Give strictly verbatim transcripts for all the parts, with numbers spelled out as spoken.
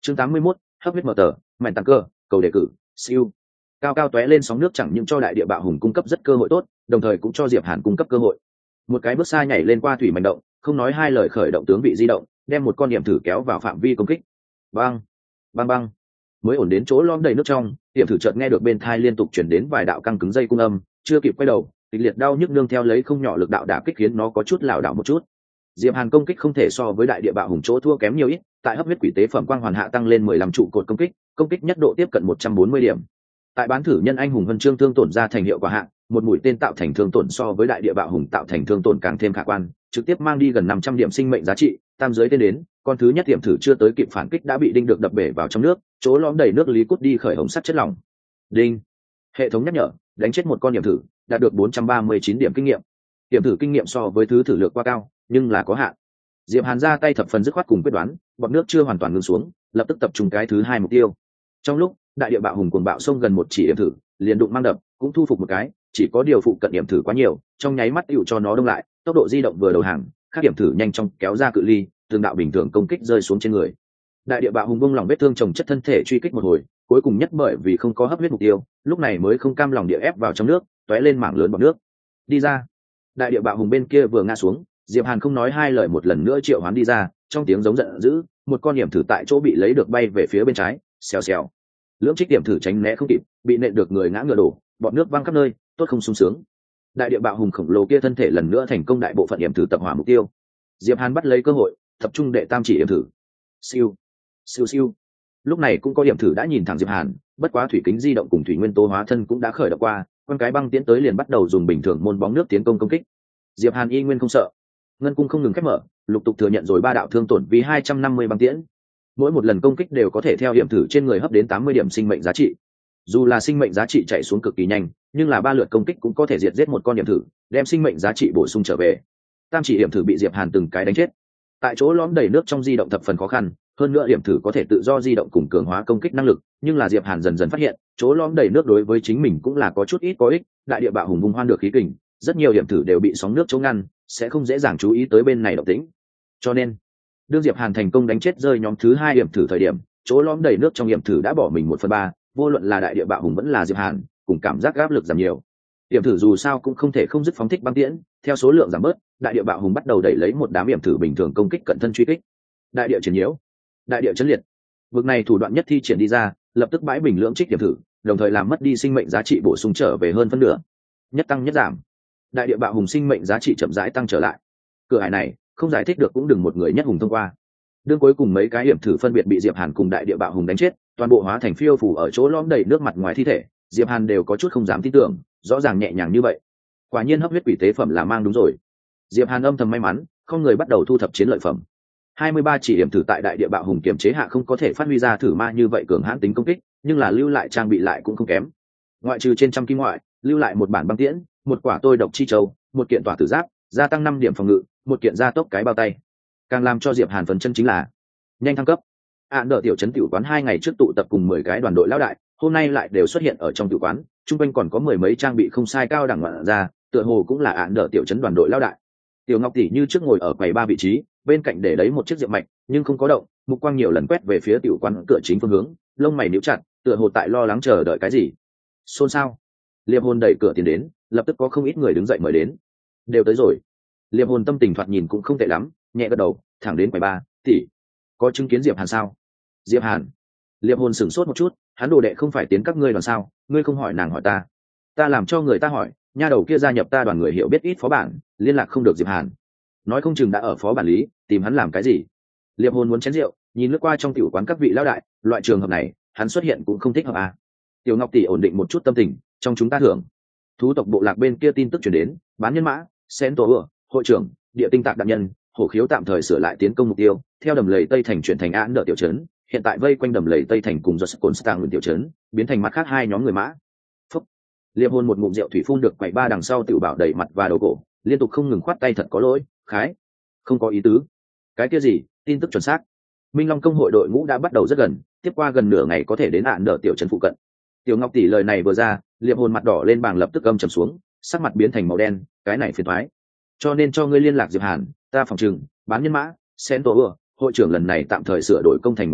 Chương tám mươi mốt, hấp huyết mở tờ, mẹn tăng cơ, cầu đề cử, siêu. Cao cao tóe lên sóng nước chẳng những cho đại địa bạo hùng cung cấp rất cơ hội tốt, đồng thời cũng cho Diệp Hàn cung cấp cơ hội. Một cái bước xa nhảy lên qua thủy mảnh động, không nói hai lời khởi động tướng vị di động, đem một con điểm thử kéo vào phạm vi công kích. Bang, bang bang. Mới ổn đến chỗ lõm đầy nước trong, điểm thử chợt nghe được bên thai liên tục truyền đến vài đạo căng cứng dây cung âm, chưa kịp quay đầu, kịch liệt đau nhức nương theo lấy không nhỏ lực đạo đả kích khiến nó có chút lảo đảo một chút. Diệp Hàn công kích không thể so với đại địa bạo hùng chỗ thua kém nhiều ít, tại hấp huyết quỷ tế phẩm quang hoàn hạ tăng lên mười lăm trụ cột công kích, công kích nhất độ tiếp cận một trăm bốn mươi điểm. Tại bán thử nhân anh hùng huân chương thương tổn ra thành hiệu quả hạ, một mũi tên tạo thành thương tổn so với đại địa bạo hùng tạo thành thương tổn càng thêm khả quan, trực tiếp mang đi gần năm trăm điểm sinh mệnh giá trị. Tam giới tên đến, con thứ nhất điểm thử chưa tới kịp phản kích đã bị đinh được đập bể vào trong nước, chỗ lõm đầy nước lý cút đi khởi hồng sắt chất lỏng. Đinh. Hệ thống nhắc nhở, đánh chết một con điểm thử, đạt được bốn trăm ba mươi chín điểm kinh nghiệm. Điểm thử kinh nghiệm so với thứ thử lược quá cao, nhưng là có hạn. Diệp Hàn ra tay thập phần dứt khoát cùng quyết đoán, bọt nước chưa hoàn toàn ngưng xuống, lập tức tập trung cái thứ hai mục tiêu. Trong lúc đại địa bạo hùng cuồng bạo xông gần một chỉ điểm thử, liền đụng mang đập, cũng thu phục một cái, chỉ có điều phụ cận điểm thử quá nhiều, trong nháy mắt tựu cho nó đông lại, tốc độ di động vừa đầu hàng, các điểm thử nhanh chóng kéo ra cự ly, tương đạo bình thường công kích rơi xuống trên người. Đại địa bạo hùng bung lòng vết thương chồng chất thân thể truy kích một hồi, cuối cùng nhất bởi vì không có hấp huyết mục tiêu, lúc này mới không cam lòng địa ép vào trong nước, tóe lên mảng lớn bọt nước. Đi ra. Đại địa bạo hùng bên kia vừa ngã xuống, Diệp Hàn không nói hai lời một lần nữa triệu hoán đi ra, trong tiếng giống giận dữ, một con điểm thử tại chỗ bị lấy được bay về phía bên trái, xèo xèo. Lưỡng trích điểm thử tránh né không kịp, bị nện được người ngã ngựa đổ, bọt nước văng khắp nơi, tốt không sung sướng. Đại địa bạo hùng khổng lồ kia thân thể lần nữa thành công đại bộ phận điểm thử tập hỏa mục tiêu. Diệp Hàn bắt lấy cơ hội, tập trung đệ tam chỉ điểm thử. Siêu, siêu siêu. Lúc này cũng có điểm thử đã nhìn thẳng Diệp Hàn, bất quá thủy kính di động cùng thủy nguyên tố hóa thân cũng đã khởi động qua, con cái băng tiến tới liền bắt đầu dùng bình thường môn bóng nước tiến công công kích. Diệp Hàn y nguyên không sợ, ngân cung không ngừng khép mở, lục tục thừa nhận rồi ba đạo thương tổn vì hai trăm năm mươi băng tiễn. Mỗi một lần công kích đều có thể theo điểm thử trên người hấp đến tám mươi điểm sinh mệnh giá trị. Dù là sinh mệnh giá trị chạy xuống cực kỳ nhanh, nhưng là ba lượt công kích cũng có thể diệt giết một con điểm thử, đem sinh mệnh giá trị bổ sung trở về. Tam chỉ điểm thử bị Diệp Hàn từng cái đánh chết. Tại chỗ lõm đầy nước trong di động thập phần khó khăn, hơn nữa điểm thử có thể tự do di động cùng cường hóa công kích năng lực, nhưng là Diệp Hàn dần dần phát hiện, chỗ lõm đầy nước đối với chính mình cũng là có chút ít có ích, đại địa bạo hùng vung hoan được khí kình, rất nhiều điểm thử đều bị sóng nước chống ngăn, sẽ không dễ dàng chú ý tới bên này động tĩnh. Cho nên, đương Diệp Hàn thành công đánh chết rơi nhóm thứ hai điểm thử thời điểm, chỗ lõm đầy nước trong điểm thử đã bỏ mình một phần ba, vô luận là đại địa bạo hùng vẫn là Diệp Hàn, cùng cảm giác áp lực giảm nhiều. Điểm thử dù sao cũng không thể không dứt phóng thích băng tiễn, theo số lượng giảm bớt, đại địa bạo hùng bắt đầu đẩy lấy một đám điểm thử bình thường công kích cận thân truy kích. Đại địa chiến nhiễu, đại địa chấn liệt. Vực này thủ đoạn nhất thi triển đi ra, lập tức bãi bình lưỡng trích điểm thử, đồng thời làm mất đi sinh mệnh giá trị bổ sung trở về hơn phân nửa. Nhất tăng nhất giảm. Đại địa bạo hùng sinh mệnh giá trị chậm rãi tăng trở lại. Cửa hải này, không giải thích được cũng đừng một người nhất hùng thông qua. Đương cuối cùng mấy cái điểm thử phân biệt bị Diệp Hàn cùng đại địa bạo hùng đánh chết, toàn bộ hóa thành phiêu phù ở chỗ lõm đầy nước mặt ngoài thi thể, Diệp Hàn đều có chút không dám tin tưởng, rõ ràng nhẹ nhàng như vậy. Quả nhiên hấp huyết quỷ tế phẩm là mang đúng rồi. Diệp Hàn âm thầm may mắn, không người bắt đầu thu thập chiến lợi phẩm. hai mươi ba chỉ điểm thử tại đại địa bạo hùng kiềm chế hạ không có thể phát huy ra thử ma như vậy cường hãn tính công kích, nhưng là lưu lại trang bị lại cũng không kém. Ngoại trừ trên trăm kim ngoại, lưu lại một bản băng tiễn, một quả tôi độc chi châu, một kiện tỏa tử giáp, gia tăng năm điểm phòng ngự, một kiện gia tốc cái bao tay. Càng làm cho Diệp Hàn phấn chân chính là nhanh thăng cấp. Án đỡ tiểu trấn tiểu quán hai ngày trước tụ tập cùng mười cái đoàn đội lão đại, hôm nay lại đều xuất hiện ở trong tiểu quán, trung quanh còn có mười mấy trang bị không sai cao đẳng ngoạn ra, tựa hồ cũng là án đỡ tiểu trấn đoàn đội lão đại. Tiểu Ngọc tỷ như trước ngồi ở quầy ba vị trí, bên cạnh để đấy một chiếc rượu mạch, nhưng không có động, mục quang nhiều lần quét về phía tiểu quán cửa chính phương hướng, lông mày nhíu chặt, tựa hồ tại lo lắng chờ đợi cái gì. Xôn xao. Liệp Hồn đẩy cửa tiến đến, lập tức có không ít người đứng dậy mời đến. Đều tới rồi. Liệp Hồn tâm tình thoạt nhìn cũng không tệ lắm, nhẹ gật đầu, thẳng đến quầy ba, tỷ, có chứng kiến Diệp Hàn sao? Diệp Hàn. Liệp Hồn sửng sốt một chút, hắn đồ đệ không phải tiến các ngươi đoàn sao, ngươi không hỏi nàng hỏi ta. Ta làm cho người ta hỏi, nha đầu kia gia nhập ta đoàn người hiểu biết ít phó bản, liên lạc không được Diệp Hàn. Nói không chừng đã ở phó bản lý, tìm hắn làm cái gì. Liệp Hồn muốn chén rượu, nhìn lướt qua trong tiểu quán các vị lão đại, loại trường hợp này, hắn xuất hiện cũng không thích hợp à. Tiểu Ngọc tỷ ổn định một chút tâm tình, trong chúng ta thưởng. Thú tộc bộ lạc bên kia tin tức truyền đến, bán nhân mã, sen tổ ửa, hội trưởng, địa tinh tạc đặc nhân, hổ khiếu tạm thời sửa lại tiến công mục tiêu, theo đầm lầy tây thành chuyển thành án đỡ tiểu trấn, hiện tại vây quanh đầm lầy tây thành cùng giật cồn stang tiểu trấn, biến thành mặt khác hai nhóm người mã. Phúc. Liệp Hồn một ngụm rượu thủy phun được quậy ba đằng sau tiểu bảo đầy mặt và đầu cổ, liên tục không ngừng khoát tay thật có lỗi, khái, không có ý tứ. Cái kia gì, tin tức chuẩn xác. Minh Long công hội đội ngũ đã bắt đầu rất gần, tiếp qua gần nửa ngày có thể đến án đỡ tiểu trấn phụ cận. Tiểu Ngọc tỷ lời này vừa ra, Liệp Hồn mặt đỏ lên bảng lập tức âm trầm xuống, sắc mặt biến thành màu đen, cái này phiền toái. Cho nên cho ngươi liên lạc Diệp Hàn, ta phòng trừng, bán nhân mã, sen tổ ửa, hội trưởng lần này tạm thời sửa đổi công thành mục tiêu,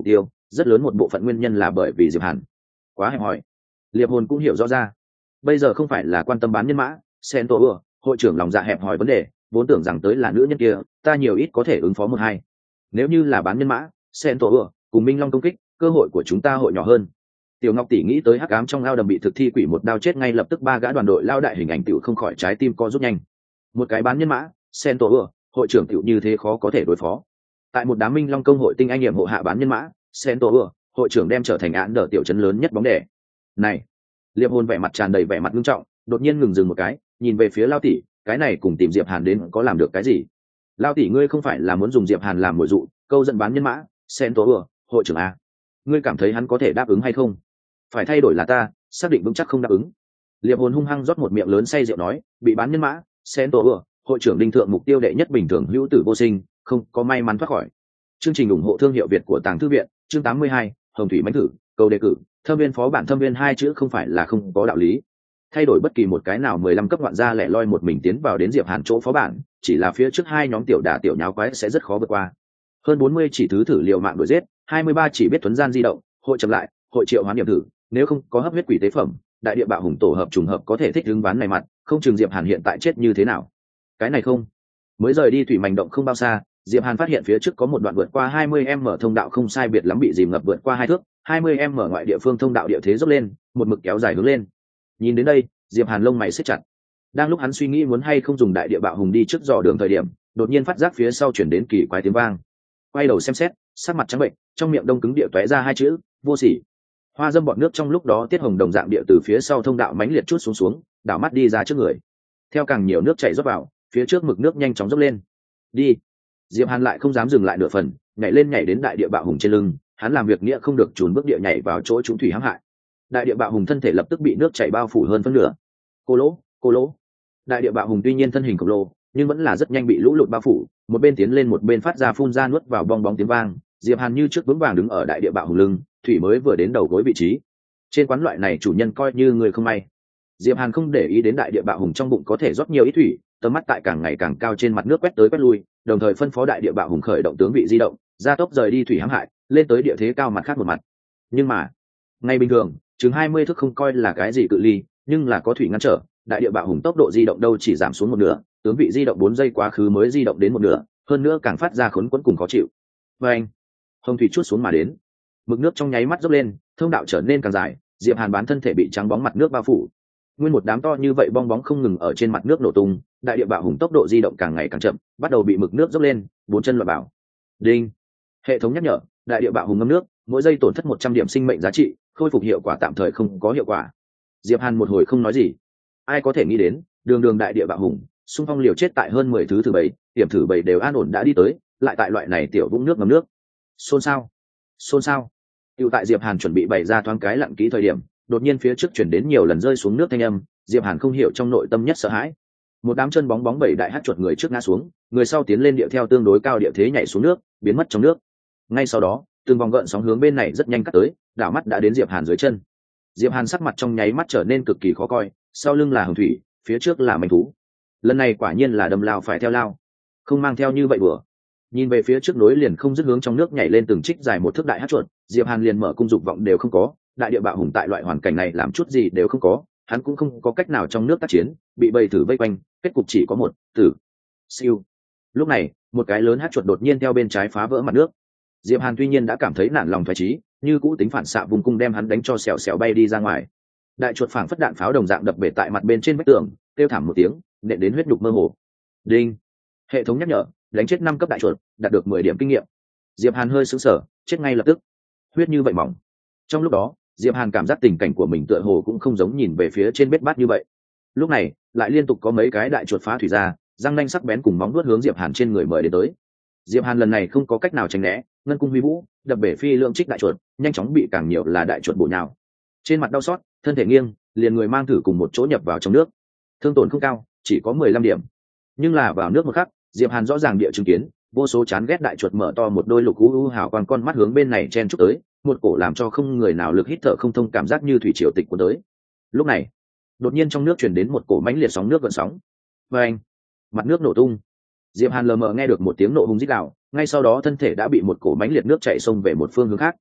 rất lớn một bộ phận nguyên nhân là bởi vì diệp hàn quá hẹp hòi. Liệp hồn cũng hiểu rõ ra, bây giờ không phải là quan tâm bán nhân mã sen tổ ưa hội trưởng lòng dạ hẹp hòi vấn đề, vốn tưởng rằng tới là nữ nhân kia ta nhiều ít có thể ứng phó một hai, nếu như là bán nhân mã sen tổ ưa cùng minh long công kích, cơ hội của chúng ta hội nhỏ hơn. Tiểu Ngọc tỷ nghĩ tới hắc ám trong ao đầm bị thực thi quỷ một đao chết, ngay lập tức ba gã đoàn đội lao đại hình ảnh tiểu không khỏi trái tim co rút nhanh. Một cái bán nhân mã sen tổ ưa hội trưởng tiểu như thế khó có thể đối phó. Tại một đám minh long công hội tinh anh nghiệm hộ hạ bán nhân mã sen tổ ưa hội trưởng đem trở thành án đỡ tiểu trấn lớn nhất bóng đẻ này. Liệp hồn vẻ mặt tràn đầy vẻ mặt nghiêm trọng, đột nhiên ngừng dừng một cái, nhìn về phía lao tỷ, cái này cùng tìm diệp hàn đến có làm được cái gì? Lao tỷ ngươi không phải là muốn dùng diệp hàn làm mồi dụ câu dẫn bán nhân mã sen tổ ưa hội trưởng à? Ngươi cảm thấy hắn có thể đáp ứng hay không? Phải thay đổi là ta xác định vững chắc không đáp ứng. Liệp hồn hung hăng rót một miệng lớn say rượu nói, bị bán nhân mã sen tổ ưa hội trưởng đinh thượng mục tiêu đệ nhất bình thường hữu tử vô sinh, không có may mắn thoát khỏi. Chương trình ủng hộ thương hiệu Việt của Tàng Thư viện, chương tám mươi hai, Hồng thủy mãnh thử, câu đề cử, thâm viên phó bản thâm viên hai chữ không phải là không có đạo lý. Thay đổi bất kỳ một cái nào mười lăm cấp ngoạn gia lẻ loi một mình tiến vào đến diệp hàn chỗ phó bản, chỉ là phía trước hai nhóm tiểu đả tiểu nháo quái sẽ rất khó vượt qua. Hơn bốn mươi chỉ thứ thử liều mạng đuổi giết, hai mươi ba chỉ biết tuấn gian di động, hội chậm lại, hội triệu hoán điểm thử, nếu không có hấp huyết quỷ tế phẩm, đại địa bạo hùng tổ hợp trùng hợp có thể thích ứng ván này mặt, không chừng diệp hàn hiện tại chết như thế nào. Cái này không, mới rời đi thủy mảnh động không bao xa, diệp hàn phát hiện phía trước có một đoạn vượt qua hai mươi mét thông đạo không sai biệt lắm bị dìm ngập vượt qua hai thước, hai mươi mét ngoại địa phương thông đạo địa thế dốc lên, một mực kéo dài hướng lên. Nhìn đến đây, diệp hàn lông mày siết chặt. Đang lúc hắn suy nghĩ muốn hay không dùng đại địa bạo hùng đi trước dò đường thời điểm, đột nhiên phát giác phía sau chuyển đến kỳ quái tiếng vang. Quay đầu xem xét, sắc mặt trắng bệnh, trong miệng đông cứng địa tóe ra hai chữ vô sỉ. Hoa dâm bọt nước trong lúc đó tiết hồng đồng dạng địa từ phía sau thông đạo mãnh liệt chút xuống xuống, đảo mắt đi ra trước người. Theo càng nhiều nước chảy rót vào, phía trước mực nước nhanh chóng dốc lên. Đi. Diệp Hàn lại không dám dừng lại nửa phần, nhảy lên nhảy đến đại địa bạo hùng trên lưng, hắn làm việc nghĩa không được chùn bước địa nhảy vào chỗ trúng thủy hãm hại. Đại địa bạo hùng thân thể lập tức bị nước chảy bao phủ hơn phân nửa. Cô lỗ, cô lỗ. Đại địa bạo hùng tuy nhiên thân hình khổng lồ, nhưng vẫn là rất nhanh bị lũ lụt bao phủ, một bên tiến lên một bên phát ra phun ra nuốt vào bong bóng tiếng vang. Diệp Hàn như trước vững vàng đứng ở đại địa bạo hùng lưng, thủy mới vừa đến đầu gối vị trí. Trên quán loại này chủ nhân coi như người không may. Diệp Hàn không để ý đến đại địa bạo hùng trong bụng có thể rót nhiều ít thủy, tầm mắt tại càng ngày càng cao trên mặt nước quét tới quét lui, đồng thời phân phó đại địa bạo hùng khởi động tướng vị di động, gia tốc rời đi thủy hãm hại, lên tới địa thế cao mặt khác một mặt. Nhưng mà, ngay bình thường, chừng hai mươi thước không coi là cái gì cự ly, nhưng là có thủy ngăn trở, đại địa bạo hùng tốc độ di động đâu chỉ giảm xuống một nửa, tướng vị di động bốn giây quá khứ mới di động đến một nửa, hơn nữa càng phát ra khốn quẫn cùng khó chịu. Và anh, hồng thủy chuốt xuống mà đến, mực nước trong nháy mắt dốc lên, thông đạo trở nên càng dài, Diệp Hàn bán thân thể bị trắng bóng mặt nước bao phủ. Nguyên một đám to như vậy bong bóng không ngừng ở trên mặt nước nổ tung, đại địa bạo hùng tốc độ di động càng ngày càng chậm, bắt đầu bị mực nước dốc lên, bốn chân loạn bảo. Đinh. Hệ thống nhắc nhở, đại địa bạo hùng ngâm nước, mỗi giây tổn thất một trăm điểm sinh mệnh giá trị, khôi phục hiệu quả tạm thời không có hiệu quả. Diệp Hàn một hồi không nói gì. Ai có thể nghĩ đến, đường đường đại địa bạo hùng, xung phong liều chết tại hơn mười thứ thử bảy, điểm thử bảy đều an ổn đã đi tới, lại tại loại này tiểu vũng nước ngâm nước. Xôn xao, xôn xao. Tiểu tại Diệp Hàn chuẩn bị bày ra thoáng cái lặng kỹ thời điểm, đột nhiên phía trước chuyển đến nhiều lần rơi xuống nước thanh âm, Diệp Hàn không hiểu trong nội tâm nhất sợ hãi. Một đám chân bóng bóng bảy đại hắc chuột người trước ngã xuống, người sau tiến lên địa theo tương đối cao địa thế nhảy xuống nước, biến mất trong nước. Ngay sau đó, từng vòng gợn sóng hướng bên này rất nhanh cắt tới, đảo mắt đã đến Diệp Hàn dưới chân. Diệp Hàn sắc mặt trong nháy mắt trở nên cực kỳ khó coi, sau lưng là hồng thủy, phía trước là manh thú. Lần này quả nhiên là đâm lao phải theo lao, không mang theo như vậy bừa. Nhìn về phía trước nối liền không dứt hướng trong nước nhảy lên từng trích dài một thước đại hắc chuột, Diệp Hàn liền mở cung dục vọng đều không có, đại địa bạo hùng tại loại hoàn cảnh này làm chút gì đều không có, hắn cũng không có cách nào trong nước tác chiến, bị bầy thử vây quanh, kết cục chỉ có một, tử. Siêu. Lúc này, một cái lớn hắc chuột đột nhiên theo bên trái phá vỡ mặt nước. Diệp Hàn tuy nhiên đã cảm thấy nản lòng thoái chí, như cũ tính phản xạ vùng cung đem hắn đánh cho xèo xèo bay đi ra ngoài. Đại chuột phảng phất đạn pháo đồng dạng đập bể tại mặt bên trên vách tường, kêu thảm một tiếng, nện đến huyết nhục mơ hồ. Đinh. Hệ thống nhắc nhở, đánh chết năm cấp đại chuột, đạt được mười điểm kinh nghiệm. Diệp Hàn hơi sững sờ, chết ngay lập tức. Huyết như vậy mỏng. Trong lúc đó, Diệp Hàn cảm giác tình cảnh của mình tựa hồ cũng không giống nhìn về phía trên bết bát như vậy. Lúc này, lại liên tục có mấy cái đại chuột phá thủy ra, răng nanh sắc bén cùng móng vuốt hướng Diệp Hàn trên người mời đến tới. Diệp Hàn lần này không có cách nào tránh né, ngân cung huy vũ, đập bể phi lượng trích đại chuột, nhanh chóng bị càng nhiều là đại chuột bổ nhào. Trên mặt đau xót, thân thể nghiêng, liền người mang thử cùng một chỗ nhập vào trong nước. Thương tổn không cao, chỉ có mười lăm điểm. Nhưng là vào nước một khắc, Diệp Hàn rõ ràng địa chứng kiến, vô số chán ghét đại chuột mở to một đôi lục u u hào quang con mắt hướng bên này chen chúc tới, một cổ làm cho không người nào lực hít thở không thông cảm giác như thủy triều tịch cuốn tới. Lúc này, đột nhiên trong nước truyền đến một cổ mãnh liệt sóng nước gợn sóng. Và anh, mặt nước nổ tung. Diệp Hàn lờ mờ nghe được một tiếng nộ hùng rít gào, ngay sau đó thân thể đã bị một cổ mãnh liệt nước chảy xông về một phương hướng khác.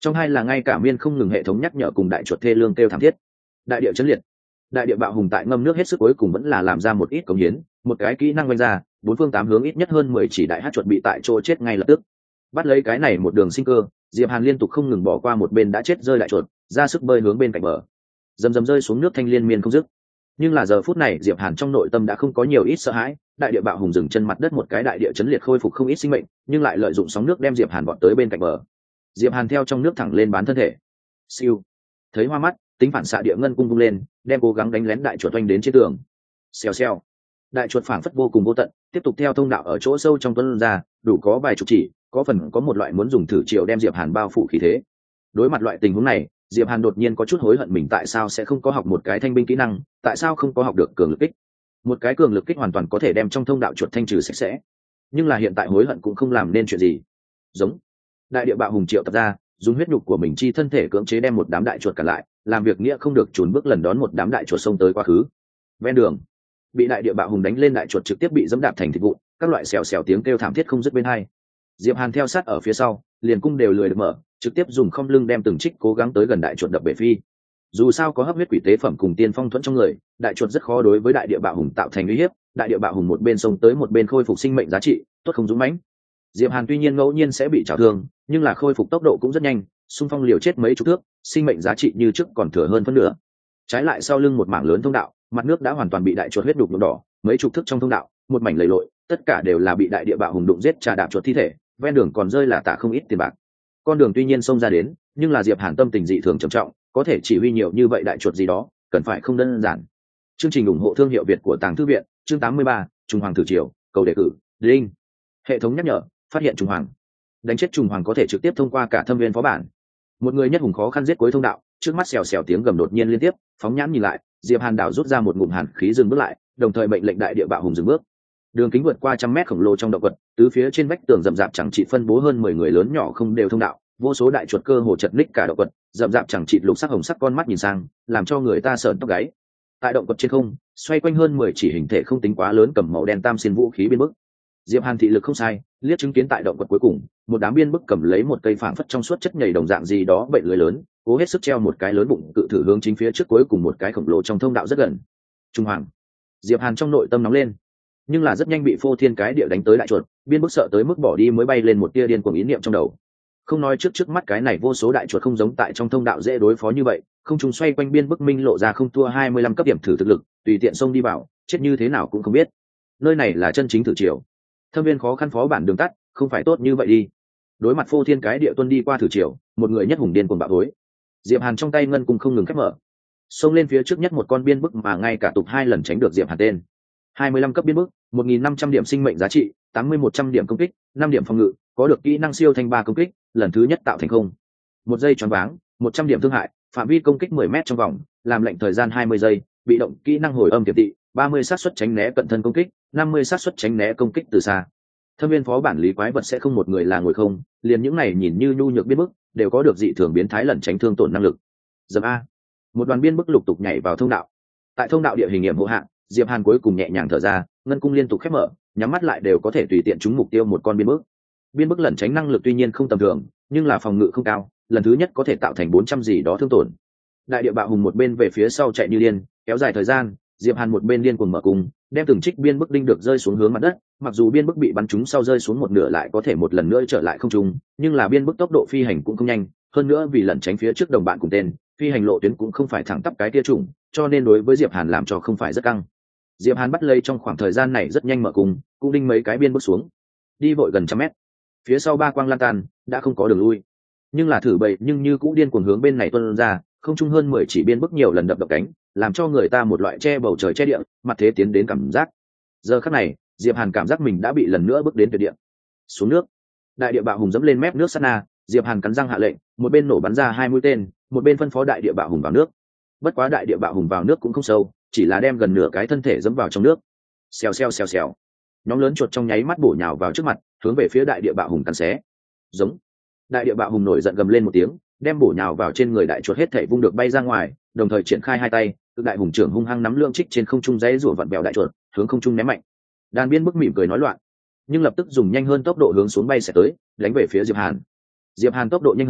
Trong hai là ngay cả miên không ngừng hệ thống nhắc nhở cùng đại chuột thê lương kêu thảm thiết. Đại địa chấn liệt. Đại địa bạo hùng tại ngâm nước hết sức cuối cùng vẫn là làm ra một ít cống hiến, một cái kỹ năng quanh ra, bốn phương tám hướng ít nhất hơn mười chỉ đại hát chuột bị tại chỗ chết ngay lập tức. Bắt lấy cái này một đường sinh cơ, Diệp Hàn liên tục không ngừng bỏ qua một bên đã chết rơi đại chuột, ra sức bơi hướng bên cạnh bờ. Dầm dầm rơi xuống nước thanh liên miên không dứt. Nhưng là giờ phút này Diệp Hàn trong nội tâm đã không có nhiều ít sợ hãi, đại địa bạo hùng dừng chân mặt đất một cái đại địa chấn liệt khôi phục không ít sinh mệnh, nhưng lại lợi dụng sóng nước đem Diệp Hàn vọt tới bên cạnh bờ. Diệp Hàn theo trong nước thẳng lên bán thân thể. Siêu. Thấy hoa mắt, tính phản xạ địa ngân cung vung lên, đem cố gắng đánh lén đại chuột oanh đến trên tường. Xèo xèo. Đại chuột phảng phất vô cùng vô tận, tiếp tục theo thông đạo ở chỗ sâu trong tuấn ra, đủ có vài chục chỉ, có phần có một loại muốn dùng thử chiều đem Diệp Hàn bao phủ khí thế. Đối mặt loại tình huống này, Diệp Hàn đột nhiên có chút hối hận mình tại sao sẽ không có học một cái thanh binh kỹ năng, tại sao không có học được cường lực kích. Một cái cường lực kích hoàn toàn có thể đem trong thông đạo chuột thanh trừ sạch sẽ. Nhưng là hiện tại hối hận cũng không làm nên chuyện gì. Giống. Đại địa bạo hùng triệu tập ra, dùng huyết nhục của mình chi thân thể cưỡng chế đem một đám đại chuột cả lại, làm việc nghĩa không được chùn bước lần đón một đám đại chuột xông tới quá khứ. Ven đường, bị đại địa bạo hùng đánh lên đại chuột trực tiếp bị dẫm đạp thành thịt vụn, các loại xèo xèo tiếng kêu thảm thiết không dứt bên hai. Diệp Hàn theo sát ở phía sau, liền cung đều lười được mở, trực tiếp dùng không lưng đem từng trích cố gắng tới gần đại chuột đập bể phi. Dù sao có hấp huyết quỷ tế phẩm cùng tiên phong thuẫn trong người, đại chuột rất khó đối với đại địa bạo hùng tạo thành uy hiếp. Đại địa bạo hùng một bên xông tới một bên khôi phục sinh mệnh giá trị, tốt không dũng mãnh. Diệp Hàn tuy nhiên ngẫu nhiên sẽ bị trào thương, nhưng là khôi phục tốc độ cũng rất nhanh, xung phong liều chết mấy chục thước, sinh mệnh giá trị như trước còn thừa hơn phân nửa. Trái lại sau lưng một mảng lớn thông đạo, mặt nước đã hoàn toàn bị đại chuột huyết đục nhuộm đỏ, mấy chục thước trong thông đạo, một mảnh lầy lội, tất cả đều là bị đại địa bạo hùng đụng giết trà đạp chuột thi thể, ven đường còn rơi là tả không ít tiền bạc. Con đường tuy nhiên xông ra đến, nhưng là Diệp Hàn tâm tình dị thường trầm trọng, có thể chỉ huy nhiều như vậy đại chuột gì đó, cần phải không đơn giản. Chương trình ủng hộ thương hiệu Việt của Tàng Thư viện, chương tám mươi ba, Trung Hoàng thử triều, cầu đề cử, link. Hệ thống nhắc nhở, phát hiện trùng hoàng. Đánh chết trùng hoàng có thể trực tiếp thông qua cả thâm viên phó bản. Một người nhất hùng khó khăn giết cuối thông đạo, trước mắt xèo xèo tiếng gầm đột nhiên liên tiếp, phóng nhãn nhìn lại, Diệp Hàn đảo rút ra một ngụm hàn khí dừng bước lại, đồng thời mệnh lệnh đại địa bạo hùng dừng bước. Đường kính vượt qua trăm mét khổng lồ trong động vật, tứ phía trên vách tường rậm rạp chẳng trị phân bố hơn mười người lớn nhỏ không đều thông đạo, vô số đại chuột cơ hồ chật ních cả động vật, rậm rạp chẳng trị lục sắc hồng sắc con mắt nhìn sang, làm cho người ta sởn tóc gáy. Tại động vật trên không, xoay quanh hơn mười chỉ hình thể không tính quá lớn cầm màu đen tam xin vũ khí biên bức. Diệp Hàn thị lực không sai, liếc chứng kiến tại động vật cuối cùng, một đám biên bức cầm lấy một cây phảng phất trong suốt chất nhầy đồng dạng gì đó bệnh lưới lớn, cố hết sức treo một cái lớn bụng cự thử hướng chính phía trước cuối cùng một cái khổng lồ trong thông đạo rất gần. Trung Hoàng. Diệp Hàn trong nội tâm nóng lên, nhưng là rất nhanh bị phô thiên cái địa đánh tới đại chuột, biên bức sợ tới mức bỏ đi mới bay lên một tia điên cuồng ý niệm trong đầu. Không nói trước trước mắt cái này vô số đại chuột không giống tại trong thông đạo dễ đối phó như vậy, không trùng xoay quanh biên bức minh lộ ra không thua hai mươi lăm cấp điểm thử thực lực, tùy tiện xông đi vào, chết như thế nào cũng không biết. Nơi này là chân chính thử triều. Thâm viên khó khăn phó bản đường tắt, không phải tốt như vậy đi. Đối mặt phô thiên cái địa tuân đi qua thử triều, một người nhất hùng điên cuồng bạo thối. Diệp Hàn trong tay ngân cung không ngừng khép mở, xông lên phía trước nhất một con biên bức mà ngay cả tục hai lần tránh được Diệp Hàn tên. hai mươi lăm cấp biên bức, một nghìn năm trăm điểm sinh mệnh giá trị, tám mươi một trăm điểm công kích, năm điểm phòng ngự, có được kỹ năng siêu thanh ba công kích, lần thứ nhất tạo thành không. Một giây choáng váng, một trăm điểm thương hại, phạm vi công kích mười mét trong vòng, làm lệnh thời gian hai mươi giây, bị động kỹ năng hồi âm tiềm tị, ba mươi xác suất tránh né cận thân công kích, năm mươi xác suất tránh né công kích từ xa. Thâm viên phó bản lý quái vật sẽ không một người là ngồi không, liền những này nhìn như nhu nhược biên bức, đều có được dị thường biến thái lẩn tránh thương tổn năng lực. Dầm a. Một đoàn biên bức lục tục nhảy vào thông đạo. Tại thông đạo địa hình nghiệm hộ hạng, Diệp Hàn cuối cùng nhẹ nhàng thở ra, ngân cung liên tục khép mở, nhắm mắt lại đều có thể tùy tiện trúng mục tiêu một con biên bức. Biên bức lẩn tránh năng lực tuy nhiên không tầm thường, nhưng là phòng ngự không cao, lần thứ nhất có thể tạo thành bốn trăm gì đó thương tổn. Đại địa bạo hùng một bên về phía sau chạy như điên, kéo dài thời gian, Diệp Hàn một bên điên cuồng mở cung, đem từng trích biên bức đinh được rơi xuống hướng mặt đất, mặc dù biên bức bị bắn trúng sau rơi xuống một nửa lại có thể một lần nữa trở lại không trung, nhưng là biên bức tốc độ phi hành cũng không nhanh, hơn nữa vì lẩn tránh phía trước đồng bạn cùng tên, phi hành lộ tuyến cũng không phải thẳng tắp cái kia trùng, cho nên đối với Diệp Hàn làm cho không phải rất căng. Diệp Hàn bắt lấy trong khoảng thời gian này rất nhanh mở cung, cũng đinh mấy cái biên bức xuống, đi vội gần trăm mét, phía sau ba quang lan tan, đã không có đường lui, nhưng là thử bậy nhưng như cũ điên cuồng hướng bên này tuôn ra, không trung hơn mười chỉ biên bức nhiều lần đập đập cánh, làm cho người ta một loại che bầu trời che địa, mặt thế tiến đến cảm giác. Giờ khắc này, Diệp Hàn cảm giác mình đã bị lần nữa bước đến tuyệt địa. Xuống nước, đại địa bạo hùng dẫm lên mép nước sát na, Diệp Hàn cắn răng hạ lệnh, một bên nổ bắn ra hai mũi tên, một bên phân phó đại địa bạo hùng vào nước. Bất quá đại địa bạo hùng vào nước cũng không sâu, chỉ là đem gần nửa cái thân thể dẫm vào trong nước. Xèo xèo xèo xèo, nhóm lớn chuột trong nháy mắt bổ nhào vào trước mặt, hướng về phía đại địa bạo hùng cắn xé. Giống. Đại địa bạo hùng nổi giận gầm lên một tiếng, đem bổ nhào vào trên người đại chuột hết thảy vung được bay ra ngoài, đồng thời triển khai hai tay, cực đại hùng trưởng hung hăng nắm lượng trích trên không trung giấy rủa vặn bèo đại chuột, hướng không trung ném mạnh. Đàn biên bức mỉm cười nói loạn, nhưng lập tức dùng nhanh hơn tốc độ hướng xuống bay sẽ tới, đánh về phía Diệp Hàn. Diệp Hàn tốc độ nhanh hơn,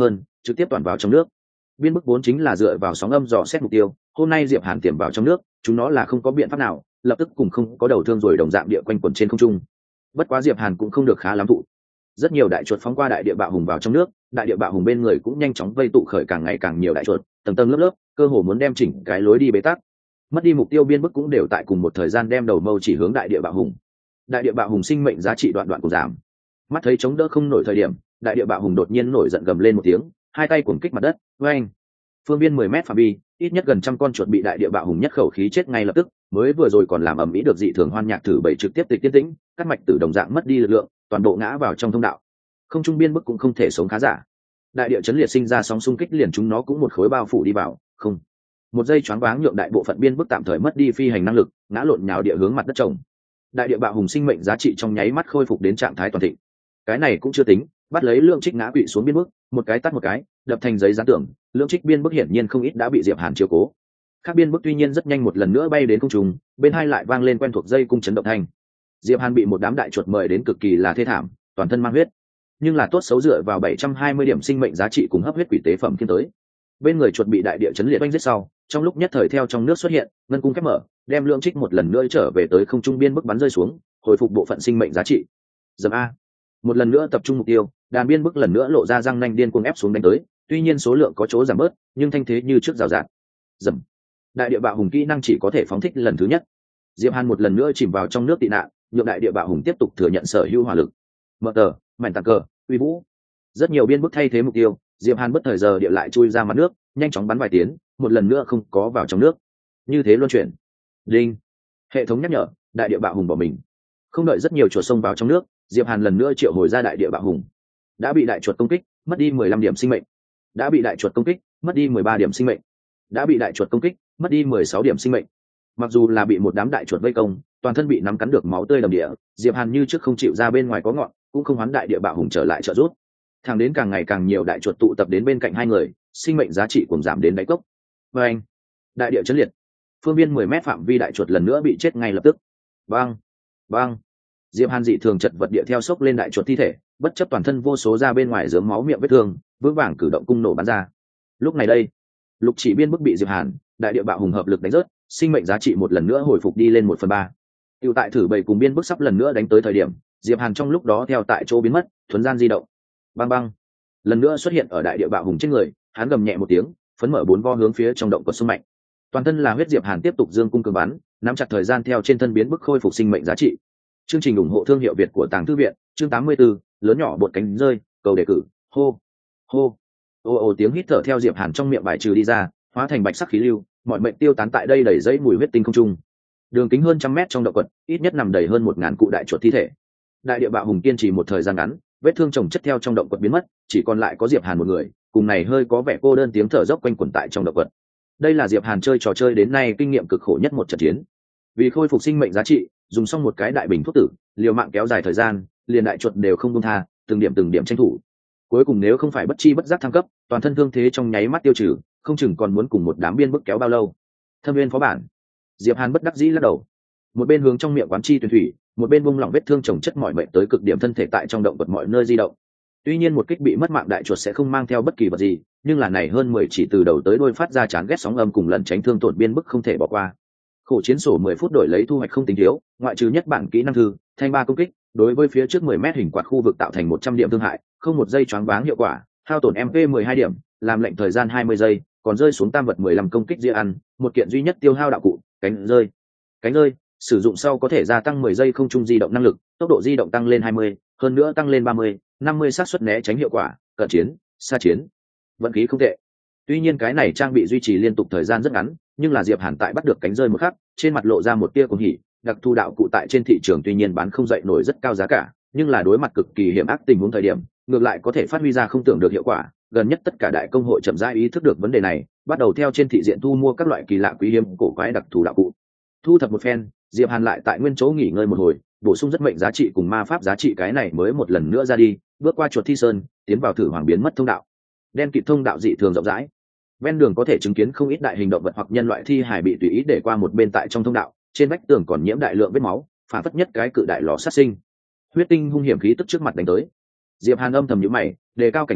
trực tiếp toàn vào trong nước. Biên bức vốn chính là dựa vào sóng âm dò xét mục tiêu, hôm nay Diệp Hàn tiềm vào trong nước, chúng nó là không có biện pháp nào, lập tức cùng không có đầu thương rồi đồng dạng địa quanh quẩn trên không trung. Bất quá Diệp Hàn cũng không được khá lắm thụ. Rất nhiều đại chuột phóng qua đại địa bạo hùng vào trong nước, đại địa bạo hùng bên người cũng nhanh chóng vây tụ khởi càng ngày càng nhiều đại chuột, tầng tầng lớp lớp, cơ hồ muốn đem chỉnh cái lối đi bế tắc. Mất đi mục tiêu biên bức cũng đều tại cùng một thời gian đem đầu mâu chỉ hướng đại địa bạo hùng. Đại địa bạo hùng sinh mệnh giá trị đoạn đoạn của giảm. Mắt thấy chống đỡ không nổi thời điểm, đại địa bạo hùng đột nhiên nổi giận gầm lên một tiếng, hai tay cuồng kích mặt đất, oeng. Phương viên mười mét phạm vi, ít nhất gần trăm con chuột bị đại địa bạo hùng nhất khẩu khí chết ngay lập tức, mới vừa rồi còn làm ầm ĩ được dị thường hoan nhạc thử bảy trực tiếp tịch tiên tĩnh, cắt mạch tử đồng dạng mất đi lực lượng, toàn bộ ngã vào trong thông đạo. Không trung biên bức cũng không thể sống khá giả. Đại địa chấn liệt sinh ra sóng xung kích liền chúng nó cũng một khối bao phủ đi vào, không. Một giây choáng váng nhượng đại bộ phận biên bức tạm thời mất đi phi hành năng lực, ngã lộn nhào địa hướng mặt đất trồng. Đại địa bạo hùng sinh mệnh giá trị trong nháy mắt khôi phục đến trạng thái toàn thịnh. Cái này cũng chưa tính, bắt lấy lượng trích ngã quỵ xuống biên bức, một cái tắt một cái, đập thành giấy dán tưởng, lượng trích biên bức hiển nhiên không ít đã bị Diệp Hàn chiếu cố. Các biên bức tuy nhiên rất nhanh một lần nữa bay đến không trung, bên hai lại vang lên quen thuộc dây cung chấn động thanh. Diệp Hàn bị một đám đại chuột mời đến cực kỳ là thê thảm, toàn thân mang huyết, nhưng là tốt xấu dựa vào bảy trăm hai mươi điểm sinh mệnh giá trị cùng hấp huyết quỷ tế phẩm kiêm tới. Bên người chuột bị đại địa chấn liệt oanh giết sau, trong lúc nhất thời theo trong nước xuất hiện, ngân cung khép mở, đem lượng trích một lần nữa trở về tới không trung biên bức bắn rơi xuống, hồi phục bộ phận sinh mệnh giá trị. Dầm a. Một lần nữa tập trung mục tiêu, đàn biên bức lần nữa lộ ra răng nanh điên cuồng ép xuống đánh tới, tuy nhiên số lượng có chỗ giảm bớt, nhưng thanh thế như trước rào rạt. Dầm. Đại địa bạo hùng kỹ năng chỉ có thể phóng thích lần thứ nhất. Diệp Hàn một lần nữa chìm vào trong nước tị nạn, nhượng đại địa bạo hùng tiếp tục thừa nhận sở hữu hỏa lực. Mở tờ, mảnh tàng cờ, uy vũ. Rất nhiều biên bức thay thế mục tiêu, Diệp Hàn bất thời giờ địa lại chui ra mặt nước, nhanh chóng bắn vài tiến, một lần nữa không có vào trong nước. Như thế luân chuyển. Đinh. Hệ thống nhắc nhở, đại địa bạo hùng bỏ mình. Không đợi rất nhiều chuột xông vào trong nước, Diệp Hàn lần nữa triệu hồi ra đại địa bạo hùng. Đã bị đại chuột công kích, mất đi mười lăm điểm sinh mệnh. Đã bị đại chuột công kích, mất đi mười ba điểm sinh mệnh. Đã bị đại chuột công kích, mất đi mười sáu điểm sinh mệnh. Mặc dù là bị một đám đại chuột vây công, toàn thân bị nắm cắn được máu tươi đầm địa, Diệp Hàn như trước không chịu ra bên ngoài có ngọn, cũng không hoán đại địa bạo hùng trở lại trợ giúp. Thẳng đến càng ngày càng nhiều đại chuột tụ tập đến bên cạnh hai người, sinh mệnh giá trị cũng giảm đến đáy cốc. Và anh, đại địa chấn liệt, phương viên mười mét phạm vi đại chuột lần nữa bị chết ngay lập tức. Bang, bang. Diệp Hàn dị thường chật vật địa theo sốc lên đại chuột thi thể, bất chấp toàn thân vô số ra bên ngoài rớm máu miệng vết thương, vững vàng cử động cung nổ bắn ra. Lúc này đây, lục chỉ biên bức bị Diệp Hàn, đại địa bạo hùng hợp lực đánh rớt, sinh mệnh giá trị một lần nữa hồi phục đi lên một phần ba. Tiêu tại thử bầy cùng biên bức sắp lần nữa đánh tới thời điểm, Diệp Hàn trong lúc đó theo tại chỗ biến mất, thuấn gian di động. Bang bang, lần nữa xuất hiện ở đại địa bạo hùng trên người, hắn gầm nhẹ một tiếng, phấn mở bốn vo hướng phía trong động quật sung mạnh. Toàn thân là huyết, Diệp Hàn tiếp tục dương cung cường bắn, nắm chặt thời gian theo trên thân biến bức khôi phục sinh mệnh giá trị. Chương trình ủng hộ thương hiệu Việt của Tàng Thư viện, chương tám mươi tư, lớn nhỏ bột cánh rơi, cầu đề cử, hô, hô, ô ô tiếng hít thở theo Diệp Hàn trong miệng bài trừ đi ra, hóa thành bạch sắc khí lưu, mọi mệnh tiêu tán tại đây đầy dẫy mùi huyết tinh không trung. Đường kính hơn trăm mét trong động quật, ít nhất nằm đầy hơn một ngàn cụ đại chuột thi thể. Đại địa bạo hùng kiên trì một thời gian ngắn, vết thương chồng chất theo trong động quật biến mất, chỉ còn lại có Diệp Hàn một người, cùng này hơi có vẻ cô đơn tiếng thở dốc quanh quẩn tại trong động quật. Đây là Diệp Hàn chơi trò chơi đến nay kinh nghiệm cực khổ nhất một trận chiến. Vì khôi phục sinh mệnh giá trị, dùng xong một cái đại bình thuốc tử, liều mạng kéo dài thời gian, liền đại chuột đều không buông tha, từng điểm từng điểm tranh thủ. Cuối cùng nếu không phải bất chi bất giác thăng cấp, toàn thân thương thế trong nháy mắt tiêu trừ, không chừng còn muốn cùng một đám biên bức kéo bao lâu. Thâm viên phó bản. Diệp Hàn bất đắc dĩ lắc đầu. Một bên hướng trong miệng quán chi tuyển thủy, một bên bung lỏng vết thương chồng chất mỏi mệt tới cực điểm thân thể tại trong động vật mọi nơi di động. Tuy nhiên một kích bị mất mạng đại chuột sẽ không mang theo bất kỳ vật gì, nhưng là này hơn mười chỉ từ đầu tới đuôi phát ra chán ghét sóng âm cùng lần tránh thương tổn biên bức không thể bỏ qua. Khổ chiến sổ mười phút đổi lấy thu hoạch không tính thiếu, ngoại trừ nhất bản kỹ năng thư, thanh ba công kích, đối với phía trước mười mét hình quạt khu vực tạo thành một trăm điểm thương hại, không một giây choáng váng hiệu quả, hao tổn em pê mười hai điểm, làm lệnh thời gian hai mươi giây, còn rơi xuống tam vật mười lăm công kích ria ăn, một kiện duy nhất tiêu hao đạo cụ, cánh rơi. Cánh rơi, sử dụng sau có thể gia tăng mười giây không trung di động năng lực, tốc độ di động tăng lên hai mươi, hơn nữa tăng lên ba mươi, năm mươi xác suất né tránh hiệu quả, cận chiến, xa chiến. Vận khí không tệ. Tuy nhiên cái này trang bị duy trì liên tục thời gian rất ngắn, nhưng là Diệp Hàn tại bắt được cánh rơi một khắc, trên mặt lộ ra một tia cuồng hỉ, đặc thu đạo cụ tại trên thị trường tuy nhiên bán không dậy nổi rất cao giá cả, nhưng là đối mặt cực kỳ hiểm ác tình huống thời điểm, ngược lại có thể phát huy ra không tưởng được hiệu quả. Gần nhất tất cả đại công hội chậm rãi ý thức được vấn đề này, bắt đầu theo trên thị diện thu mua các loại kỳ lạ quý hiếm cổ quái đặc thù đạo cụ. Thu thập một phen, Diệp Hàn lại tại nguyên chỗ nghỉ ngơi một hồi, bổ sung rất mệnh giá trị cùng ma pháp giá trị cái này mới một lần nữa ra đi, bước qua chuột thi sơn, tiến vào thử hoàng biến mất thông đạo. Đen kịt thông đạo dị thường rộng rãi, ven đường có thể chứng kiến không ít đại hình động vật hoặc nhân loại thi hài bị tùy ý để qua một bên tại trong thông đạo, trên vách tường còn nhiễm đại lượng vết máu, phản phất nhất cái cự đại lò sát sinh. Huyết tinh hung hiểm khí tức trước mặt đánh tới. Diệp Hàn âm thầm nhíu mày, đề cao cảnh giác,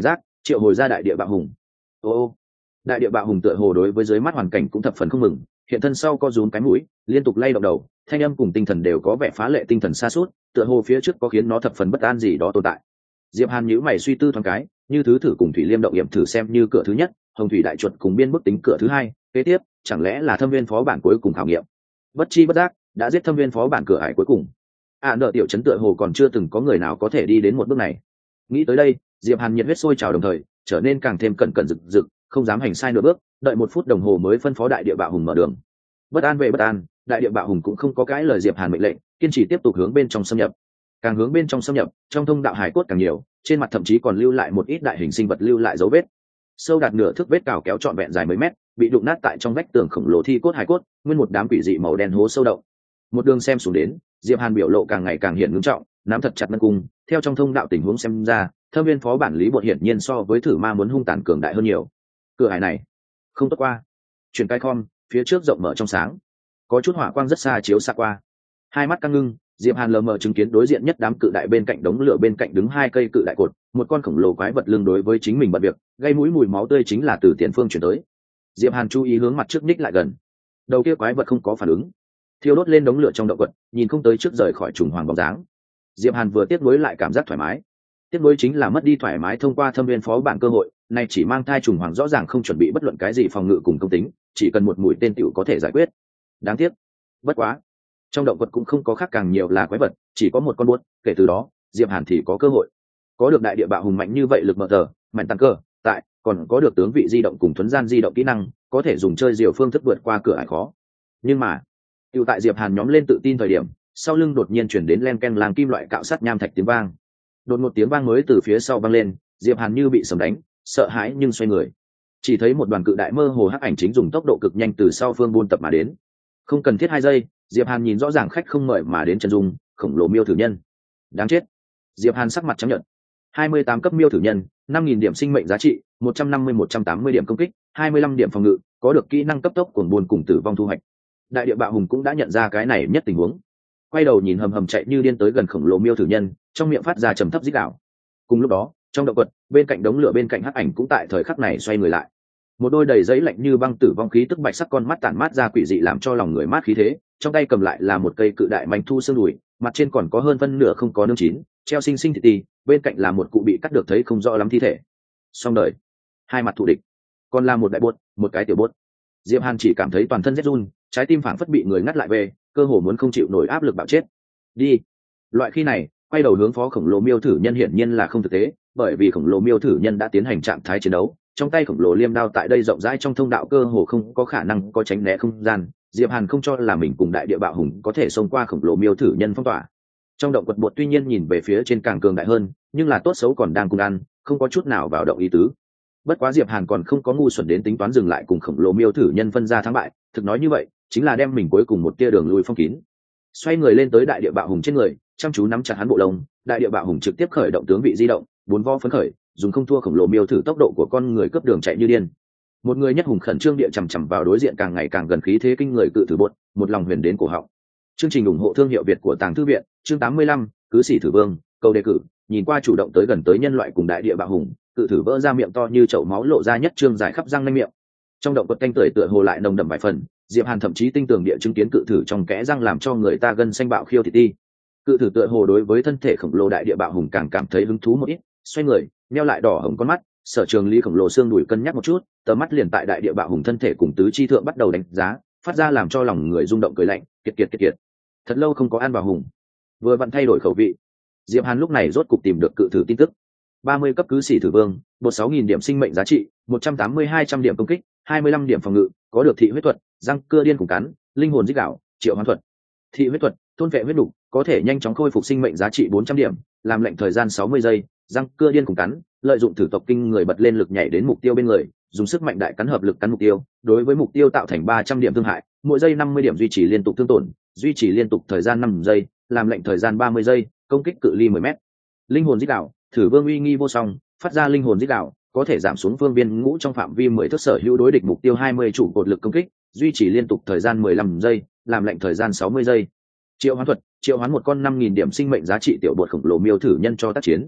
triệu hồi ra đại địa bạo hùng. Ô ô, đại địa bạo hùng tựa hồ đối với dưới mắt hoàn cảnh cũng thập phần không mừng, hiện thân sau co rúm cái mũi, liên tục lay động đầu, thanh âm cùng tinh thần đều có vẻ phá lệ tinh thần xa suốt, tựa hồ phía trước có khiến nó thập phần bất an gì đó tồn tại. Diệp Hàn nhíu mày suy tư thoáng cái, như thứ thử cùng thủy liêm động nghiệm thử xem như cửa thứ nhất, hồng thủy đại chuột cùng biên bức tính cửa thứ hai, kế tiếp chẳng lẽ là thâm viên phó bản cuối cùng khảo nghiệm. Bất chi bất giác đã giết thâm viên phó bản cửa ải cuối cùng. À nợ tiểu trấn tựa hồ còn chưa từng có người nào có thể đi đến một bước này. Nghĩ tới đây, Diệp Hàn nhiệt huyết sôi trào đồng thời trở nên càng thêm cẩn cẩn rực rực, không dám hành sai nửa bước, đợi một phút đồng hồ mới phân phó đại địa bạo hùng mở đường. Bất an về bất an, đại địa bạo hùng cũng không có cãi lời Diệp Hàn mệnh lệnh, kiên trì tiếp tục hướng bên trong xâm nhập. Càng hướng bên trong xâm nhập, trong thông đạo hải cốt càng nhiều, trên mặt thậm chí còn lưu lại một ít đại hình sinh vật lưu lại dấu vết. Sâu đạt nửa thước vết cào kéo trọn vẹn dài mấy mét, bị đụng nát tại trong vách tường khổng lồ thi cốt hải cốt, nguyên một đám quỷ dị màu đen hố sâu động. Một đường xem xuống đến, Diệp Hàn biểu lộ càng ngày càng hiện nghiêm trọng, nắm thật chặt ngân cung, theo trong thông đạo tình huống xem ra, thâm viên phó bản lý bột hiển nhiên so với thử ma muốn hung tàn cường đại hơn nhiều. Cửa hải này không tốt qua. Chuyển cái con, phía trước rộng mở trong sáng, có chút hỏa quang rất xa chiếu xa qua. Hai mắt căng ngưng, Diệp Hàn lờ mờ chứng kiến đối diện nhất đám cự đại bên cạnh đống lửa bên cạnh đứng hai cây cự đại cột, một con khổng lồ quái vật lưng đối với chính mình bật việc, gây mũi mùi máu tươi chính là từ tiền phương chuyển tới. Diệp Hàn chú ý hướng mặt trước ních lại gần. Đầu kia quái vật không có phản ứng, thiêu đốt lên đống lửa trong động vật, nhìn không tới trước rời khỏi trùng hoàng bóng dáng. Diệp Hàn vừa tiếp nối lại cảm giác thoải mái. Tiếp nối chính là mất đi thoải mái thông qua thâm viên phó bản cơ hội, này chỉ mang thai trùng hoàng rõ ràng không chuẩn bị bất luận cái gì phòng ngự cùng công tính, chỉ cần một mũi tên tiểu có thể giải quyết. Đáng tiếc, bất quá, trong động vật cũng không có khác càng nhiều là quái vật, chỉ có một con buốt, kể từ đó, Diệp Hàn thì có cơ hội. Có được đại địa bạo hùng mạnh như vậy lực mở tờ, mạnh tăng cơ, tại, còn có được tướng vị di động cùng thuấn gian di động kỹ năng, có thể dùng chơi diều phương thức vượt qua cửa ải khó. Nhưng mà, tiểu tại Diệp Hàn nhóm lên tự tin thời điểm, sau lưng đột nhiên chuyển đến len ken làng kim loại cạo sắt nham thạch tiếng vang. Đột một tiếng vang mới từ phía sau vang lên, Diệp Hàn như bị sấm đánh, sợ hãi nhưng xoay người, chỉ thấy một đoàn cự đại mơ hồ hắc ảnh chính dùng tốc độ cực nhanh từ sau phương buôn tập mà đến. Không cần thiết hai giây, Diệp Hàn nhìn rõ ràng khách không mời mà đến chân dung, khổng lồ miêu thử nhân. Đáng chết. Diệp Hàn sắc mặt trắng nhợt. hai mươi tám cấp miêu thử nhân, năm nghìn điểm sinh mệnh giá trị, một trăm năm mươi một trăm tám mươi điểm công kích, hai mươi lăm điểm phòng ngự, có được kỹ năng cấp tốc cuồng buồn cùng tử vong thu hoạch. Đại địa bạo hùng cũng đã nhận ra cái này nhất tình huống, quay đầu nhìn hầm hầm chạy như điên tới gần khổng lồ miêu thử nhân, trong miệng phát ra trầm thấp rít gào. Cùng lúc đó, trong động vật, bên cạnh đống lửa bên cạnh hắc ảnh cũng tại thời khắc này xoay người lại. Một đôi đầy giấy lạnh như băng tử vong khí tức bạch sắc con mắt tản mát ra quỷ dị làm cho lòng người mát khí thế, trong tay cầm lại là một cây cự đại manh thu xương đùi, mặt trên còn có hơn phân nửa không có nương chín, treo xinh xinh thịt tì, bên cạnh là một cụ bị cắt được thấy không rõ lắm thi thể. Xong đời, hai mặt thù địch, còn là một đại buốt, một cái tiểu buốt. Diệp Hàn chỉ cảm thấy toàn thân rét run, trái tim phảng phất bị người ngắt lại về, cơ hồ muốn không chịu nổi áp lực bạo chết. Đi. Loại khi này, quay đầu hướng phó khổng lồ miêu thử nhân hiển nhiên là không thực tế, bởi vì khổng lồ miêu thử nhân đã tiến hành trạng thái chiến đấu, trong tay khổng lồ liêm đao tại đây rộng rãi trong thông đạo cơ hồ không có khả năng có tránh né không gian. Diệp Hàn không cho là mình cùng đại địa bạo hùng có thể xông qua khổng lồ miêu thử nhân phong tỏa. Trong động quật bột tuy nhiên nhìn về phía trên càng cường đại hơn, nhưng là tốt xấu còn đang cùng ăn, không có chút nào vào động ý tứ. Bất quá Diệp Hàn còn không có ngu xuẩn đến tính toán dừng lại cùng khổng lồ miêu thử nhân phân ra thắng bại, thực nói như vậy, chính là đem mình cuối cùng một tia đường lui phong kín. Xoay người lên tới đại địa bạo hùng trên người, chăm chú nắm chặt hắn bộ lông, đại địa bạo hùng trực tiếp khởi động tướng vị di động, bốn vo phấn khởi, dùng không thua khổng lồ miêu thử tốc độ của con người cướp đường chạy như điên. Một người nhất hùng khẩn trương địa chằm chằm vào đối diện càng ngày càng gần khí thế kinh người cự thử bột, một lòng huyền đến cổ họng. Chương trình ủng hộ thương hiệu Việt của Tàng Thư viện, chương tám mươi lăm, cứ sĩ thử vương, câu đề cử, nhìn qua chủ động tới gần tới nhân loại cùng đại địa bạo hùng, cự thử vỡ ra miệng to như chậu máu lộ ra nhất trương dài khắp răng nanh miệng. Trong động vật canh tưởi tựa hồ lại nồng đậm vài phần, Diệp Hàn thậm chí tinh tường địa chứng kiến cự thử trong kẽ răng làm cho người ta gân xanh bạo khiêu thịt đi. Cự thử tựa hồ đối với thân thể khổng lồ đại địa bạo hùng càng cảm thấy hứng thú một ít, xoay người, neo lại đỏ hồng con mắt, Sở Trường Lý khổng lồ xương đùi cân nhắc một chút, tầm mắt liền tại đại địa bạo hùng thân thể cùng tứ chi thượng bắt đầu đánh giá, phát ra làm cho lòng người rung động cười lạnh, kiệt kiệt kiệt kiệt. Thật lâu không có ăn vào hùng, vừa vặn thay đổi khẩu vị. Diệp Hàn lúc này rốt cục tìm được cự thử tin tức. ba mươi cấp cứ sĩ thử vương, một sáu nghìn điểm sinh mệnh giá trị, một trăm tám mươi hai trăm điểm công kích, hai mươi lăm điểm phòng ngự, có được thị huyết thuật, răng cưa điên cùng cắn, linh hồn rít gạo, triệu hoán thuật. Thị huyết thuật, thôn vệ huyết đủ, có thể nhanh chóng khôi phục sinh mệnh giá trị bốn trăm điểm, làm lệnh thời gian sáu mươi giây, răng cưa điên cùng cắn, lợi dụng thử tộc kinh người bật lên lực nhảy đến mục tiêu bên người, dùng sức mạnh đại cắn hợp lực cắn mục tiêu, đối với mục tiêu tạo thành ba trăm điểm thương hại, mỗi giây năm mươi điểm duy trì liên tục thương tổn, duy trì liên tục thời gian năm giây, làm lệnh thời gian ba mươi giây, công kích cự ly mười mét. Linh hồn rít gạo, thử vương uy nghi vô song, phát ra linh hồn rít gạo, có thể giảm xuống phương viên ngũ trong phạm vi mười thước sở hữu đối địch mục tiêu hai mươi trụ cột lực công kích, duy trì liên tục thời gian mười lăm giây, làm lệnh thời gian sáu mươi giây. Triệu hoán thuật, triệu hoán một con năm nghìn điểm sinh mệnh giá trị tiểu bột khổng lồ miêu thử nhân cho tác chiến.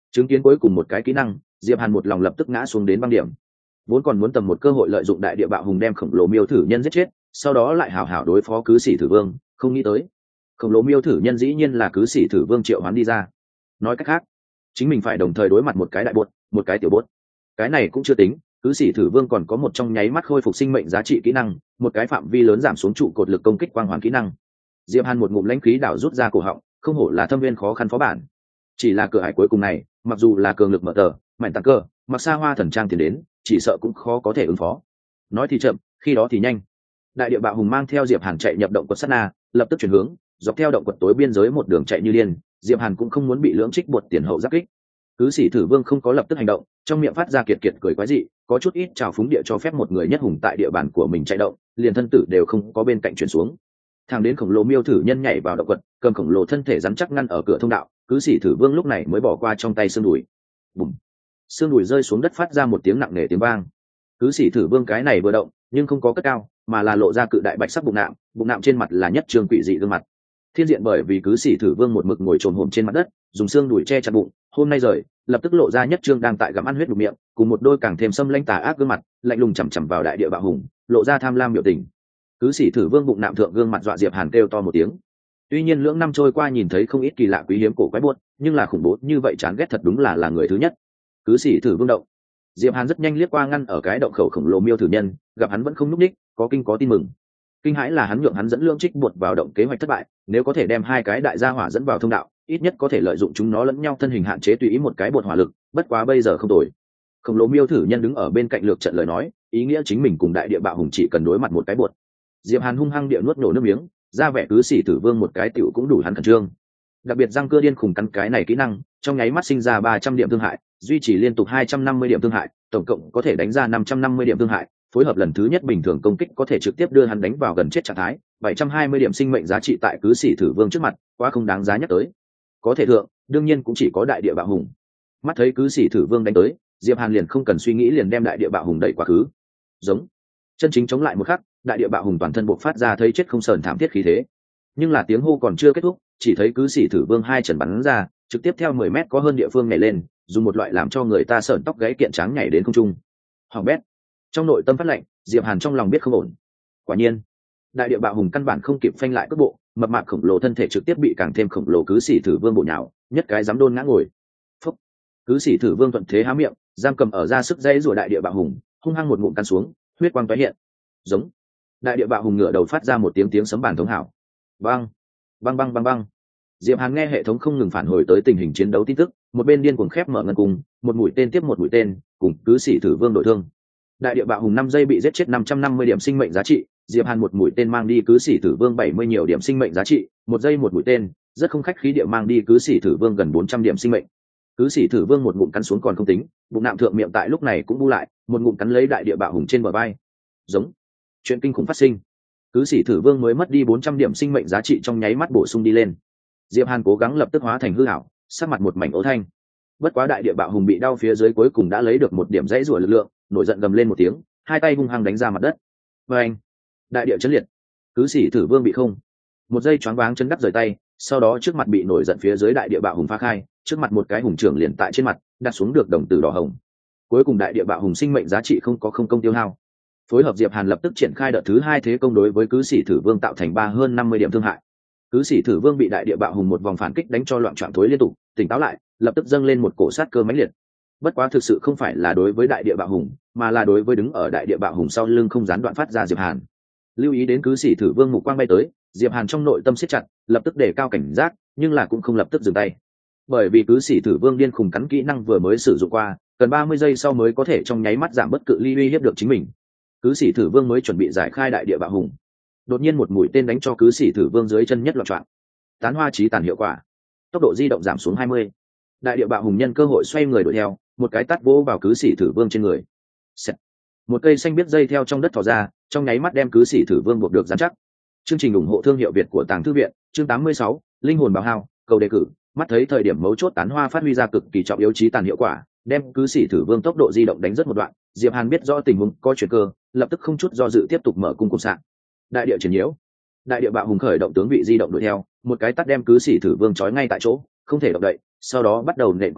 chứng kiến cuối cùng một cái kỹ năng, diệp hàn một lòng lập tức ngã xuống đến băng điểm. Vốn còn muốn tầm một cơ hội lợi dụng đại địa bạo hùng đem khổng lồ miêu thử nhân giết chết, sau đó lại hảo hảo đối phó cứ sĩ thử vương, không nghĩ tới khổng lồ miêu thử nhân dĩ nhiên là cứ sĩ thử vương triệu hoán đi ra. Nói cách khác, chính mình phải đồng thời đối mặt một cái đại bột, một cái tiểu bột. Cái này cũng chưa tính, cứ sĩ thử vương còn có một trong nháy mắt khôi phục sinh mệnh giá trị kỹ năng, một cái phạm vi lớn giảm xuống trụ cột lực công kích quang hoàn kỹ năng. Diệp Hàn một ngụm lãnh khí đảo rút ra cổ họng, không hổ là thâm viên khó khăn phó bản. Chỉ là cửa hải cuối cùng này, mặc dù là cường lực mở tờ, mạnh tăng cơ, mặc xa hoa thần trang tiền đến, chỉ sợ cũng khó có thể ứng phó. Nói thì chậm, khi đó thì nhanh. Đại địa bạo hùng mang theo Diệp Hàn chạy nhập động quật sát na, lập tức chuyển hướng, dọc theo động quật tối biên giới một đường chạy như điên. Diệp Hàn cũng không muốn bị lưỡng trích buột tiền hậu giáp kích. Cứ sĩ thử vương không có lập tức hành động, trong miệng phát ra kiệt kiệt cười quái dị, có chút ít trào phúng địa cho phép một người nhất hùng tại địa bàn của mình chạy động, liền thân tử đều không có bên cạnh chuyển xuống. Thằng đến khổng lồ miêu thử nhân nhảy vào động quật, cầm khổng lồ thân thể rắn chắc ngăn ở cửa thông đạo, cứ sĩ thử vương lúc này mới bỏ qua trong tay xương đùi. Bùm! Xương đùi rơi xuống đất phát ra một tiếng nặng nề tiếng vang. Cứ sĩ thử vương cái này vừa động, nhưng không có cất cao, mà là lộ ra cự đại bạch sắc bụng nạm, bụng nạm trên mặt là nhất trường quỷ dị gương mặt. Thiên diện bởi vì cứ sĩ thử vương một mực ngồi trồn hổm trên mặt đất, dùng xương đùi che chặt bụng, hôm nay rời, lập tức lộ ra nhất trương đang tại gặm ăn huyết đục miệng, cùng một đôi càng thêm xâm lãnh tà ác gương mặt, lạnh lùng chằm chằm vào đại địa bạo hùng, lộ ra tham lam biểu tình. Cứ sĩ thử vương bụng nạm thượng gương mặt dọa Diệp Hàn kêu to một tiếng. Tuy nhiên lưỡng năm trôi qua nhìn thấy không ít kỳ lạ quý hiếm cổ quái buốt, nhưng là khủng bố như vậy chán ghét thật đúng là là người thứ nhất. Cứ sĩ thử vương động, Diệp Hàn rất nhanh liếc qua ngăn ở cái động khẩu khổng lồ miêu thử nhân, gặp hắn vẫn không núp đích, có kinh có tin mừng. Kinh hãi là hắn nhượng hắn dẫn lưỡng trích buột vào động kế hoạch thất bại, nếu có thể đem hai cái đại gia hỏa dẫn vào thông đạo, ít nhất có thể lợi dụng chúng nó lẫn nhau thân hình hạn chế tùy ý một cái bột hỏa lực, bất quá bây giờ không tồi. Khổng lồ miêu thử nhân đứng ở bên cạnh lược trận lời nói, ý nghĩa chính mình cùng đại địa bạo hùng chỉ cần đối mặt một cái bột. Diệp Hàn hung hăng địa nuốt nổ nước miếng, ra vẻ cứ sĩ tử vương một cái tiểu cũng đủ hắn khẩn trương. Đặc biệt răng cưa điên khùng cắn cái này kỹ năng, trong nháy mắt sinh ra ba trăm điểm thương hại, duy trì liên tục hai trăm năm mươi điểm thương hại, tổng cộng có thể đánh ra năm trăm năm mươi điểm thương hại, phối hợp lần thứ nhất bình thường công kích có thể trực tiếp đưa hắn đánh vào gần chết trạng thái, bảy trăm hai mươi điểm sinh mệnh giá trị tại cứ sĩ thử vương trước mặt, quá không đáng giá nhắc tới. Có thể thượng, đương nhiên cũng chỉ có đại địa bạo hùng. Mắt thấy cứ sĩ thử vương đánh tới, Diệp Hàn liền không cần suy nghĩ liền đem đại địa bạo hùng đẩy quá khứ. Giống, chân chính chống lại một khắc, đại địa bạo hùng toàn thân bộc phát ra thấy chết không sờn thảm thiết khí thế. Nhưng là tiếng hô còn chưa kết thúc, chỉ thấy cứ sĩ thử vương hai trần bắn ra, trực tiếp theo mười mét có hơn địa phương nhảy lên, dùng một loại làm cho người ta sởn tóc gáy kiện tráng nhảy đến không trung. Hoàng bét. Trong nội tâm phát lệnh, Diệp Hàn trong lòng biết không ổn. Quả nhiên, đại địa bạo hùng căn bản không kịp phanh lại cước bộ, mập mạp khổng lồ thân thể trực tiếp bị càng thêm khổng lồ cứ sĩ thử vương bổ nhào, nhất cái dám đôn ngã ngồi. Phúc. Cứ sĩ thử vương thuận thế há miệng, giam cầm ở ra sức dây rủa đại địa bạo hùng, hung hăng một ngụm cắn xuống, huyết quang tái hiện. Giống. Đại địa bạo hùng ngửa đầu phát ra một tiếng tiếng sấm bàn thống hảo. Bang, bang bang bang bang. Diệp Hàn nghe hệ thống không ngừng phản hồi tới tình hình chiến đấu tin tức, một bên điên cuồng khép mở ngân cung, một mũi tên tiếp một mũi tên, cùng cứ sĩ thử vương đội thương. Đại địa bạo hùng năm giây bị giết chết năm trăm năm mươi điểm sinh mệnh giá trị, Diệp Hàn một mũi tên mang đi cứ sĩ thử vương bảy mươi nhiều điểm sinh mệnh giá trị, một giây một mũi tên, rất không khách khí địa mang đi cứ sĩ thử vương gần bốn trăm điểm sinh mệnh. Cứ sĩ thử vương một ngụm cắn xuống còn không tính, bụng nạm thượng miệng tại lúc này cũng bu lại, một ngụm cắn lấy đại địa bạo hùng trên bờ vai. Giống. Chuyện kinh khủng phát sinh. Cứ sĩ thử vương mới mất đi bốn trăm điểm sinh mệnh giá trị trong nháy mắt bổ sung đi lên. Diệp Hàn cố gắng lập tức hóa thành hư ảo, sát mặt một mảnh ố thanh. Bất quá đại địa bạo hùng bị đau phía dưới cuối cùng đã lấy được một điểm dãy rủa lực lượng, nổi giận gầm lên một tiếng, hai tay hung hăng đánh ra mặt đất. Và anh, đại địa chấn liệt. Cứ sĩ thử vương bị không. Một giây choáng váng chân đắp rời tay, sau đó trước mặt bị nổi giận phía dưới đại địa bạo hùng phá khai, trước mặt một cái hùng trưởng liền tại trên mặt, đặt xuống được đồng tử đỏ hồng. Cuối cùng đại địa bạo hùng sinh mệnh giá trị không có không công tiêu hao. Phối hợp Diệp Hàn lập tức triển khai đợt thứ hai thế công đối với cứ sĩ thử vương tạo thành ba hơn năm mươi điểm thương hại. Cứ sĩ thử vương bị đại địa bạo hùng một vòng phản kích đánh cho loạn trọn thối liên tục, tỉnh táo lại, lập tức dâng lên một cổ sát cơ mãnh liệt. Bất quá thực sự không phải là đối với đại địa bạo hùng, mà là đối với đứng ở đại địa bạo hùng sau lưng không gián đoạn phát ra Diệp Hàn. Lưu ý đến cứ sĩ thử vương mục quang bay tới, Diệp Hàn trong nội tâm siết chặt, lập tức đề cao cảnh giác, nhưng là cũng không lập tức dừng tay. Bởi vì cứ sĩ thử vương điên khùng cắn kỹ năng vừa mới sử dụng qua, cần ba mươi giây sau mới có thể trong nháy mắt giảm bất cự ly uy hiếp được chính mình. Cứ sĩ thử vương mới chuẩn bị giải khai đại địa bạo hùng, đột nhiên một mũi tên đánh cho cứ sĩ thử vương dưới chân nhất loạn trọn. Tán hoa chí tàn hiệu quả, tốc độ di động giảm xuống hai mươi. Đại địa bạo hùng nhân cơ hội xoay người đuổi theo, một cái tát vỗ vào cứ sĩ thử vương trên người. Xẹt. Một cây xanh biết dây theo trong đất thò ra, trong nháy mắt đem cứ sĩ thử vương buộc được dán chắc. Chương trình ủng hộ thương hiệu Việt của Tàng Thư viện, chương tám mươi sáu, linh hồn bào hao, cầu đề cử. Mắt thấy thời điểm mấu chốt tán hoa phát huy ra cực kỳ trọng yếu chí tàn hiệu quả, đem cứ sĩ thử vương tốc độ di động đánh rất một đoạn. Diệp Hàn biết rõ tình huống có chuyển cơ, lập tức không chút do dự tiếp tục mở cung cùng sạng. Đại địa triển nhiễu. Đại địa bạo hùng khởi động tướng vị di động đuổi theo, một cái tát đem cứ sĩ thử vương trói ngay tại chỗ, không thể động đậy, sau đó bắt đầu nện vào gỗ,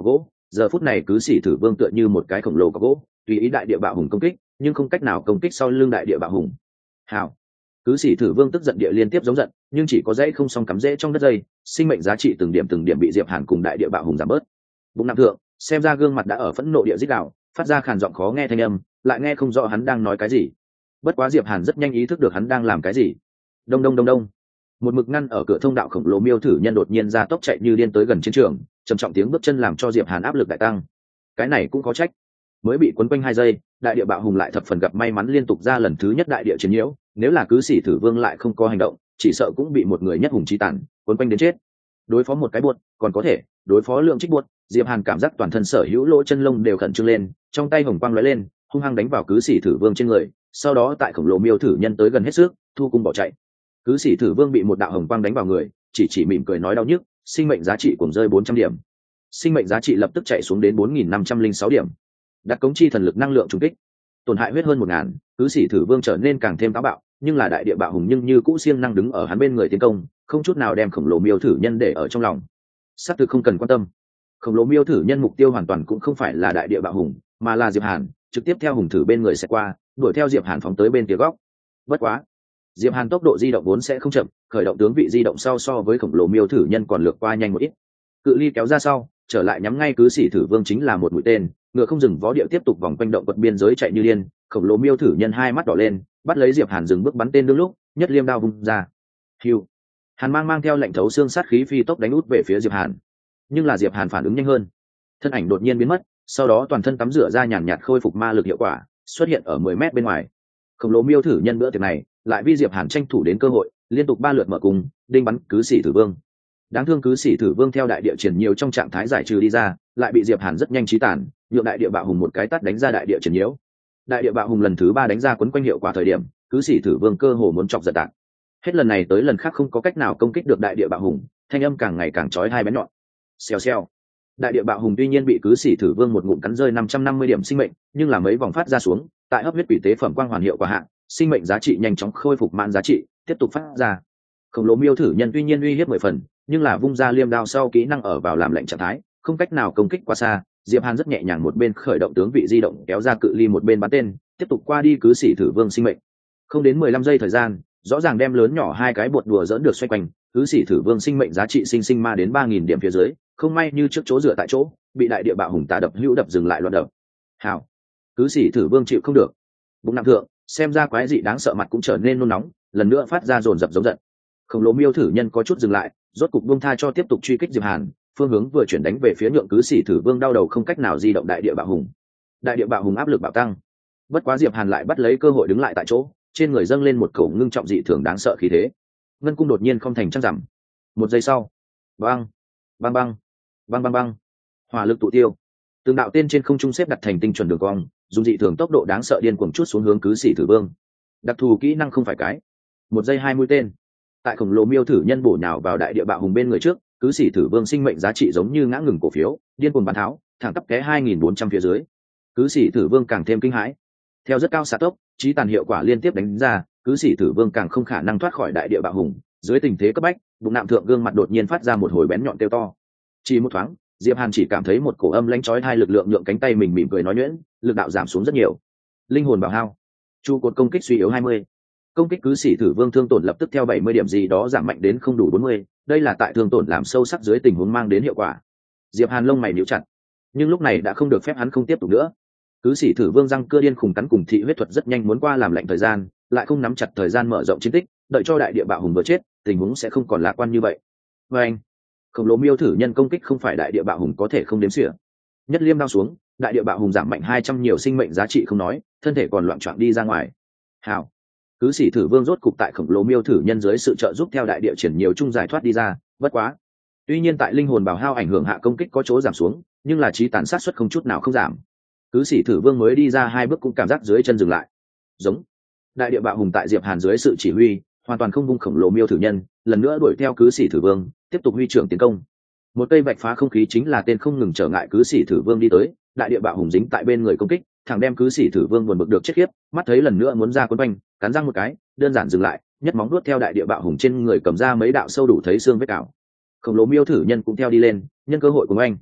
giờ phút này cứ sĩ thử vương tựa như một cái khổng lồ có gỗ, tùy ý đại địa bạo hùng công kích, nhưng không cách nào công kích sau lưng đại địa bạo hùng. Hảo, cứ sĩ thử vương tức giận địa liên tiếp giống giận, nhưng chỉ có dãy không xong cắm rễ trong đất dây, sinh mệnh giá trị từng điểm từng điểm bị Diệp Hàn cùng đại địa bạo hùng giảm bớt. Bụng nặng thượng, xem ra gương mặt đã ở phẫn nộ địa rít gào, phát ra khàn giọng khó nghe thanh âm, lại nghe không rõ hắn đang nói cái gì. Bất quá Diệp Hàn rất nhanh ý thức được hắn đang làm cái gì. Đông đông đông đông, một mực ngăn ở cửa thông đạo khổng lồ miêu thử nhân đột nhiên ra tốc chạy như điên tới gần chiến trường, trầm trọng tiếng bước chân làm cho Diệp Hàn áp lực đại tăng. Cái này cũng có trách, mới bị quấn quanh hai giây, đại địa bạo hùng lại thập phần gặp may mắn liên tục ra lần thứ nhất đại địa chiến nhiễu, nếu là cứ sĩ thử vương lại không có hành động, chỉ sợ cũng bị một người nhất hùng chi tàn quấn quanh đến chết. Đối phó một cái buột còn có thể, đối phó lượng trích buột, Diệp Hàn cảm giác toàn thân sở hữu lỗ chân lông đều khẩn trương lên, trong tay hồng quang lóe lên, hung hăng đánh vào cứ sĩ thử vương trên người, sau đó tại khổng lồ miêu thử nhân tới gần hết sức, thu cung bỏ chạy. Cứ sĩ thử vương bị một đạo hồng quang đánh vào người, chỉ chỉ mỉm cười nói đau nhức, sinh mệnh giá trị cùng rơi bốn trăm điểm. Sinh mệnh giá trị lập tức chạy xuống đến bốn nghìn năm trăm linh sáu điểm. Đặt cống chi thần lực năng lượng trùng kích, tổn hại huyết hơn một ngàn, cứ sĩ thử vương trở nên càng thêm táo bạo, nhưng là đại địa bạo hùng nhưng như cũ siêng năng đứng ở hắn bên người tiến công, không chút nào đem khổng lồ miêu thử nhân để ở trong lòng. Sát thực không cần quan tâm, khổng lồ miêu thử nhân mục tiêu hoàn toàn cũng không phải là đại địa bạo hùng, mà là Diệp Hàn, trực tiếp theo hùng thử bên người sẽ qua, đuổi theo Diệp Hàn phóng tới bên kia góc. Bất quá, Diệp Hàn tốc độ di động vốn sẽ không chậm, khởi động tướng vị di động sau so với khổng lồ miêu thử nhân còn lược qua nhanh một ít. Cự ly kéo ra sau, trở lại nhắm ngay cứ sĩ thử vương chính là một mũi tên, ngựa không dừng vó điệu tiếp tục vòng quanh động quật biên giới chạy như điên. Khổng lồ miêu thử nhân hai mắt đỏ lên, bắt lấy Diệp Hàn dừng bước bắn tên đương lúc, nhất liêm đao vung ra. Hưu, Hàn mang mang theo lệnh thấu xương sát khí phi tốc đánh út về phía Diệp Hàn, nhưng là Diệp Hàn phản ứng nhanh hơn, thân ảnh đột nhiên biến mất, sau đó toàn thân tắm rửa ra nhàn nhạt khôi phục ma lực hiệu quả, xuất hiện ở mười mét bên ngoài. Khổng lồ miêu thử nhân bữa tiệc này lại vi Diệp Hàn tranh thủ đến cơ hội, liên tục ba lượt mở cung đinh bắn cứ sĩ thử vương. Đáng thương cứ sĩ thử vương theo đại địa triển nhiều trong trạng thái giải trừ đi ra, lại bị Diệp Hàn rất nhanh chí tàn, nhượng đại địa bạo hùng một cái tát đánh ra đại địa triển nhiễu. Đại địa bạo hùng lần thứ ba đánh ra quấn quanh hiệu quả thời điểm, cứ sĩ thử vương cơ hồ muốn chọc giật tạc. Hết lần này tới lần khác không có cách nào công kích được đại địa bạo hùng, thanh âm càng ngày càng chói tai bén nhọn. Xèo xèo. Đại địa bạo hùng tuy nhiên bị cứ sĩ thử vương một ngụm cắn rơi năm trăm năm mươi điểm sinh mệnh, nhưng là mấy vòng phát ra xuống, tại hấp huyết quỷ tế phẩm quang hoàn hiệu quả hạ, sinh mệnh giá trị nhanh chóng khôi phục mãn giá trị, tiếp tục phát ra. Khổng lồ miêu thử nhân tuy nhiên uy hiếp mười phần, nhưng là vung ra liêm đao sau kỹ năng ở vào làm lệnh trạng thái, không cách nào công kích quá xa. Diệp Hàn rất nhẹ nhàng một bên khởi động tướng vị di động kéo ra cự ly một bên bắn tên, tiếp tục qua đi cứ sĩ thử vương sinh mệnh. Không đến mười lăm giây thời gian, rõ ràng đem lớn nhỏ hai cái bột đùa dỡn được xoay quanh, cứ sĩ thử vương sinh mệnh giá trị sinh sinh ma đến ba nghìn điểm phía dưới, không may như trước chỗ dựa tại chỗ, bị đại địa bạo hùng tà đập hữu đập dừng lại loạn đập. Hảo, cứ sĩ thử vương chịu không được. Bụng nặng thượng, xem ra quái dị đáng sợ mặt cũng trở nên nôn nóng, lần nữa phát ra dồn dập giống giận. Khổng lồ miêu thử nhân có chút dừng lại, rốt cục buông tha cho tiếp tục truy kích Diệp Hàn, phương hướng vừa chuyển đánh về phía nhượng cứ sĩ thử vương đau đầu không cách nào di động đại địa bạo hùng. Đại địa bạo hùng áp lực bạo tăng. Bất quá Diệp Hàn lại bắt lấy cơ hội đứng lại tại chỗ, trên người dâng lên một cổ ngưng trọng dị thường đáng sợ khí thế. Ngân cung đột nhiên không thành trăng rằm. Một giây sau, băng, băng băng, băng băng băng, hỏa lực tụ tiêu. Từng đạo tên trên không trung xếp đặt thành tinh chuẩn đường cong, dùng dị thường tốc độ đáng sợ điên cuồng chút xuống hướng cứ sĩ thử vương. Đặc thù kỹ năng không phải cái. Một giây hai mũi tên. Tại khổng lồ miêu thử nhân bổ nhào vào đại địa bạo hùng bên người trước, cứ sĩ thử vương sinh mệnh giá trị giống như ngã ngừng cổ phiếu, điên cuồng bắn tháo, thẳng tắp té hai nghìn bốn trăm phía dưới. Cứ sĩ thử vương càng thêm kinh hãi. Theo rất cao xạ tốc, chí tàn hiệu quả liên tiếp đánh ra, cứ sĩ thử vương càng không khả năng thoát khỏi đại địa bạo hùng. Dưới tình thế cấp bách, bụng nạm thượng gương mặt đột nhiên phát ra một hồi bén nhọn kêu to. Chỉ một thoáng, Diệp Hàn chỉ cảm thấy một cổ âm lãnh chói tai lực lượng nhượng cánh tay mình mỉm cười nói nhuyễn, lực đạo giảm xuống rất nhiều. Linh hồn bảo hao, chu cột công kích suy yếu hai mươi. Công kích cứ sĩ thử vương thương tổn lập tức theo bảy mươi điểm gì đó giảm mạnh đến không đủ bốn mươi, đây là tại thương tổn làm sâu sắc dưới tình huống mang đến hiệu quả. Diệp Hàn lông mày nhíu chặt, nhưng lúc này đã không được phép hắn không tiếp tục nữa. Cứ sĩ thử vương răng cưa điên khùng cắn cùng thị huyết thuật rất nhanh muốn qua làm lệnh thời gian, lại không nắm chặt thời gian mở rộng chiến tích, đợi cho đại địa bạo hùng vừa chết, tình huống sẽ không còn lạc quan như vậy. Và anh, khổng lồ miêu thử nhân công kích không phải đại địa bạo hùng có thể không đếm xỉa. Nhất liêm đao xuống, đại địa bạo hùng giảm mạnh hai trăm nhiều sinh mệnh giá trị không nói, thân thể còn loạn choạng đi ra ngoài. Hảo, cứ sĩ thử vương rốt cục tại khổng lồ miêu thử nhân dưới sự trợ giúp theo đại địa triển nhiều chung giải thoát đi ra, bất quá. Tuy nhiên tại linh hồn bảo hao ảnh hưởng hạ công kích có chỗ giảm xuống, nhưng là trí tàn sát suất không chút nào không giảm. Cứ sĩ thử vương mới đi ra hai bước cũng cảm giác dưới chân dừng lại. Giống. Đại địa bạo hùng tại Diệp Hàn dưới sự chỉ huy, hoàn toàn không vung khổng lồ miêu thử nhân, lần nữa đuổi theo cứ sĩ thử vương, tiếp tục huy trưởng tiến công. Một cây vạch phá không khí chính là tên không ngừng trở ngại cứ sĩ thử vương đi tới, đại địa bạo hùng dính tại bên người công kích, thẳng đem cứ sĩ thử vương buồn bực được chết khiếp, mắt thấy lần nữa muốn ra quấn quanh, cắn răng một cái, đơn giản dừng lại, nhất móng vuốt theo đại địa bạo hùng trên người cầm ra mấy đạo sâu đủ thấy xương vết cào. Khổng lồ miêu thử nhân cũng theo đi lên, nhân cơ hội của anh.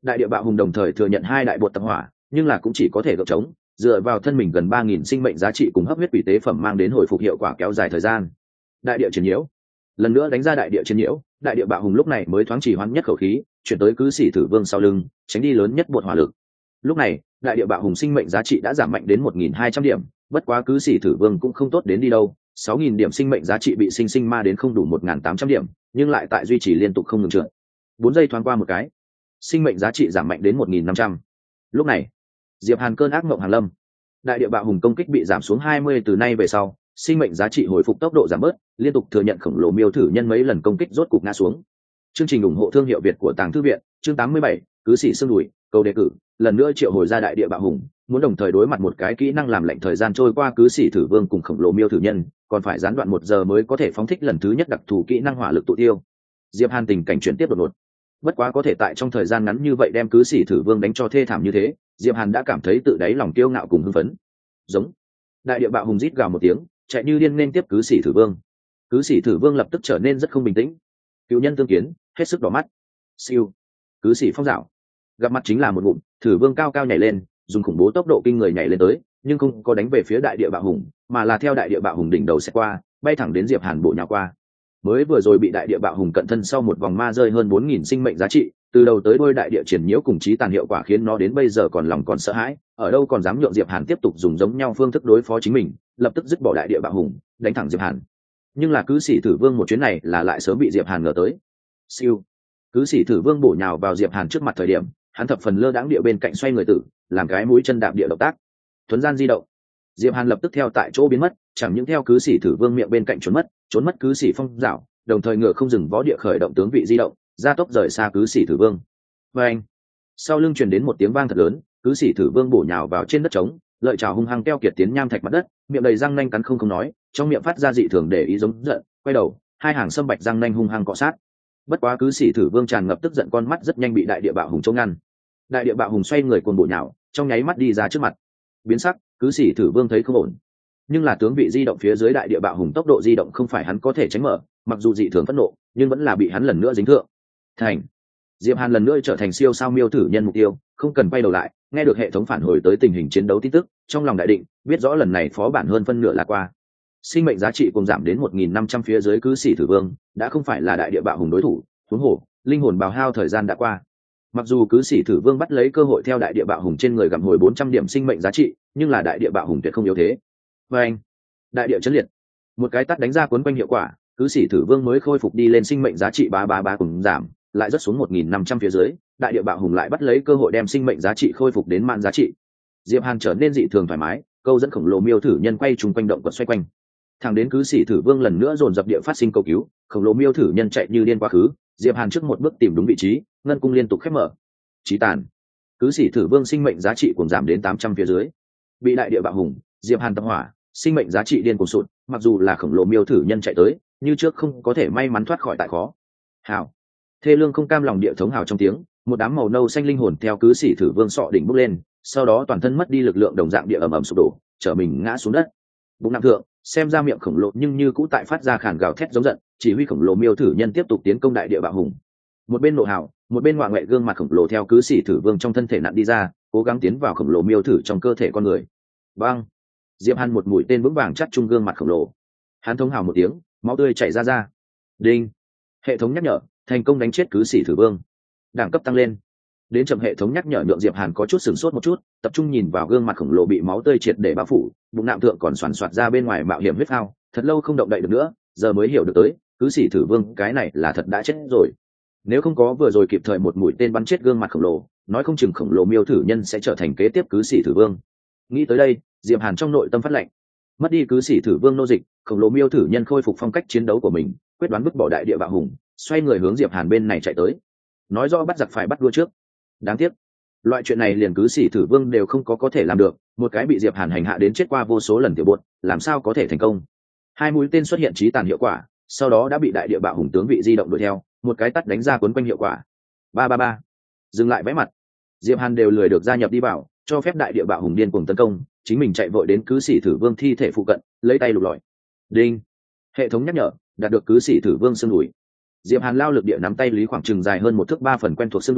Đại địa bạo hùng đồng thời thừa nhận hai đại bột tập hỏa, nhưng là cũng chỉ có thể gượng chống, dựa vào thân mình gần ba nghìn sinh mệnh giá trị cùng hấp huyết quỷ tế phẩm mang đến hồi phục hiệu quả kéo dài thời gian. Đại địa chiến nhiễu, lần nữa đánh ra đại địa chiến nhiễu, đại địa bạo hùng lúc này mới thoáng chỉ hoãn nhất khẩu khí, chuyển tới cứ sĩ thử vương sau lưng, tránh đi lớn nhất bột hỏa lực. Lúc này, đại địa bạo hùng sinh mệnh giá trị đã giảm mạnh đến một nghìn hai trăm điểm, bất quá cứ sĩ thử vương cũng không tốt đến đi đâu, sáu nghìn điểm sinh mệnh giá trị bị sinh sinh ma đến không đủ một nghìn tám trăm điểm, nhưng lại tại duy trì liên tục không ngừng trượt. bốn giây thoáng qua một cái, sinh mệnh giá trị giảm mạnh đến một nghìn năm trăm. Lúc này, Diệp Hàn cơn ác mộng hàng lâm, đại địa bạo hùng công kích bị giảm xuống hai mươi từ nay về sau, sinh mệnh giá trị hồi phục tốc độ giảm bớt, liên tục thừa nhận khổng lồ miêu thử nhân mấy lần công kích rốt cục ngã xuống. Chương trình ủng hộ thương hiệu Việt của Tàng Thư viện, chương tám mươi bảy, cứ sĩ xương đùi, cầu đề cử, lần nữa triệu hồi ra đại địa bạo hùng, muốn đồng thời đối mặt một cái kỹ năng làm lệnh thời gian trôi qua cứ sĩ thử vương cùng khổng lồ miêu thử nhân, còn phải gián đoạn một giờ mới có thể phóng thích lần thứ nhất đặc thù kỹ năng hỏa lực tụ tiêu. Diệp Hàn tình cảnh chuyển tiếp đột ngột, bất quá có thể tại trong thời gian ngắn như vậy đem cứ sĩ thử vương đánh cho thê thảm như thế, Diệp Hàn đã cảm thấy tự đáy lòng kiêu ngạo cùng hưng phấn. Giống, đại địa bạo hùng rít gào một tiếng, chạy như điên nên tiếp cứ sĩ thử vương. Cứ sĩ thử vương lập tức trở nên rất không bình tĩnh, cựu nhân tương kiến, hết sức đỏ mắt. Siêu, cứ sĩ phong dạo, gặp mặt chính là một ngụm, thử vương cao cao nhảy lên, dùng khủng bố tốc độ kinh người nhảy lên tới, nhưng không có đánh về phía đại địa bạo hùng, mà là theo đại địa bạo hùng đỉnh đầu sẽ qua, bay thẳng đến Diệp Hàn bộ nhào qua. Mới vừa rồi bị đại địa bạo hùng cận thân sau một vòng ma rơi hơn bốn nghìn sinh mệnh giá trị, từ đầu tới đuôi đại địa triển nhiễu cùng chí tàn hiệu quả khiến nó đến bây giờ còn lòng còn sợ hãi, ở đâu còn dám nhượng Diệp Hàn tiếp tục dùng giống nhau phương thức đối phó chính mình, lập tức dứt bỏ đại địa bạo hùng, đánh thẳng Diệp Hàn. Nhưng là cứ sĩ thử vương một chuyến này là lại sớm bị Diệp Hàn ngờ tới. Siêu, cứ sĩ thử vương bổ nhào vào Diệp Hàn trước mặt thời điểm, hắn thập phần lơ đãng địa bên cạnh xoay người tử, làm cái mũi chân đạp địa động tác, thuấn gian di động. Diệp Hàn lập tức theo tại chỗ biến mất, chẳng những theo cứ sĩ thử vương miệng bên cạnh trốn mất, trốn mất cứ sĩ phong dạo, đồng thời ngựa không dừng vó địa khởi động tướng vị di động, gia tốc rời xa cứ sĩ thử vương. Và anh, sau lưng truyền đến một tiếng vang thật lớn, cứ sĩ thử vương bổ nhào vào trên đất trống, lợi chảo hung hăng keo kiệt tiến nham thạch mặt đất, miệng đầy răng nanh cắn không không nói, trong miệng phát ra dị thường để ý giống giận, quay đầu, hai hàng sâm bạch răng nanh hung hăng cọ sát. Bất quá cứ sĩ thử vương tràn ngập tức giận con mắt rất nhanh bị đại địa bạo hùng chống ngăn. Đại địa bạo hùng xoay người cuồng bổ nhào, trong nháy mắt đi ra trước mặt. Biến sắc, cứ sĩ thử vương thấy không ổn, nhưng là tướng vị di động phía dưới đại địa bạo hùng tốc độ di động không phải hắn có thể tránh mở, mặc dù dị thường phẫn nộ, nhưng vẫn là bị hắn lần nữa dính thượng. Thành, Diệp Hàn lần nữa trở thành siêu sao miêu thử nhân mục tiêu, không cần quay đầu lại, nghe được hệ thống phản hồi tới tình hình chiến đấu tin tức, trong lòng đại định, biết rõ lần này phó bản hơn phân nửa là qua. Sinh mệnh giá trị cùng giảm đến một nghìn năm trăm phía dưới cứ sĩ thử vương, đã không phải là đại địa bạo hùng đối thủ, huống hồ, linh hồn bào hao thời gian đã qua. Mặc dù cứ sĩ thử vương bắt lấy cơ hội theo đại địa bạo hùng trên người gặm hồi bốn trăm điểm sinh mệnh giá trị, nhưng là đại địa bạo hùng tuyệt không yếu thế. Và anh, đại địa chấn liệt, một cái tát đánh ra cuốn quanh hiệu quả, cứ sĩ thử vương mới khôi phục đi lên sinh mệnh giá trị bá bá bá cùng giảm, lại rất xuống một nghìn năm trăm phía dưới, đại địa bạo hùng lại bắt lấy cơ hội đem sinh mệnh giá trị khôi phục đến mạn giá trị. Diệp Hàn trở nên dị thường thoải mái, câu dẫn khổng lồ miêu thử nhân quay trùng quanh động quật xoay quanh. Thẳng đến cứ sĩ thử vương lần nữa dồn dập địa phát sinh cầu cứu, khổng lồ miêu thử nhân chạy như điên quá khứ, Diệp Hàn trước một bước tìm đúng vị trí, ngân cung liên tục khép mở. Chí tàn, cứ sĩ thử vương sinh mệnh giá trị cũng giảm đến tám trăm phía dưới. Bị đại địa bạo hùng, Diệp Hàn tập hỏa, sinh mệnh giá trị điên cuồng sụt, mặc dù là khổng lồ miêu thử nhân chạy tới, như trước không có thể may mắn thoát khỏi tại khó. Hảo, thê lương không cam lòng địa thống hào trong tiếng, một đám màu nâu xanh linh hồn theo cứ sĩ thử vương sọ đỉnh bốc lên, sau đó toàn thân mất đi lực lượng đồng dạng địa ầm ầm sụp đổ, trở mình ngã xuống đất. Bụng nặng thượng, xem ra miệng khổng lồ nhưng như cũ tại phát ra khàn gào thét giống giận, chỉ huy khổng lồ miêu thử nhân tiếp tục tiến công đại địa bạo hùng. Một bên nộ hào, một bên ngoại ngoại gương mặt khổng lồ theo cứ sĩ thử vương trong thân thể nặn đi ra, cố gắng tiến vào khổng lồ miêu thử trong cơ thể con người. Bang! Diệp Hàn một mũi tên vững vàng chắt trung gương mặt khổng lồ. Hắn thống hào một tiếng, máu tươi chảy ra ra. Đinh! Hệ thống nhắc nhở, thành công đánh chết cứ sĩ thử vương. Đẳng cấp tăng lên. Đến chậm hệ thống nhắc nhở nhượng Diệp Hàn có chút sửng sốt một chút, tập trung nhìn vào gương mặt khổng lồ bị máu tươi triệt để bao phủ, bụng nạm thượng còn xoắn xoạt ra bên ngoài mạo hiểm huyết phao, thật lâu không động đậy được nữa, giờ mới hiểu được tới, cứ sĩ thử vương cái này là thật đã chết rồi. Nếu không có vừa rồi kịp thời một mũi tên bắn chết gương mặt khổng lồ, nói không chừng khổng lồ miêu thử nhân sẽ trở thành kế tiếp cứ sĩ thử vương. Nghĩ tới đây, Diệp Hàn trong nội tâm phát lệnh, mất đi cứ sĩ thử vương nô dịch, khổng lồ miêu thử nhân khôi phục phong cách chiến đấu của mình, quyết đoán vứt bỏ đại địa bạo hùng, xoay người hướng Diệp Hàn bên này chạy tới. Nói rõ bắt giặc phải bắt đua trước. Đáng tiếc, loại chuyện này liền cứ sĩ thử vương đều không có có thể làm được, một cái bị Diệp Hàn hành hạ đến chết qua vô số lần tiểu bột, làm sao có thể thành công. Hai mũi tên xuất hiện chí tàn hiệu quả, sau đó đã bị đại địa bạo hùng tướng vị di động đuổi theo, một cái tát đánh ra cuốn quanh hiệu quả. Ba ba ba. Dừng lại vẽ mặt. Diệp Hàn đều lười được gia nhập đi vào, cho phép đại địa bạo hùng điên cuồng tấn công, chính mình chạy vội đến cứ sĩ thử vương thi thể phụ cận, lấy tay lục lọi. Đinh. Hệ thống nhắc nhở, đạt được cứ sĩ thử vương xương đùi. Diệp Hàn lao lực địa nắm tay lý khoảng chừng dài hơn một thước ba phần quen thuộc xương đùi,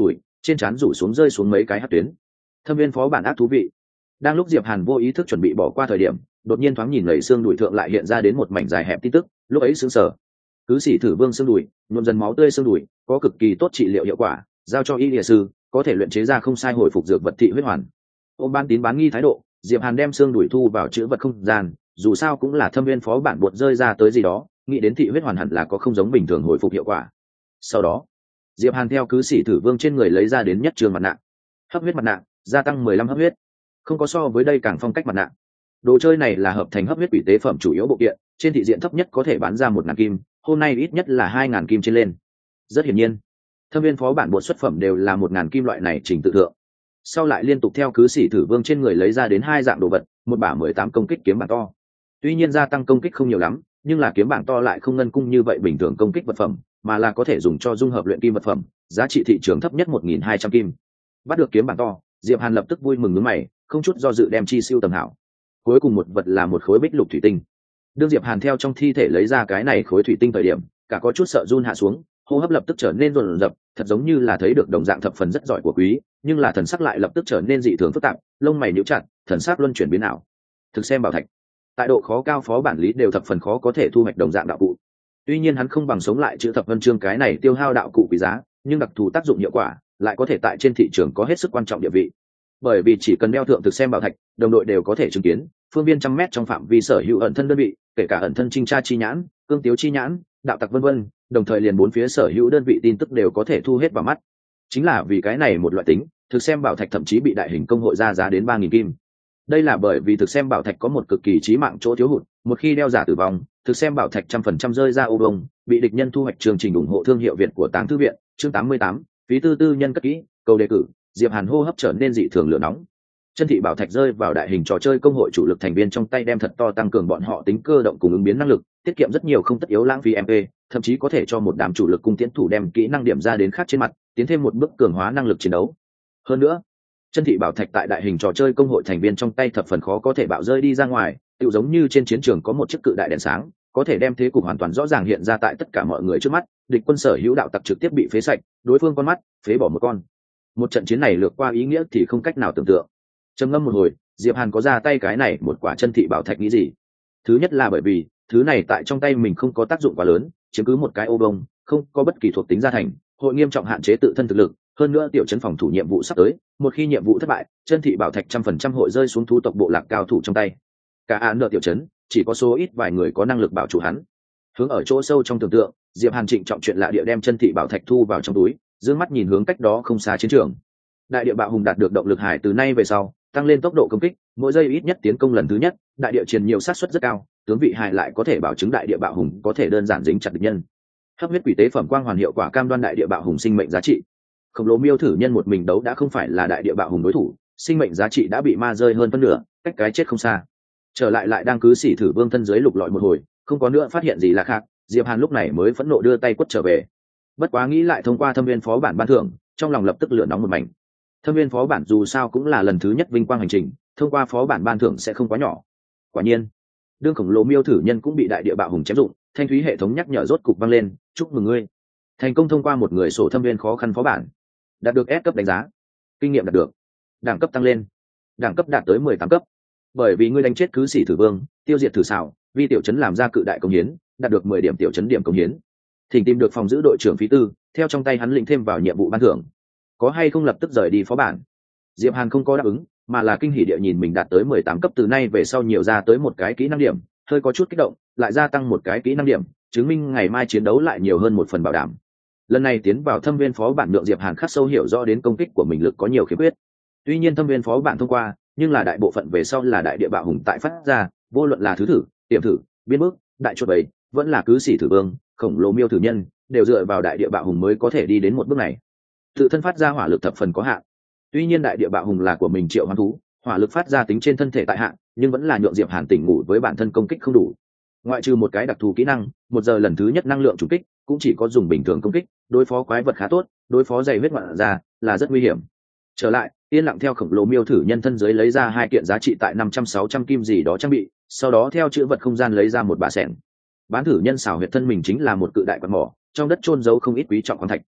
trên trán rủ xuống rơi xuống mấy cái hát tuyến. Thâm viên phó bản ác thú vị. Đang lúc Diệp Hàn vô ý thức chuẩn bị bỏ qua thời điểm, đột nhiên thoáng nhìn lầy xương đùi thượng lại hiện ra đến một mảnh dài hẹp tin tức, lúc ấy sững sờ. Cứ xỉ thử vương xương đùi, nhuộm dần máu tươi xương đùi, có cực kỳ tốt trị liệu hiệu quả, giao cho y y sư, có thể luyện chế ra không sai hồi phục dược vật thị huyết hoàn. Ôm ban tín bán nghi thái độ, Diệp Hàn đem xương đùi thu vào chữ vật không gian, dù sao cũng là thâm viên phó bản buộc rơi ra tới gì đó, nghĩ đến thị huyết hoàn hẳn là có không giống bình thường hồi phục hiệu quả. Sau đó, Diệp Hàn theo cứ xỉ thử vương trên người lấy ra đến nhất trường mặt nạ, hấp huyết mặt nạ, gia tăng mười lăm hấp huyết. Không có so với đây càng phong cách mặt nạ. Đồ chơi này là hợp thành hấp huyết quỷ tế phẩm chủ yếu bộ kiện, trên thị diện thấp nhất có thể bán ra một ngàn kim, hôm nay ít nhất là hai ngàn kim trên lên. Rất hiển nhiên, thâm viên phó bản bộ xuất phẩm đều là một ngàn kim loại này trình tự thượng. Sau lại liên tục theo cứ xỉ thử vương trên người lấy ra đến hai dạng đồ vật, một bả mười tám công kích kiếm bảng to. Tuy nhiên gia tăng công kích không nhiều lắm, nhưng là kiếm bảng to lại không ngân cung như vậy bình thường công kích vật phẩm, mà là có thể dùng cho dung hợp luyện kim vật phẩm, giá trị thị trường thấp nhất một nghìn hai trăm kim. Bắt được kiếm bảng to, Diệp Hàn lập tức vui mừng nhướng mày, không chút do dự đem chi siêu tầm hảo. Cuối cùng một vật là một khối bích lục thủy tinh. Đương Diệp Hàn theo trong thi thể lấy ra cái này khối thủy tinh thời điểm, cả có chút sợ run hạ xuống, hô hấp lập tức trở nên rồn rập, thật giống như là thấy được đồng dạng thập phần rất giỏi của quý, nhưng là thần sắc lại lập tức trở nên dị thường phức tạp, lông mày nhíu chặt, thần sắc luân chuyển biến ảo. Thực xem bảo thạch, tại độ khó cao phó bản lý đều thập phần khó có thể thu hoạch đồng dạng đạo cụ. Tuy nhiên hắn không bằng sống lại chữ thập vân chương cái này tiêu hao đạo cụ quý giá, nhưng đặc thù tác dụng hiệu quả lại có thể tại trên thị trường có hết sức quan trọng địa vị. Bởi vì chỉ cần đeo thượng thực xem bảo thạch, đồng đội đều có thể chứng kiến phương viên trăm mét trong phạm vi sở hữu ẩn thân đơn vị, kể cả ẩn thân trinh tra chi nhãn, cương tiếu chi nhãn, đạo tặc vân vân, đồng thời liền bốn phía sở hữu đơn vị tin tức đều có thể thu hết vào mắt. Chính là vì cái này một loại tính, thực xem bảo thạch thậm chí bị đại hình công hội ra giá đến ba nghìn kim. Đây là bởi vì thực xem bảo thạch có một cực kỳ chí mạng chỗ thiếu hụt, một khi đeo giả tử vong, thực xem bảo thạch trăm phần trăm rơi ra ô bông, bị địch nhân thu hoạch chương trình ủng hộ thương hiệu Việt của Táng Thư viện, chương tám mươi tám, phí tư tư nhân cất kỹ, cầu đề cử, Diệp Hàn hô hấp trở nên dị thường lửa nóng. Chân thị bảo thạch rơi vào đại hình trò chơi công hội chủ lực thành viên trong tay đem thật to tăng cường bọn họ tính cơ động cùng ứng biến năng lực, tiết kiệm rất nhiều không tất yếu lãng phí em pê, thậm chí có thể cho một đám chủ lực cung tiến thủ đem kỹ năng điểm ra đến khác trên mặt, tiến thêm một bước cường hóa năng lực chiến đấu. Hơn nữa, chân thị bảo thạch tại đại hình trò chơi công hội thành viên trong tay thập phần khó có thể bạo rơi đi ra ngoài, tựu giống như trên chiến trường có một chiếc cự đại đèn sáng, có thể đem thế cục hoàn toàn rõ ràng hiện ra tại tất cả mọi người trước mắt, địch quân sở hữu đạo tặc trực tiếp bị phế sạch, đối phương con mắt phế bỏ một con. Một trận chiến này lược qua ý nghĩa thì không cách nào tưởng tượng. Trầm ngâm một hồi, Diệp Hàn có ra tay cái này một quả chân thị bảo thạch nghĩ gì? Thứ nhất là bởi vì thứ này tại trong tay mình không có tác dụng quá lớn, chiếm cứ một cái ô bông, không có bất kỳ thuộc tính gia thành, hội nghiêm trọng hạn chế tự thân thực lực. Hơn nữa tiểu trấn phòng thủ nhiệm vụ sắp tới, một khi nhiệm vụ thất bại, chân thị bảo thạch trăm phần trăm hội rơi xuống thú tộc bộ lạc cao thủ trong tay. Cả án nợ tiểu trấn, chỉ có số ít vài người có năng lực bảo chủ hắn. Hướng ở chỗ sâu trong tưởng tượng, Diệp Hàn trịnh trọng chuyện lạ địa đem chân thị bảo thạch thu vào trong túi, dương mắt nhìn hướng cách đó không xa chiến trường. Đại địa bạo hùng đạt được động lực hải từ nay về sau, tăng lên tốc độ công kích, mỗi giây ít nhất tiến công lần thứ nhất, đại địa truyền nhiều sát suất rất cao, tướng vị hải lại có thể bảo chứng đại địa bạo hùng có thể đơn giản dính chặt địch nhân. Hấp huyết quỷ tế phẩm quang hoàn hiệu quả cam đoan đại địa bạo hùng sinh mệnh giá trị. Khổng lồ miêu thử nhân một mình đấu đã không phải là đại địa bạo hùng đối thủ, sinh mệnh giá trị đã bị ma rơi hơn phân nửa, cách cái chết không xa. Trở lại lại đang cứ xỉ thử vương thân dưới lục lọi một hồi, không có nữa phát hiện gì là khác, Diệp Hàn lúc này mới phẫn nộ đưa tay quất trở về. Bất quá nghĩ lại thông qua thâm viên phó bản ban thưởng, trong lòng lập tức lửa nóng một mảnh. Thâm viên phó bản dù sao cũng là lần thứ nhất vinh quang hành trình, thông qua phó bản ban thưởng sẽ không quá nhỏ. Quả nhiên, đương khổng lồ miêu thử nhân cũng bị đại địa bạo hùng chém dụng, thanh thúy hệ thống nhắc nhở rốt cục vang lên, chúc mừng ngươi thành công thông qua một người sổ thâm viên khó khăn phó bản, đạt được S cấp đánh giá, kinh nghiệm đạt được, đẳng cấp tăng lên, đẳng cấp đạt tới mười tám cấp. Bởi vì ngươi đánh chết cứ xỉ thử vương, tiêu diệt thử xảo, vi tiểu trấn làm ra cự đại công hiến, đạt được mười điểm tiểu trấn điểm công hiến. Thỉnh tìm được phòng giữ đội trưởng phí tư, theo trong tay hắn lĩnh thêm vào nhiệm vụ ban thưởng. Có hay không lập tức rời đi phó bản? Diệp Hàn không có đáp ứng, mà là kinh hỉ địa nhìn mình đạt tới mười tám cấp, từ nay về sau nhiều ra tới một cái kỹ năng điểm, hơi có chút kích động, lại gia tăng một cái kỹ năng điểm, chứng minh ngày mai chiến đấu lại nhiều hơn một phần bảo đảm. Lần này tiến vào thâm viên phó bản nhượng Diệp Hàn khắc sâu hiểu rõ đến công kích của mình lực có nhiều khiếm khuyết. Tuy nhiên thâm viên phó bản thông qua, nhưng là đại bộ phận về sau là đại địa bạo hùng tại phát ra, vô luận là thứ thử, tiềm thử, biến bước, đại chuột bầy, vẫn là cứ xỉ thử vương, khổng lồ miêu thử nhân, đều dựa vào đại địa bạo hùng mới có thể đi đến một bước này. Tự thân phát ra hỏa lực thập phần có hạn. Tuy nhiên đại địa bạo hùng là của mình triệu hoán thú, hỏa lực phát ra tính trên thân thể tại hạn, nhưng vẫn là nhượng Diệp Hàn tỉnh ngủ với bản thân công kích không đủ. Ngoại trừ một cái đặc thù kỹ năng, một giờ lần thứ nhất năng lượng trùng kích, cũng chỉ có dùng bình thường công kích, đối phó quái vật khá tốt, đối phó dày huyết ngoạn ra là rất nguy hiểm. Trở lại, yên lặng theo khổng lồ miêu thử nhân thân dưới lấy ra hai kiện giá trị tại năm trăm sáu trăm kim gì đó trang bị, sau đó theo chữ vật không gian lấy ra một bả xẻng. Bán thử nhân xảo huyệt thân mình chính là một cự đại quạt mỏ, trong đất chôn giấu không ít quý trọng khoáng thạch.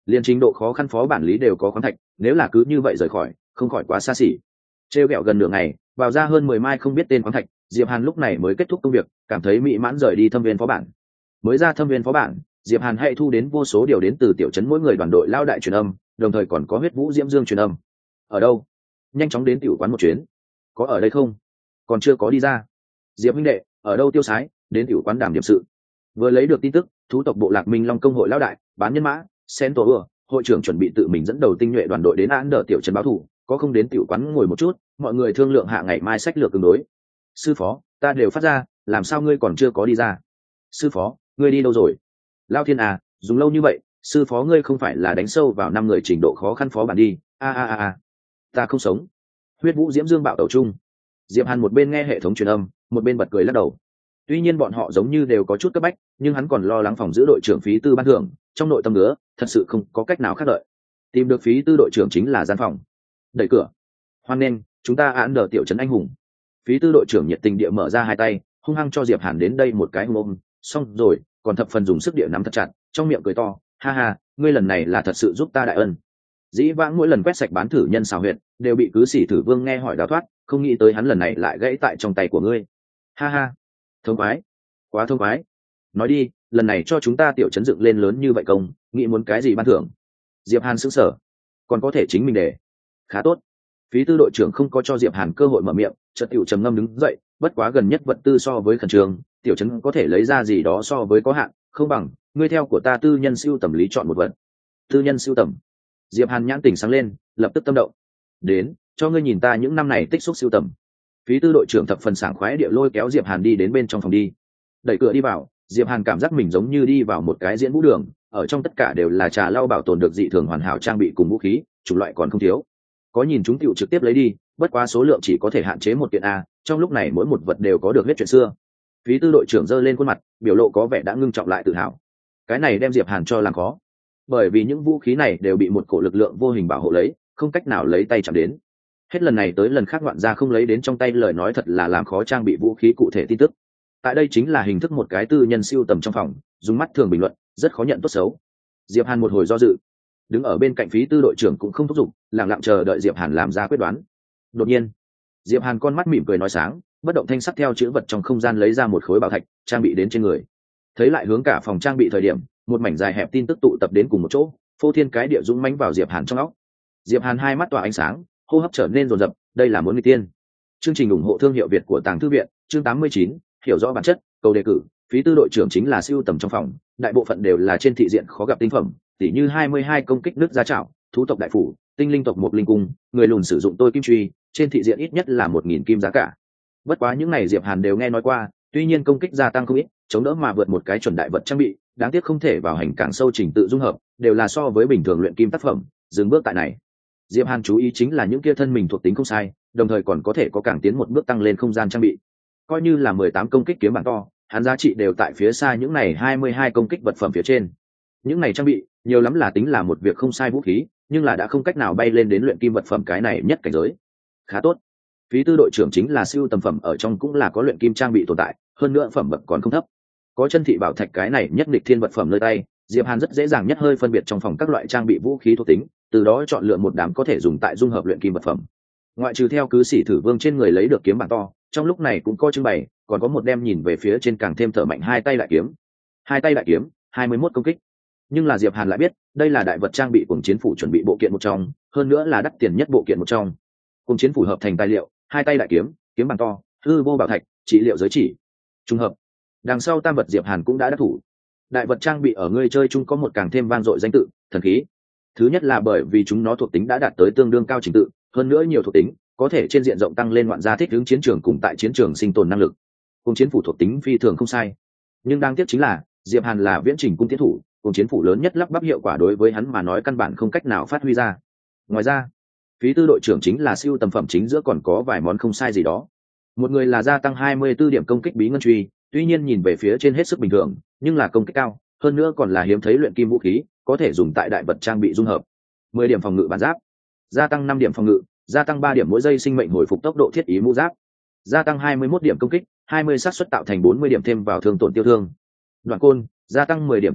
Liên trình độ khó khăn phó bản lý đều có khoáng thạch, nếu là cứ như vậy rời khỏi không khỏi quá xa xỉ. Trêu ghẹo gần nửa ngày vào ra hơn mười mai không biết tên khoáng thạch, Diệp Hàn lúc này mới kết thúc công việc, cảm thấy mỹ mãn rời đi thâm viên phó bản. Mới ra thâm viên phó bản, Diệp Hàn hay thu đến vô số điều đến từ tiểu trấn mỗi người đoàn đội lao đại truyền âm, đồng thời còn có huyết vũ diễm dương truyền âm. Ở đâu? Nhanh chóng đến tiểu quán một chuyến. Có ở đây không? Còn chưa có đi ra. Diệp huynh đệ, ở đâu tiêu sái, đến tiểu quán đàm điểm sự. Vừa lấy được tin tức, thú tộc bộ lạc Minh Long công hội lao đại, bán nhân mã, sen tổ ưa, hội trưởng chuẩn bị tự mình dẫn đầu tinh nhuệ đoàn đội đến án đỡ tiểu trấn báo thủ, có không đến tiểu quán ngồi một chút, mọi người thương lượng hạ ngày mai sách lược tương đối. Sư phó, ta đều phát ra, làm sao ngươi còn chưa có đi ra? Sư phó, ngươi đi đâu rồi? Lao thiên à, dùng lâu như vậy, sư phó ngươi không phải là đánh sâu vào năm người trình độ khó khăn phó bản đi? A a a a, ta không sống. Huyết vũ diễm dương bạo tẩu chung. Diệp Hàn một bên nghe hệ thống truyền âm, một bên bật cười lắc đầu. Tuy nhiên bọn họ giống như đều có chút cấp bách, nhưng hắn còn lo lắng phòng giữ đội trưởng phí tư ban thưởng, trong nội tâm nữa, thật sự không có cách nào khác đợi. Tìm được phí tư đội trưởng chính là gian phòng. Đẩy cửa. Hoan nên, chúng ta án đờ tiểu trấn anh hùng. Phí tư đội trưởng nhiệt tình địa mở ra hai tay, hung hăng cho Diệp Hàn đến đây một cái ôm, xong rồi, còn thập phần dùng sức địa nắm thật chặt, trong miệng cười to, ha ha, ngươi lần này là thật sự giúp ta đại ân. Dĩ vãng mỗi lần quét sạch bán thử nhân xào huyệt, đều bị cứ sĩ thử vương nghe hỏi đào thoát, không nghĩ tới hắn lần này lại gãy tại trong tay của ngươi. Ha ha, thông khoái, quá thông khoái. Nói đi, lần này cho chúng ta tiểu trấn dựng lên lớn như vậy công, nghĩ muốn cái gì ban thưởng? Diệp Hàn sững sờ, còn có thể chính mình để. Khá tốt. Phí tư đội trưởng không có cho Diệp Hàn cơ hội mở miệng, chợt tiểu trầm ngâm đứng dậy, bất quá gần nhất vật tư so với khẩn trương, tiểu trấn có thể lấy ra gì đó so với có hạn, không bằng ngươi theo của ta tư nhân siêu tầm lý chọn một vật. Tư nhân siêu tầm. Diệp Hàn nhãn tỉnh sáng lên, lập tức tâm động. Đến, cho ngươi nhìn ta những năm này tích xúc siêu tầm. Phí tư đội trưởng thập phần sảng khoái địa lôi kéo Diệp Hàn đi đến bên trong phòng đi. Đẩy cửa đi vào, Diệp Hàn cảm giác mình giống như đi vào một cái diễn vũ đường, ở trong tất cả đều là trà lau bảo tồn được dị thường hoàn hảo trang bị cùng vũ khí, chủng loại còn không thiếu. Có nhìn chúng tiểu trực tiếp lấy đi, bất quá số lượng chỉ có thể hạn chế một kiện a, trong lúc này mỗi một vật đều có được huyết chuyện xưa. Phí tư đội trưởng giơ lên khuôn mặt, biểu lộ có vẻ đã ngưng trọng lại tự hào. Cái này đem Diệp Hàn cho làm khó, bởi vì những vũ khí này đều bị một cổ lực lượng vô hình bảo hộ lấy, không cách nào lấy tay chạm đến. Hết lần này tới lần khác ngoạn ra không lấy đến trong tay, lời nói thật là làm khó trang bị vũ khí cụ thể tin tức. Tại đây chính là hình thức một cái tư nhân siêu tầm trong phòng, dùng mắt thường bình luận, rất khó nhận tốt xấu. Diệp Hàn một hồi do dự, đứng ở bên cạnh phí tư đội trưởng cũng không thúc giục, lặng lặng chờ đợi Diệp Hàn làm ra quyết đoán. Đột nhiên, Diệp Hàn con mắt mỉm cười nói sáng, bất động thanh sắc theo chữ vật trong không gian lấy ra một khối bảo thạch, trang bị đến trên người. Thấy lại hướng cả phòng trang bị thời điểm, một mảnh dài hẹp tin tức tụ tập đến cùng một chỗ, phô thiên cái địa dũng mãnh vào Diệp Hàn trong óc. Diệp Hàn hai mắt tỏa ánh sáng, hô hấp trở nên rồn rập, đây là muốn người tiên. Chương trình ủng hộ thương hiệu Việt của Tàng Thư viện, chương tám mươi chín, hiểu rõ bản chất, câu đề cử, phí tư đội trưởng chính là siêu tầm trong phòng, đại bộ phận đều là trên thị diện khó gặp tinh phẩm, tỉ như hai mươi hai công kích nước giá trảo, thú tộc đại phủ, tinh linh tộc một linh cung, người lùn sử dụng tôi kim truy, trên thị diện ít nhất là một nghìn kim giá cả. Bất quá những này Diệp Hàn đều nghe nói qua, tuy nhiên công kích gia tăng không ít, chống đỡ mà vượt một cái chuẩn đại vật trang bị, đáng tiếc không thể vào hành càng sâu trình tự dung hợp, đều là so với bình thường luyện kim tác phẩm, dừng bước tại này. Diệp Hàn chú ý chính là những kia thân mình thuộc tính không sai, đồng thời còn có thể có càng tiến một bước tăng lên không gian trang bị. Coi như là mười tám công kích kiếm bản to, hắn giá trị đều tại phía xa những này hai mươi hai công kích vật phẩm phía trên. Những này trang bị, nhiều lắm là tính là một việc không sai vũ khí, nhưng là đã không cách nào bay lên đến luyện kim vật phẩm cái này nhất cảnh giới. Khá tốt. Phí tư đội trưởng chính là siêu tầm phẩm ở trong cũng là có luyện kim trang bị tồn tại, hơn nữa phẩm bậc còn không thấp. Có chân thị bảo thạch cái này nhất địch thiên vật phẩm nơi tay, Diệp Hàn rất dễ dàng nhất hơi phân biệt trong phòng các loại trang bị vũ khí thuộc tính, từ đó chọn lựa một đám có thể dùng tại dung hợp luyện kim vật phẩm. Ngoại trừ theo cứ sĩ thử vương trên người lấy được kiếm bản to, trong lúc này cũng có trưng bày, còn có một đem nhìn về phía trên càng thêm thở mạnh hai tay đại kiếm. Hai tay đại kiếm, hai mươi mốt công kích. Nhưng là Diệp Hàn lại biết, đây là đại vật trang bị cùng chiến phủ chuẩn bị bộ kiện một trong, hơn nữa là đắt tiền nhất bộ kiện một trong. Cùng chiến phủ hợp thành tài liệu, hai tay đại kiếm, kiếm bản to, hư vô bảo thạch, trị liệu giới chỉ. Trùng hợp. Đằng sau tam vật Diệp Hàn cũng đã đắc thủ. Đại vật trang bị ở người chơi chung có một càng thêm vang dội danh tự, thần khí. Thứ nhất là bởi vì chúng nó thuộc tính đã đạt tới tương đương cao trình tự, hơn nữa nhiều thuộc tính, có thể trên diện rộng tăng lên ngoạn gia thích ứng chiến trường cùng tại chiến trường sinh tồn năng lực. Cùng chiến phủ thuộc tính phi thường không sai. Nhưng đáng tiếc chính là, Diệp Hàn là viễn trình cung tiến thủ, cùng chiến phủ lớn nhất lắp bắp hiệu quả đối với hắn mà nói căn bản không cách nào phát huy ra. Ngoài ra, phí tư đội trưởng chính là siêu tầm phẩm chính giữa còn có vài món không sai gì đó. Một người là gia tăng hai mươi tư điểm công kích bí ngân truy, tuy nhiên nhìn về phía trên hết sức bình thường, nhưng là công kích cao, hơn nữa còn là hiếm thấy luyện kim vũ khí, có thể dùng tại đại vật trang bị dung hợp. mười điểm phòng ngự bản giáp, gia tăng năm điểm phòng ngự, gia tăng ba điểm mỗi giây sinh mệnh hồi phục tốc độ thiết ý mũ giáp, gia tăng hai mươi mốt điểm công kích, hai mươi xác suất tạo thành bốn mươi điểm thêm vào thương tổn tiêu thương. Đoạn côn, gia tăng mười điểm công kích,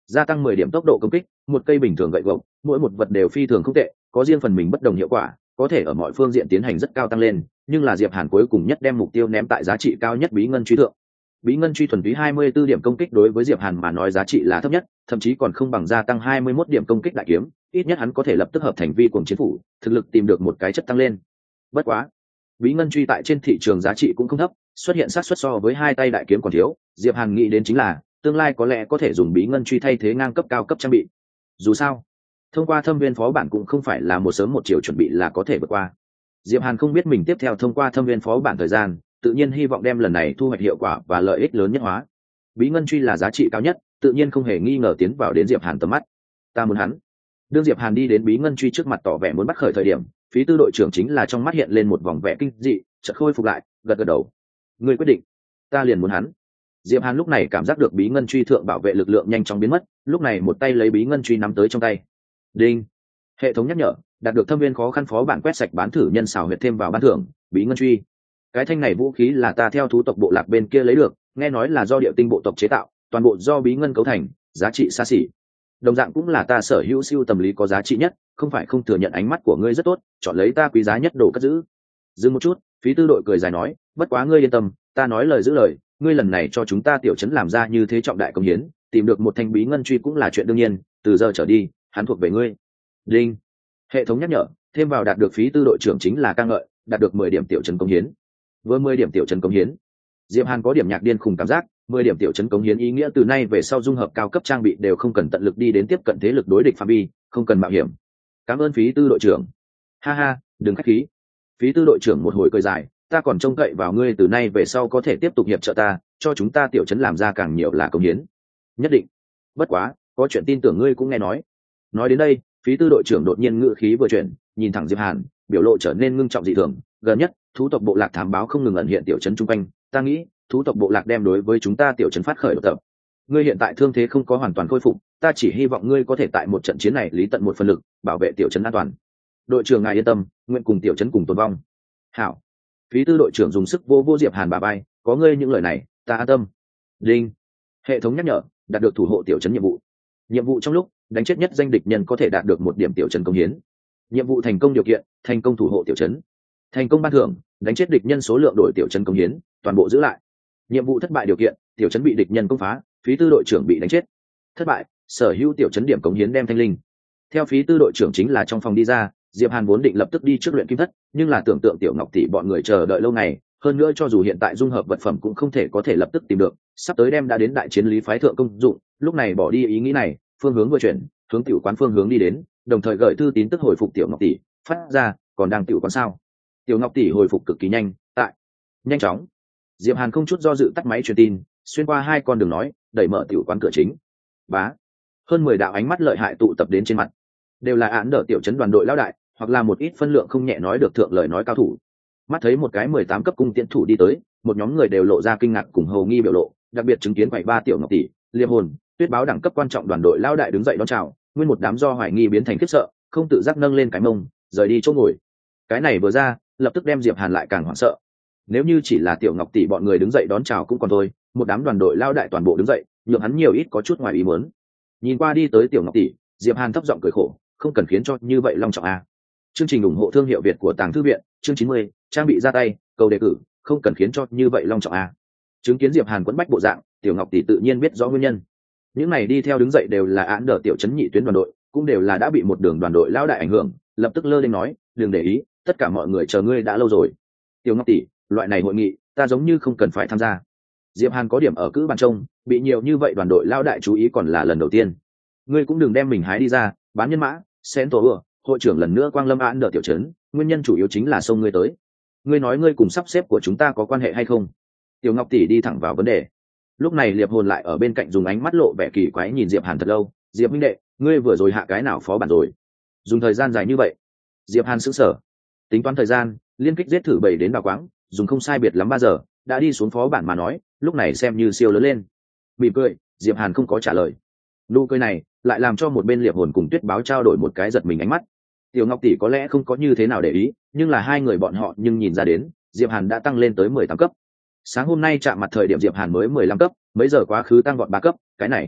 gia tăng mười điểm tốc độ công kích, một cây bình thường gậy gộc, mỗi một vật đều phi thường không tệ, có riêng phần mình bất đồng hiệu quả, có thể ở mọi phương diện tiến hành rất cao tăng lên, nhưng là Diệp Hàn cuối cùng nhất đem mục tiêu ném tại giá trị cao nhất bí ngân truy thượng. Bí ngân truy thuần túy hai mươi tư điểm công kích đối với Diệp Hàn mà nói giá trị là thấp nhất, thậm chí còn không bằng gia tăng hai mươi mốt điểm công kích đại kiếm, ít nhất hắn có thể lập tức hợp thành vi cuồng chiến phủ, thực lực tìm được một cái chất tăng lên. Bất quá, bí ngân truy tại trên thị trường giá trị cũng không thấp, xuất hiện xác suất so với hai tay đại kiếm còn thiếu, Diệp Hàn nghĩ đến chính là tương lai có lẽ có thể dùng bí ngân truy thay thế ngang cấp cao cấp trang bị. Dù sao, thông qua thâm viên phó bản cũng không phải là một sớm một chiều chuẩn bị là có thể vượt qua. Diệp Hàn không biết mình tiếp theo thông qua thâm viên phó bản thời gian, tự nhiên hy vọng đem lần này thu hoạch hiệu quả và lợi ích lớn nhất hóa. Bí ngân truy là giá trị cao nhất, tự nhiên không hề nghi ngờ tiến vào đến Diệp Hàn tầm mắt. Ta muốn hắn. Đương Diệp Hàn đi đến bí ngân truy trước mặt tỏ vẻ muốn bắt khởi thời điểm, phí tư đội trưởng chính là trong mắt hiện lên một vòng vẻ kinh dị, chợt khôi phục lại, gật gật đầu. Ngươi quyết định, ta liền muốn hắn. Diệp Hàn lúc này cảm giác được bí ngân truy thượng bảo vệ lực lượng nhanh chóng biến mất, lúc này một tay lấy bí ngân truy nắm tới trong tay. Đinh. Hệ thống nhắc nhở, đạt được thâm viên khó khăn phó bản quét sạch bán thử nhân xảo huyệt thêm vào ban thưởng, bí ngân truy. Cái thanh này vũ khí là ta theo thú tộc bộ lạc bên kia lấy được, nghe nói là do địa tinh bộ tộc chế tạo, toàn bộ do bí ngân cấu thành, giá trị xa xỉ. Đồng dạng cũng là ta sở hữu siêu tầm lý có giá trị nhất, không phải không thừa nhận ánh mắt của ngươi rất tốt, chọn lấy ta quý giá nhất đồ cất giữ. Dừng một chút, phí tư đội cười dài nói, bất quá ngươi yên tâm, ta nói lời giữ lời, ngươi lần này cho chúng ta tiểu trấn làm ra như thế trọng đại công hiến, tìm được một thanh bí ngân truy cũng là chuyện đương nhiên, từ giờ trở đi, hắn thuộc về ngươi. Đinh. Hệ thống nhắc nhở, thêm vào đạt được phí tư đội trưởng chính là ca ngợi, đạt được mười điểm tiểu trấn công hiến. Với mười điểm tiểu trấn công hiến, Diệp Hàn có điểm nhạc điên khùng cảm giác, mười điểm tiểu trấn công hiến ý nghĩa từ nay về sau dung hợp cao cấp trang bị đều không cần tận lực đi đến tiếp cận thế lực đối địch phạm vi, không cần mạo hiểm. Cảm ơn phí tư đội trưởng. Ha ha, đừng khách khí. Phí tư đội trưởng một hồi cười dài, ta còn trông cậy vào ngươi từ nay về sau có thể tiếp tục hiệp trợ ta, cho chúng ta tiểu trấn làm ra càng nhiều là công hiến. Nhất định. Bất quá, có chuyện tin tưởng ngươi cũng nghe nói. Nói đến đây, phí tư đội trưởng đột nhiên ngữ khí vừa chuyển, nhìn thẳng Diệp Hàn, biểu lộ trở nên ngưng trọng dị thường. Gần nhất, thú tộc bộ lạc thám báo không ngừng ẩn hiện tiểu trấn trung quanh, ta nghĩ, thú tộc bộ lạc đem đối với chúng ta tiểu trấn phát khởi đột tập. Ngươi hiện tại thương thế không có hoàn toàn khôi phục, ta chỉ hy vọng ngươi có thể tại một trận chiến này lý tận một phần lực, bảo vệ tiểu trấn an toàn. Đội trưởng ngài yên tâm, nguyện cùng tiểu trấn cùng tồn vong. Hảo. Phí tư đội trưởng dùng sức vô vô Diệp Hàn bả vai, có ngươi những lời này, ta an tâm. Đinh. Hệ thống nhắc nhở, đạt được thủ hộ tiểu trấn nhiệm vụ. Nhiệm vụ trong lúc đánh chết nhất danh địch nhân có thể đạt được một điểm tiểu trấn công hiến. Nhiệm vụ thành công điều kiện, thành công thủ hộ tiểu trấn. Thành công ban thưởng, đánh chết địch nhân số lượng đổi tiểu trấn công hiến, toàn bộ giữ lại. Nhiệm vụ thất bại điều kiện, tiểu trấn bị địch nhân công phá, phí tư đội trưởng bị đánh chết. Thất bại, sở hữu tiểu trấn điểm công hiến đem thanh linh. Theo phí tư đội trưởng chính là trong phòng đi ra, Diệp Hàn vốn định lập tức đi trước luyện kim thất, nhưng là tưởng tượng tiểu Ngọc tỷ bọn người chờ đợi lâu ngày, hơn nữa cho dù hiện tại dung hợp vật phẩm cũng không thể có thể lập tức tìm được, sắp tới đem đã đến đại chiến lý phái thượng công dụng, lúc này bỏ đi ý nghĩ này, phương hướng vừa chuyển, hướng tiểu quán phương hướng đi đến, đồng thời gửi thư tín tức hồi phục tiểu Ngọc tỷ, phát ra, còn đang tiểu quán sao? Tiểu Ngọc tỷ hồi phục cực kỳ nhanh, tại nhanh chóng. Diệp Hàn không chút do dự tắt máy truyền tin, xuyên qua hai con đường nói, đẩy mở tiểu quán cửa chính. Bá, hơn mười đạo ánh mắt lợi hại tụ tập đến trên mặt, đều là án đỡ tiểu trấn đoàn đội lão đại, hoặc là một ít phân lượng không nhẹ nói được thượng lời nói cao thủ. Mắt thấy một cái mười tám cấp cung tiễn thủ đi tới, một nhóm người đều lộ ra kinh ngạc cùng hầu nghi biểu lộ, đặc biệt chứng kiến bảy ba tiểu Ngọc tỷ, Liệp Hồn, Tuyết Báo đẳng cấp quan trọng đoàn đội lão đại đứng dậy đón chào, nguyên một đám do hoài nghi biến thành khiếp sợ, không tự giác nâng lên cái mông, rời đi chỗ ngồi. Cái này vừa ra, lập tức đem Diệp Hàn lại càng hoảng sợ. Nếu như chỉ là tiểu Ngọc tỷ bọn người đứng dậy đón chào cũng còn thôi, một đám đoàn đội lão đại toàn bộ đứng dậy, nhượng hắn nhiều ít có chút ngoài ý muốn. Nhìn qua đi tới tiểu Ngọc tỷ, Diệp Hàn thấp giọng cười khổ, không cần khiến cho như vậy long trọng a. Chương trình ủng hộ thương hiệu Việt của Tàng Thư viện, chương chín mươi, trang bị ra tay, cầu đề cử, không cần khiến cho như vậy long trọng a. Chứng kiến Diệp Hàn quấn bách bộ dạng, tiểu Ngọc tỷ tự nhiên biết rõ nguyên nhân. Những này đi theo đứng dậy đều là án đỡ tiểu trấn nhị tuyến đoàn đội, cũng đều là đã bị một đường đoàn đội lão đại ảnh hưởng, lập tức lơ lên nói, đừng để ý, tất cả mọi người chờ ngươi đã lâu rồi. Tiểu Ngọc tỷ, loại này hội nghị, ta giống như không cần phải tham gia. Diệp Hàn có điểm ở cữ bàn trông, bị nhiều như vậy đoàn đội lão đại chú ý còn là lần đầu tiên. Ngươi cũng đừng đem mình hái đi ra, bán nhân mã, xén tổ ừa, hội trưởng lần nữa quang lâm án đỡ tiểu trấn, nguyên nhân chủ yếu chính là xông ngươi tới. Ngươi nói ngươi cùng sắp xếp của chúng ta có quan hệ hay không? Tiểu Ngọc tỷ đi thẳng vào vấn đề. Lúc này Liệp Hồn lại ở bên cạnh dùng ánh mắt lộ vẻ kỳ quái nhìn Diệp Hàn thật lâu. Diệp minh đệ, ngươi vừa rồi hạ cái nào phó bản rồi? Dùng thời gian dài như vậy? Diệp Hàn sững sờ. Tính toán thời gian, liên kích giết thử bảy đến đào quáng, dùng không sai biệt lắm ba giờ, đã đi xuống phó bản mà nói, lúc này xem như siêu lớn lên. Mỉm cười, Diệp Hàn không có trả lời. Nụ cười này lại làm cho một bên Liệp Hồn cùng Tuyết Báo trao đổi một cái giật mình ánh mắt. Tiểu Ngọc tỷ có lẽ không có như thế nào để ý, nhưng là hai người bọn họ nhưng nhìn ra đến, Diệp Hàn đã tăng lên tới mười tám cấp. Sáng hôm nay chạm mặt thời điểm Diệp Hàn mới mười lăm cấp, mấy giờ quá khứ tăng vọt ba cấp, cái này,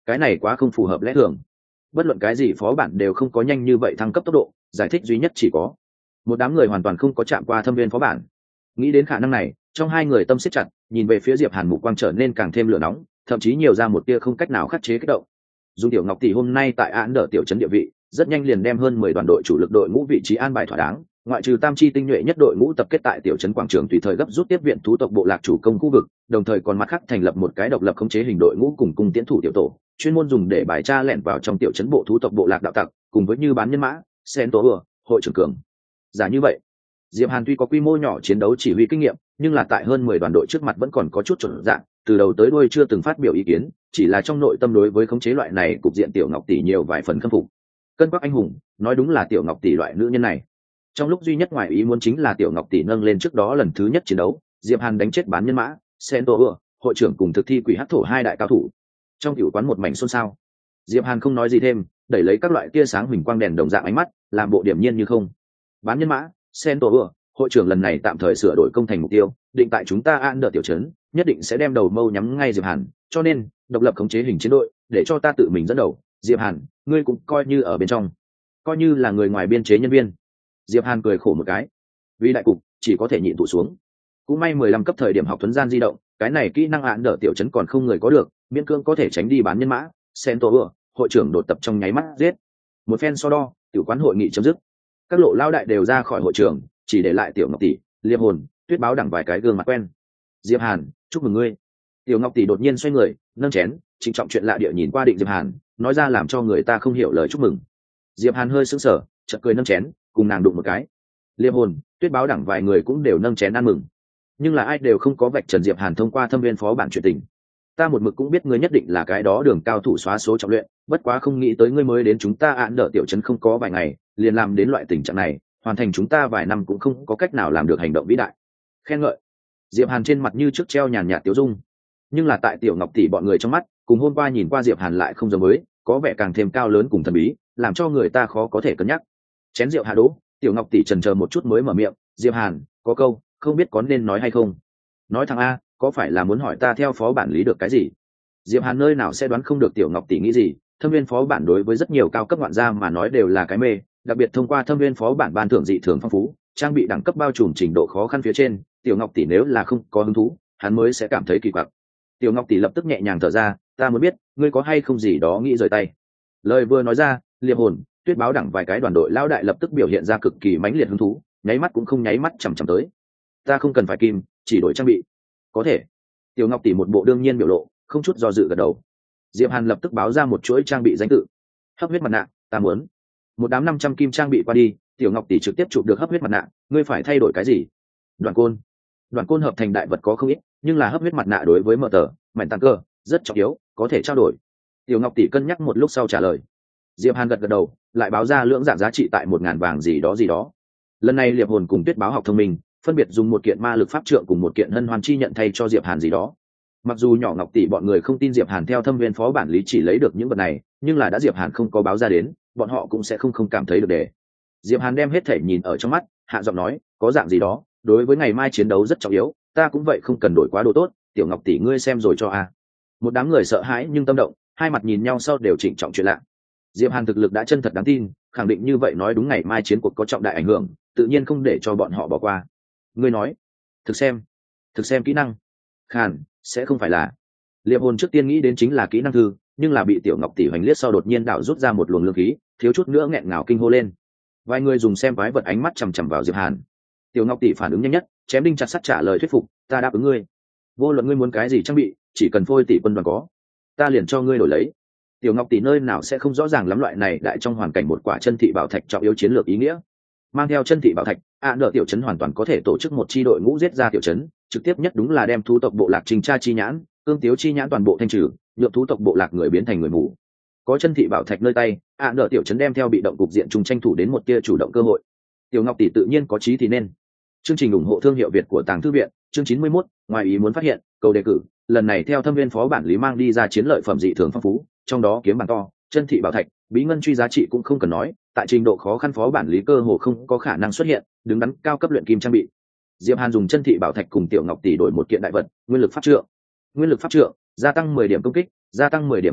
cái này quá không phù hợp lẽ thường. Bất luận cái gì phó bản đều không có nhanh như vậy thăng cấp tốc độ, giải thích duy nhất chỉ có một đám người hoàn toàn không có chạm qua thâm viên phó bản. Nghĩ đến khả năng này, trong hai người tâm siết chặt, nhìn về phía Diệp Hàn mục quang trở nên càng thêm lửa nóng, thậm chí nhiều ra một tia không cách nào khắc chế kích động. Dung Tiểu Ngọc tỷ hôm nay tại án đỡ tiểu trấn địa vị, rất nhanh liền đem hơn mười đoàn đội chủ lực đội ngũ vị trí an bài thỏa đáng, ngoại trừ tam chi tinh nhuệ nhất đội ngũ tập kết tại tiểu trấn quảng trường tùy thời gấp rút tiếp viện thú tộc bộ lạc chủ công khu vực, đồng thời còn mặt khác thành lập một cái độc lập khống chế hình đội ngũ cùng cung tiễn thủ tiểu tổ, chuyên môn dùng để bài tra lẻn vào trong tiểu trấn bộ thú tộc bộ lạc đạo tặc, cùng với như bán nhân mã, sen tố ừa, hội trưởng cường. Giả như vậy, Diệp Hàn tuy có quy mô nhỏ chiến đấu chỉ huy kinh nghiệm, nhưng là tại hơn mười đoàn đội trước mặt vẫn còn có chút chuẩn dạng, từ đầu tới đuôi chưa từng phát biểu ý kiến, chỉ là trong nội tâm đối với khống chế loại này cục diện tiểu Ngọc tỷ nhiều vài phần khâm phục. Cân Bắc anh hùng, nói đúng là tiểu Ngọc tỷ loại nữ nhân này. Trong lúc duy nhất ngoài ý muốn chính là tiểu Ngọc tỷ nâng lên trước đó lần thứ nhất chiến đấu, Diệp Hàn đánh chết bán nhân mã, Sento ưa, hội trưởng cùng thực thi quỷ hắc thổ hai đại cao thủ. Trong tiểu quán một mảnh xôn xao. Diệp Hàn không nói gì thêm, đẩy lấy các loại tia sáng huỳnh quang đèn đồng dạng ánh mắt, làm bộ điểm nhiên như không. Bán nhân mã, Sento ưa, hội trưởng lần này tạm thời sửa đổi công thành mục tiêu, định tại chúng ta an đỡ tiểu trấn, nhất định sẽ đem đầu mâu nhắm ngay Diệp Hàn, cho nên độc lập khống chế hình chiến đội, để cho ta tự mình dẫn đầu. Diệp Hàn, ngươi cũng coi như ở bên trong, coi như là người ngoài biên chế nhân viên. Diệp Hàn cười khổ một cái, vì đại cục chỉ có thể nhịn tụ xuống. Cũng may mười lăm cấp thời điểm học thuấn gian di động, cái này kỹ năng án đỡ tiểu trấn còn không người có được, miễn cưỡng có thể tránh đi bán nhân mã, Sento ưa, hội trưởng đột tập trong nháy mắt giết. Một phen so đo, tiểu quán hội nghị chấm dứt. Các lộ lao đại đều ra khỏi hội trường, chỉ để lại tiểu Ngọc tỷ, Liệp Hồn, Tuyết Báo đẳng vài cái gương mặt quen. Diệp Hàn, chúc mừng ngươi. Tiểu Ngọc tỷ đột nhiên xoay người, nâng chén, trịnh trọng chuyện lạ địa nhìn qua Định Diệp Hàn, nói ra làm cho người ta không hiểu lời chúc mừng. Diệp Hàn hơi sững sờ, chợt cười nâng chén, cùng nàng đụng một cái. Liệp Hồn, Tuyết Báo đẳng vài người cũng đều nâng chén ăn mừng, nhưng là ai đều không có vạch trần Diệp Hàn thông qua thâm viên phó bản chuyện tình. Ta một mực cũng biết ngươi nhất định là cái đó đường cao thủ xóa số trọng luyện, bất quá không nghĩ tới ngươi mới đến chúng ta án đỡ tiểu trấn không có vài ngày, liền làm đến loại tình trạng này, hoàn thành chúng ta vài năm cũng không có cách nào làm được hành động vĩ đại. Khen ngợi. Diệp Hàn trên mặt như trước treo nhàn nhạt tiêu dung, nhưng là tại tiểu Ngọc tỷ bọn người trong mắt, cùng hôm qua nhìn qua Diệp Hàn lại không giống mới, có vẻ càng thêm cao lớn cùng thần bí, làm cho người ta khó có thể cân nhắc. Chén rượu hạ đỗ, tiểu Ngọc tỷ chần chờ một chút mới mở miệng, Diệp Hàn, có câu, không biết có nên nói hay không. Nói thằng a, có phải là muốn hỏi ta theo phó bản lý được cái gì? Diệp Hàn nơi nào sẽ đoán không được tiểu Ngọc tỷ nghĩ gì, thâm viên phó bản đối với rất nhiều cao cấp ngoạn gia mà nói đều là cái mê, đặc biệt thông qua thâm viên phó bản ban thưởng dị thường phong phú, trang bị đẳng cấp bao trùm trình độ khó khăn phía trên, tiểu Ngọc tỷ nếu là không có hứng thú, hắn mới sẽ cảm thấy kỳ quặc. Tiểu Ngọc tỷ lập tức nhẹ nhàng thở ra, ta muốn biết, ngươi có hay không gì đó nghĩ rời tay. Lời vừa nói ra, Liệp Hồn, Tuyết Báo đẳng vài cái đoàn đội lão đại lập tức biểu hiện ra cực kỳ mãnh liệt hứng thú, nháy mắt cũng không nháy mắt chằm chằm tới. Ta không cần phải kim, chỉ đổi trang bị. Có thể. Tiểu Ngọc tỷ một bộ đương nhiên biểu lộ, không chút do dự gật đầu. Diệp Hàn lập tức báo ra một chuỗi trang bị danh tự. Hấp huyết mặt nạ, ta muốn. Một đám năm trăm kim trang bị qua đi, tiểu Ngọc tỷ trực tiếp chụp được hấp huyết mặt nạ, ngươi phải thay đổi cái gì? Đoàn côn. Đoàn côn hợp thành đại vật có không ít, nhưng là hấp huyết mặt nạ đối với mở tờ, mảnh tăng cơ, rất trọng yếu, có thể trao đổi. Tiểu Ngọc tỷ cân nhắc một lúc sau trả lời. Diệp Hàn gật gật đầu, lại báo ra lưỡng dạng giá trị tại một ngàn vàng gì đó gì đó. Lần này Liệp Hồn cùng Tuyết Báo học thông minh, phân biệt dùng một kiện ma lực pháp trượng cùng một kiện hân hoan chi nhận thay cho Diệp Hàn gì đó. Mặc dù nhỏ Ngọc tỷ bọn người không tin Diệp Hàn theo thâm viên phó bản lý chỉ lấy được những vật này, nhưng là đã Diệp Hàn không có báo ra đến, bọn họ cũng sẽ không không cảm thấy được để. Diệp Hàn đem hết thể nhìn ở trong mắt, hạ giọng nói, có dạng gì đó, đối với ngày mai chiến đấu rất trọng yếu, ta cũng vậy không cần đổi quá đồ tốt, tiểu Ngọc tỷ ngươi xem rồi cho a. Một đám người sợ hãi nhưng tâm động, hai mặt nhìn nhau sau đều trịnh trọng chuyện lạ. Diệp Hàn thực lực đã chân thật đáng tin, khẳng định như vậy nói đúng ngày mai chiến cuộc có trọng đại ảnh hưởng, tự nhiên không để cho bọn họ bỏ qua. Ngươi nói, thực xem, thực xem kỹ năng. Khàn, sẽ không phải là. Liệp Hồn trước tiên nghĩ đến chính là kỹ năng thư, nhưng là bị tiểu Ngọc tỷ hoành liếc sau đột nhiên đảo rút ra một luồng lương khí, thiếu chút nữa nghẹn ngào kinh hô lên. Vài người dùng xem quái vật ánh mắt chằm chằm vào Diệp Hàn. Tiểu Ngọc tỷ phản ứng nhanh nhất, chém đinh chặt sắt trả lời thuyết phục, ta đáp ứng ngươi. Vô luận ngươi muốn cái gì trang bị, chỉ cần phôi tỷ quân đoàn có, ta liền cho ngươi đổi lấy. Tiểu Ngọc tỷ nơi nào sẽ không rõ ràng lắm loại này đại trong hoàn cảnh một quả chân thị bảo thạch trọng yếu chiến lược ý nghĩa. Mang theo chân thị bảo thạch, ạ nợ tiểu trấn hoàn toàn có thể tổ chức một chi đội ngũ giết ra tiểu trấn, trực tiếp nhất đúng là đem thú tộc bộ lạc trình tra chi nhãn, cương tiếu chi nhãn toàn bộ thanh trừ, nhượng thú tộc bộ lạc người biến thành người mù. Có chân thị bảo thạch nơi tay, ạ nợ tiểu trấn đem theo bị động cục diện trùng tranh thủ đến một tia chủ động cơ hội. Tiểu Ngọc tỷ tự nhiên có chí thì nên. Chương trình ủng hộ thương hiệu Việt của Tàng Thư viện, chương chín mươi mốt, ngoài ý muốn phát hiện, cầu đề cử, lần này theo thâm viên phó bản lý mang đi ra chiến lợi phẩm dị thường phong phú, trong đó kiếm bàn to, chân thị bảo thạch, bí ngân truy giá trị cũng không cần nói, tại trình độ khó khăn phó bản lý cơ hồ không có khả năng xuất hiện, đứng đắn cao cấp luyện kim trang bị. Diệp Hàn dùng chân thị bảo thạch cùng tiểu Ngọc tỷ đổi một kiện đại vật, nguyên lực pháp trượng. Nguyên lực pháp trượng, gia tăng mười điểm công kích, gia tăng mười điểm trí lực,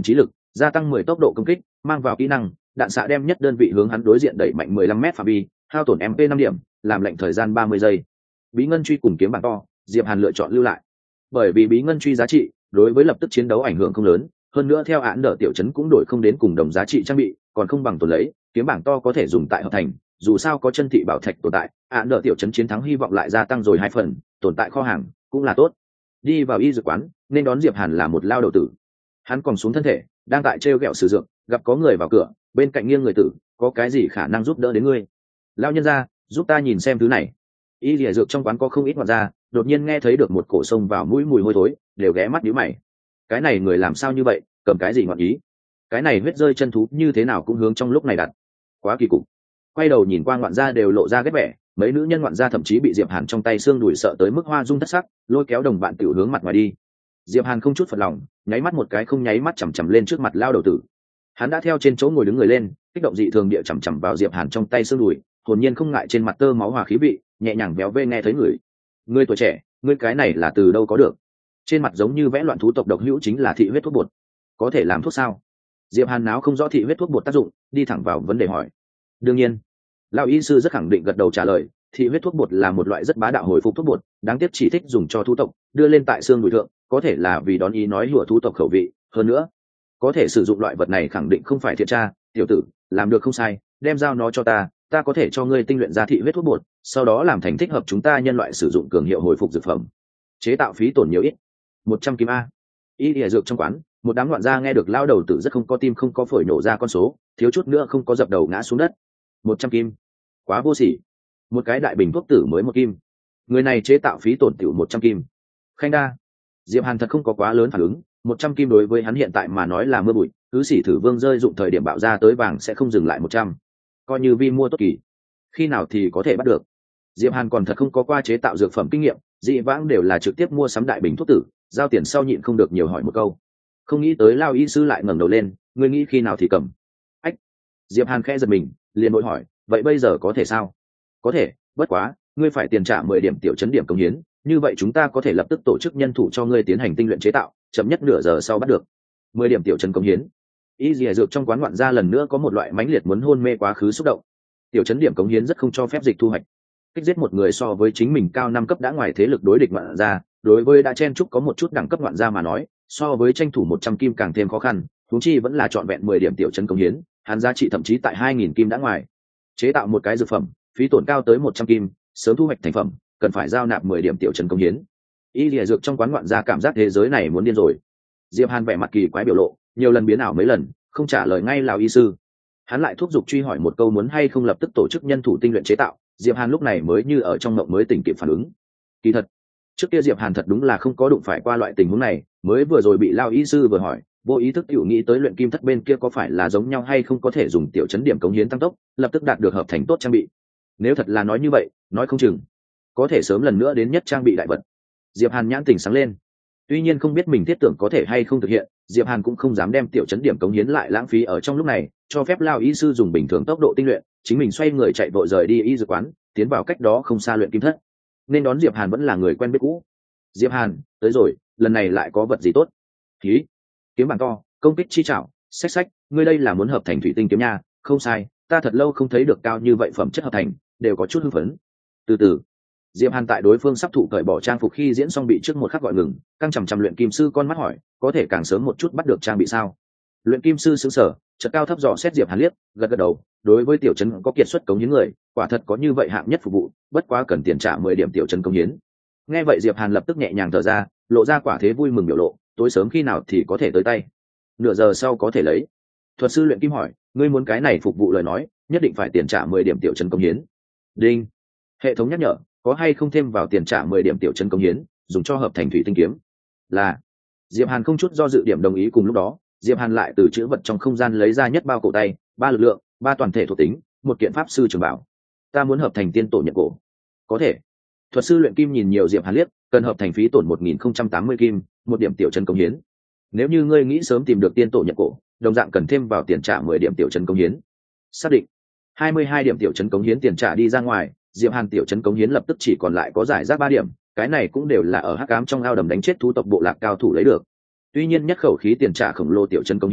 gia tăng mười tốc độ công kích, mang vào kỹ năng đạn xạ đem nhất đơn vị hướng hắn đối diện đẩy mạnh mười lăm mét phạm vi, hao tổn em pê năm điểm, làm lệnh thời gian ba mươi giây. Bí ngân truy cùng kiếm bảng to, Diệp Hàn lựa chọn lưu lại, bởi vì bí ngân truy giá trị đối với lập tức chiến đấu ảnh hưởng không lớn, hơn nữa theo án đỡ tiểu trấn cũng đổi không đến cùng đồng giá trị trang bị, còn không bằng tồn lấy kiếm bảng to có thể dùng tại hợp thành, dù sao có chân thị bảo thạch tồn tại, án đỡ tiểu trấn chiến thắng hy vọng lại gia tăng rồi hai phần, tồn tại kho hàng cũng là tốt. Đi vào y dược quán, nên đón Diệp Hàn là một lao đầu tử. Hắn còn xuống thân thể, đang tại treo gẹo sử dụng, gặp có người vào cửa, bên cạnh nghiêng người tử, có cái gì khả năng giúp đỡ đến ngươi? Lao nhân ra, giúp ta nhìn xem thứ này. Y lìa dược trong quán có không ít ngoạn ra, đột nhiên nghe thấy được một cổ sông vào mũi mùi hôi thối, đều ghé mắt nhíu mày. Cái này người làm sao như vậy, cầm cái gì ngọn ý? Cái này huyết rơi chân thú như thế nào cũng hướng trong lúc này đặt, quá kỳ cục. Quay đầu nhìn qua ngoạn gia đều lộ ra ghét vẻ, mấy nữ nhân ngoạn gia thậm chí bị Diệp Hàn trong tay xương đùi sợ tới mức hoa dung thất sắc, lôi kéo đồng bạn tiểu hướng mặt ngoài đi. Diệp Hàn không chút phật lòng, nháy mắt một cái không nháy mắt chằm chằm lên trước mặt lao đầu tử. Hắn đã theo trên chỗ ngồi đứng người lên, kích động dị thường địa chằm chằm vào Diệp Hàn trong tay xương đùi, hồn nhiên không ngại trên mặt tơ máu hòa khí vị, nhẹ nhàng véo vê nghe thấy người. Ngươi tuổi trẻ, ngươi cái này là từ đâu có được? Trên mặt giống như vẽ loạn thú tộc độc hữu chính là thị huyết thuốc bột, có thể làm thuốc sao? Diệp Hàn náo không rõ thị huyết thuốc bột tác dụng, đi thẳng vào vấn đề hỏi. Đương nhiên, lão y sư rất khẳng định gật đầu trả lời, thị huyết thuốc bột là một loại rất bá đạo hồi phục thuốc bột, đáng tiếc chỉ thích dùng cho thú tộc, đưa lên tại xương đùi thượng, có thể là vì đón ý nói hùa thú tộc khẩu vị, hơn nữa, có thể sử dụng loại vật này khẳng định không phải thiện tra, tiểu tử, làm được không sai, đem giao nó cho ta, ta có thể cho ngươi tinh luyện ra thị huyết thuốc bột, sau đó làm thành thích hợp chúng ta nhân loại sử dụng cường hiệu hồi phục dược phẩm. Chế tạo phí tổn nhiều ít, một trăm kim a. Y lìa dược trong quán, một đám loạn gia nghe được lao đầu tử rất không có tim không có phổi nổ ra con số, thiếu chút nữa không có dập đầu ngã xuống đất. Một trăm kim, quá vô sỉ. Một cái đại bình thuốc tử mới một kim, người này chế tạo phí tổn tiểu một trăm kim. Khanh đa, Diệp Hàn thật không có quá lớn phản ứng, một trăm kim đối với hắn hiện tại mà nói là mưa bụi, cứ xỉ thử vương rơi dụng thời điểm bạo ra tới vàng sẽ không dừng lại một trăm, coi như vi mua tốt kỳ, khi nào thì có thể bắt được. Diệp Hàn còn thật không có qua chế tạo dược phẩm kinh nghiệm, dị vãng đều là trực tiếp mua sắm đại bình thuốc tử, giao tiền sau nhịn không được nhiều hỏi một câu. Không nghĩ tới lao y sư lại ngẩng đầu lên, ngươi nghĩ khi nào thì cầm. Ách. Diệp Hàn khẽ giật mình, liền vội hỏi, vậy bây giờ có thể sao? Có thể, bất quá, ngươi phải tiền trả mười điểm tiểu chấn điểm công hiến, như vậy chúng ta có thể lập tức tổ chức nhân thủ cho ngươi tiến hành tinh luyện chế tạo, chậm nhất nửa giờ sau bắt được. mười điểm tiểu chấn công hiến. Y dìa dược trong quán ngoạn gia lần nữa có một loại mãnh liệt muốn hôn mê quá khứ xúc động. Tiểu chấn điểm cống hiến rất không cho phép dịch thu hoạch. Kích giết một người so với chính mình cao năm cấp đã ngoài thế lực đối địch ngoạn gia, đối với đã chen chúc có một chút đẳng cấp ngoạn gia mà nói, so với tranh thủ một trăm kim càng thêm khó khăn, huống chi vẫn là trọn vẹn mười điểm tiểu chấn cống hiến, hắn giá trị thậm chí tại hai nghìn kim đã ngoài. Chế tạo một cái dược phẩm, phí tổn cao tới một trăm kim, sớm thu hoạch thành phẩm, cần phải giao nạp mười điểm tiểu chấn cống hiến. Y lìa dược trong quán ngoạn gia cảm giác thế giới này muốn điên rồi. Diệp Hàn vẻ mặt kỳ quái biểu lộ, nhiều lần biến ảo mấy lần, không trả lời ngay lão y sư. Hắn lại thúc giục truy hỏi một câu muốn hay không lập tức tổ chức nhân thủ tinh luyện chế tạo. Diệp Hàn lúc này mới như ở trong mộng mới tỉnh kịp phản ứng. Kỳ thật, trước kia Diệp Hàn thật đúng là không có đụng phải qua loại tình huống này, mới vừa rồi bị lão y sư vừa hỏi, vô ý thức tiểu nghĩ tới luyện kim thất bên kia có phải là giống nhau hay không có thể dùng tiểu chấn điểm cống hiến tăng tốc, lập tức đạt được hợp thành tốt trang bị. Nếu thật là nói như vậy, nói không chừng có thể sớm lần nữa đến nhất trang bị đại vật. Diệp Hàn nhãn tỉnh sáng lên. Tuy nhiên không biết mình thiết tưởng có thể hay không thực hiện, Diệp Hàn cũng không dám đem tiểu chấn điểm cống hiến lại lãng phí ở trong lúc này, cho phép lão y sư dùng bình thường tốc độ tinh luyện, chính mình xoay người chạy vội rời đi y dược quán, tiến vào cách đó không xa luyện kim thất. Nên đón Diệp Hàn vẫn là người quen biết cũ. Diệp Hàn, tới rồi, lần này lại có vật gì tốt? Khí, kiếm bảng to, công kích chi trảo, xách xách, ngươi đây là muốn hợp thành thủy tinh kiếm nha? Không sai, ta thật lâu không thấy được cao như vậy phẩm chất hợp thành, đều có chút hưng phấn. Từ từ, Diệp Hàn tại đối phương sắp thụ cởi bỏ trang phục khi diễn xong bị trước một khắc gọi ngừng, căng chằm chằm luyện kim sư con mắt hỏi, có thể càng sớm một chút bắt được trang bị sao? Luyện kim sư sững sờ, chợt cao thấp dò xét Diệp Hàn liếc, gật gật đầu, đối với tiểu trấn có kiệt xuất cống hiến người, quả thật có như vậy hạng nhất phục vụ, bất quá cần tiền trả mười điểm tiểu trấn cống hiến. Nghe vậy Diệp Hàn lập tức nhẹ nhàng thở ra, lộ ra quả thế vui mừng biểu lộ, tối sớm khi nào thì có thể tới tay? Nửa giờ sau có thể lấy. Thuật sư luyện kim hỏi, ngươi muốn cái này phục vụ lời nói, nhất định phải tiền trả mười điểm tiểu trấn cống hiến. Đinh. Hệ thống nhắc nhở, có hay không thêm vào tiền trả mười điểm tiểu trấn cống hiến, dùng cho hợp thành thủy tinh kiếm. Là. Diệp Hàn không chút do dự điểm đồng ý. Cùng lúc đó, Diệp Hàn lại từ chữ vật trong không gian lấy ra nhất bao cổ tay, ba lực lượng, ba toàn thể thuộc tính, một kiện pháp sư trường bảo. Ta muốn hợp thành tiên tổ nhận cổ. Có thể. Thuật sư luyện kim nhìn nhiều Diệp Hàn liếc, cần hợp thành phí tổn một nghìn không trăm tám mươi kim, một điểm tiểu trấn cống hiến. Nếu như ngươi nghĩ sớm tìm được tiên tổ nhận cổ, đồng dạng cần thêm vào tiền trả mười điểm tiểu trấn cống hiến. Xác định. hai mươi hai điểm tiểu trấn cống hiến tiền trả đi ra ngoài, Diệp Hàn tiểu trấn cống hiến lập tức chỉ còn lại có giải rác ba điểm, cái này cũng đều là ở hắc ám trong ao đầm đánh chết thú tộc bộ lạc cao thủ lấy được. Tuy nhiên nhất khẩu khí tiền trả khổng lồ tiểu trấn cống hiến,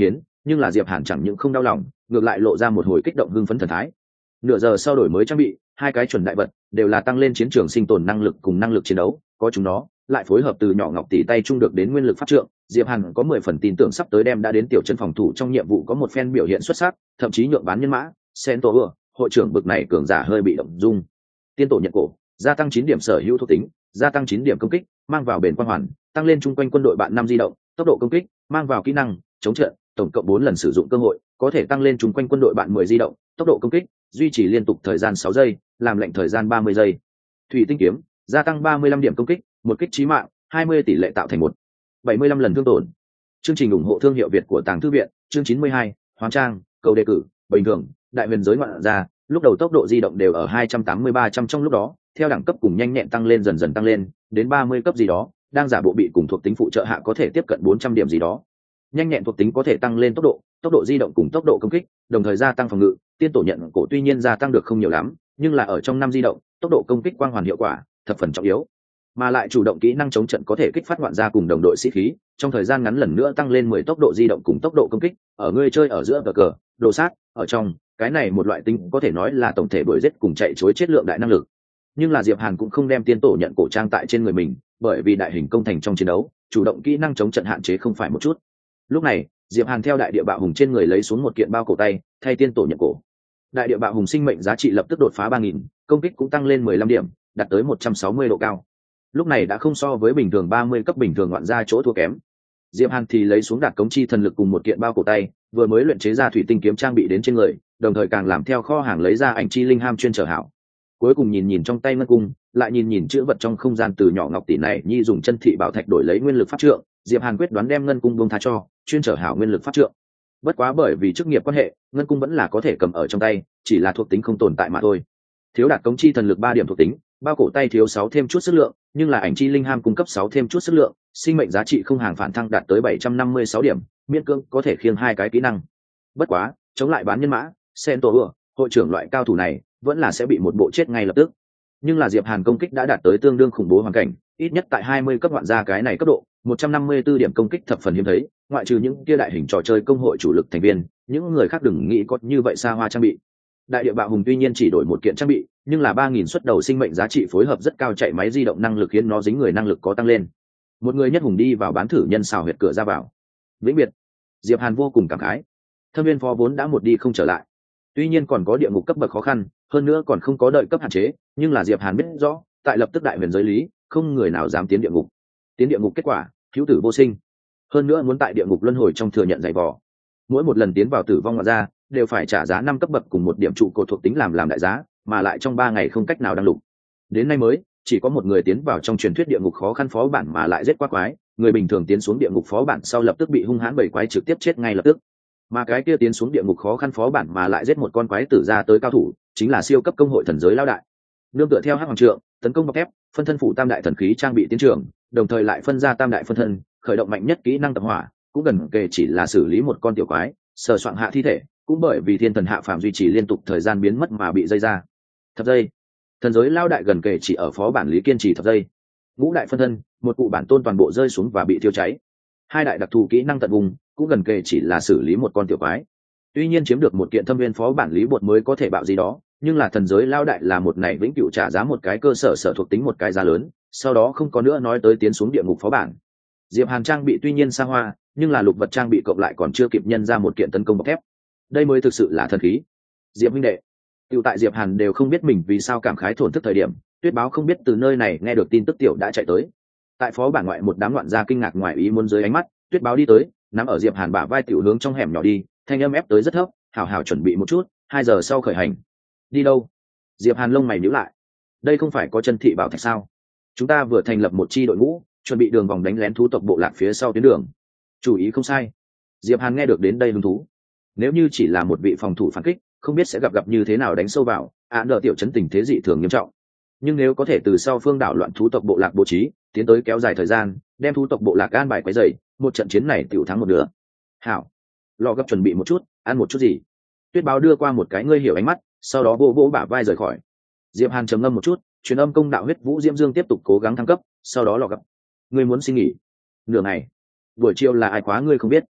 nhưng là diệp hàn chẳng những không đau lòng, ngược lại lộ ra một hồi kích động hưng phấn thần thái. Nửa giờ sau đổi mới trang bị, hai cái chuẩn đại vật đều là tăng lên chiến trường sinh tồn năng lực cùng năng lực chiến đấu, có chúng nó lại phối hợp từ nhỏ ngọc tỷ tay trung được đến nguyên lực pháp trượng, diệp hàn có mười phần tin tưởng sắp tới đem đã đến tiểu chân phòng thủ trong nhiệm vụ có một phen biểu hiện xuất sắc, thậm chí nhượng bán nhân mã sen tổ ưa hội trưởng bực này cường giả hơi bị động dung. Tiên tổ nhận cổ gia tăng chín điểm sở hữu thuộc tính, gia tăng chín điểm công kích, mang vào bền quan hoàn, tăng lên chung quanh quân đội bạn năm di động, tốc độ công kích, mang vào kỹ năng chống trận, tổng cộng bốn lần sử dụng cơ hội, có thể tăng lên chung quanh quân đội bạn mười di động, tốc độ công kích, duy trì liên tục thời gian sáu giây, làm lệnh thời gian ba mươi giây. Thủy tinh kiếm gia tăng ba mươi lăm điểm công kích, một kích chí mạng, hai mươi tỷ lệ tạo thành một bảy mươi lăm lần thương tổn. Chương trình ủng hộ thương hiệu Việt của Tàng Thư viện, chương chín mươi hai, Hoán trang, cầu đề cử, bình thường, đại huyền giới ngoạn ra, lúc đầu tốc độ di động đều ở hai trăm tám mươi ba trăm trong lúc đó, theo đẳng cấp cùng nhanh nhẹn tăng lên dần dần tăng lên, đến ba mươi cấp gì đó, đang giả bộ bị cùng thuộc tính phụ trợ hạ có thể tiếp cận bốn trăm điểm gì đó. Nhanh nhẹn thuộc tính có thể tăng lên tốc độ, tốc độ di động cùng tốc độ công kích, đồng thời gia tăng phòng ngự, tiên tổ nhận cổ tuy nhiên gia tăng được không nhiều lắm, nhưng là ở trong năm di động, tốc độ công kích quang hoàn hiệu quả, thập phần trọng yếu. Mà lại chủ động kỹ năng chống trận có thể kích phát ngoạn gia cùng đồng đội sĩ khí, trong thời gian ngắn lần nữa tăng lên mười tốc độ di động cùng tốc độ công kích, ở người chơi ở giữa cờ cờ, đồ sát, ở trong, cái này một loại tính có thể nói là tổng thể đuổi giết cùng chạy chối chết lượng đại năng lực. Nhưng là Diệp Hàn cũng không đem tiên tổ nhận cổ trang tại trên người mình, bởi vì đại hình công thành trong chiến đấu, chủ động kỹ năng chống trận hạn chế không phải một chút. Lúc này, Diệp Hàn theo đại địa bạo hùng trên người lấy xuống một kiện bao cổ tay, thay tiên tổ nhận cổ. Đại địa bạo hùng sinh mệnh giá trị lập tức đột phá ba nghìn, công kích cũng tăng lên mười lăm điểm, đạt tới một trăm sáu mươi độ cao. Lúc này đã không so với bình thường ba mươi cấp bình thường ngoạn gia chỗ thua kém. Diệp Hàn thì lấy xuống đạt cống chi thần lực cùng một kiện bao cổ tay, vừa mới luyện chế ra thủy tinh kiếm trang bị đến trên người, đồng thời càng làm theo kho hàng lấy ra ảnh chi linh ham chuyên trở hảo. Cuối cùng nhìn nhìn trong tay ngân cung, lại nhìn nhìn chữ vật trong không gian từ nhỏ ngọc tỷ này nhi dùng chân thị bảo thạch đổi lấy nguyên lực pháp trượng, Diệp Hàn quyết đoán đem ngân cung buông tha cho, chuyên trở hảo nguyên lực pháp trượng. Bất quá bởi vì chức nghiệp quan hệ, ngân cung vẫn là có thể cầm ở trong tay, chỉ là thuộc tính không tồn tại mà thôi. Thiếu đạt cống chi thần lực ba điểm thuộc tính, bao cổ tay thiếu sáu thêm chút sức lượng, nhưng là ảnh chi linh ham cung cấp sáu thêm chút sức lượng, sinh mệnh giá trị không hàng phản thăng đạt tới bảy trăm năm mươi sáu điểm, miễn cưỡng có thể khiêng hai cái kỹ năng. Bất quá, chống lại bán nhân mã, sen tổ ưa, hội trưởng loại cao thủ này, vẫn là sẽ bị một bộ chết ngay lập tức. Nhưng là Diệp Hàn công kích đã đạt tới tương đương khủng bố hoàn cảnh, ít nhất tại hai mươi cấp hoạn gia cái này cấp độ, một trăm năm mươi tư điểm công kích thập phần hiếm thấy, ngoại trừ những kia đại hình trò chơi công hội chủ lực thành viên, những người khác đừng nghĩ có như vậy xa hoa trang bị. Đại địa bạo hùng tuy nhiên chỉ đổi một kiện trang bị, nhưng là ba nghìn suất đầu sinh mệnh giá trị phối hợp rất cao, chạy máy di động năng lực khiến nó dính người năng lực có tăng lên. Một người nhất hùng đi vào bán thử nhân xào huyệt cửa ra vào. Vĩnh biệt. Diệp Hàn vô cùng cảm khái. Thâm viên phó vốn đã một đi không trở lại. Tuy nhiên còn có địa ngục cấp bậc khó khăn, hơn nữa còn không có đợi cấp hạn chế, nhưng là Diệp Hàn biết rõ, tại lập tức đại huyền giới lý, không người nào dám tiến địa ngục. Tiến địa ngục kết quả, hữu tử vô sinh. Hơn nữa muốn tại địa ngục luân hồi trong thừa nhận dày vò. Mỗi một lần tiến vào tử vong ngoại ra, đều phải trả giá năm cấp bậc cùng một điểm trụ cột thuộc tính làm làm đại giá, mà lại trong ba ngày không cách nào đăng lục. Đến nay mới, chỉ có một người tiến vào trong truyền thuyết địa ngục khó khăn phó bản mà lại giết quá quái, người bình thường tiến xuống địa ngục phó bản sau lập tức bị hung hãn bảy quái trực tiếp chết ngay lập tức. Mà cái kia tiến xuống địa ngục khó khăn phó bản mà lại giết một con quái tử ra tới cao thủ, chính là siêu cấp công hội thần giới lao đại. Nương tựa theo hắc hoàng trượng, tấn công bọc thép, phân thân phủ tam đại thần khí trang bị tiến trường, đồng thời lại phân ra tam đại phân thân, khởi động mạnh nhất kỹ năng tập hỏa, cũng gần kề chỉ là xử lý một con tiểu quái, sờ soạn hạ thi thể, cũng bởi vì thiên thần hạ phàm duy trì liên tục thời gian biến mất mà bị dây ra. Thập giây. Thần giới lao đại gần kề chỉ ở phó bản lý kiên trì thập giây. Ngũ đại phân thân, một cụ bản tôn toàn bộ rơi xuống và bị thiêu cháy. Hai đại đặc thù kỹ năng tận vùng, cũng gần kề chỉ là xử lý một con tiểu quái. Tuy nhiên chiếm được một kiện thâm viên phó bản lý bột mới có thể bạo gì đó, nhưng là thần giới lao đại là một này vĩnh cửu trả giá một cái cơ sở sở thuộc tính một cái giá lớn, sau đó không có nữa nói tới tiến xuống địa ngục phó bản. Diệp Hàn trang bị tuy nhiên xa hoa, nhưng là lục vật trang bị cộng lại còn chưa kịp nhân ra một kiện tấn công bọc thép. Đây mới thực sự là thần khí. Diệp huynh đệ, tiểu tại Diệp Hàn đều không biết mình vì sao cảm khái thổn thức thời điểm, Tuyết Báo không biết từ nơi này nghe được tin tức tiểu đã chạy tới. Tại phó bản ngoại một đám loạn gia kinh ngạc ngoài ý muốn dưới ánh mắt, Tuyết Báo đi tới, nắm ở Diệp Hàn bả vai tiểu hướng trong hẻm nhỏ đi, thanh âm ép tới rất thấp, hảo hảo chuẩn bị một chút, hai giờ sau khởi hành. Đi đâu? Diệp Hàn lông mày nhíu lại. Đây không phải có chân thị bảo thạch sao? Chúng ta vừa thành lập một chi đội ngũ, chuẩn bị đường vòng đánh lén thú tộc bộ lạc phía sau tuyến đường. Chủ ý không sai. Diệp Hàn nghe được đến đây hứng thú. Nếu như chỉ là một vị phòng thủ phản kích, không biết sẽ gặp gặp như thế nào đánh sâu vào, án đỡ tiểu chấn tình thế dị thường nghiêm trọng. Nhưng nếu có thể từ sau phương đảo loạn thú tộc bộ lạc bố trí, tiến tới kéo dài thời gian, đem thú tộc bộ lạc an bài quấy rầy, một trận chiến này tiểu thắng một nửa. Hảo, lò gấp chuẩn bị một chút, ăn một chút gì? Tuyết Báo đưa qua một cái ngươi hiểu ánh mắt, sau đó vỗ vỗ bả vai rời khỏi. Diệp Hàn trầm ngâm một chút, truyền âm công đạo huyết vũ diễm dương tiếp tục cố gắng thăng cấp, sau đó lò gấp. Ngươi muốn xin nghỉ? Nửa ngày. Buổi chiều là ai khóa ngươi không biết.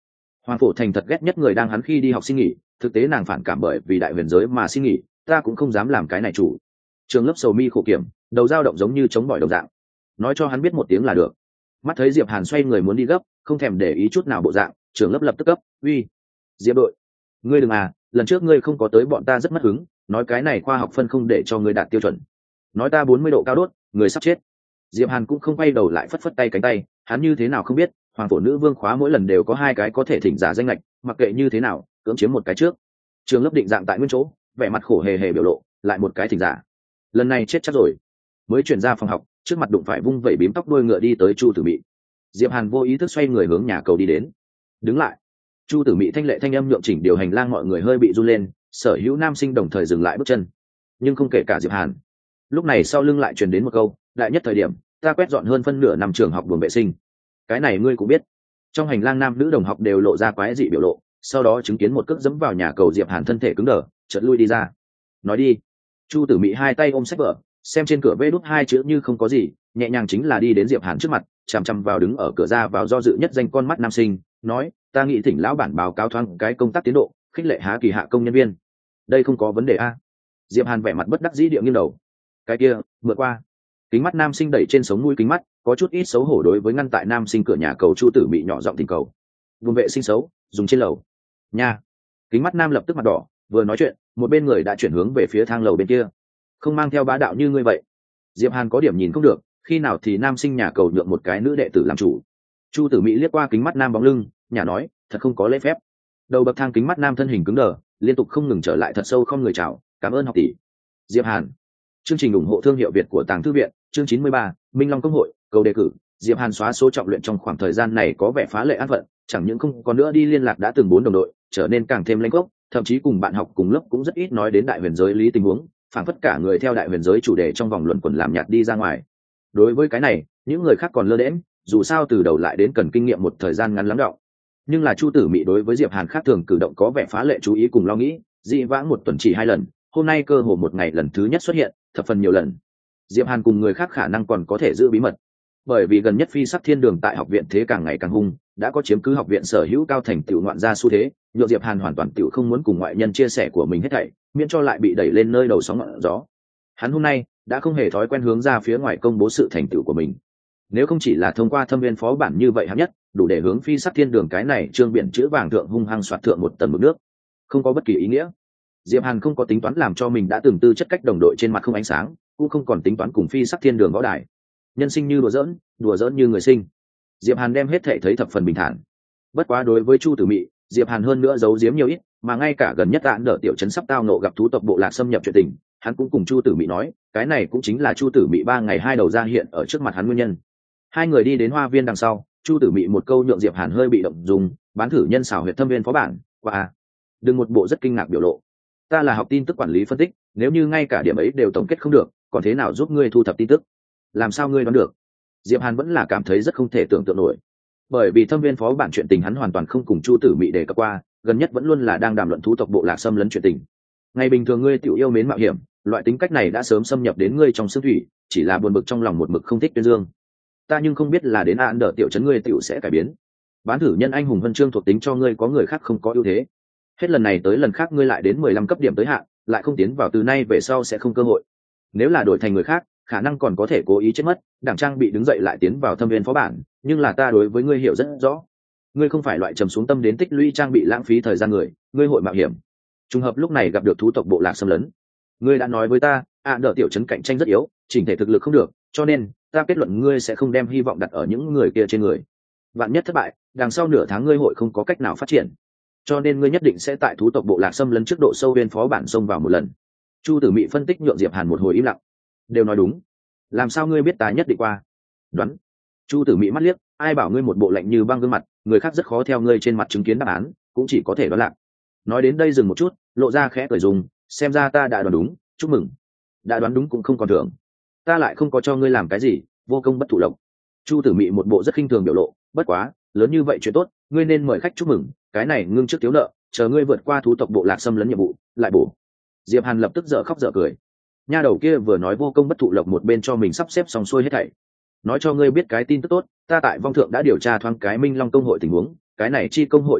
Hoàng Phổ Thành thật ghét nhất người đang hắn khi đi học xin nghỉ, thực tế nàng phản cảm bởi vì đại huyền giới mà xin nghỉ, ta cũng không dám làm cái này chủ. Trường lớp sầu mi khổ kiểm, đầu dao động giống như chống bỏi đồng dạng. Nói cho hắn biết một tiếng là được. Mắt thấy Diệp Hàn xoay người muốn đi gấp, không thèm để ý chút nào bộ dạng, trường lớp lập tức cấp, uy, Diệp đội, ngươi đừng à, lần trước ngươi không có tới bọn ta rất mất hứng, nói cái này khoa học phân không để cho ngươi đạt tiêu chuẩn, nói ta bốn mươi độ cao đốt, người sắp chết. Diệp Hàn cũng không quay đầu lại, phất phất tay cánh tay, hắn như thế nào không biết, Hoàng Phổ nữ vương khóa mỗi lần đều có hai cái có thể thỉnh giả danh lệch, mặc kệ như thế nào, cưỡng chiếm một cái trước. Trường lớp định dạng tại nguyên chỗ, vẻ mặt khổ hề hề biểu lộ, lại một cái thỉnh giả, lần này chết chắc rồi. Mới chuyển ra phòng học, trước mặt đụng phải vung vẩy bím tóc đuôi ngựa đi tới Chu Tử Mị. Diệp Hàn vô ý thức xoay người hướng nhà cầu đi đến. Đứng lại. Chu Tử Mị thanh lệ thanh âm nhượng chỉnh điều hành lang mọi người hơi bị run lên, sở hữu nam sinh đồng thời dừng lại bước chân, nhưng không kể cả Diệp Hàn. Lúc này sau lưng lại truyền đến một câu, đại nhất thời điểm ta quét dọn hơn phân nửa năm trường học buồng vệ sinh, cái này ngươi cũng biết. Trong hành lang nam nữ đồng học đều lộ ra quái dị biểu lộ, sau đó chứng kiến một cước dẫm vào nhà cầu Diệp Hàn thân thể cứng đờ, chợt lui đi ra. Nói đi. Chu Tử Mị hai tay ôm sách vở, xem trên cửa vê đút hai chữ như không có gì, nhẹ nhàng chính là đi đến Diệp Hàn trước mặt, chằm chằm vào đứng ở cửa ra vào do dự nhất danh con mắt nam sinh, nói, ta nghĩ thỉnh lão bản báo cáo thoáng cái công tác tiến độ, khích lệ há kỳ hạ công nhân viên. Đây không có vấn đề a. Diệp Hàn vẻ mặt bất đắc dĩ địa nghiêng đầu. Cái kia, vượt qua. Kính mắt nam sinh đẩy trên sống mũi kính mắt, có chút ít xấu hổ đối với ngăn tại nam sinh cửa nhà cầu Chu Tử Mị nhỏ giọng thỉnh cầu. Vùng vệ sinh xấu, dùng trên lầu. Nha. Kính mắt nam lập tức mặt đỏ, vừa nói chuyện, một bên người đã chuyển hướng về phía thang lầu bên kia. Không mang theo bá đạo như ngươi vậy. Diệp Hàn có điểm nhìn không được, khi nào thì nam sinh nhà cầu nhượng một cái nữ đệ tử làm chủ. Chu Tử Mị liếc qua kính mắt nam bóng lưng, nhà nói, thật không có lễ phép. Đầu bậc thang kính mắt nam thân hình cứng đờ, liên tục không ngừng trở lại thật sâu không người chào, cảm ơn học tỷ. Diệp Hàn. Chương trình ủng hộ thương hiệu Việt của Tàng Thư viện, chương chín mươi ba, Minh Long công hội, cầu đề cử. Diệp Hàn xóa số trọng luyện trong khoảng thời gian này có vẻ phá lệ an phận, chẳng những không còn nữa đi liên lạc đã từng bốn đồng đội, trở nên càng thêm lênh gốc, thậm chí cùng bạn học cùng lớp cũng rất ít nói đến đại huyền giới lý tình huống, phản phất cả người theo đại huyền giới chủ đề trong vòng luận quẩn làm nhạt đi ra ngoài. Đối với cái này, những người khác còn lơ đễnh, dù sao từ đầu lại đến cần kinh nghiệm một thời gian ngắn lắm đọng. Nhưng là Chu Tử Mị đối với Diệp Hàn khác thường cử động có vẻ phá lệ chú ý cùng lo nghĩ, dị vãng một tuần chỉ hai lần, hôm nay cơ hồ một ngày lần thứ nhất xuất hiện, thập phần nhiều lần. Diệp Hàn cùng người khác khả năng còn có thể giữ bí mật, bởi vì gần nhất phi sắc thiên đường tại học viện thế càng ngày càng hung, đã có chiếm cứ học viện sở hữu cao thành tựu ngoạn gia xu thế, nhộn Diệp Hàn hoàn toàn tựu không muốn cùng ngoại nhân chia sẻ của mình hết thảy, miễn cho lại bị đẩy lên nơi đầu sóng ngọn gió. Hắn hôm nay đã không hề thói quen hướng ra phía ngoài công bố sự thành tựu của mình. Nếu không chỉ là thông qua thâm viên phó bản như vậy hạng nhất, đủ để hướng phi sắc thiên đường cái này trương biển chữ vàng thượng hung hăng soạt thượng một tầng mực nước, không có bất kỳ ý nghĩa. Diệp Hàn không có tính toán làm cho mình đã từng tư chất cách đồng đội trên mặt không ánh sáng, cũng không còn tính toán cùng phi sắc thiên đường võ đài. Nhân sinh như đùa giỡn, đùa giỡn như người sinh. Diệp Hàn đem hết thể thấy thập phần bình thản. Bất quá đối với Chu Tử Mị, Diệp Hàn hơn nữa giấu giếm nhiều ít, mà ngay cả gần nhất Án Đỡ tiểu trấn sắp tao nộ gặp thú tộc bộ lạc xâm nhập chuyện tình, hắn cũng cùng Chu Tử Mị nói, cái này cũng chính là Chu Tử Mị ba ngày hai đầu ra hiện ở trước mặt hắn nguyên nhân. Hai người đi đến hoa viên đằng sau, Chu Tử Mị một câu nhượng Diệp Hàn hơi bị động dùng, bán thử nhân xảo huyệt thâm viên phó bản, qua. Đừng một bộ rất kinh ngạc biểu lộ. Ta là học tin tức quản lý phân tích, nếu như ngay cả điểm ấy đều tổng kết không được, còn thế nào giúp ngươi thu thập tin tức? Làm sao ngươi đoán được? Diệp Hàn vẫn là cảm thấy rất không thể tưởng tượng nổi, bởi vì thâm viên phó bản chuyện tình hắn hoàn toàn không cùng Chu Tử Mị đề cập qua, gần nhất vẫn luôn là đang đàm luận thú tộc bộ lạc xâm lấn chuyện tình. Ngày bình thường ngươi tiểu yêu mến mạo hiểm, loại tính cách này đã sớm xâm nhập đến ngươi trong xương thủy, chỉ là buồn bực trong lòng một mực không thích tuyên dương. Ta nhưng không biết là đến Án Đỡ tiểu trấn ngươi tiểu sẽ cải biến. Bán thử nhân anh hùng huân chương thuộc tính cho ngươi có người khác không có ưu thế. Hết lần này tới lần khác ngươi lại đến mười lăm cấp điểm tới hạn, lại không tiến vào từ nay về sau sẽ không cơ hội. Nếu là đổi thành người khác, khả năng còn có thể cố ý chết mất, đảng trang bị đứng dậy lại tiến vào thâm viên phó bản, nhưng là ta đối với ngươi hiểu rất rõ. Ngươi không phải loại trầm xuống tâm đến tích lũy trang bị lãng phí thời gian người, ngươi hội mạo hiểm. Trùng hợp lúc này gặp được thú tộc bộ lạc xâm lấn. Ngươi đã nói với ta, Án Đỡ tiểu trấn cạnh tranh rất yếu, chỉnh thể thực lực không được, cho nên ta kết luận ngươi sẽ không đem hy vọng đặt ở những người kia trên người. Vạn nhất thất bại, đằng sau nửa tháng ngươi hội không có cách nào phát triển. Cho nên ngươi nhất định sẽ tại thú tộc bộ lạc xâm lấn trước độ sâu viên phó bản xông vào một lần. Chu Tử Mị phân tích nhượng Diệp Hàn một hồi im lặng. Đều nói đúng. Làm sao ngươi biết ta nhất định qua? Đoán. Chu Tử Mị mắt liếc, ai bảo ngươi một bộ lạnh như băng gương mặt, người khác rất khó theo ngươi trên mặt chứng kiến đáp án, cũng chỉ có thể đoán lạc. Nói đến đây dừng một chút, lộ ra khẽ cười dùng, xem ra ta đã đoán đúng, chúc mừng. Đã đoán đúng cũng không còn thưởng. Ta lại không có cho ngươi làm cái gì, vô công bất thụ lộc. Chu Tử Mị một bộ rất khinh thường biểu lộ, bất quá, lớn như vậy chuyện tốt, ngươi nên mời khách chúc mừng, cái này ngưng trước thiếu nợ, chờ ngươi vượt qua thú tộc bộ lạc xâm lấn nhiệm vụ, lại bổ. Diệp Hàn lập tức dở khóc dở cười. Nha đầu kia vừa nói vô công bất thụ lộc một bên cho mình sắp xếp xong xuôi hết thảy. Nói cho ngươi biết cái tin tức tốt, ta tại vong thượng đã điều tra thoáng cái Minh Long công hội tình huống, cái này chi công hội thực lực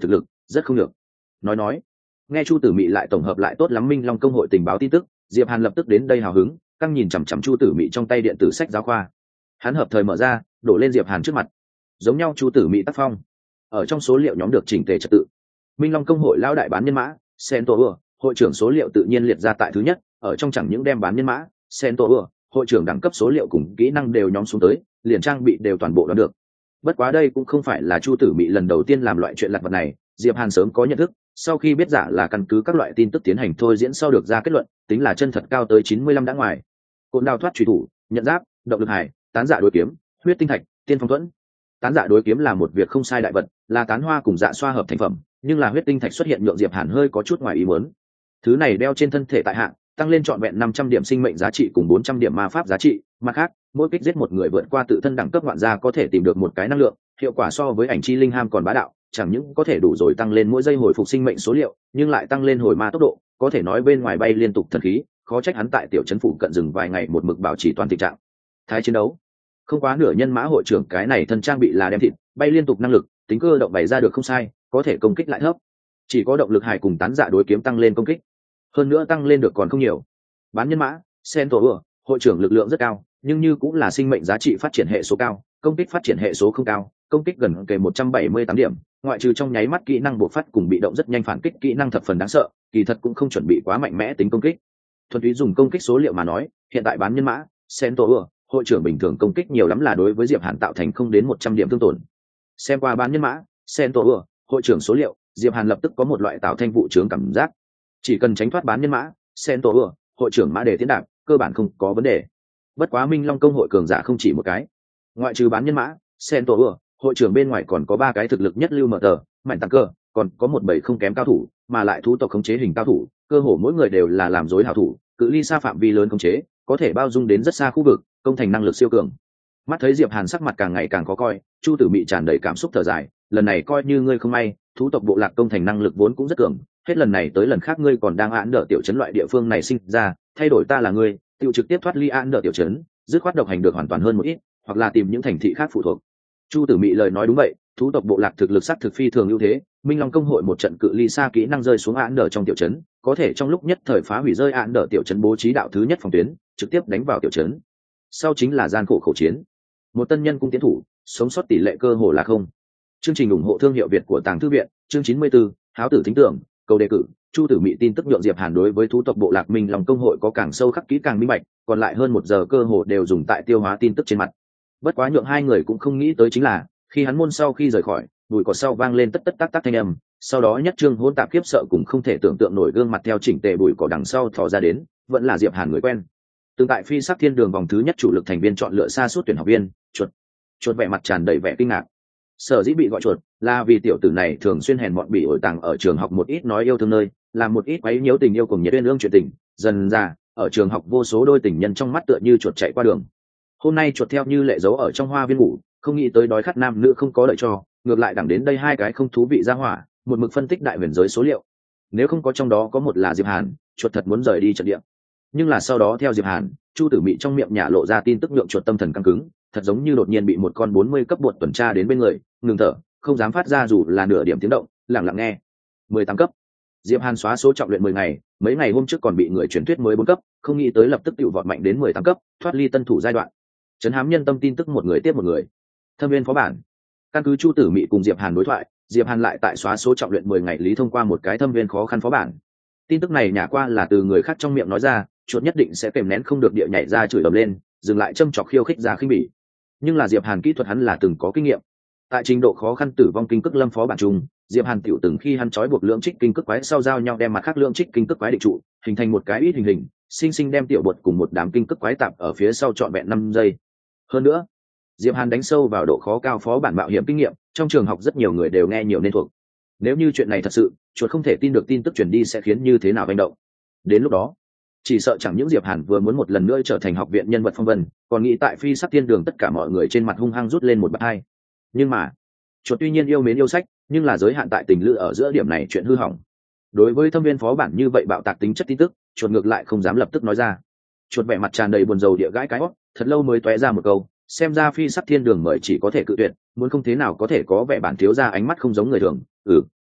rất không được. Nói nói, nghe Chu Tử Mị lại tổng hợp lại tốt lắm Minh Long công hội tình báo tin tức, Diệp Hàn lập tức đến đây hào hứng, căng nhìn chằm chằm Chu Tử Mị trong tay điện tử sách giáo khoa. Hắn hợp thời mở ra, đổ lên Diệp Hàn trước mặt. Giống nhau Chu Tử Mị tác phong, ở trong số liệu nhóm được chỉnh tề trật tự. Minh Long công hội lão đại bán nhân mã, Centaur, hội trưởng số liệu tự nhiên liệt ra tại thứ nhất, ở trong chẳng những đem bán nhân mã, Centaur, hội trưởng đẳng cấp số liệu cùng kỹ năng đều nhóm xuống tới, liền trang bị đều toàn bộ đoán được. Bất quá đây cũng không phải là Chu Tử Mị lần đầu tiên làm loại chuyện lặt vặt này, Diệp Hàn sớm có nhận thức, sau khi biết giả là căn cứ các loại tin tức tiến hành thôi diễn sau được ra kết luận, tính là chân thật cao tới chín mươi lăm đã ngoài. Côn đao thoát truy thủ, nhận giáp, động lực hải, tán dạ đối kiếm, huyết tinh thạch, tiên phong thuẫn. Tán dạ đối kiếm là một việc không sai đại vật, là tán hoa cùng dạ xoa hợp thành phẩm, nhưng là huyết tinh thạch xuất hiện nhượng Diệp Hàn hơi có chút ngoài ý muốn. Thứ này đeo trên thân thể tại hạng, tăng lên trọn vẹn năm trăm điểm sinh mệnh giá trị cùng bốn trăm điểm ma pháp giá trị, mặt khác, mỗi kích giết một người vượt qua tự thân đẳng cấp ngoạn gia có thể tìm được một cái năng lượng, hiệu quả so với ảnh chi linh ham còn bá đạo, chẳng những có thể đủ rồi tăng lên mỗi giây hồi phục sinh mệnh số liệu, nhưng lại tăng lên hồi ma tốc độ, có thể nói bên ngoài bay liên tục thần khí, khó trách hắn tại tiểu trấn phủ cận rừng vài ngày một mực bảo trì toàn tình trạng thái chiến đấu. Không quá nửa nhân mã hội trưởng cái này thân trang bị là đem thịt, bay liên tục năng lực, tính cơ động bày ra được không sai, có thể công kích lại thấp. Chỉ có động lực hải cùng tán dạ đối kiếm tăng lên công kích, hơn nữa tăng lên được còn không nhiều. Bán nhân mã, Centaur, hội trưởng lực lượng rất cao, nhưng như cũng là sinh mệnh giá trị phát triển hệ số cao, công kích phát triển hệ số không cao, công kích gần kề một trăm bảy mươi tám điểm, ngoại trừ trong nháy mắt kỹ năng bộc phát cùng bị động rất nhanh phản kích kỹ năng thập phần đáng sợ, kỳ thật cũng không chuẩn bị quá mạnh mẽ tính công kích. Thuần túy dùng công kích số liệu mà nói, hiện tại bán nhân mã, Centaur, hội trưởng bình thường công kích nhiều lắm là đối với Diệp Hàn tạo thành không đến một trăm điểm thương tổn. Xem qua bán nhân mã, Centaur, hội trưởng số liệu, Diệp Hàn lập tức có một loại tạo thanh vụ trướng cảm giác. Chỉ cần tránh thoát bán nhân mã, Centaur, hội trưởng mã đề tiến đạp, cơ bản không có vấn đề. Bất quá Minh Long công hội cường giả không chỉ một cái, ngoại trừ bán nhân mã, Centaur, hội trưởng bên ngoài còn có ba cái thực lực nhất lưu mở tờ, mạnh tăng cơ, còn có một bảy không kém cao thủ, mà lại thú tộc khống chế hình cao thủ, cơ hồ mỗi người đều là làm dối hảo thủ, cự ly xa phạm vi lớn khống chế, có thể bao dung đến rất xa khu vực, công thành năng lực siêu cường. Mắt thấy Diệp Hàn sắc mặt càng ngày càng khó coi, Chu Tử Mị tràn đầy cảm xúc thở dài, lần này coi như ngươi không may, thú tộc bộ lạc công thành năng lực vốn cũng rất cường, hết lần này tới lần khác ngươi còn đang án đỡ tiểu trấn loại địa phương này sinh ra, thay đổi ta là ngươi, tiêu trực tiếp thoát ly án đỡ tiểu trấn, dứt khoát độc hành được hoàn toàn hơn một ít, hoặc là tìm những thành thị khác phụ thuộc. Chu Tử Mị lời nói đúng vậy, thú tộc bộ lạc thực lực sắc thực phi thường ưu thế, Minh Long công hội một trận cự ly xa kỹ năng rơi xuống án đỡ trong tiểu trấn, có thể trong lúc nhất thời phá hủy rơi án đỡ tiểu trấn bố trí đạo thứ nhất phòng tuyến, trực tiếp đánh vào tiểu trấn. Sau chính là gian khổ khẩu chiến. Một tân nhân cung tiến thủ, sống sót tỷ lệ cơ hồ là không. Chương trình ủng hộ thương hiệu Việt của Tàng Thư viện, chương chín mươi tư, Háo tử thính tưởng, cầu đề cử. Chu Tử Mị tin tức nhượng Diệp Hàn đối với thú tộc bộ lạc Minh Long công hội có càng sâu khắc kỹ càng minh bạch, còn lại hơn một giờ cơ hồ đều dùng tại tiêu hóa tin tức trên mặt. Bất quá nhượng hai người cũng không nghĩ tới chính là, khi hắn môn sau khi rời khỏi, bụi cỏ sau vang lên tất tất tác tác thanh âm, sau đó nhất trương hỗn tạp khiếp sợ cũng không thể tưởng tượng nổi gương mặt theo chỉnh tề bụi cỏ đằng sau thò ra đến, vẫn là Diệp Hàn người quen. Từng tại phi sắc thiên đường vòng thứ nhất chủ lực thành viên chọn lựa xa suốt tuyển học viên, chuột. Chuột vẻ mặt tràn đầy vẻ kinh ngạc. Sở dĩ bị gọi chuột là vì tiểu tử này thường xuyên hèn mọn bị ổi tàng ở trường học một ít nói yêu thương nơi, làm một ít quấy nhiễu tình yêu cùng nhiệt uyên ương chuyện tình, dần ra ở trường học vô số đôi tình nhân trong mắt tựa như chuột chạy qua đường. Hôm nay chuột theo như lệ giấu ở trong hoa viên ngủ, không nghĩ tới đói khát nam nữ không có đợi cho, ngược lại đẳng đến đây hai cái không thú vị ra hỏa, một mực phân tích đại huyền giới số liệu. Nếu không có trong đó có một là Diệp Hàn, chuột thật muốn rời đi trận địa. Nhưng là sau đó theo Diệp Hàn, Chu Tử Mị trong miệng nhả lộ ra tin tức nhượng chuột tâm thần căng cứng, thật giống như đột nhiên bị một con bốn mươi cấp bột tuần tra đến bên người, ngừng thở, không dám phát ra dù là nửa điểm tiếng động, lặng lặng nghe. mười tám cấp. Diệp Hàn xóa số trọng luyện mười ngày, mấy ngày hôm trước còn bị người truyền thuyết mới bốn cấp, không nghĩ tới lập tức tiểu vọt mạnh đến mười tám cấp, thoát ly tân thủ giai đoạn. Trấn hám nhân tâm tin tức một người tiếp một người. Thâm viên phó bản. Căn cứ Chu Tử Mị cùng Diệp Hàn đối thoại, Diệp Hàn lại tại xóa số trọng luyện mười ngày lý thông qua một cái thâm viên khó khăn phó bản. Tin tức này nhả qua là từ người khác trong miệng nói ra, chuột nhất định sẽ kèm nén không được địa nhảy ra chửi ầm lên, dừng lại châm chọc khiêu khích ra khinh bỉ. Nhưng là Diệp Hàn kỹ thuật hắn là từng có kinh nghiệm. Tại trình độ khó khăn tử vong kinh cức lâm phó bản chung, Diệp Hàn tiểu từng khi hắn trói buộc lượng trích kinh cức quái sau giao nhau đem mặt khác lượng trích kinh cức quái định trụ, hình thành một cái ít hình hình, sinh sinh đem tiểu bột cùng một đám kinh cức quái tạp ở phía sau trọn vẹn năm giây. Hơn nữa, Diệp Hàn đánh sâu vào độ khó cao phó bản mạo hiểm kinh nghiệm, trong trường học rất nhiều người đều nghe nhiều nên thuộc. Nếu như chuyện này thật sự, chuột không thể tin được tin tức truyền đi sẽ khiến như thế nào hành động. Đến lúc đó, chỉ sợ chẳng những Diệp Hàn vừa muốn một lần nữa trở thành học viện nhân vật phong vân, còn nghĩ tại phi sắc thiên đường tất cả mọi người trên mặt hung hăng rút lên một bậc hai. Nhưng mà, chuột tuy nhiên yêu mến yêu sách, nhưng là giới hạn tại tình lữ ở giữa điểm này chuyện hư hỏng. Đối với thâm viên phó bản như vậy bạo tạc tính chất tin tức, chuột ngược lại không dám lập tức nói ra. Chuột vẻ mặt tràn đầy buồn rầu địa gãi cái hót, thật lâu mới tóe ra một câu, xem ra phi sắc thiên đường mời chỉ có thể cự tuyệt, muốn không thế nào có thể có vẻ bản thiếu ra ánh mắt không giống người thường. Ừ,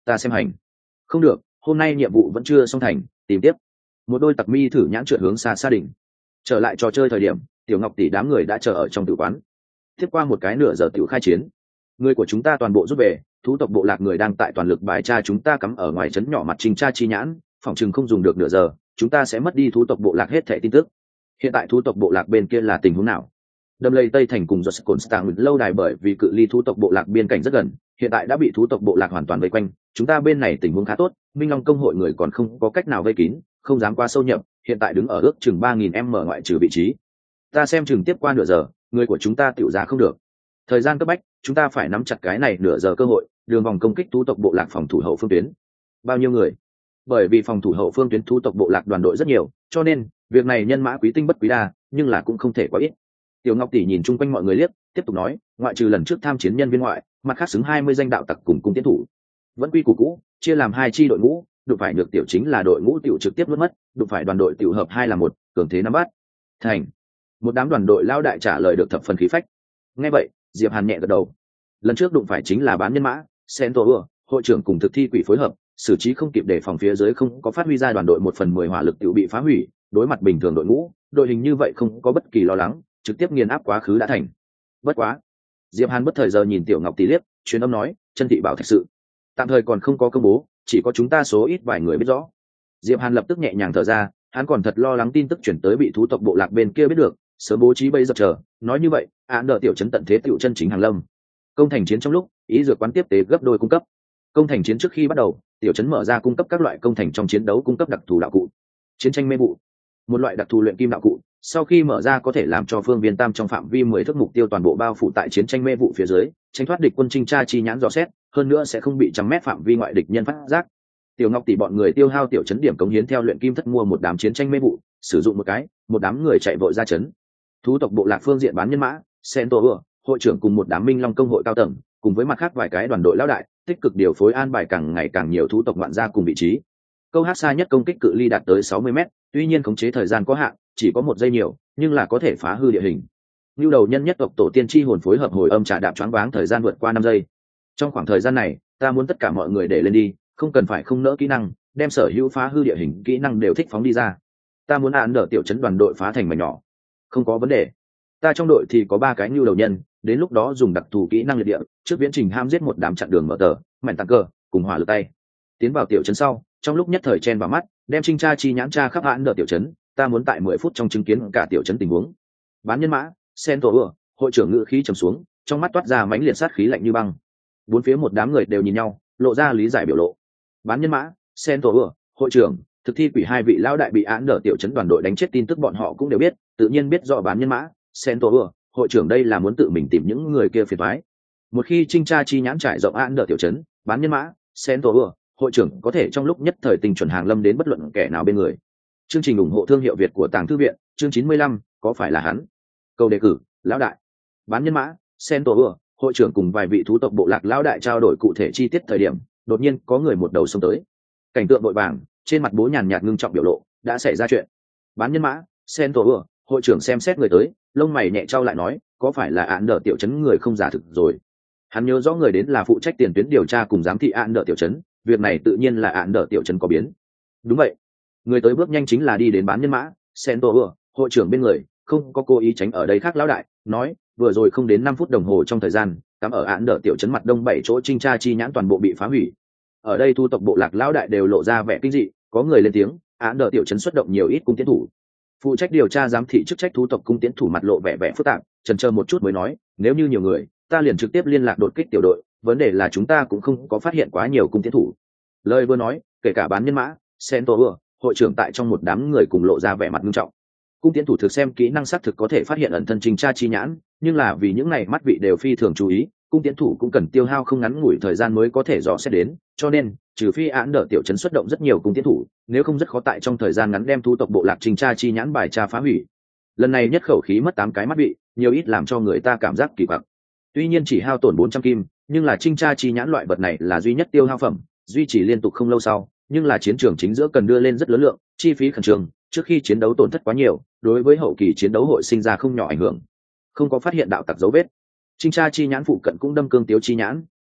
ta xem hành. Không được, hôm nay nhiệm vụ vẫn chưa xong thành, tìm tiếp. Một đôi tặc mi thử nhãn trượt hướng xa xa đỉnh. Trở lại trò chơi thời điểm, tiểu ngọc tỷ đám người đã chờ ở trong tử quán. Tiếp qua một cái nửa giờ tiểu khai chiến, người của chúng ta toàn bộ rút về, thú tộc bộ lạc người đang tại toàn lực bài tra chúng ta cắm ở ngoài trấn nhỏ mặt trình tra chi nhãn, phòng chừng không dùng được nửa giờ, chúng ta sẽ mất đi thú tộc bộ lạc hết thẻ tin tức. Hiện tại thú tộc bộ lạc bên kia là tình huống nào? Đầm lầy Tây Thành cùng Giọt Cồn Stang lâu đài bởi vì cự ly thú tộc bộ lạc biên cảnh rất gần, hiện tại đã bị thú tộc bộ lạc hoàn toàn vây quanh. Chúng ta bên này tình huống khá tốt, Minh Long công hội người còn không có cách nào vây kín, không dám qua sâu nhập, hiện tại đứng ở ước chừng ba nghìn m ngoại trừ vị trí. Ta xem chừng tiếp qua nửa giờ, người của chúng ta tiểu ra không được. Thời gian cấp bách, chúng ta phải nắm chặt cái này nửa giờ cơ hội, đường vòng công kích thú tộc bộ lạc phòng thủ hậu phương tuyến. Bao nhiêu người? Bởi vì phòng thủ hậu phương tuyến thú tộc bộ lạc đoàn đội rất nhiều, cho nên việc này nhân mã quý tinh bất quý đa, nhưng là cũng không thể quá ít. Tiểu Ngọc tỷ nhìn chung quanh mọi người liếc, tiếp tục nói, ngoại trừ lần trước tham chiến nhân viên ngoại, mặt khác xứng hai mươi danh đạo tặc cùng cung tiến thủ. Vẫn quy củ cũ, chia làm hai chi đội ngũ, đụng phải được tiểu chính là đội ngũ tiểu trực tiếp nuốt mất, đụng phải đoàn đội tiểu hợp hai là một, cường thế nắm bắt. Thành. Một đám đoàn đội lao đại trả lời được thập phần khí phách. Nghe vậy, Diệp Hàn nhẹ gật đầu. Lần trước đụng phải chính là bán nhân mã, Centaur, hội trưởng cùng thực thi quỷ phối hợp, xử trí không kịp để phòng phía dưới không có phát huy ra đoàn đội một phần mười hỏa lực tiểu bị phá hủy, đối mặt bình thường đội ngũ, đội hình như vậy không có bất kỳ lo lắng, trực tiếp nghiền áp quá khứ đã thành. Bất quá, Diệp Hàn bất thời giờ nhìn Tiểu Ngọc tỷ liếc, truyền âm nói, chân thị bảo thật sự tạm thời còn không có công bố, chỉ có chúng ta số ít vài người biết rõ. Diệp Hàn lập tức nhẹ nhàng thở ra, hắn còn thật lo lắng tin tức chuyển tới bị thú tộc bộ lạc bên kia biết được, sớm bố trí bây giờ chờ. Nói như vậy, án đỡ tiểu trấn tận thế tiểu chân chính hàng lâm. Công thành chiến trong lúc, ý dược quán tiếp tế gấp đôi cung cấp. Công thành chiến trước khi bắt đầu, tiểu trấn mở ra cung cấp các loại công thành trong chiến đấu cung cấp đặc thù đạo cụ. Chiến tranh mê vụ, một loại đặc thù luyện kim đạo cụ, sau khi mở ra có thể làm cho phương viên tam trong phạm vi mười thước mục tiêu toàn bộ bao phủ tại chiến tranh mê vụ phía dưới, tránh thoát địch quân trinh tra chi nhãn dò xét, hơn nữa sẽ không bị trăm mét phạm vi ngoại địch nhân phát giác. Tiểu Ngọc tỷ bọn người tiêu hao tiểu trấn điểm cống hiến theo luyện kim thất mua một đám chiến tranh mê vụ, sử dụng một cái, một đám người chạy vội ra trấn. Thú tộc bộ lạc phương diện bán nhân mã, Centaur, hội trưởng cùng một đám Minh Long công hội cao tầng, cùng với mặt khác vài cái đoàn đội lão đại, tích cực điều phối an bài càng ngày càng nhiều thú tộc ngoạn gia cùng vị trí. Câu hát xa nhất công kích cự ly đạt tới sáu mươi mét, tuy nhiên khống chế thời gian có hạn, chỉ có một giây nhiều, nhưng là có thể phá hư địa hình. Nưu đầu nhân nhất tộc tổ tiên chi hồn phối hợp hồi âm trả đạp choáng váng thời gian vượt qua năm giây. Trong khoảng thời gian này, ta muốn tất cả mọi người để lên đi, không cần phải không nỡ kỹ năng, đem sở hữu phá hư địa hình kỹ năng đều thích phóng đi ra. Ta muốn án đỡ tiểu trấn đoàn đội phá thành mảnh nhỏ. Không có vấn đề. Ta trong đội thì có ba cái nưu đầu nhân, đến lúc đó dùng đặc thù kỹ năng liệt địa, trước viễn trình ham giết một đám chặn đường mở tờ, mạnh tăng cơ, cùng hỏa lực tay. Tiến vào tiểu trấn sau, trong lúc nhất thời chen vào mắt, đem trinh tra chi nhãn tra khắp án đỡ tiểu trấn, ta muốn tại mười phút trong chứng kiến cả tiểu trấn tình huống. Bán nhân mã, Centaur, hội trưởng ngự khí trầm xuống, trong mắt toát ra mãnh liệt sát khí lạnh như băng. Bốn phía một đám người đều nhìn nhau, lộ ra lý giải biểu lộ. Bán nhân mã, Centaur, hội trưởng, thực thi quỷ hai vị lão đại bị án đỡ tiểu trấn đoàn đội đánh chết tin tức bọn họ cũng đều biết, tự nhiên biết rõ bán nhân mã, Centaur, hội trưởng đây là muốn tự mình tìm những người kia phiền toái. Một khi trinh tra chi nhãn trải rộng án đỡ tiểu trấn, bán nhân mã, Centaur, hội trưởng có thể trong lúc nhất thời tình chuẩn hàng lâm đến bất luận kẻ nào bên người. Chương trình ủng hộ thương hiệu Việt của Tàng Thư viện, chương chín mươi lăm, có phải là hắn? Câu đề cử, lão đại. Bán nhân mã, Centaur, hội trưởng cùng vài vị thú tộc bộ lạc lão đại trao đổi cụ thể chi tiết thời điểm, đột nhiên có người một đầu xông tới. Cảnh tượng vội vàng, trên mặt bố nhàn nhạt ngưng trọng biểu lộ, đã xảy ra chuyện. Bán nhân mã, Centaur, hội trưởng xem xét người tới, lông mày nhẹ trao lại nói, có phải là án đỡ tiểu trấn người không giả thực rồi? Hắn nhớ rõ người đến là phụ trách tiền tuyến điều tra cùng giám thị án đỡ tiểu trấn, việc này tự nhiên là án đỡ tiểu trấn có biến. Đúng vậy. Người tới bước nhanh chính là đi đến bán nhân mã, Centaur, hội trưởng bên người, không có cố ý tránh ở đây khác lão đại, nói, vừa rồi không đến năm phút đồng hồ trong thời gian, cắm ở án đỡ tiểu trấn mặt đông bảy chỗ trinh tra chi nhãn toàn bộ bị phá hủy. Ở đây thu tộc bộ lạc lão đại đều lộ ra vẻ kinh dị, có người lên tiếng, án đỡ tiểu trấn xuất động nhiều ít cung tiến thủ. Phụ trách điều tra giám thị chức trách thú tộc cung tiến thủ mặt lộ vẻ vẻ phức tạp, chần chờ một chút mới nói, nếu như nhiều người, ta liền trực tiếp liên lạc đột kích tiểu đội, vấn đề là chúng ta cũng không có phát hiện quá nhiều cung tiến thủ. Lời vừa nói, kể cả bán nhân mã, Centaur, hội trưởng tại trong một đám người cùng lộ ra vẻ mặt nghiêm trọng. Cung tiến thủ thực xem kỹ năng xác thực có thể phát hiện ẩn thân trình tra chi nhãn, nhưng là vì những này mắt vị đều phi thường chú ý, cung tiến thủ cũng cần tiêu hao không ngắn ngủi thời gian mới có thể dò xét đến, cho nên trừ phi án đỡ tiểu trấn xuất động rất nhiều cung tiến thủ, nếu không rất khó tại trong thời gian ngắn đem thú tộc bộ lạc trình tra chi nhãn bài tra phá hủy. Lần này nhất khẩu khí mất tám cái mắt vị, nhiều ít làm cho người ta cảm giác kỳ quặc. Tuy nhiên chỉ hao tổn bốn trăm kim, nhưng là trình tra chi nhãn loại vật này là duy nhất tiêu hao phẩm, duy trì liên tục không lâu sau, nhưng là chiến trường chính giữa cần đưa lên rất lớn lượng, chi phí khẩn trương, trước khi chiến đấu tổn thất quá nhiều, đối với hậu kỳ chiến đấu hội sinh ra không nhỏ ảnh hưởng. Không có phát hiện đạo tặc dấu vết. Trinh tra chi nhãn phụ cận cũng đâm cương tiếu chi nhãn,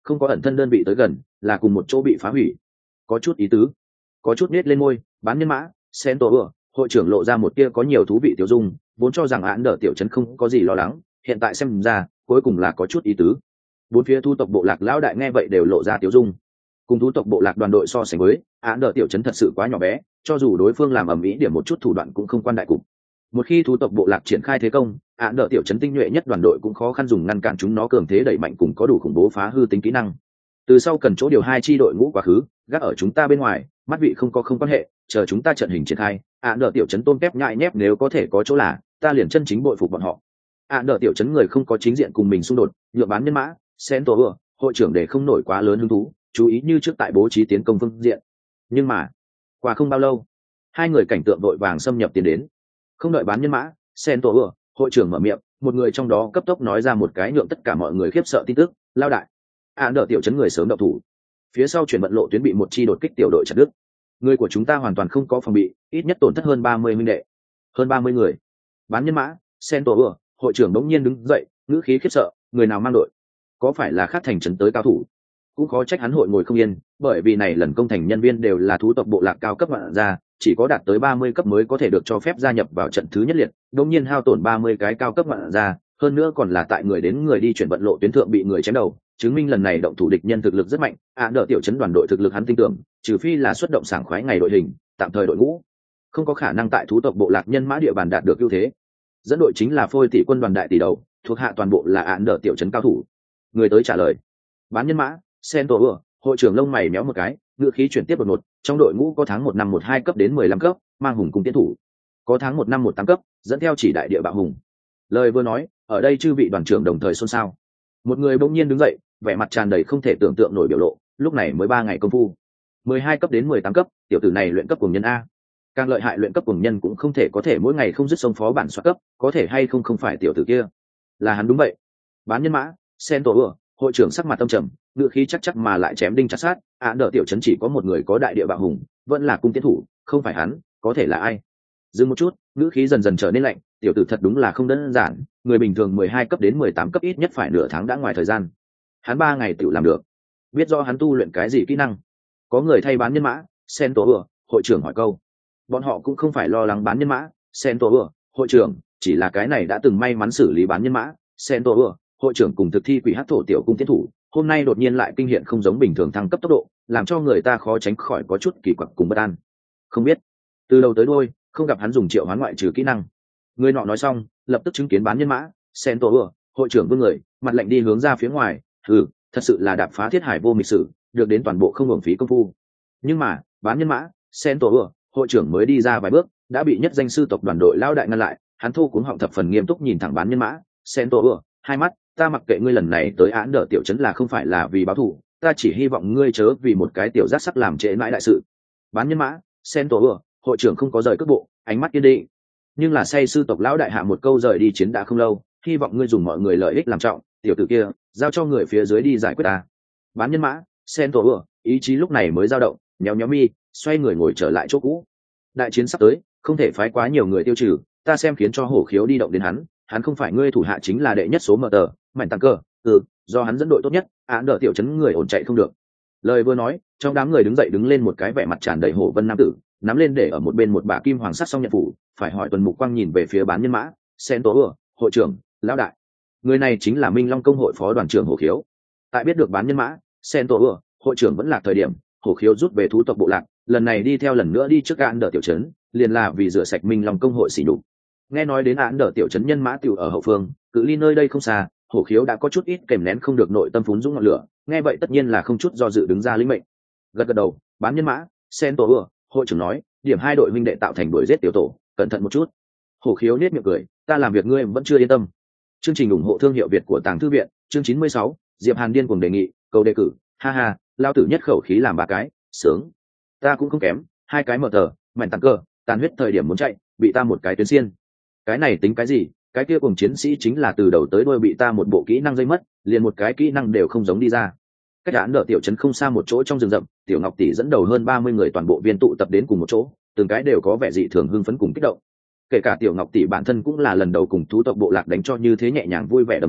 không có ẩn thân đơn vị tới gần, là cùng một chỗ bị phá hủy. Có chút ý tứ. Có chút nết lên môi, bán nhân mã, sen tổ ừa, hội trưởng lộ ra một tia có nhiều thú vị tiểu dung, vốn cho rằng án đỡ tiểu trấn không có gì lo lắng, hiện tại xem ra, cuối cùng là có chút ý tứ. Bốn phía thu tộc bộ lạc lão đại nghe vậy đều lộ ra tiểu dung. Cùng thú tộc bộ lạc đoàn đội so sánh với, án đỡ tiểu trấn thật sự quá nhỏ bé, cho dù đối phương làm ầm ĩ điểm một chút thủ đoạn cũng không quan đại cục. Một khi thú tộc bộ lạc triển khai thế công, án đỡ tiểu trấn tinh nhuệ nhất đoàn đội cũng khó khăn dùng ngăn cản chúng nó cường thế đẩy mạnh cùng có đủ khủng bố phá hư tính kỹ năng. Từ sau cần chỗ điều hai chi đội ngũ quá khứ, gác ở chúng ta bên ngoài, mắt vị không có không quan hệ, chờ chúng ta trận hình triển khai, án đỡ tiểu trấn tôm tép nhại nhép nếu có thể có chỗ là, ta liền chân chính bội phục bọn họ. Án đỡ tiểu trấn người không có chính diện cùng mình xung đột, nhượng bán nhân mã, sen tổ ừa, hội trưởng để không nổi quá lớn hứng thú, chú ý như trước tại bố trí tiến công phương diện. Nhưng mà, qua không bao lâu, hai người cảnh tượng đội vàng xâm nhập tiến đến. Không đợi bán nhân mã, sen tổ ừa, hội trưởng mở miệng, một người trong đó cấp tốc nói ra một cái nhượng tất cả mọi người khiếp sợ tin tức, lao đại. Án đỡ tiểu trấn người sớm động thủ. Phía sau chuyển vận lộ tuyến bị một chi đột kích tiểu đội chặt đứt. Người của chúng ta hoàn toàn không có phòng bị, ít nhất tổn thất hơn ba mươi minh đệ. Hơn ba mươi người. Bán nhân mã, sen tổ ừa, hội trưởng bỗng nhiên đứng dậy, ngữ khí khiếp sợ, người nào mang đội? Có phải là khác thành trấn tới cao thủ? Cũng khó trách hắn hội ngồi không yên, bởi vì này lần công thành nhân viên đều là thú tộc bộ lạc cao cấp vạn gia, chỉ có đạt tới ba mươi cấp mới có thể được cho phép gia nhập vào trận thứ nhất liệt, đương nhiên hao tổn ba mươi cái cao cấp vạn gia, hơn nữa còn là tại người đến người đi chuyển vận lộ tuyến thượng bị người chém đầu, chứng minh lần này động thủ địch nhân thực lực rất mạnh. Án đỡ tiểu trấn đoàn đội thực lực hắn tin tưởng, trừ phi là xuất động sảng khoái ngày đội hình, tạm thời đội ngũ không có khả năng tại thú tộc bộ lạc nhân mã địa bàn đạt được ưu thế. Dẫn đội chính là Phôi tỷ quân đoàn đại tỷ đầu, thuộc hạ toàn bộ là án đỡ tiểu trấn cao thủ. Người tới trả lời, bán nhân mã, sen tổ ừa, hội trưởng lông mày méo một cái, ngữ khí chuyển tiếp đột ngột, trong đội ngũ có tháng một năm một hai cấp đến mười lăm cấp, mang hùng cung tiến thủ, có tháng một năm một tám cấp, dẫn theo chỉ đại địa bạo hùng. Lời vừa nói, ở đây chư vị đoàn trưởng đồng thời xôn xao. Một người bỗng nhiên đứng dậy, vẻ mặt tràn đầy không thể tưởng tượng nổi biểu lộ, lúc này mới ba ngày công phu, mười hai cấp đến mười tám cấp, tiểu tử này luyện cấp cuồng nhân a. Càng lợi hại luyện cấp cuồng nhân cũng không thể có thể mỗi ngày không dứt sông phó bản soát cấp, có thể hay không không phải tiểu tử kia. Là hắn đúng vậy. Bán nhân mã, sen tổ ừa, hội trưởng sắc mặt tâm trầm, ngữ khí chắc chắc mà lại chém đinh chặt sát, án đỡ tiểu trấn chỉ có một người có đại địa bạo hùng, vẫn là cung tiến thủ, không phải hắn, có thể là ai? Dừng một chút, ngữ khí dần dần trở nên lạnh, tiểu tử thật đúng là không đơn giản, người bình thường mười hai cấp đến mười tám cấp ít nhất phải nửa tháng đã ngoài thời gian. Hắn ba ngày tự làm được. Biết rõ hắn tu luyện cái gì kỹ năng? Có người thay bán nhân mã, sen tổ ừa, hội trưởng hỏi câu. Bọn họ cũng không phải lo lắng bán nhân mã, sen tổ ừa, hội trưởng, chỉ là cái này đã từng may mắn xử lý bán nhân mã, sen tổ ừa, hội trưởng cùng thực thi quỷ hắc thổ tiểu cung tiến thủ, hôm nay đột nhiên lại kinh hiện không giống bình thường thăng cấp tốc độ, làm cho người ta khó tránh khỏi có chút kỳ quặc cùng bất an. Không biết, từ đầu tới đuôi, không gặp hắn dùng triệu hoán ngoại trừ kỹ năng. Người nọ nói xong, lập tức chứng kiến bán nhân mã, sen tổ ừa, hội trưởng vương người, mặt lạnh đi hướng ra phía ngoài, ừ, thật sự là đạp phá thiết hải vô mịch sử, được đến toàn bộ không hưởng phí công phu. Nhưng mà, bán nhân mã, sen tổ ừa, hội trưởng mới đi ra vài bước, đã bị nhất danh sư tộc đoàn đội lao đại ngăn lại, hắn thu cuống họng thập phần nghiêm túc nhìn thẳng bán nhân mã, sen tổ ừa, hai mắt, ta mặc kệ ngươi lần này tới án đỡ tiểu trấn là không phải là vì báo thù, ta chỉ hy vọng ngươi chớ vì một cái tiểu giác sắc làm trễ mãi đại sự. Bán nhân mã, sen tổ ừa, hội trưởng không có rời cước bộ, ánh mắt kiên định. Nhưng là say sư tộc lão đại hạ một câu rời đi chiến đã không lâu, hy vọng ngươi dùng mọi người lợi ích làm trọng, tiểu tử kia, giao cho người phía dưới đi giải quyết ta. Bán nhân mã, sen tổ ừa, ý chí lúc này mới dao động, nhéo nhéo mi, xoay người ngồi trở lại chỗ cũ. Đại chiến sắp tới, không thể phái quá nhiều người tiêu trừ, ta xem khiến cho hổ khiếu đi động đến hắn, hắn không phải ngươi thủ hạ chính là đệ nhất số mở tờ, mạnh tăng cơ, ừ, do hắn dẫn đội tốt nhất, án đỡ tiểu trấn người ổn chạy không được. Lời vừa nói, trong đám người đứng dậy đứng lên một cái vẻ mặt tràn đầy hổ vân nam tử, nắm lên để ở một bên một bả kim hoàng sắt xong nhận phủ, phải hỏi tuần mục quang nhìn về phía bán nhân mã, sen tố ừa, hội trưởng, lão đại. Người này chính là Minh Long công hội phó đoàn trưởng hổ khiếu. Tại biết được bán nhân mã, sen tố ừa, hội trưởng vẫn là thời điểm, hổ khiếu rút về thú tộc bộ lạc, lần này đi theo lần nữa đi trước án đỡ tiểu trấn, liền là vì rửa sạch Minh Long công hội xỉ nhục. Nghe nói đến án đỡ tiểu trấn nhân mã tiểu ở hậu phương, cự ly nơi đây không xa, hổ khiếu đã có chút ít kèm nén không được nội tâm phún dũng ngọn lửa, nghe vậy tất nhiên là không chút do dự đứng ra lĩnh mệnh. Gật gật đầu, bán nhân mã, sen tổ ừa, hội trưởng nói, điểm hai đội huynh đệ tạo thành đuổi giết tiểu tổ, cẩn thận một chút. Hổ khiếu nết miệng cười, ta làm việc ngươi vẫn chưa yên tâm. Chương trình ủng hộ thương hiệu Việt của Tàng Thư viện, chương chín mươi sáu, Diệp Hàn điên cuồng đề nghị, cầu đề cử, ha ha, lao tử nhất khẩu khí làm ba cái, sướng. Ta cũng không kém, hai cái mở tờ, mảnh tăng cơ, tàn huyết thời điểm muốn chạy, bị ta một cái tuyến xiên. Cái này tính cái gì? Cái kia cùng chiến sĩ chính là từ đầu tới đuôi bị ta một bộ kỹ năng dây mất, liền một cái kỹ năng đều không giống đi ra. Cách án đỡ tiểu trấn không xa một chỗ trong rừng rậm, tiểu ngọc tỷ dẫn đầu hơn ba mươi người toàn bộ viên tụ tập đến cùng một chỗ, từng cái đều có vẻ dị thường hưng phấn cùng kích động. Kể cả tiểu ngọc tỷ bản thân cũng là lần đầu cùng thú tộc bộ lạc đánh cho như thế nhẹ nhàng vui vẻ đầm địa,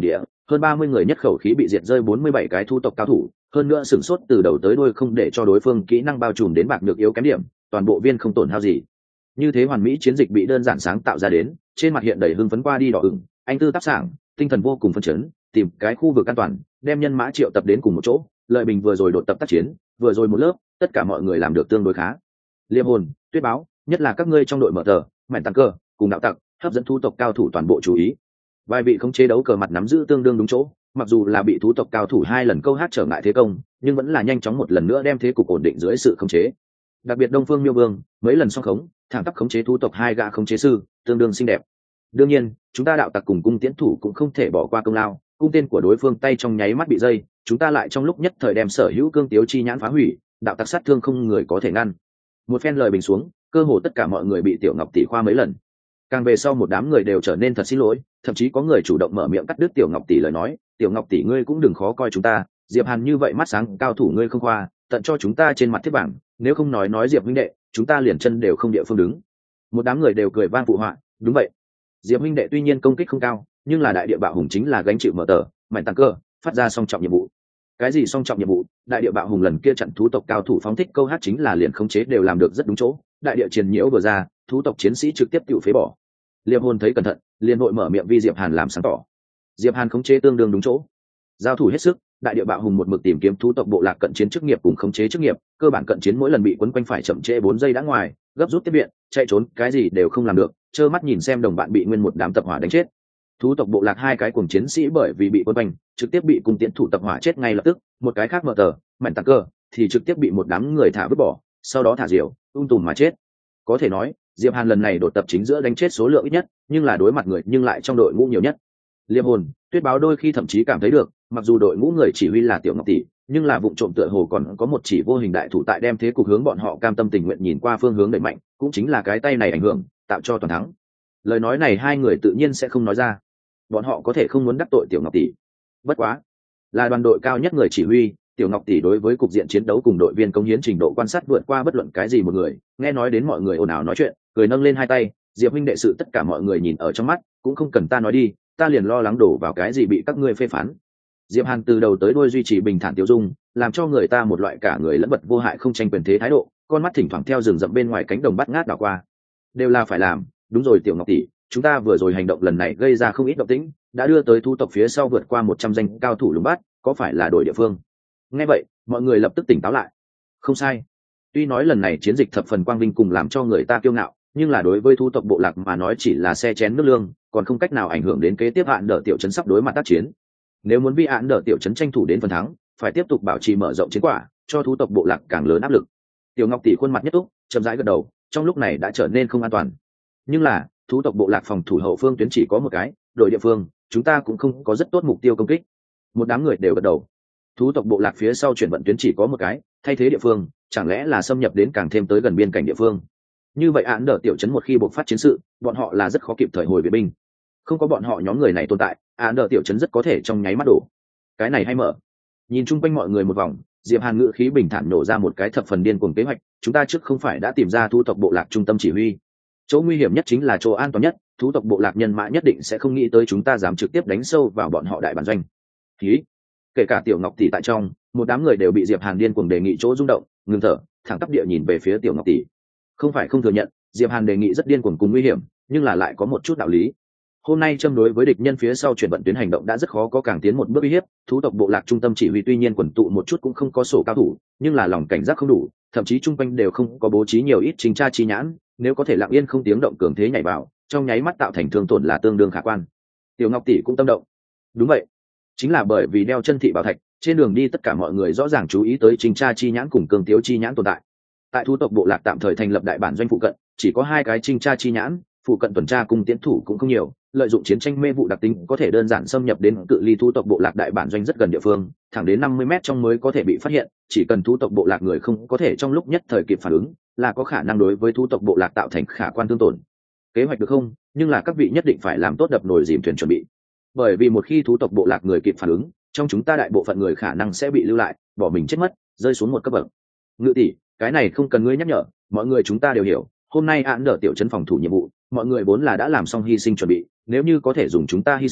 hơn ba mươi người nhất khẩu khí bị diệt rơi bốn mươi bảy cái thu tộc cao thủ, hơn nữa sửng sốt từ đầu tới đuôi không để cho đối phương kỹ năng bao trùm đến bạc nhược yếu kém điểm, toàn bộ viên không tổn hao gì. Như thế hoàn mỹ chiến dịch bị đơn giản sáng tạo ra đến, trên mặt hiện đầy hưng phấn qua đi đỏ ửng, anh tư tác sảng, tinh thần vô cùng phấn chấn, tìm cái khu vực an toàn, đem nhân mã triệu tập đến cùng một chỗ. Lợi Bình vừa rồi đột tập tác chiến, vừa rồi một lớp, tất cả mọi người làm được tương đối khá. Liêm hồn, Tuyết báo, nhất là các ngươi trong đội mở tờ, mảnh tăng cơ, cùng đạo tặc, hấp dẫn thu tộc cao thủ toàn bộ chú ý. Vài vị khống chế đấu cờ mặt nắm giữ tương đương đúng chỗ, mặc dù là bị thú tộc cao thủ hai lần câu hát trở ngại thế công, nhưng vẫn là nhanh chóng một lần nữa đem thế cục ổn định dưới sự khống chế. Đặc biệt Đông Phương Miêu Vương, mấy lần song khống, thẳng tắp khống chế thú tộc hai gã khống chế sư, tương đương xinh đẹp. Đương nhiên, chúng ta đạo tặc cùng cung tiễn thủ cũng không thể bỏ qua công lao, cung tên của đối phương tay trong nháy mắt bị dây, chúng ta lại trong lúc nhất thời đem sở hữu cương tiếu chi nhãn phá hủy, đạo tặc sát thương không người có thể ngăn. Một phen lời bình xuống, cơ hồ tất cả mọi người bị Tiểu Ngọc tỷ khoa mấy lần. Càng về sau một đám người đều trở nên thật xin lỗi, thậm chí có người chủ động mở miệng cắt đứt Tiểu Ngọc tỷ lời nói, Tiểu Ngọc tỷ ngươi cũng đừng khó coi chúng ta, Diệp Hàn như vậy mắt sáng cao thủ ngươi không khoa, tận cho chúng ta trên mặt thiết bảng, nếu không nói nói Diệp huynh đệ, chúng ta liền chân đều không địa phương đứng. Một đám người đều cười vang phụ họa, đúng vậy. Diệp huynh đệ tuy nhiên công kích không cao, nhưng là đại địa bạo hùng chính là gánh chịu mở tờ, mạnh tăng cơ, phát ra song trọng nhiệm vụ. Cái gì song trọng nhiệm vụ? Đại địa bạo hùng lần kia chặn thú tộc cao thủ phóng thích câu hát chính là liền khống chế đều làm được rất đúng chỗ, đại địa triền nhiễu vừa ra, thú tộc chiến sĩ trực tiếp tự phế bỏ. Liêm hồn thấy cẩn thận, liền hội mở miệng vi Diệp Hàn làm sáng tỏ. Diệp Hàn khống chế tương đương đúng chỗ, giao thủ hết sức, đại địa bạo hùng một mực tìm kiếm thú tộc bộ lạc cận chiến chức nghiệp cùng khống chế chức nghiệp, cơ bản cận chiến mỗi lần bị quấn quanh phải chậm trễ bốn giây đã ngoài, gấp rút tiếp viện, chạy trốn cái gì đều không làm được, trơ mắt nhìn xem đồng bạn bị nguyên một đám tập hỏa đánh chết. Thú tộc bộ lạc hai cái cùng chiến sĩ bởi vì bị quấn quanh, trực tiếp bị cung tiễn thủ tập hỏa chết ngay lập tức, một cái khác mở tờ, mạnh tăng cơ thì trực tiếp bị một đám người thả vứt bỏ, sau đó thả diều, ung tùm mà chết. Có thể nói, Diệp Hàn lần này đột tập chính giữa đánh chết số lượng ít nhất, nhưng là đối mặt người nhưng lại trong đội ngũ nhiều nhất. Liêm hồn, Tuyết báo đôi khi thậm chí cảm thấy được, mặc dù đội ngũ người chỉ huy là Tiểu Ngọc tỷ, nhưng là vụ trộm tựa hồ còn có một chỉ vô hình đại thủ tại đem thế cục hướng bọn họ cam tâm tình nguyện nhìn qua phương hướng đẩy mạnh, cũng chính là cái tay này ảnh hưởng, tạo cho toàn thắng. Lời nói này hai người tự nhiên sẽ không nói ra, bọn họ có thể không muốn đắc tội Tiểu Ngọc tỷ. Bất quá, là đoàn đội cao nhất người chỉ huy, Tiểu Ngọc tỷ đối với cục diện chiến đấu cùng đội viên công hiến trình độ quan sát vượt qua bất luận cái gì một người, nghe nói đến mọi người ồn ào nói chuyện, cười nâng lên hai tay, Diệp huynh đệ sự tất cả mọi người nhìn ở trong mắt, cũng không cần ta nói đi, ta liền lo lắng đổ vào cái gì bị các ngươi phê phán. Diệp Hàn từ đầu tới đuôi duy trì bình thản tiêu dung, làm cho người ta một loại cả người lẫn vật vô hại không tranh quyền thế thái độ, con mắt thỉnh thoảng theo rừng rậm bên ngoài cánh đồng bắt ngát đảo qua. Đều là phải làm, đúng rồi Tiểu Ngọc tỷ, chúng ta vừa rồi hành động lần này gây ra không ít động tĩnh, đã đưa tới thu tộc phía sau vượt qua một trăm danh cao thủ lùng bắt, có phải là đổi địa phương? Nghe vậy, mọi người lập tức tỉnh táo lại. Không sai. Tuy nói lần này chiến dịch thập phần quang vinh cùng làm cho người ta kiêu ngạo, nhưng là đối với thu tộc bộ lạc mà nói chỉ là xe chén nước lương, còn không cách nào ảnh hưởng đến kế tiếp hạn đỡ tiểu trấn sắp đối mặt tác chiến. Nếu muốn vi hạn đỡ tiểu trấn tranh thủ đến phần thắng, phải tiếp tục bảo trì mở rộng chiến quả, cho thu tộc bộ lạc càng lớn áp lực. Tiểu Ngọc tỷ khuôn mặt nhất túc, chậm rãi gật đầu, trong lúc này đã trở nên không an toàn. Nhưng là, thu tộc bộ lạc phòng thủ hậu phương tuyến chỉ có một cái, đội địa phương, chúng ta cũng không có rất tốt mục tiêu công kích. Một đám người đều gật đầu. Thú tộc bộ lạc phía sau chuyển vận tuyến chỉ có một cái, thay thế địa phương, chẳng lẽ là xâm nhập đến càng thêm tới gần biên cảnh địa phương. Như vậy án đỡ tiểu trấn một khi bộc phát chiến sự, bọn họ là rất khó kịp thời hồi viện binh. Không có bọn họ nhóm người này tồn tại, án đỡ tiểu trấn rất có thể trong nháy mắt đổ. Cái này hay mở. Nhìn chung quanh mọi người một vòng, Diệp Hàn ngữ khí bình thản nổ ra một cái thập phần điên cuồng kế hoạch, chúng ta trước không phải đã tìm ra thú tộc bộ lạc trung tâm chỉ huy. Chỗ nguy hiểm nhất chính là chỗ an toàn nhất, thú tộc bộ lạc nhân mã nhất định sẽ không nghĩ tới chúng ta dám trực tiếp đánh sâu vào bọn họ đại bản doanh. Khí. Kể cả Tiểu Ngọc tỷ tại trong, một đám người đều bị Diệp Hàn điên cuồng đề nghị chỗ rung động, ngừng thở, thẳng tắp địa nhìn về phía Tiểu Ngọc tỷ. Không phải không thừa nhận, Diệp Hàn đề nghị rất điên cuồng cùng nguy hiểm, nhưng là lại có một chút đạo lý. Hôm nay châm đối với địch nhân phía sau chuyển vận tuyến hành động đã rất khó có càng tiến một bước uy hiếp, thú tộc bộ lạc trung tâm chỉ huy tuy nhiên quần tụ một chút cũng không có sổ cao thủ, nhưng là lòng cảnh giác không đủ, thậm chí trung quanh đều không có bố trí nhiều ít chính tra chi nhãn, nếu có thể lặng yên không tiếng động cường thế nhảy vào, trong nháy mắt tạo thành thương tổn là tương đương khả quan. Tiểu Ngọc tỷ cũng tâm động. Đúng vậy, chính là bởi vì đeo chân thị bảo thạch, trên đường đi tất cả mọi người rõ ràng chú ý tới chính tra chi nhãn cùng cường tiếu chi nhãn tồn tại. Tại thú tộc bộ lạc tạm thời thành lập đại bản doanh phụ cận, chỉ có hai cái chính tra chi nhãn, phụ cận tuần tra cùng tiến thủ cũng không nhiều, lợi dụng chiến tranh mê vụ đặc tính có thể đơn giản xâm nhập đến cự ly thú tộc bộ lạc đại bản doanh rất gần địa phương, thẳng đến năm mươi mét trong mới có thể bị phát hiện, chỉ cần thú tộc bộ lạc người không có thể trong lúc nhất thời kịp phản ứng, là có khả năng đối với thú tộc bộ lạc tạo thành khả quan thương tổn. Kế hoạch được không? Nhưng là các vị nhất định phải làm tốt đập nồi dìm thuyền chuẩn bị. Bởi vì một khi thú tộc bộ lạc người kịp phản ứng, trong chúng ta đại bộ phận người khả năng sẽ bị lưu lại, bỏ mình chết mất, rơi xuống một cấp bậc. Ngự tỷ, cái này không cần ngươi nhắc nhở, mọi người chúng ta đều hiểu, hôm nay án đỡ tiểu trấn phòng thủ nhiệm vụ, mọi người vốn là đã làm xong hy sinh chuẩn bị, nếu như có thể dùng chúng ta hy sinh,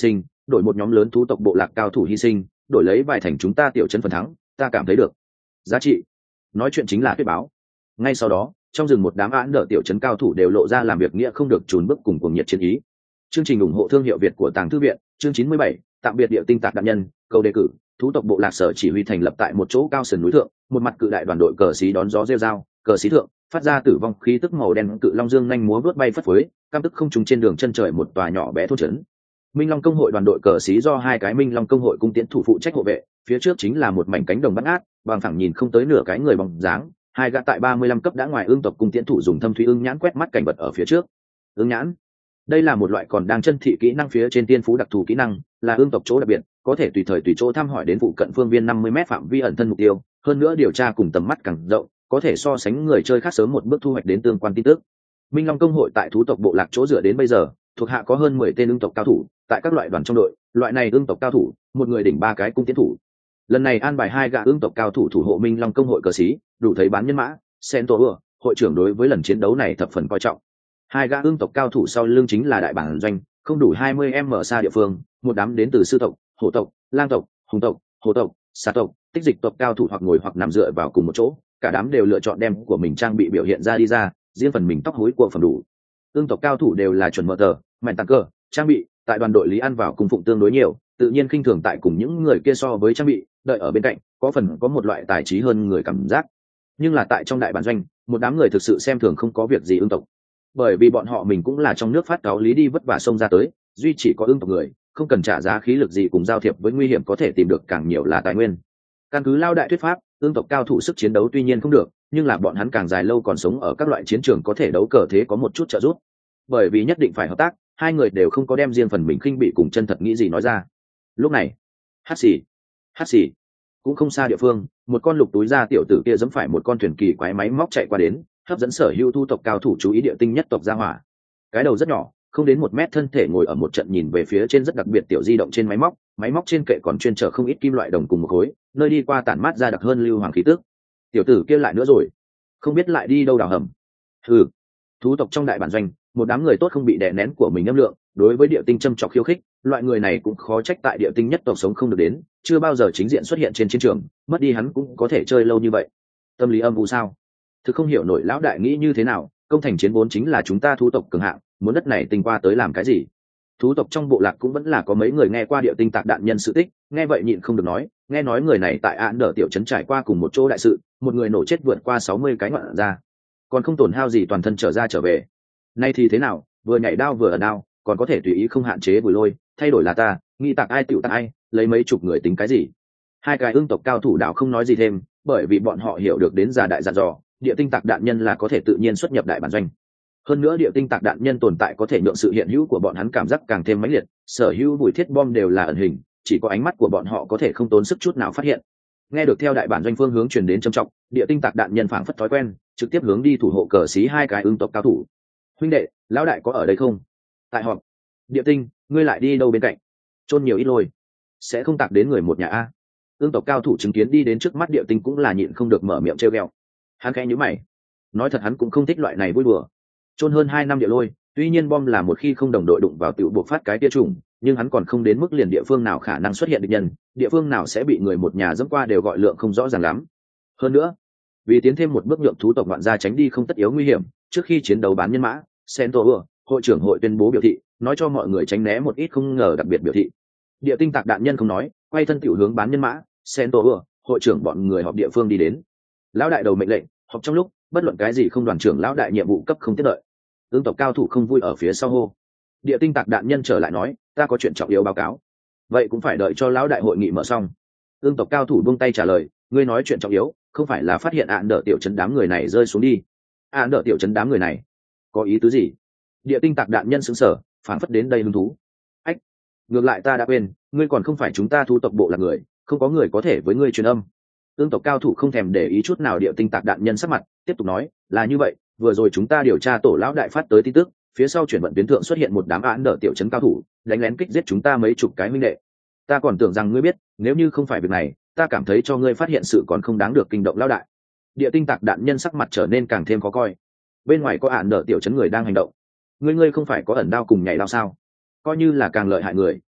đổi một nhóm lớn thú tộc bộ lạc cao thủ hy sinh, đổi lấy vài thành chúng ta tiểu trấn phần thắng, ta cảm thấy được giá trị. Nói chuyện chính là tuyết báo. Ngay sau đó, trong rừng một đám án đỡ tiểu trấn cao thủ đều lộ ra làm việc nghĩa không được chùn bước cùng cuồng nhiệt chiến ý. Chương trình ủng hộ thương hiệu Việt của Tàng Thư viện, chương chín mươi bảy, tạm biệt địa tinh tạc đạn nhân, câu đề cử, thú tộc bộ lạc sở chỉ huy thành lập tại một chỗ cao sườn núi thượng, một mặt cự đại đoàn đội cờ xí đón gió rêu rao, cờ xí thượng phát ra tử vong khí tức màu đen, cự long dương nhanh múa vút bay phất phới, cam tức không trùng trên đường chân trời một tòa nhỏ bé thôn trấn. Minh Long công hội đoàn đội cờ xí do hai cái Minh Long công hội cung tiễn thủ phụ trách hộ vệ, phía trước chính là một mảnh cánh đồng bát ngát, bằng phẳng nhìn không tới nửa cái người bóng dáng. Hai gã tại ba mươi lăm cấp đã ngoài ương tộc cung tiễn thủ dùng thâm thúy ương nhãn quét mắt cảnh vật ở phía trước. Ương nhãn, đây là một loại còn đang chân thị kỹ năng phía trên tiên phú đặc thù kỹ năng, là ương tộc chỗ đặc biệt, có thể tùy thời tùy chỗ thăm hỏi đến phụ cận phương viên năm mươi mét phạm vi ẩn thân mục tiêu, hơn nữa điều tra cùng tầm mắt càng rộng, có thể so sánh người chơi khác sớm một bước thu hoạch đến tương quan tin tức. Minh Long công hội tại thú tộc bộ lạc chỗ dựa đến bây giờ, thuộc hạ có hơn mười tên ương tộc cao thủ, tại các loại đoàn trong đội, loại này ương tộc cao thủ, một người đỉnh ba cái cung tiến thủ. Lần này an bài hai gã ương tộc cao thủ thủ hộ Minh Long công hội cờ xí, đủ thấy bán nhân mã, Centaur, hội trưởng đối với lần chiến đấu này thập phần coi trọng. Hai gã ương tộc cao thủ sau lưng chính là đại bản doanh, không đủ hai mươi m xa địa phương, một đám đến từ sư tộc, hổ tộc, lang tộc, hùng tộc, hồ tộc, xà tộc, tích dịch tộc cao thủ hoặc ngồi hoặc nằm dựa vào cùng một chỗ, cả đám đều lựa chọn đem của mình trang bị biểu hiện ra đi ra, riêng phần mình tóc hối của phẩm đủ. Ương tộc cao thủ đều là chuẩn mở tờ, mạnh tăng cơ, trang bị, tại đoàn đội lý ăn vào cùng phụng tương đối nhiều, tự nhiên khinh thường tại cùng những người kia so với trang bị, đợi ở bên cạnh, có phần có một loại tài trí hơn người cảm giác. Nhưng là tại trong đại bản doanh, một đám người thực sự xem thường không có việc gì ương tộc, bởi vì bọn họ mình cũng là trong nước phát cáo lý đi vất vả xông ra tới, duy chỉ có ương tộc người không cần trả giá khí lực gì cùng giao thiệp với nguy hiểm có thể tìm được càng nhiều là tài nguyên. Căn cứ lao đại thuyết pháp, ương tộc cao thủ sức chiến đấu tuy nhiên không được, nhưng là bọn hắn càng dài lâu còn sống ở các loại chiến trường có thể đấu cờ thế có một chút trợ giúp. Bởi vì nhất định phải hợp tác, hai người đều không có đem riêng phần mình khinh bị cùng chân thật nghĩ gì nói ra. Lúc này, hát xì hát xì cũng không xa địa phương, một con lục túi da tiểu tử kia giẫm phải một con thuyền kỳ quái máy móc chạy qua đến, hấp dẫn sở hữu thu tộc cao thủ chú ý địa tinh nhất tộc gia hỏa. Cái đầu rất nhỏ, không đến một mét, thân thể ngồi ở một trận nhìn về phía trên rất đặc biệt tiểu di động trên máy móc, máy móc trên kệ còn chuyên chở không ít kim loại đồng cùng một khối, nơi đi qua tản mát ra đặc hơn lưu hoàng khí tức. Tiểu tử kia lại nữa rồi, không biết lại đi đâu đào hầm. Ừ, thú tộc trong đại bản doanh, một đám người tốt không bị đè nén của mình âm lượng, đối với địa tinh châm chọc khiêu khích, loại người này cũng khó trách tại địa tinh nhất tộc sống không được đến, chưa bao giờ chính diện xuất hiện trên chiến trường, mất đi hắn cũng có thể chơi lâu như vậy. Tâm lý âm u sao? Thực không hiểu nổi lão đại nghĩ như thế nào, công thành chiến vốn chính là chúng ta thú tộc cường hạng, muốn đất này tinh qua tới làm cái gì? Thú tộc trong bộ lạc cũng vẫn là có mấy người nghe qua địa tinh tạc đạn nhân sự tích, nghe vậy nhịn không được nói, nghe nói người này tại án đỡ tiểu trấn trải qua cùng một chỗ đại sự, một người nổ chết vượt qua sáu mươi cái ngoạn ra, còn không tổn hao gì toàn thân trở ra trở về. Nay thì thế nào, vừa nhảy đao vừa ẩn đao, còn có thể tùy ý không hạn chế bùi lôi, thay đổi là ta, nghĩ tạc ai tựu tạc ai, lấy mấy chục người tính cái gì? Hai cái ương tộc cao thủ đạo không nói gì thêm, bởi vì bọn họ hiểu được đến già đại dặn dò, địa tinh tạc đạn nhân là có thể tự nhiên xuất nhập đại bản doanh. Hơn nữa địa tinh tạc đạn nhân tồn tại có thể nhượng sự hiện hữu của bọn hắn cảm giác càng thêm mãnh liệt, sở hữu bùi thiết bom đều là ẩn hình, chỉ có ánh mắt của bọn họ có thể không tốn sức chút nào phát hiện. Nghe được theo đại bản doanh phương hướng truyền đến trầm trọng, địa tinh tạc đạn nhân phảng phất thói quen, trực tiếp hướng đi thủ hộ cờ xí hai cái ương tộc cao thủ. Huynh đệ, lão đại có ở đây không? Tại họp. Địa tinh, ngươi lại đi đâu bên cạnh? Chôn nhiều ít lôi, sẽ không tạc đến người một nhà a. Ương tộc cao thủ chứng kiến đi đến trước mắt địa tinh cũng là nhịn không được mở miệng trêu ghẹo. Hắn khẽ nhíu mày, nói thật hắn cũng không thích loại này vui đùa. Chôn hơn hai năm địa lôi, tuy nhiên bom là một khi không đồng đội đụng vào tiểu buộc phát cái tia trùng, nhưng hắn còn không đến mức liền địa phương nào khả năng xuất hiện địch nhân, địa phương nào sẽ bị người một nhà dẫm qua đều gọi lượng không rõ ràng lắm. Hơn nữa, vì tiến thêm một bước nhượng thú tộc ngoạn gia tránh đi không tất yếu nguy hiểm, trước khi chiến đấu bán nhân mã, Centaur, hội trưởng hội tuyên bố biểu thị, nói cho mọi người tránh né một ít không ngờ đặc biệt biểu thị. Địa tinh tạc đạn nhân không nói, quay thân tiểu hướng bán nhân mã, Centaur, hội trưởng bọn người họp địa phương đi đến. Lão đại đầu mệnh lệnh, họp trong lúc, bất luận cái gì không đoàn trưởng lão đại nhiệm vụ cấp không tiết lợi. Ương tộc cao thủ không vui ở phía sau hô. Địa tinh tạc đạn nhân trở lại nói, ta có chuyện trọng yếu báo cáo. Vậy cũng phải đợi cho lão đại hội nghị mở xong. Ương tộc cao thủ buông tay trả lời, ngươi nói chuyện trọng yếu, không phải là phát hiện án đỡ tiểu trấn đám người này rơi xuống đi. Án đỡ tiểu trấn đám người này, có ý tứ gì? Địa tinh tạc đạn nhân sững sờ, phản phất đến đây hứng thú. Ách, ngược lại ta đã quên, ngươi còn không phải chúng ta thu tộc bộ là người, không có người có thể với ngươi truyền âm. Ương tộc cao thủ không thèm để ý chút nào địa tinh tạc đạn nhân sắc mặt, tiếp tục nói, là như vậy, vừa rồi chúng ta điều tra tổ lão đại phát tới tin tức, phía sau chuyển vận tuyến thượng xuất hiện một đám án đỡ tiểu trấn cao thủ, đánh lén kích giết chúng ta mấy chục cái minh đệ. Ta còn tưởng rằng ngươi biết, nếu như không phải việc này, ta cảm thấy cho ngươi phát hiện sự còn không đáng được kinh động lão đại. Địa tinh tạc đạn nhân sắc mặt trở nên càng thêm khó coi. Bên ngoài có án đỡ tiểu trấn người đang hành động, ngươi ngươi không phải có ẩn đao cùng nhảy đao sao? Coi như là càng lợi hại người,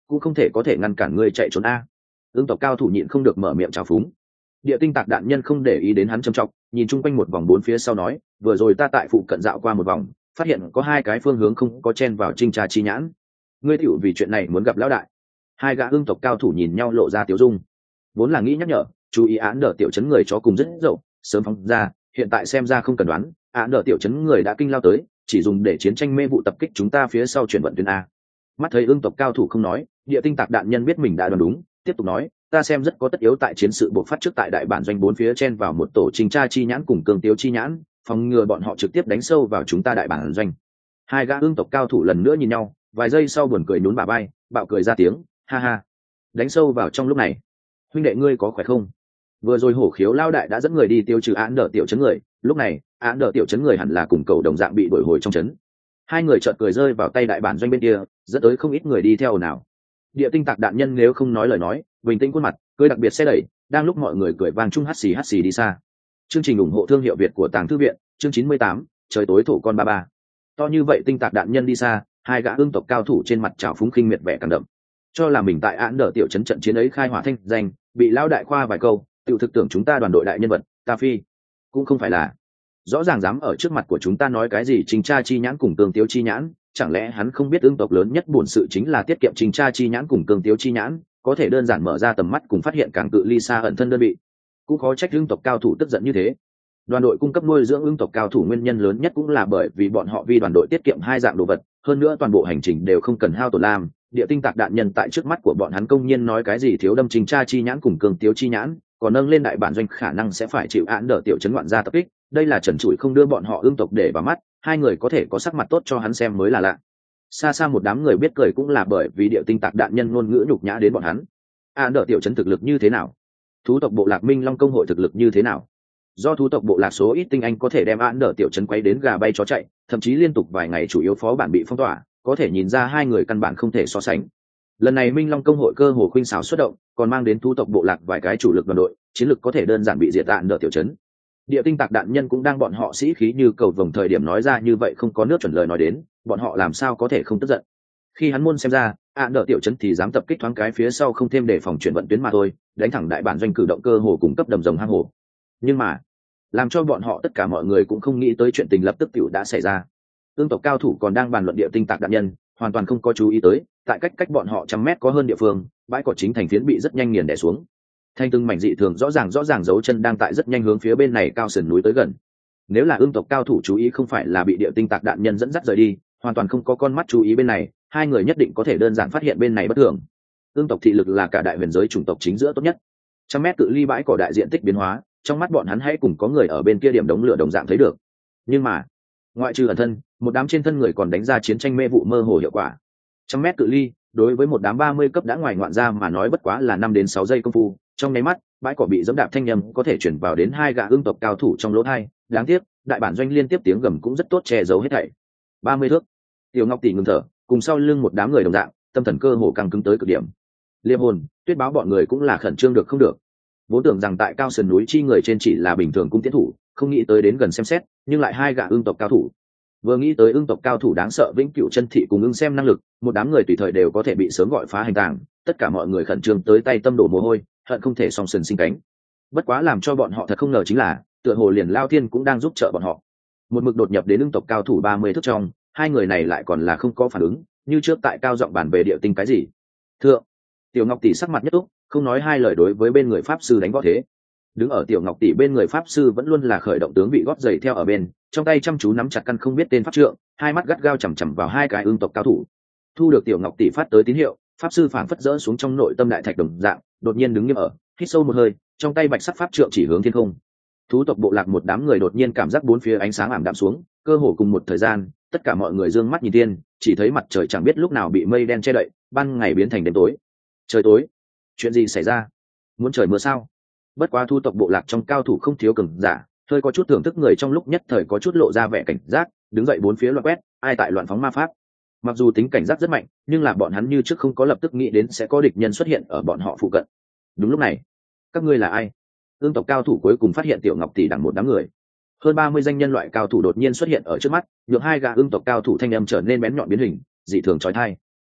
cũng không thể có thể ngăn cản ngươi chạy trốn a. Ương tộc cao thủ nhịn không được mở miệng trào phúng. Địa tinh tạc đạn nhân không để ý đến hắn châm trọng, nhìn chung quanh một vòng bốn phía sau nói, vừa rồi ta tại phụ cận dạo qua một vòng, phát hiện có hai cái phương hướng không có chen vào trinh tra chi nhãn. Ngươi tiểu vì chuyện này muốn gặp lão đại. Hai gã ương tộc cao thủ nhìn nhau lộ ra tiếu dung, vốn là nghĩ nhắc nhở, chú ý án đỡ tiểu chấn người chó cùng rất dậu, sớm phóng ra, hiện tại xem ra không cần đoán, án đỡ tiểu chấn người đã kinh lao tới, chỉ dùng để chiến tranh mê vụ tập kích chúng ta phía sau chuyển vận tuyến a. Mắt thấy ương tộc cao thủ không nói, địa tinh tạc đạn nhân biết mình đã đoán đúng, tiếp tục nói, ta xem rất có tất yếu tại chiến sự buộc phát trước tại đại bản doanh bốn phía chen vào một tổ trình tra chi nhãn cùng cường tiêu chi nhãn, phòng ngừa bọn họ trực tiếp đánh sâu vào chúng ta đại bản doanh. Hai gã ương tộc cao thủ lần nữa nhìn nhau, vài giây sau buồn cười nhún bả vai, bạo cười ra tiếng, ha ha. Đánh sâu vào trong lúc này, huynh đệ ngươi có khỏe không? Vừa rồi hổ khiếu lao đại đã dẫn người đi tiêu trừ án đỡ tiểu chấn người, lúc này án đỡ tiểu chấn người hẳn là cùng cầu đồng dạng bị đuổi hồi trong chấn. Hai người chợt cười rơi vào tay đại bản doanh bên kia, dẫn tới không ít người đi theo nào. Địa tinh tạc đạn nhân nếu không nói lời nói, bình tĩnh khuôn mặt, cười đặc biệt xe đẩy, đang lúc mọi người cười vang chung hắt xì hắt xì đi xa. Chương trình ủng hộ thương hiệu Việt của Tàng Thư viện, chương chín mươi tám, trời tối thổ con ba ba. To như vậy tinh tạc đạn nhân đi xa, hai gã ương tộc cao thủ trên mặt trào phúng khinh miệt vẻ càng đậm. Cho là mình tại án đỡ tiểu chấn trận chiến ấy khai hỏa thanh danh, bị lão đại khoa vài câu, tự thực tưởng chúng ta đoàn đội đại nhân vật, ta phi. Cũng không phải là. Rõ ràng dám ở trước mặt của chúng ta nói cái gì trình tra chi nhãn cùng tương tiêu chi nhãn, chẳng lẽ hắn không biết ương tộc lớn nhất bổn sự chính là tiết kiệm trình tra chi nhãn cùng tương tiêu chi nhãn, có thể đơn giản mở ra tầm mắt cùng phát hiện càng cự ly xa ẩn thân đơn vị. Cũng khó trách ương tộc cao thủ tức giận như thế. Đoàn đội cung cấp nuôi dưỡng ương tộc cao thủ nguyên nhân lớn nhất cũng là bởi vì bọn họ vì đoàn đội tiết kiệm hai dạng đồ vật, hơn nữa toàn bộ hành trình đều không cần hao tổn làm. Địa tinh tạc đạn nhân tại trước mắt của bọn hắn công nhiên nói cái gì thiếu đâm trình tra chi nhãn cùng cường tiêu chi nhãn, còn nâng lên đại bản doanh khả năng sẽ phải chịu án đỡ tiểu chấn loạn ra tập kích, đây là trần trụi không đưa bọn họ ương tộc để vào mắt, hai người có thể có sắc mặt tốt cho hắn xem mới là lạ. Xa xa một đám người biết cười cũng là bởi vì địa tinh tạc đạn nhân ngôn ngữ nhục nhã đến bọn hắn. Án đỡ tiểu chấn thực lực như thế nào? Thú tộc bộ lạc Minh Long công hội thực lực như thế nào? Do thú tộc bộ lạc số ít tinh anh có thể đem án đỡ tiểu chấn quấy đến gà bay chó chạy, thậm chí liên tục vài ngày chủ yếu phó bản bị phong tỏa, có thể nhìn ra hai người căn bản không thể so sánh. Lần này Minh Long công hội cơ hồ khuynh xảo xuất động, còn mang đến thú tộc bộ lạc vài cái chủ lực đoàn đội, chiến lực có thể đơn giản bị diệt án đỡ tiểu chấn. Địa tinh tạc đạn nhân cũng đang bọn họ sĩ khí như cầu vồng thời điểm nói ra như vậy không có nước chuẩn lời nói đến, bọn họ làm sao có thể không tức giận. Khi hắn môn xem ra, án đỡ tiểu chấn thì dám tập kích thoáng cái phía sau không thêm để phòng chuyển vận tuyến mà thôi, đánh thẳng đại bản doanh cử động cơ hồ cùng cấp đầm rồng hang hồ. Nhưng mà, làm cho bọn họ tất cả mọi người cũng không nghĩ tới chuyện tình lập tức tiểu đã xảy ra. Ương tộc cao thủ còn đang bàn luận địa tinh tạc đạn nhân, hoàn toàn không có chú ý tới, tại cách cách bọn họ trăm mét có hơn địa phương, bãi cỏ chính thành phiến bị rất nhanh nghiền đè xuống. Thanh từng mảnh dị thường rõ ràng rõ ràng dấu chân đang tại rất nhanh hướng phía bên này cao sườn núi tới gần. Nếu là ương tộc cao thủ chú ý không phải là bị địa tinh tạc đạn nhân dẫn dắt rời đi, hoàn toàn không có con mắt chú ý bên này, hai người nhất định có thể đơn giản phát hiện bên này bất thường. Ương tộc thị lực là cả đại huyền giới chủng tộc chính giữa tốt nhất. Trăm mét cự ly bãi cỏ đại diện tích biến hóa, trong mắt bọn hắn hãy cùng có người ở bên kia điểm đống lửa đồng dạng thấy được. Nhưng mà, ngoại trừ ẩn thân, một đám trên thân người còn đánh ra chiến tranh mê vụ mơ hồ hiệu quả. Trăm mét cự ly, đối với một đám ba mươi cấp đã ngoài ngoạn ra mà nói bất quá là năm đến sáu giây công phu, trong nháy mắt, bãi cỏ bị dẫm đạp thanh nhầm có thể chuyển vào đến hai gã ương tộc cao thủ trong lỗ hai, đáng tiếc, đại bản doanh liên tiếp tiếng gầm cũng rất tốt che giấu hết thảy. ba mươi thước. Tiểu Ngọc tỷ ngừng thở, cùng sau lưng một đám người đồng dạng, tâm thần cơ hồ căng cứng tới cực điểm. Liêm Hồn, Tuyết Báo bọn người cũng là khẩn trương được không được. Vốn tưởng rằng tại cao sườn núi chi người trên chỉ là bình thường cung tiến thủ, không nghĩ tới đến gần xem xét, nhưng lại hai gã ương tộc cao thủ. Vừa nghĩ tới ương tộc cao thủ đáng sợ vĩnh cửu chân thị cùng ưng xem năng lực, một đám người tùy thời đều có thể bị sớm gọi phá hành tàng, tất cả mọi người khẩn trương tới tay tâm đổ mồ hôi, hận không thể song sườn sinh cánh. Bất quá làm cho bọn họ thật không ngờ chính là, tựa hồ liền Lao Thiên cũng đang giúp trợ bọn họ. Một mực đột nhập đến ương tộc cao thủ ba mươi thước trong, hai người này lại còn là không có phản ứng, như trước tại cao giọng bàn về địa tinh cái gì. Thượng, Tiểu Ngọc tỷ sắc mặt nhất túc, không nói hai lời đối với bên người pháp sư đánh võ thế. Đứng ở Tiểu Ngọc tỷ bên người pháp sư vẫn luôn là khởi động tướng bị gót giày theo ở bên, trong tay chăm chú nắm chặt căn không biết tên pháp trượng, hai mắt gắt gao chằm chằm vào hai cái ương tộc cao thủ. Thu được Tiểu Ngọc tỷ phát tới tín hiệu, pháp sư phảng phất rỡ xuống trong nội tâm đại thạch đồng dạng, đột nhiên đứng nghiêm ở, hít sâu một hơi, trong tay bạch sắc pháp trượng chỉ hướng thiên không. Thú tộc bộ lạc một đám người đột nhiên cảm giác bốn phía ánh sáng ảm đạm xuống, cơ hồ cùng một thời gian, tất cả mọi người dương mắt nhìn thiên, chỉ thấy mặt trời chẳng biết lúc nào bị mây đen che đậy, ban ngày biến thành đêm tối. Trời tối, chuyện gì xảy ra? Muốn trời mưa sao? Bất quá thu tộc bộ lạc trong cao thủ không thiếu cường giả, hơi có chút thưởng thức người trong lúc nhất thời có chút lộ ra vẻ cảnh giác, đứng dậy bốn phía loạn quét, ai tại loạn phóng ma pháp. Mặc dù tính cảnh giác rất mạnh, nhưng là bọn hắn như trước không có lập tức nghĩ đến sẽ có địch nhân xuất hiện ở bọn họ phụ cận. Đúng lúc này, các ngươi là ai? Ương tộc cao thủ cuối cùng phát hiện Tiểu Ngọc tỷ đằng một đám người. Hơn ba mươi danh nhân loại cao thủ đột nhiên xuất hiện ở trước mắt, nhượng hai gã ương tộc cao thủ thanh âm trở nên bén nhọn biến hình, dị thường chói tai.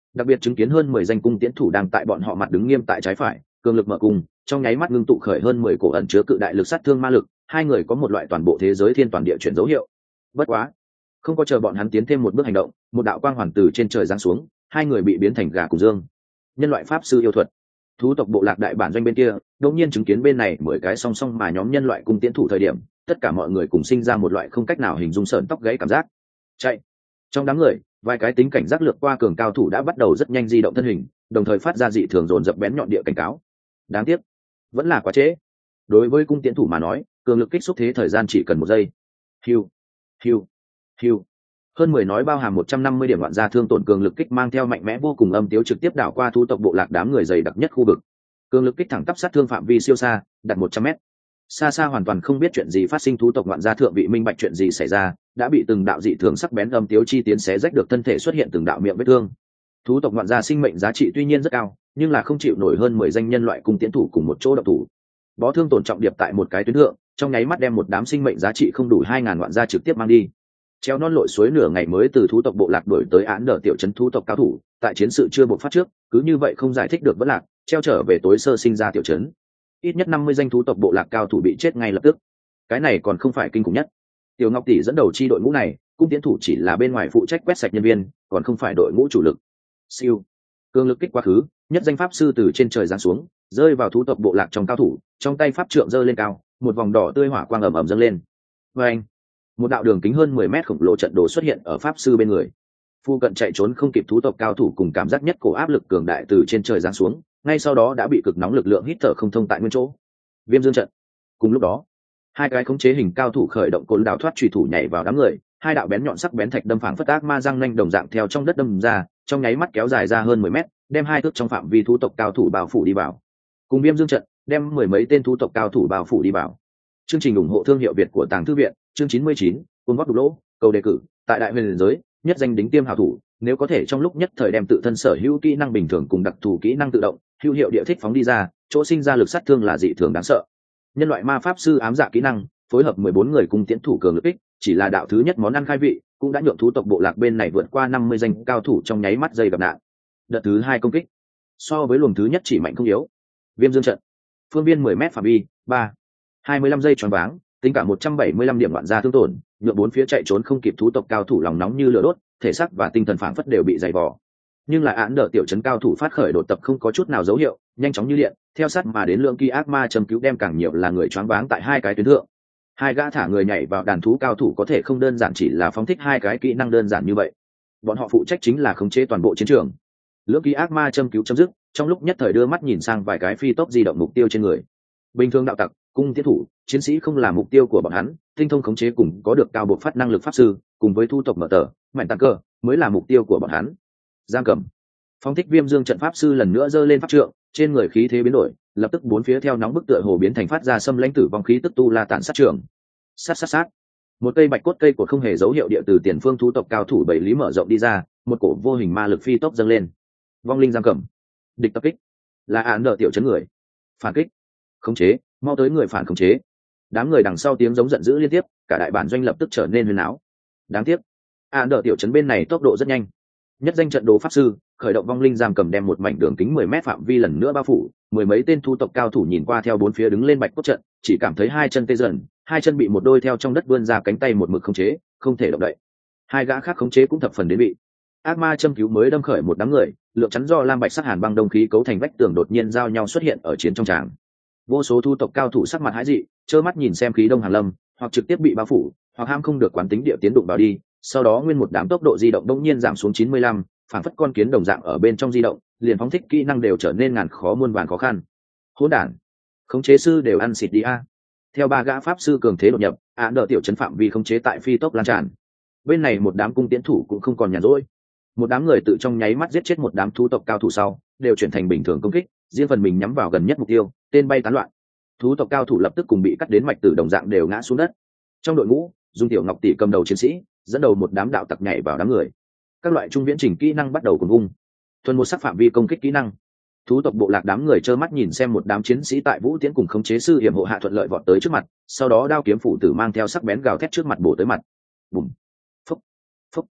đặc biệt chứng kiến hơn mười danh cung tiễn thủ đang tại bọn họ mặt đứng nghiêm tại trái phải, cường lực mở cung, trong nháy mắt ngưng tụ khởi hơn mười cổ ẩn chứa cự đại lực sát thương ma lực, hai người có một loại toàn bộ thế giới thiên toàn địa chuyển dấu hiệu. Bất quá, không có chờ bọn hắn tiến thêm một bước hành động, một đạo quang hoàn từ trên trời giáng xuống, hai người bị biến thành gà cùng dương. Nhân loại pháp sư yêu thuật. Thú tộc bộ lạc đại bản doanh bên kia, đột nhiên chứng kiến bên này mười cái song song mà nhóm nhân loại cung tiễn thủ thời điểm, tất cả mọi người cùng sinh ra một loại không cách nào hình dung sởn tóc gáy cảm giác. Chạy. Trong đám người, vài cái tính cảnh giác lược qua cường cao thủ đã bắt đầu rất nhanh di động thân hình, đồng thời phát ra dị thường dồn dập bén nhọn địa cảnh cáo. Đáng tiếc, vẫn là quá trễ. Đối với cung tiễn thủ mà nói, cường lực kích xúc thế thời gian chỉ cần một giây. Hiu, hiu, hiu. Hơn mười nói bao hàm một trăm năm mươi điểm loạn ra thương tổn cường lực kích mang theo mạnh mẽ vô cùng âm tiếu trực tiếp đảo qua thú tộc bộ lạc đám người dày đặc nhất khu vực. Cường lực kích thẳng tắp sát thương phạm vi siêu xa, đạt một trăm mét. Xa xa hoàn toàn không biết chuyện gì phát sinh, thú tộc loạn gia thượng vị minh bạch chuyện gì xảy ra, đã bị từng đạo dị thường sắc bén âm tiếu chi tiến xé rách được thân thể, xuất hiện từng đạo miệng vết thương. Thú tộc loạn gia sinh mệnh giá trị tuy nhiên rất cao, nhưng là không chịu nổi hơn mười danh nhân loại cung tiến thủ cùng một chỗ độc thủ. Bó thương tổn trọng điệp tại một cái tuyến thượng, trong nháy mắt đem một đám sinh mệnh giá trị không đủ hai ngàn loạn gia trực tiếp mang đi. Treo non lội suối nửa ngày mới từ thú tộc bộ lạc đuổi tới án đờ tiểu trấn thú tộc cao thủ, tại chiến sự chưa bộc phát trước, cứ như vậy không giải thích được vẫn lạc, treo trở về tối sơ sinh ra tiểu trấn. Ít nhất năm mươi danh thú tộc bộ lạc cao thủ bị chết ngay lập tức. Cái này còn không phải kinh khủng nhất. Tiểu Ngọc tỷ dẫn đầu chi đội ngũ này, cung tiến thủ chỉ là bên ngoài phụ trách quét sạch nhân viên, còn không phải đội ngũ chủ lực. Siêu, cường lực kích quá khứ, nhất danh pháp sư từ trên trời giáng xuống, rơi vào thú tộc bộ lạc trong cao thủ, trong tay pháp trượng giơ lên cao, một vòng đỏ tươi hỏa quang ầm ầm dâng lên. Và anh, một đạo đường kính hơn mười mét khổng lồ trận đồ xuất hiện ở pháp sư bên người. Phu cận chạy trốn không kịp thú tộc cao thủ cùng cảm giác nhất cổ áp lực cường đại từ trên trời giáng xuống, ngay sau đó đã bị cực nóng lực lượng hít thở không thông tại nguyên chỗ. Viêm dương trận. Cùng lúc đó, hai cái khống chế hình cao thủ khởi động côn đào thoát chủy thủ nhảy vào đám người, hai đạo bén nhọn sắc bén thạch đâm phảng phất ác ma răng nanh đồng dạng theo trong đất đâm ra, trong nháy mắt kéo dài ra hơn mười mét, đem hai thước trong phạm vi thú tộc cao thủ bao phủ đi vào. Cùng viêm dương trận, đem mười mấy tên thú tộc cao thủ bao phủ đi vào. Chương trình ủng hộ thương hiệu Việt của Tàng Thư viện, chương chín mươi chín, cuốn gót đục lỗ, cầu đề cử, tại đại huyền giới, nhất danh đính tiêm hảo thủ, nếu có thể trong lúc nhất thời đem tự thân sở hữu kỹ năng bình thường cùng đặc thù kỹ năng tự động, hữu hiệu địa thích phóng đi ra, chỗ sinh ra lực sát thương là dị thường đáng sợ. Nhân loại ma pháp sư ám dạ kỹ năng, phối hợp mười bốn người cùng tiến thủ cường lực ích, chỉ là đạo thứ nhất món ăn khai vị, cũng đã nhượng thú tộc bộ lạc bên này vượt qua năm mươi danh cao thủ trong nháy mắt dây gặp nạn. Đợt thứ hai công kích, so với luồng thứ nhất chỉ mạnh không yếu. Viêm dương trận, phương viên mười mét phạm vi, ba, hai mươi lăm giây choáng váng, tính cả một trăm bảy mươi lăm điểm loạn ra thương tổn, nhượng bốn phía chạy trốn không kịp thú tộc cao thủ lòng nóng như lửa đốt, thể xác và tinh thần phảng phất đều bị dày vò. Nhưng lại án đỡ tiểu trấn cao thủ phát khởi đột tập không có chút nào dấu hiệu, nhanh chóng như điện, theo sát mà đến lượng kỳ ác ma châm cứu đem càng nhiều là người choáng váng tại hai cái tuyến thượng. Hai gã thả người nhảy vào đàn thú cao thủ có thể không đơn giản chỉ là phóng thích hai cái kỹ năng đơn giản như vậy. Bọn họ phụ trách chính là khống chế toàn bộ chiến trường. Lượng kỳ ác ma châm cứu chấm dứt, trong lúc nhất thời đưa mắt nhìn sang vài cái phi tốc di động mục tiêu trên người. Bình thường đạo tặc, cung tiến thủ, chiến sĩ không là mục tiêu của bọn hắn, tinh thông khống chế cùng có được cao bộc phát năng lực pháp sư, cùng với thu tộc mở tờ, mạnh tăng cơ mới là mục tiêu của bọn hắn. Giang cầm, phong thích viêm dương trận pháp sư lần nữa giơ lên pháp trượng, trên người khí thế biến đổi, lập tức bốn phía theo nóng bức tựa hồ biến thành phát ra xâm lãnh tử vong khí tức tu la tản sát trường. Sát sát sát. Một cây bạch cốt cây cột không hề dấu hiệu địa từ tiền phương thu tộc cao thủ bảy lý mở rộng đi ra, một cổ vô hình ma lực phi tốc dâng lên. Vong linh giam cầm. Địch tập kích. Là án đỡ tiểu chấn người. Phản kích. Khống chế, mau tới người phản khống chế. Đám người đằng sau tiếng giống giận dữ liên tiếp, cả đại bản doanh lập tức trở nên huyền áo. Đáng tiếc, án đỡ tiểu chấn bên này tốc độ rất nhanh. Nhất danh trận đồ pháp sư khởi động vong linh giam cầm đem một mảnh đường kính mười mét phạm vi lần nữa bao phủ, mười mấy tên thu tộc cao thủ nhìn qua theo bốn phía đứng lên bạch cốt trận, chỉ cảm thấy hai chân tê dần, hai chân bị một đôi theo trong đất vươn ra cánh tay một mực khống chế, không thể động đậy. Hai gã khác khống chế cũng thập phần đến bị. Ác ma châm cứu mới đâm khởi một đám người, lượng chắn do lam bạch sắc hàn băng đông khí cấu thành vách tường đột nhiên giao nhau xuất hiện ở chiến trong tràng. Vô số thu tộc cao thủ sắc mặt hãi dị, trơ mắt nhìn xem khí đông hàn lâm, hoặc trực tiếp bị bao phủ, hoặc ham không được quán tính địa tiến đụng vào đi, sau đó nguyên một đám tốc độ di động đông nhiên giảm xuống chín mươi lăm, phản phất con kiến đồng dạng ở bên trong di động, liền phóng thích kỹ năng đều trở nên ngàn khó muôn vàn khó khăn. Hỗn đản, khống chế sư đều ăn xịt đi a. Theo ba gã pháp sư cường thế đột nhập, án đỡ tiểu trấn phạm vi khống chế tại phi tốc lan tràn. Bên này một đám cung tiễn thủ cũng không còn nhàn rỗi. Một đám người tự trong nháy mắt giết chết một đám thú tộc cao thủ sau, đều chuyển thành bình thường công kích, riêng phần mình nhắm vào gần nhất mục tiêu, tên bay tán loạn. Thú tộc cao thủ lập tức cùng bị cắt đến mạch tử đồng dạng đều ngã xuống đất. Trong đội ngũ, Dung Tiểu Ngọc tỷ cầm đầu chiến sĩ, dẫn đầu một đám đạo tặc nhảy vào đám người. Các loại trung viễn trình kỹ năng bắt đầu cuồng vung. Thuần một sắc phạm vi công kích kỹ năng. Thú tộc bộ lạc đám người trơ mắt nhìn xem một đám chiến sĩ tại vũ tiễn cùng khống chế sư hiểm hộ hạ thuận lợi vọt tới trước mặt, sau đó đao kiếm phụ tử mang theo sắc bén gào thét trước mặt bổ tới mặt. Bùm, phúc, phúc.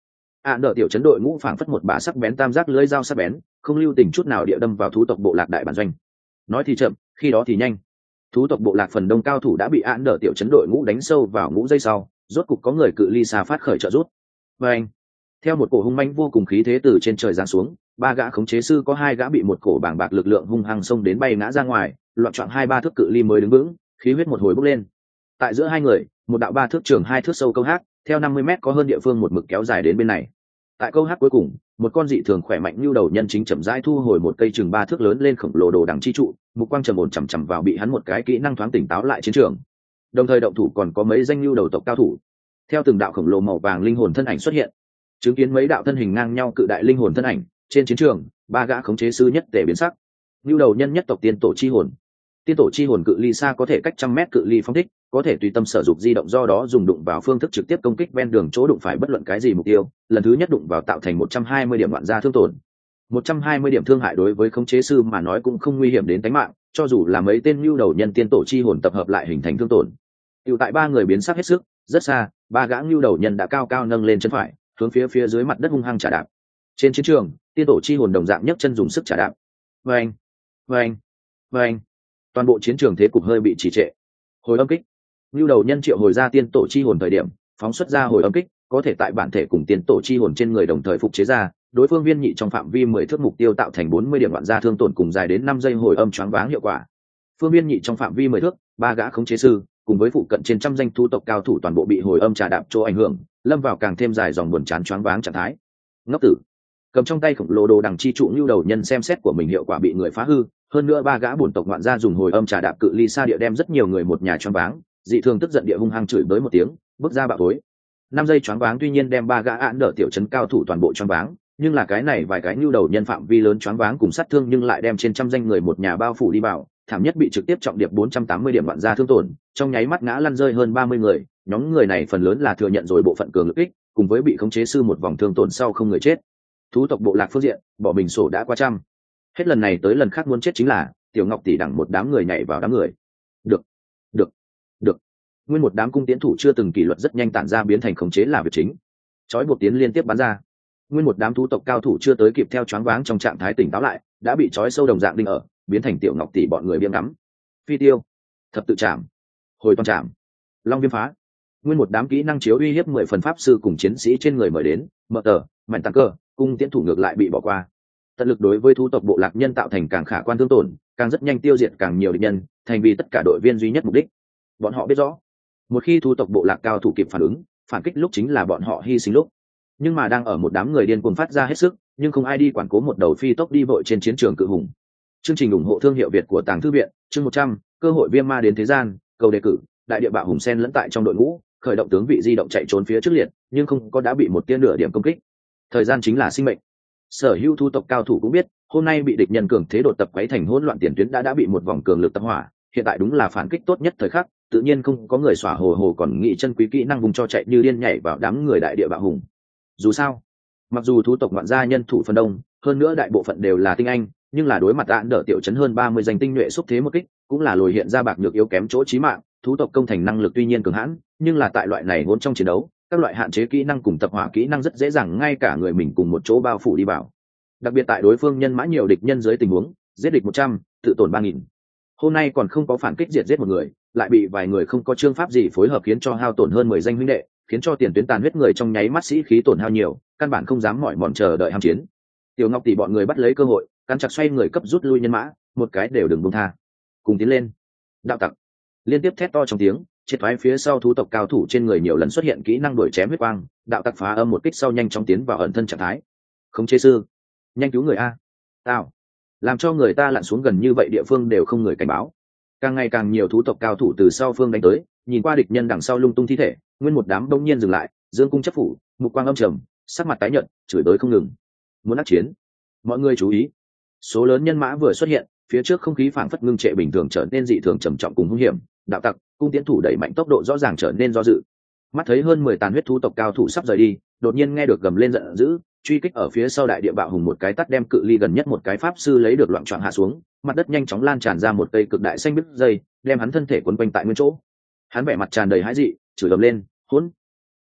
ạ đỡ tiểu chấn đội ngũ phảng phất một bả sắc bén tam giác lưỡi dao sắc bén, không lưu tình chút nào địa đâm vào thú tộc bộ lạc đại bản doanh. Nói thì chậm, khi đó thì nhanh. Thú tộc bộ lạc phần đông cao thủ đã bị ạ đỡ tiểu chấn đội ngũ đánh sâu vào ngũ giây sau, rốt cục có người cự ly xa phát khởi trợ rút. Và anh, theo một cổ hung manh vô cùng khí thế từ trên trời giáng xuống, ba gã khống chế sư có hai gã bị một cổ bảng bạc lực lượng hung hăng xông đến bay ngã ra ngoài, loạn choạng hai ba thước cự ly mới đứng vững, khí huyết một hồi bốc lên. Tại giữa hai người, một đạo ba thước trường hai thước sâu câu hát, theo năm mươi mét có hơn địa phương một mực kéo dài đến bên này. Tại câu hát cuối cùng, một con dị thường khỏe mạnh như đầu nhân chính chậm rãi thu hồi một cây chừng ba thước lớn lên khổng lồ đồ đằng chi trụ, mục quang trầm ổn chằm chằm vào bị hắn một cái kỹ năng thoáng tỉnh táo lại chiến trường. Đồng thời động thủ còn có mấy danh lưu đầu tộc cao thủ. Theo từng đạo khổng lồ màu vàng linh hồn thân ảnh xuất hiện, chứng kiến mấy đạo thân hình ngang nhau cự đại linh hồn thân ảnh trên chiến trường, ba gã khống chế sư nhất tề biến sắc. Lưu đầu nhân nhất tộc tiên tổ chi hồn. Tiên tổ chi hồn cự ly xa có thể cách trăm mét cự ly phóng thích, có thể tùy tâm sở dục di động, do đó dùng đụng vào phương thức trực tiếp công kích ven đường chỗ đụng phải bất luận cái gì mục tiêu, lần thứ nhất đụng vào tạo thành một trăm hai mươi điểm đoạn ra thương tổn. một trăm hai mươi điểm thương hại đối với khống chế sư mà nói cũng không nguy hiểm đến tính mạng, cho dù là mấy tên lưu đầu nhân tiên tổ chi hồn tập hợp lại hình thành thương tổn. Tiểu tại ba người biến sắc hết sức, rất xa, ba gã lưu đầu nhân đã cao cao nâng lên chân phải, hướng phía phía dưới mặt đất hung hăng trả đạp. Trên chiến trường, tiên tổ chi hồn đồng dạng nhấc chân dùng sức trả đạp. Vâng, vâng, vâng. Toàn bộ chiến trường thế cục hơi bị trì trệ. Hồi âm kích. Lưu đầu nhân triệu hồi ra tiên tổ chi hồn thời điểm, phóng xuất ra hồi âm kích, có thể tại bản thể cùng tiên tổ chi hồn trên người đồng thời phục chế ra, đối phương viên nhị trong phạm vi mười thước mục tiêu tạo thành bốn mươi điểm đoạn ra thương tổn cùng dài đến năm giây hồi âm choáng váng hiệu quả. Phương viên nhị trong phạm vi mười thước, ba gã khống chế sư, cùng với phụ cận trên trăm danh thu tộc cao thủ toàn bộ bị hồi âm trà đạp chỗ ảnh hưởng, lâm vào càng thêm dài dòng buồn chán choáng váng trạng thái. Ngốc tử. Cầm trong tay khổng lồ đồ đằng chi trụ lưu đầu nhân xem xét của mình hiệu quả bị người phá hư, hơn nữa ba gã bổn tộc ngoạn gia dùng hồi âm trà đạp cự ly xa địa đem rất nhiều người một nhà choáng váng, dị thường tức giận địa hung hăng chửi bới một tiếng, bước ra bạo tối. Năm giây choáng váng tuy nhiên đem ba gã án đỡ tiểu trấn cao thủ toàn bộ choáng váng, nhưng là cái này vài cái lưu đầu nhân phạm vi lớn choáng váng cùng sát thương nhưng lại đem trên trăm danh người một nhà bao phủ đi vào, thảm nhất bị trực tiếp trọng điệp bốn trăm tám mươi điểm đoạn ra thương tổn, trong nháy mắt ngã lăn rơi hơn ba mươi người, nhóm người này phần lớn là thừa nhận rồi bộ phận cường lực kích, cùng với bị khống chế sư một vòng thương tổn sau không người chết. Thú tộc bộ lạc phương diện, bỏ mình sổ đã qua trăm. Hết lần này tới lần khác muốn chết chính là Tiểu Ngọc tỷ đẳng một đám người nhảy vào đám người. Được, được, được. Nguyên một đám cung tiến thủ chưa từng kỷ luật rất nhanh tản ra biến thành khống chế là việc chính. Chói buộc tiến liên tiếp bắn ra. Nguyên một đám thú tộc cao thủ chưa tới kịp theo choáng váng trong trạng thái tỉnh táo lại, đã bị chói sâu đồng dạng đinh ở, biến thành Tiểu Ngọc tỷ bọn người viêm ngắm. Phi tiêu, thập tự chạm, hồi toàn chạm, long viêm phá. Nguyên một đám kỹ năng chiếu uy hiếp mười phần pháp sư cùng chiến sĩ trên người mời đến, mở tờ, mạnh tăng cơ, cung tiến thủ ngược lại bị bỏ qua. Tận lực đối với thú tộc bộ lạc nhân tạo thành càng khả quan thương tổn, càng rất nhanh tiêu diệt càng nhiều địch nhân, thành vì tất cả đội viên duy nhất mục đích. Bọn họ biết rõ, một khi thú tộc bộ lạc cao thủ kịp phản ứng, phản kích lúc chính là bọn họ hy sinh lúc. Nhưng mà đang ở một đám người điên cuồng phát ra hết sức, nhưng không ai đi quản cố một đầu phi tốc đi vội trên chiến trường cự hùng. Chương trình ủng hộ thương hiệu Việt của Tàng Thư viện, chương một trăm, cơ hội viêm ma đến thế gian, cầu đề cử, đại địa bạo hùng sen lẫn tại trong đội ngũ, khởi động tướng vị di động chạy trốn phía trước liệt, nhưng không có đã bị một tia nửa điểm công kích. Thời gian chính là sinh mệnh. Sở hữu thu tộc cao thủ cũng biết, hôm nay bị địch nhân cường thế đột tập quấy thành hỗn loạn tiền tuyến đã đã bị một vòng cường lực tập hỏa, hiện tại đúng là phản kích tốt nhất thời khắc, tự nhiên không có người xỏa hồ hồ còn nghĩ chân quý kỹ năng vùng cho chạy như điên nhảy vào đám người đại địa bạo hùng. Dù sao, mặc dù thu tộc ngoạn gia nhân thủ phần đông, hơn nữa đại bộ phận đều là tinh anh, nhưng là đối mặt án đỡ tiểu trấn hơn ba mươi danh tinh nhuệ xúc thế một kích, cũng là lồi hiện ra bạc nhược yếu kém chỗ chí mạng. Thú tộc công thành năng lực tuy nhiên cường hãn, nhưng là tại loại này hỗn trong chiến đấu, các loại hạn chế kỹ năng cùng tập hỏa kỹ năng rất dễ dàng ngay cả người mình cùng một chỗ bao phủ đi vào. Đặc biệt tại đối phương nhân mã nhiều địch nhân dưới tình huống, giết địch một trăm, tự tổn ba nghìn. Hôm nay còn không có phản kích diệt giết một người, lại bị vài người không có chương pháp gì phối hợp khiến cho hao tổn hơn mười danh huynh đệ, khiến cho tiền tuyến tàn huyết người trong nháy mắt sĩ khí tổn hao nhiều, căn bản không dám mỏi mòn chờ đợi ham chiến. Tiểu Ngọc tỷ bọn người bắt lấy cơ hội, cắn chặt xoay người cấp rút lui nhân mã, một cái đều đừng buông tha. Cùng tiến lên. Đạo tặc. Liên tiếp thét to trong tiếng, triệt thoái phía sau thú tộc cao thủ trên người nhiều lần xuất hiện kỹ năng đuổi chém huyết quang, đạo tặc phá âm một kích sau nhanh chóng tiến vào ẩn thân trạng thái. Khống chế sư, nhanh cứu người a. Tao. Làm cho người ta lặn xuống gần như vậy địa phương đều không người cảnh báo. Càng ngày càng nhiều thú tộc cao thủ từ sau phương đánh tới, nhìn qua địch nhân đằng sau lung tung thi thể, nguyên một đám đông nhiên dừng lại, dương cung chấp phủ, mục quang âm trầm, sắc mặt tái nhợt, chửi bới không ngừng. Muốn ác chiến. Mọi người chú ý. Số lớn nhân mã vừa xuất hiện, phía trước không khí phảng phất ngưng trệ bình thường trở nên dị thường trầm trọng cùng hung hiểm, đạo tặc, cung tiến thủ đẩy mạnh tốc độ rõ ràng trở nên do dự. Mắt thấy hơn mười tàn huyết thú tộc cao thủ sắp rời đi, đột nhiên nghe được gầm lên giận dữ, truy kích ở phía sau đại địa bạo hùng một cái tát đem cự ly gần nhất một cái pháp sư lấy được loạn choạng hạ xuống, mặt đất nhanh chóng lan tràn ra một cây cực đại xanh biếc dây, đem hắn thân thể quấn quanh tại nguyên chỗ. Hắn vẻ mặt tràn đầy hãi dị, chửi ầm lên, hỗn,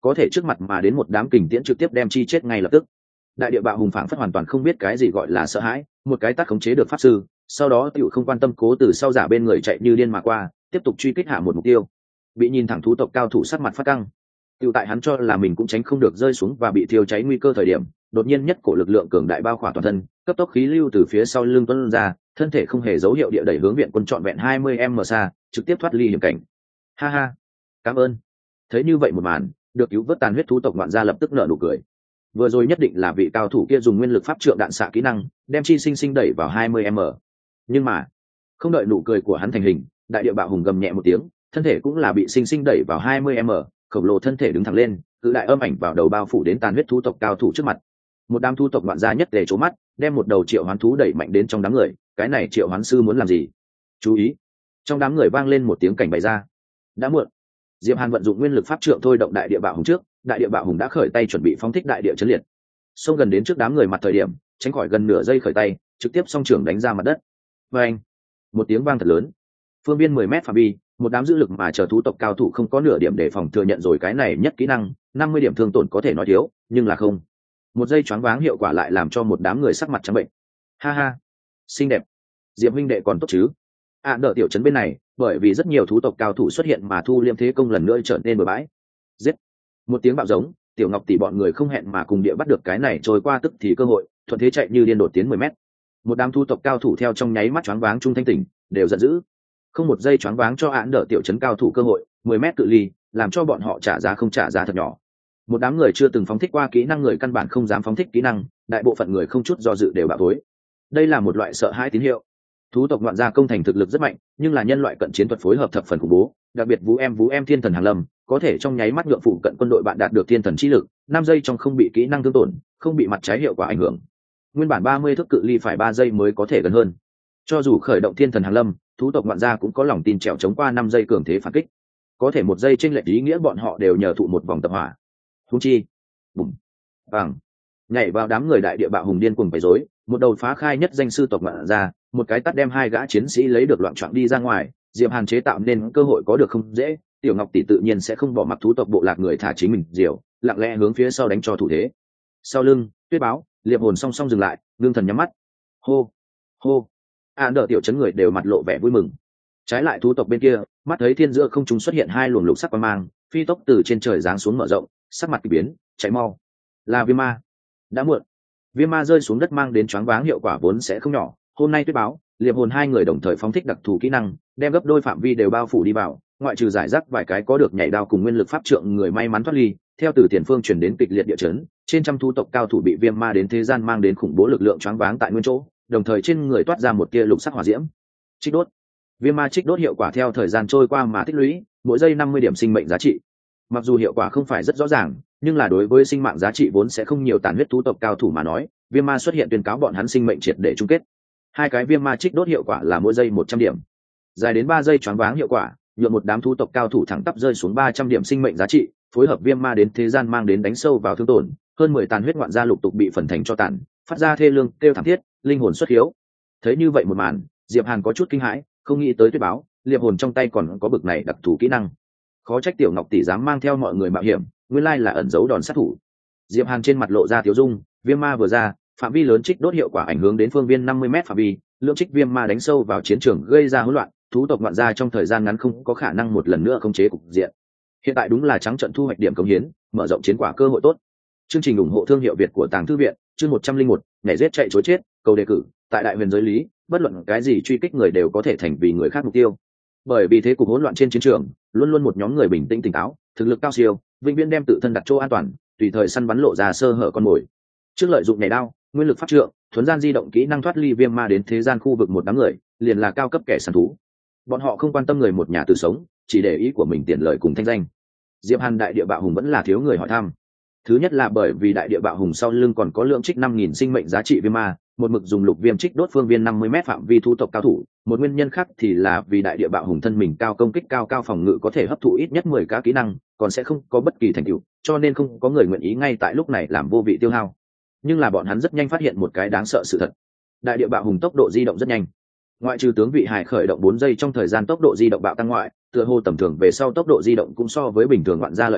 có thể trước mặt mà đến một đám kình tiễn trực tiếp đem chi chết ngay lập tức. Đại địa bạo hùng phảng phất hoàn toàn không biết cái gì gọi là sợ hãi, một cái tát khống chế được pháp sư, sau đó tiểu không quan tâm cố từ sau giả bên người chạy như điên mà qua, tiếp tục truy kích hạ một mục tiêu. Bị nhìn thẳng thú tộc cao thủ sắc mặt phát căng. Tiểu tại hắn cho là mình cũng tránh không được rơi xuống và bị thiêu cháy nguy cơ thời điểm, đột nhiên nhất cổ lực lượng cường đại bao khỏa toàn thân, cấp tốc khí lưu từ phía sau lưng tuôn ra, thân thể không hề dấu hiệu địa đẩy hướng viện quân trọn vẹn hai mươi mét xa, trực tiếp thoát ly hiểm cảnh. Ha ha, cảm ơn. Thấy như vậy một màn, được cứu vớt tàn huyết thú tộc ngoạn gia lập tức nở nụ cười. Vừa rồi nhất định là vị cao thủ kia dùng nguyên lực pháp trượng đạn xạ kỹ năng, đem chi sinh sinh đẩy vào hai mươi mét. Nhưng mà, không đợi nụ cười của hắn thành hình, đại địa bạo hùng gầm nhẹ một tiếng, thân thể cũng là bị sinh sinh đẩy vào hai mươi mét, khổng lồ thân thể đứng thẳng lên, cự đại âm ảnh vào đầu bao phủ đến tàn huyết thú tộc cao thủ trước mặt. Một đám thú tộc ngoạn gia nhất tề trố mắt, đem một đầu triệu hoán thú đẩy mạnh đến trong đám người, cái này triệu hoán sư muốn làm gì? Chú ý! Trong đám người vang lên một tiếng cảnh bày ra. Đã muộn. Diệp Hàn vận dụng nguyên lực pháp trượng thôi động đại địa bạo hùng trước, đại địa bạo hùng đã khởi tay chuẩn bị phóng thích đại địa chấn liệt. Xông gần đến trước đám người mặt thời điểm, tránh khỏi gần nửa giây khởi tay, trực tiếp song trưởng đánh ra mặt đất. Và anh, một tiếng vang thật lớn. Phương viên mười mét phạm vi, một đám dữ lực mà chờ thú tộc cao thủ không có nửa điểm để phòng thừa nhận rồi cái này nhất kỹ năng, năm mươi điểm thương tổn có thể nói thiếu, nhưng là không. Một giây choáng váng hiệu quả lại làm cho một đám người sắc mặt trắng bệnh. Ha ha, xinh đẹp. Diệp huynh đệ còn tốt chứ? À, đỡ tiểu trấn bên này, bởi vì rất nhiều thú tộc cao thủ xuất hiện mà thu liêm thế công lần nữa trở nên bừa bãi. Giết! Một tiếng bạo giống, tiểu ngọc tỷ bọn người không hẹn mà cùng địa bắt được cái này trôi qua tức thì cơ hội, thuận thế chạy như điên đột tiến mười mét. Một đám thú tộc cao thủ theo trong nháy mắt choáng váng trung thanh tỉnh, đều giận dữ. Không một giây choáng váng cho án đỡ tiểu trấn cao thủ cơ hội, mười mét cự ly, làm cho bọn họ trả giá không trả giá thật nhỏ. Một đám người chưa từng phóng thích qua kỹ năng người căn bản không dám phóng thích kỹ năng, đại bộ phận người không chút do dự đều bạo tối. Đây là một loại sợ hãi tín hiệu. Thú tộc ngoạn gia công thành thực lực rất mạnh, nhưng là nhân loại cận chiến thuật phối hợp thập phần khủng bố, đặc biệt vũ em vũ em thiên thần hàng lâm, có thể trong nháy mắt nhượng phụ cận quân đội bạn đạt được thiên thần chi lực, năm giây trong không bị kỹ năng thương tổn, không bị mặt trái hiệu quả ảnh hưởng. Nguyên bản ba mươi thước cự ly phải ba giây mới có thể gần hơn. Cho dù khởi động thiên thần hàng lâm, thú tộc ngoạn gia cũng có lòng tin trèo chống qua năm giây cường thế phản kích. Có thể một giây chênh lệch ý nghĩa bọn họ đều nhờ thụ một vòng tập hỏa. Huống chi, bùm, vàng, nhảy vào đám người đại địa bạo hùng điên cuồng bày rối, một đầu phá khai nhất danh sư tộc ngoạn gia, một cái tắt đem hai gã chiến sĩ lấy được loạn trọn đi ra ngoài. Diệp Hàn chế tạo nên cơ hội có được không dễ, tiểu ngọc tỷ tự nhiên sẽ không bỏ mặc thú tộc bộ lạc người thả chính mình diều, lặng lẽ hướng phía sau đánh cho thủ thế. Sau lưng, Tuyết Báo, Liệp Hồn song song dừng lại, ngưng thần nhắm mắt. Hô, hô. An đỡ tiểu chấn người đều mặt lộ vẻ vui mừng. Trái lại thú tộc bên kia, mắt thấy thiên giữa không trung xuất hiện hai luồng lục sắc quang mang, phi tốc từ trên trời giáng xuống mở rộng, sắc mặt kỳ biến, chạy mau. Là Viêm Ma. Đã muộn. Viêm Ma rơi xuống đất mang đến choáng váng hiệu quả vốn sẽ không nhỏ. Hôm nay Tuyết Báo, Liệp Hồn hai người đồng thời phóng thích đặc thù kỹ năng, đem gấp đôi phạm vi đều bao phủ đi vào, ngoại trừ giải rác vài cái có được nhảy đao cùng nguyên lực pháp trượng người may mắn thoát ly. Theo từ tiền phương truyền đến kịch liệt địa chấn, trên trăm thú tộc cao thủ bị Viêm Ma đến thế gian mang đến khủng bố lực lượng choáng váng tại nguyên chỗ, đồng thời trên người toát ra một tia lục sắc hỏa diễm. Trích đốt. Viêm Ma trích đốt hiệu quả theo thời gian trôi qua mà tích lũy, mỗi giây năm mươi điểm sinh mệnh giá trị. Mặc dù hiệu quả không phải rất rõ ràng, nhưng là đối với sinh mạng giá trị vốn sẽ không nhiều tàn huyết thú tộc cao thủ mà nói, Viêm Ma xuất hiện tuyên cáo bọn hắn sinh mệnh triệt để chung kết. Hai cái Viêm Ma trích đốt hiệu quả là mỗi giây một trăm điểm, dài đến ba giây choáng váng hiệu quả, nhượng một đám thú tộc cao thủ thẳng tắp rơi xuống ba trăm điểm sinh mệnh giá trị, phối hợp Viêm Ma đến thế gian mang đến đánh sâu vào thương tổn, hơn mười tàn huyết ngoạn gia lục tục bị phần thành cho tàn, phát ra thê lương kêu thảm thiết, linh hồn xuất hiếu. Thấy như vậy một màn, Diệp Hàn có chút kinh hãi, không nghĩ tới Tuyết Báo, Liệp Hồn trong tay còn có bực này đặc thù kỹ năng. Khó trách tiểu ngọc tỷ dám mang theo mọi người mạo hiểm, nguyên lai là ẩn giấu đòn sát thủ. Diệp Hàn trên mặt lộ ra thiếu dung, Viêm Ma vừa ra, phạm vi lớn trích đốt hiệu quả ảnh hưởng đến phương viên năm mươi mét phạm vi, lượng trích Viêm Ma đánh sâu vào chiến trường gây ra hỗn loạn, thú tộc ngoạn gia trong thời gian ngắn không có khả năng một lần nữa khống chế cục diện. Hiện tại đúng là trắng trận thu hoạch điểm cống hiến, mở rộng chiến quả cơ hội tốt. Chương trình ủng hộ thương hiệu Việt của Tàng Thư viện, chương một trăm linh một, nhảy giết chạy trối chết, cầu đề cử, tại đại huyền giới lý, bất luận cái gì truy kích người đều có thể thành vì người khác mục tiêu. Bởi vì thế cục hỗn loạn trên chiến trường, luôn luôn một nhóm người bình tĩnh tỉnh táo, thực lực cao siêu, vĩnh viễn đem tự thân đặt chỗ an toàn, tùy thời săn bắn lộ ra sơ hở con mồi. Trước lợi dụng nhảy đao, nguyên lực pháp trượng, thuần gian di động kỹ năng thoát ly Viêm Ma đến thế gian khu vực một đám người, liền là cao cấp kẻ săn thú. Bọn họ không quan tâm người một nhà tự sống, chỉ để ý của mình tiền lợi cùng thanh danh. Diệp Hàn đại địa bạo hùng vẫn là thiếu người hỏi thăm. Thứ nhất là bởi vì đại địa bạo hùng sau lưng còn có lượng trích năm nghìn sinh mệnh giá trị Viêm Ma, một mực dùng lục viêm trích đốt phương viên năm mươi mét phạm vi thu tộc cao thủ, một nguyên nhân khác thì là vì đại địa bạo hùng thân mình cao công kích cao cao phòng ngự có thể hấp thụ ít nhất mười cá kỹ năng, còn sẽ không có bất kỳ thành tựu, cho nên không có người nguyện ý ngay tại lúc này làm vô vị tiêu hao. Nhưng là bọn hắn rất nhanh phát hiện một cái đáng sợ sự thật. Đại địa bạo hùng tốc độ di động rất nhanh. Ngoại trừ tướng vị hải khởi động bốn giây trong thời gian tốc độ di động bạo tăng ngoại, tựa hồ tầm thường về sau tốc độ di động cũng so với bình thường ngoạn gia lợi hại,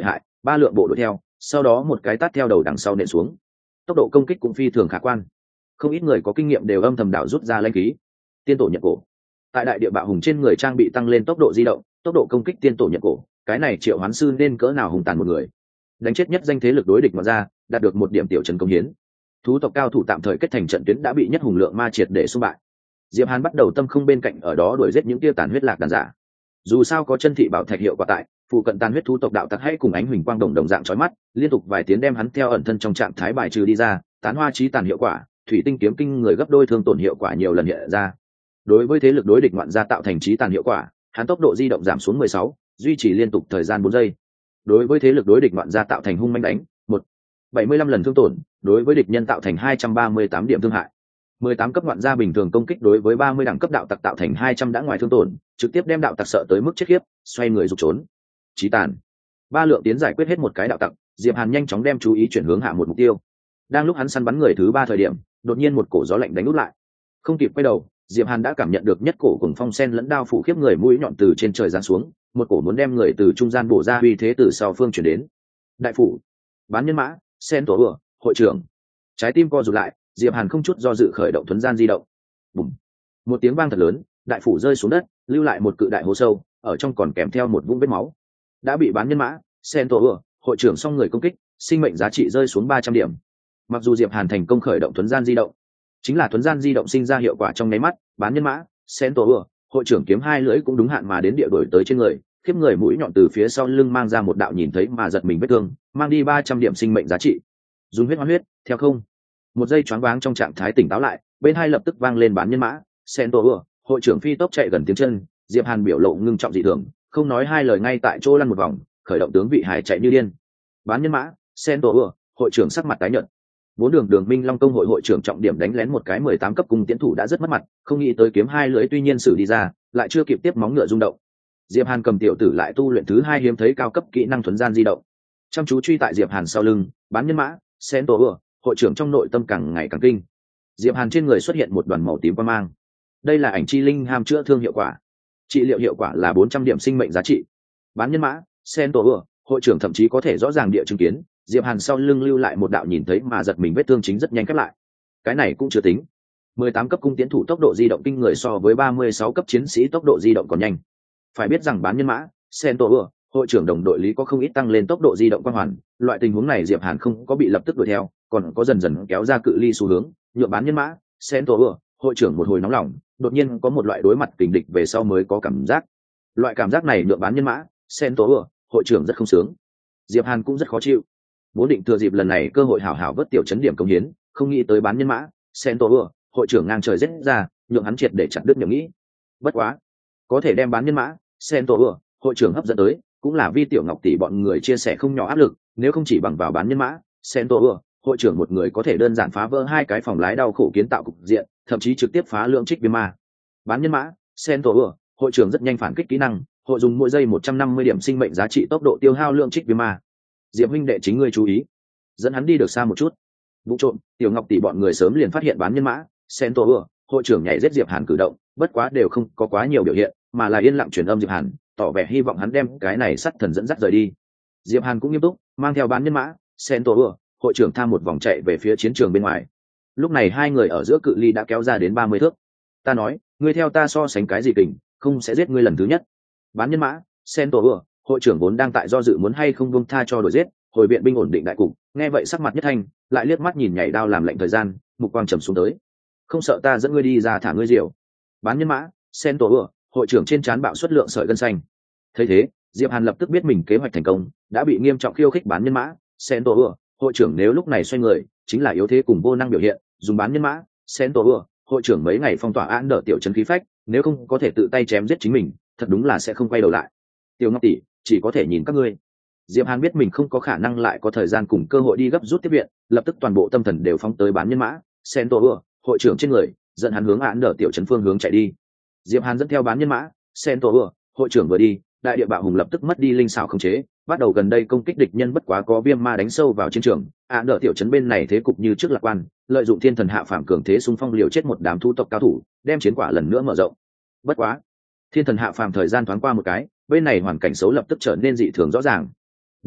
ba lượng bộ đuổi theo, sau đó một cái tát theo đầu đằng sau nện xuống. Tốc độ công kích cũng phi thường khả quan, không ít người có kinh nghiệm đều âm thầm đảo rút ra lãnh khí. Tiên tổ nhận cổ, tại đại địa bạo hùng trên người trang bị tăng lên tốc độ di động, tốc độ công kích tiên tổ nhận cổ, cái này triệu hoán sư nên cỡ nào hùng tàn một người. Đánh chết nhất danh thế lực đối địch mà ra, đạt được một điểm tiểu trấn công hiến. Thú tộc cao thủ tạm thời kết thành trận tuyến đã bị nhất hùng lượng ma triệt để xung bại. Diệp Hàn bắt đầu tâm không bên cạnh ở đó đuổi giết những tia tàn huyết lạc đàn giả. Dù sao có chân thị bảo thạch hiệu quả tại, phụ cận tàn huyết thú tộc đạo tặc hãy cùng ánh huỳnh quang đồng đồng dạng chói mắt, liên tục vài tiếng đem hắn theo ẩn thân trong trạng thái bài trừ đi ra, tán hoa chí tàn hiệu quả, thủy tinh kiếm kinh người gấp đôi thương tổn hiệu quả nhiều lần hiện ra. Đối với thế lực đối địch ngoạn gia tạo thành chí tàn hiệu quả, hắn tốc độ di động giảm xuống mười sáu, duy trì liên tục thời gian bốn giây. Đối với thế lực đối địch ngoạn gia tạo thành hung manh đánh, một bảy mươi lăm lần thương tổn, đối với địch nhân tạo thành hai trăm ba mươi tám điểm thương hại. mười tám cấp ngoạn gia bình thường công kích đối với ba mươi đẳng cấp đạo tặc tạo thành hai trăm đã ngoài thương tổn, trực tiếp đem đạo tặc sợ tới mức chết khiếp, xoay người rục trốn. Chí tàn. Ba lượng tiến giải quyết hết một cái đạo tặc, Diệp Hàn nhanh chóng đem chú ý chuyển hướng hạ một mục tiêu. Đang lúc hắn săn bắn người thứ ba thời điểm, đột nhiên một cổ gió lạnh đánh út lại. Không kịp quay đầu, Diệp Hàn đã cảm nhận được nhất cổ cùng phong sen lẫn đao phủ khiếp người mũi nhọn từ trên trời giáng xuống, một cổ muốn đem người từ trung gian bổ ra uy thế từ sau phương chuyển đến. Đại phủ, bán nhân mã, sen tổ ửa, hội trưởng. Trái tim co rụt lại, Diệp Hàn không chút do dự khởi động thuấn gian di động. Bùm. Một tiếng vang thật lớn, đại phủ rơi xuống đất, lưu lại một cự đại hố sâu, ở trong còn kèm theo một vũng vết máu. Đã bị bán nhân mã, sen tổ ửa, hội trưởng song người công kích, sinh mệnh giá trị rơi xuống ba trăm điểm. Mặc dù Diệp Hàn thành công khởi động thuấn gian di động, chính là thuấn gian di động sinh ra hiệu quả trong nháy mắt, bán nhân mã, sen tổ ửa, hội trưởng kiếm hai lưỡi cũng đúng hạn mà đến địa đổi tới trên người, khiếp người mũi nhọn từ phía sau lưng mang ra một đạo nhìn thấy mà giật mình vết thương, mang đi ba trăm điểm sinh mệnh giá trị. Dùng huyết hóa huyết, theo không. Một giây choáng váng trong trạng thái tỉnh táo lại, bên hai lập tức vang lên bán nhân mã, sen tổ ửa, hội trưởng phi tốc chạy gần tiếng chân, Diệp Hàn biểu lộ ngưng trọng dị thường, không nói hai lời ngay tại chỗ lăn một vòng, khởi động tướng vị hải chạy như điên. Bán nhân mã, sen tổ ửa, hội trưởng sắc mặt tái nhợt. Bốn đường đường minh long công hội hội trưởng trọng điểm đánh lén một cái mười tám cấp cung tiến thủ đã rất mất mặt, không nghĩ tới kiếm hai lưỡi tuy nhiên xử đi ra, lại chưa kịp tiếp móng ngựa rung động. Diệp Hàn cầm tiểu tử lại tu luyện thứ hai hiếm thấy cao cấp kỹ năng thuấn gian di động, chăm chú truy tại Diệp Hàn sau lưng, bán nhân mã, sen tổ ửa, hội trưởng trong nội tâm càng ngày càng kinh. Diệp Hàn trên người xuất hiện một đoàn màu tím quang mang, đây là ảnh chi linh ham chữa thương hiệu quả, trị liệu hiệu quả là bốn trăm điểm sinh mệnh giá trị. Bán nhân mã, sen tổ ửa, hội trưởng thậm chí có thể rõ ràng địa chứng kiến Diệp Hàn sau lưng lưu lại một đạo nhìn thấy mà giật mình vết thương chính rất nhanh khép lại. Cái này cũng chưa tính, mười tám cấp cung tiến thủ tốc độ di động kinh người so với ba mươi sáu cấp chiến sĩ tốc độ di động còn nhanh. Phải biết rằng bán nhân mã, sen tổ ửa, hội trưởng đồng đội lý có không ít tăng lên tốc độ di động quang hoàn, loại tình huống này Diệp Hàn không có bị lập tức đuổi theo, còn có dần dần kéo ra cự ly xu hướng, nhượng bán nhân mã, sen tổ ửa, hội trưởng một hồi nóng lòng, đột nhiên có một loại đối mặt kình địch về sau mới có cảm giác. Loại cảm giác này nhượng bán nhân mã, sen tổ ửa, hội trưởng rất không sướng. Diệp Hàn cũng rất khó chịu. Vốn định thừa dịp lần này cơ hội hảo hảo vớt tiểu chấn điểm công hiến, không nghĩ tới bán nhân mã, sen tổ ửa, hội trưởng ngang trời rết ra, nhượng hắn triệt để chặt đứt nhậm nghĩ. Bất quá, có thể đem bán nhân mã, sen tổ ửa, hội trưởng hấp dẫn tới, cũng là vi tiểu ngọc tỷ bọn người chia sẻ không nhỏ áp lực, nếu không chỉ bằng vào bán nhân mã, sen tổ ửa, hội trưởng một người có thể đơn giản phá vỡ hai cái phòng lái đau khổ kiến tạo cục diện, thậm chí trực tiếp phá lượng trích viêm ma. Bán nhân mã, sen tổ ửa, hội trưởng rất nhanh phản kích kỹ năng, hội dùng mỗi giây một trăm năm mươi điểm sinh mệnh giá trị tốc độ tiêu hao lượng trích viêm ma. Diệp huynh đệ chính ngươi chú ý, dẫn hắn đi được xa một chút. Vụ trộm, tiểu ngọc tỷ bọn người sớm liền phát hiện bán nhân mã, sen tổ ửa, hội trưởng nhảy giết Diệp Hàn cử động, bất quá đều không có quá nhiều biểu hiện, mà là yên lặng truyền âm Diệp Hàn, tỏ vẻ hy vọng hắn đem cái này sắt thần dẫn dắt rời đi. Diệp Hàn cũng nghiêm túc, mang theo bán nhân mã, sen tổ ửa, hội trưởng tham một vòng chạy về phía chiến trường bên ngoài. Lúc này hai người ở giữa cự ly đã kéo ra đến ba mươi thước. Ta nói, ngươi theo ta so sánh cái gì kình, không sẽ giết ngươi lần thứ nhất. Bán nhân mã, sen tổ ửa, hội trưởng vốn đang tại do dự muốn hay không buông tha cho đổi giết, hồi viện binh ổn định đại cục, nghe vậy sắc mặt nhất thanh, lại liếc mắt nhìn nhảy đao làm lệnh thời gian, mục quang trầm xuống tới. Không sợ ta dẫn ngươi đi ra thả ngươi diều. Bán nhân mã, sen tổ ửa, hội trưởng trên trán bạo xuất lượng sợi gân xanh. Thấy thế, Diệp Hàn lập tức biết mình kế hoạch thành công, đã bị nghiêm trọng khiêu khích bán nhân mã, sen tổ ửa, hội trưởng nếu lúc này xoay người, chính là yếu thế cùng vô năng biểu hiện, dùng bán nhân mã, sen tổ ửa, hội trưởng mấy ngày phong tỏa án đỡ tiểu trấn khí phách, nếu không có thể tự tay chém giết chính mình, thật đúng là sẽ không quay đầu lại. Tiểu Ngọc tỷ, chỉ có thể nhìn các ngươi. Diệp Hàn biết mình không có khả năng lại có thời gian cùng cơ hội đi gấp rút tiếp viện, lập tức toàn bộ tâm thần đều phóng tới bán nhân mã, sen tổ ửa, hội trưởng trên người, dẫn hắn hướng án đỡ tiểu trấn phương hướng chạy đi. Diệp Hàn dẫn theo bán nhân mã, sen tổ ửa, hội trưởng vừa đi, đại địa bạo hùng lập tức mất đi linh xảo khống chế, bắt đầu gần đây công kích địch nhân, bất quá có viêm ma đánh sâu vào chiến trường, án đỡ tiểu trấn bên này thế cục như trước lạc quan, lợi dụng thiên thần hạ phàm cường thế xung phong liều chết một đám thu tộc cao thủ, đem chiến quả lần nữa mở rộng. Bất quá, thiên thần hạ phàm thời gian thoáng qua một cái, bên này hoàn cảnh xấu lập tức trở nên dị thường rõ ràng.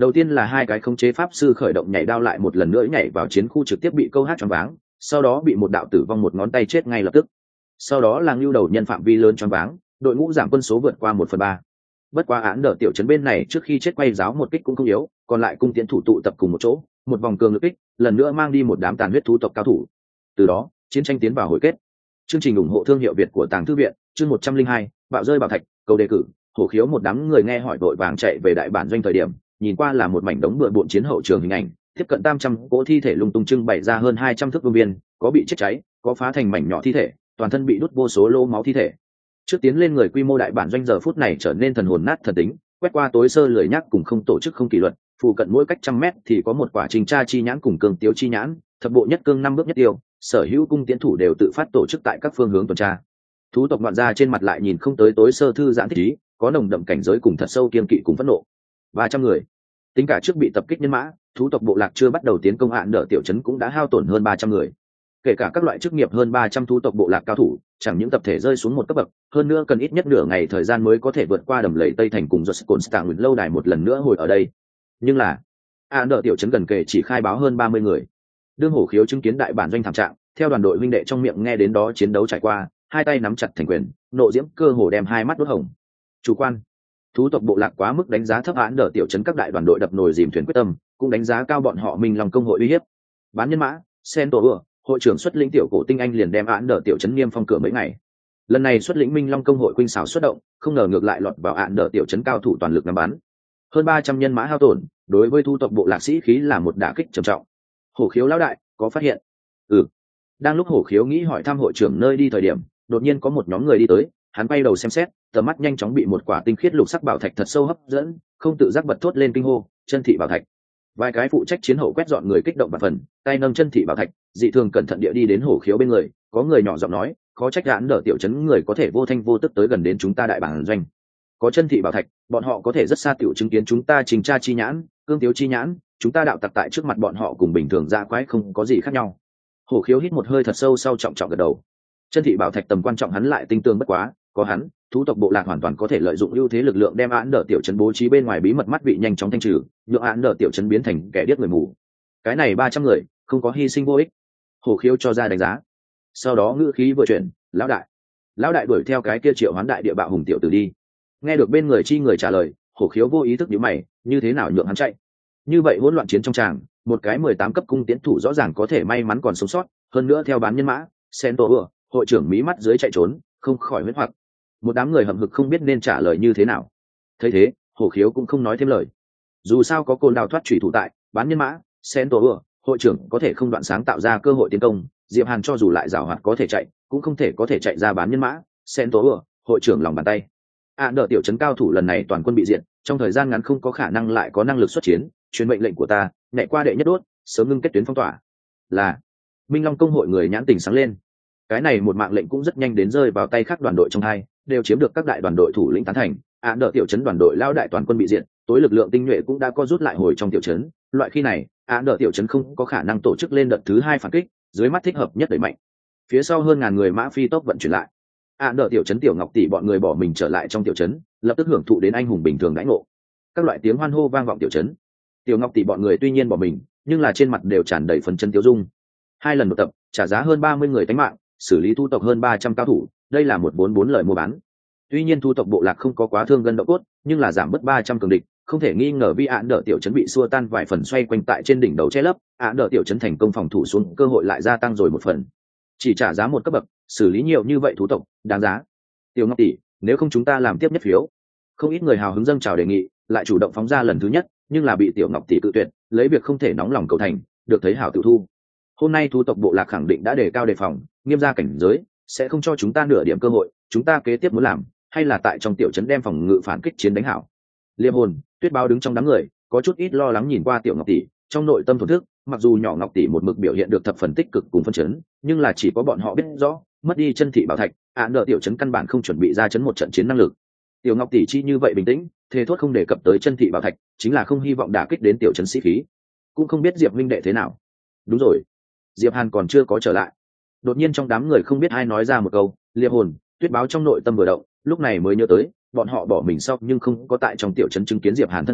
Đầu tiên là hai cái khống chế pháp sư khởi động nhảy đao lại một lần nữa nhảy vào chiến khu trực tiếp bị câu hát choáng váng, sau đó bị một đạo tử vong một ngón tay chết ngay lập tức. Sau đó là lưu đầu nhân phạm vi lớn choáng váng, đội ngũ giảm quân số vượt qua một phần ba. Bất quá án đỡ tiểu trấn bên này trước khi chết quay giáo một kích cũng không yếu, còn lại cung tiễn thủ tụ tập cùng một chỗ, một vòng cường lực kích, lần nữa mang đi một đám tàn huyết thú tộc cao thủ. Từ đó, chiến tranh tiến vào hồi kết. Chương trình ủng hộ thương hiệu Việt của Tàng Thư viện, chương một trăm linh hai, bạo rơi bảo thạch, cầu đề cử, hổ khiếu một đám người nghe hỏi đội vàng chạy về đại bản doanh thời điểm, nhìn qua là một mảnh đống bừa bộn chiến hậu trường hình ảnh, tiếp cận tam trăm cỗ thi thể lung tung trưng bày ra hơn hai trăm thước vuông biên, có bị chết cháy, có phá thành mảnh nhỏ thi thể, toàn thân bị đút vô số lỗ máu thi thể. Trước tiến lên người quy mô đại bản doanh giờ phút này trở nên thần hồn nát thần tính, quét qua tối sơ lười nhắc cùng không tổ chức không kỷ luật, phụ cận mỗi cách trăm mét thì có một quả trình tra chi nhãn cùng cương tiêu chi nhãn, thập bộ nhất cương năm bước nhất tiêu, sở hữu cung tiến thủ đều tự phát tổ chức tại các phương hướng tuần tra. Thú tộc đoạn ra trên mặt lại nhìn không tới tối sơ thư giãn thích ý, có nồng đậm cảnh giới cùng thật sâu kiên kỵ cùng phẫn nộ. Ba trăm người, tính cả trước bị tập kích nhân mã, thú tộc bộ lạc chưa bắt đầu tiến công hạn đỡ tiểu trấn cũng đã hao tổn hơn ba trăm người. Kể cả các loại chức nghiệp hơn ba trăm thú tộc bộ lạc cao thủ, chẳng những tập thể rơi xuống một cấp bậc, hơn nữa cần ít nhất nửa ngày thời gian mới có thể vượt qua đầm lầy Tây Thành cùng Joscon lâu đài một lần nữa hồi ở đây. Nhưng là, hạn đỡ tiểu trấn gần kề chỉ khai báo hơn ba mươi người. Đương Hổ Khiếu chứng kiến đại bản doanh thảm trạng, theo đoàn đội huynh đệ trong miệng nghe đến đó chiến đấu trải qua, hai tay nắm chặt thành quyền, nộ diễm cơ hồ đem hai mắt đốt hồng. Chủ quan, thú tộc bộ lạc quá mức đánh giá thấp án đỡ tiểu trấn các đại đoàn đội đập nồi dìm thuyền quyết tâm, cũng đánh giá cao bọn họ Minh Long công hội uy hiếp. Bán nhân mã, sen tổ vừa, hội trưởng xuất lĩnh tiểu cổ tinh anh liền đem án đỡ tiểu trấn niêm phong cửa mấy ngày. Lần này xuất lĩnh Minh Long công hội khuynh xảo xuất động, không ngờ ngược lại lọt vào án đỡ tiểu trấn cao thủ toàn lực nắm bắn. Hơn ba trăm nhân mã hao tổn, đối với thú tộc bộ lạc sĩ khí là một đả kích trầm trọng. Hổ Khiếu lão đại, có phát hiện? Ừ. Đang lúc Hổ Khiếu nghĩ hỏi thăm hội trưởng nơi đi thời điểm, đột nhiên có một nhóm người đi tới, hắn bay đầu xem xét, tầm mắt nhanh chóng bị một quả tinh khiết lục sắc bảo thạch thật sâu hấp dẫn, không tự giác bật thốt lên kinh hô, chân thị bảo thạch. Vài cái phụ trách chiến hậu quét dọn người kích động và phần, tay nâng chân thị bảo thạch, dị thường cẩn thận địa đi đến Hổ Khiếu bên người, có người nhỏ giọng nói, khó trách án đỡ tiểu trấn người có thể vô thanh vô tức tới gần đến chúng ta đại bản doanh. Có chân thị bảo thạch, bọn họ có thể rất xa tiểu chứng kiến chúng ta trình tra chi nhãn, cương tiếu chi nhãn, chúng ta đạo tặc tại trước mặt bọn họ cùng bình thường dã quái không có gì khác nhau. Hổ Khiếu hít một hơi thật sâu sau trọng trọng gật đầu. Chân thị bảo thạch tầm quan trọng hắn lại tinh tường bất quá, có hắn, thú tộc bộ lạc hoàn toàn có thể lợi dụng ưu thế lực lượng đem án đỡ tiểu trấn bố trí bên ngoài bí mật mắt vị nhanh chóng thanh trừ, nhượng án đỡ tiểu trấn biến thành kẻ điếc người mù. Cái này ba trăm người, không có hy sinh vô ích. Hổ Khiếu cho ra đánh giá. Sau đó ngữ khí vừa chuyển, lão đại. Lão đại đuổi theo cái kia triệu hoán đại địa bạo hùng tiểu tử đi. Nghe được bên người chi người trả lời, Hổ Khiếu vô ý thức nhíu mày, như thế nào nhượng hắn chạy? Như vậy hỗn loạn chiến trong tràng, một cái mười tám cấp cung tiến thủ rõ ràng có thể may mắn còn sống sót, hơn nữa theo bán nhân mã, Sento vừa, hội trưởng mí mắt dưới chạy trốn, không khỏi huyết hoặc. Một đám người hậm hực không biết nên trả lời như thế nào. Thấy thế, Hổ Khiếu cũng không nói thêm lời. Dù sao có côn đào thoát chủy thủ tại, bán nhân mã, Sento vừa, hội trưởng có thể không đoạn sáng tạo ra cơ hội tiến công, Diệp Hàn cho dù lại giàu hoạt có thể chạy, cũng không thể có thể chạy ra bán nhân mã, Sento vừa, hội trưởng lòng bàn tay. À đỡ tiểu trấn cao thủ lần này toàn quân bị diệt, trong thời gian ngắn không có khả năng lại có năng lực xuất chiến, truyền mệnh lệnh của ta, nhảy qua đệ nhất đốt, sớm ngưng kết tuyến phong tỏa. Là Minh Long công hội người nhãn tình sáng lên. Cái này một mạng lệnh cũng rất nhanh đến rơi vào tay các đoàn đội trong hai, đều chiếm được các đại đoàn đội thủ lĩnh tán thành. À đỡ tiểu trấn đoàn đội lao đại toàn quân bị diệt, tối lực lượng tinh nhuệ cũng đã co rút lại hồi trong tiểu trấn. Loại khi này, à đỡ tiểu trấn không có khả năng tổ chức lên đợt thứ hai phản kích, dưới mắt thích hợp nhất đẩy mạnh. Phía sau hơn ngàn người mã phi tốc vận chuyển lại. À đỡ tiểu trấn tiểu Ngọc tỷ bọn người bỏ mình trở lại trong tiểu trấn, lập tức hưởng thụ đến anh hùng bình thường đãi ngộ. Các loại tiếng hoan hô vang vọng tiểu trấn. Tiểu Ngọc tỷ bọn người tuy nhiên bỏ mình, nhưng là trên mặt đều tràn đầy phấn chấn tiêu dung. Hai lần đột tập, trả giá hơn ba mươi người tánh mạng, xử lý thu tộc hơn ba trăm cao thủ, đây là một bốn bốn lời mua bán. Tuy nhiên thu tộc bộ lạc không có quá thương gân động cốt, nhưng là giảm bớt ba trăm cường địch, không thể nghi ngờ vi án đỡ tiểu trấn bị xua tan vài phần xoay quanh tại trên đỉnh đầu che lấp, án đỡ tiểu trấn thành công phòng thủ xuống, cơ hội lại gia tăng rồi một phần. Chỉ trả giá một cấp bậc, xử lý nhiều như vậy thú tộc, đáng giá. Tiểu Ngọc tỷ, nếu không chúng ta làm tiếp nhất phiếu. Không ít người hào hứng dâng chào đề nghị, lại chủ động phóng ra lần thứ nhất, nhưng là bị Tiểu Ngọc tỷ cự tuyệt, lấy việc không thể nóng lòng cầu thành, được thấy hảo tự thu. Hôm nay thú tộc bộ lạc khẳng định đã đề cao đề phòng, nghiêm ra cảnh giới, sẽ không cho chúng ta nửa điểm cơ hội, chúng ta kế tiếp muốn làm, hay là tại trong tiểu trấn đem phòng ngự phản kích chiến đánh hảo. Liêm Hồn, Tuyết Báo đứng trong đám người, có chút ít lo lắng nhìn qua Tiểu Ngọc tỷ, trong nội tâm thổn thức, mặc dù nhỏ Ngọc tỷ một mực biểu hiện được thập phần tích cực cùng phân chấn, nhưng là chỉ có bọn họ biết rõ, mất đi chân thị bảo thạch, án đỡ tiểu trấn căn bản không chuẩn bị ra chấn một trận chiến năng lực. Tiểu Ngọc tỷ chi như vậy bình tĩnh, thề thốt không đề cập tới chân thị bảo thạch, chính là không hy vọng đả kích đến tiểu trấn sĩ khí. Cũng không biết Diệp huynh đệ thế nào. Đúng rồi, Diệp Hàn còn chưa có trở lại. Đột nhiên trong đám người không biết ai nói ra một câu, Liệp Hồn, Tuyết Báo trong nội tâm vừa động, lúc này mới nhớ tới, bọn họ bỏ mình sau nhưng không có tại trong tiểu trấn chứng kiến Diệp Hàn thân ảnh,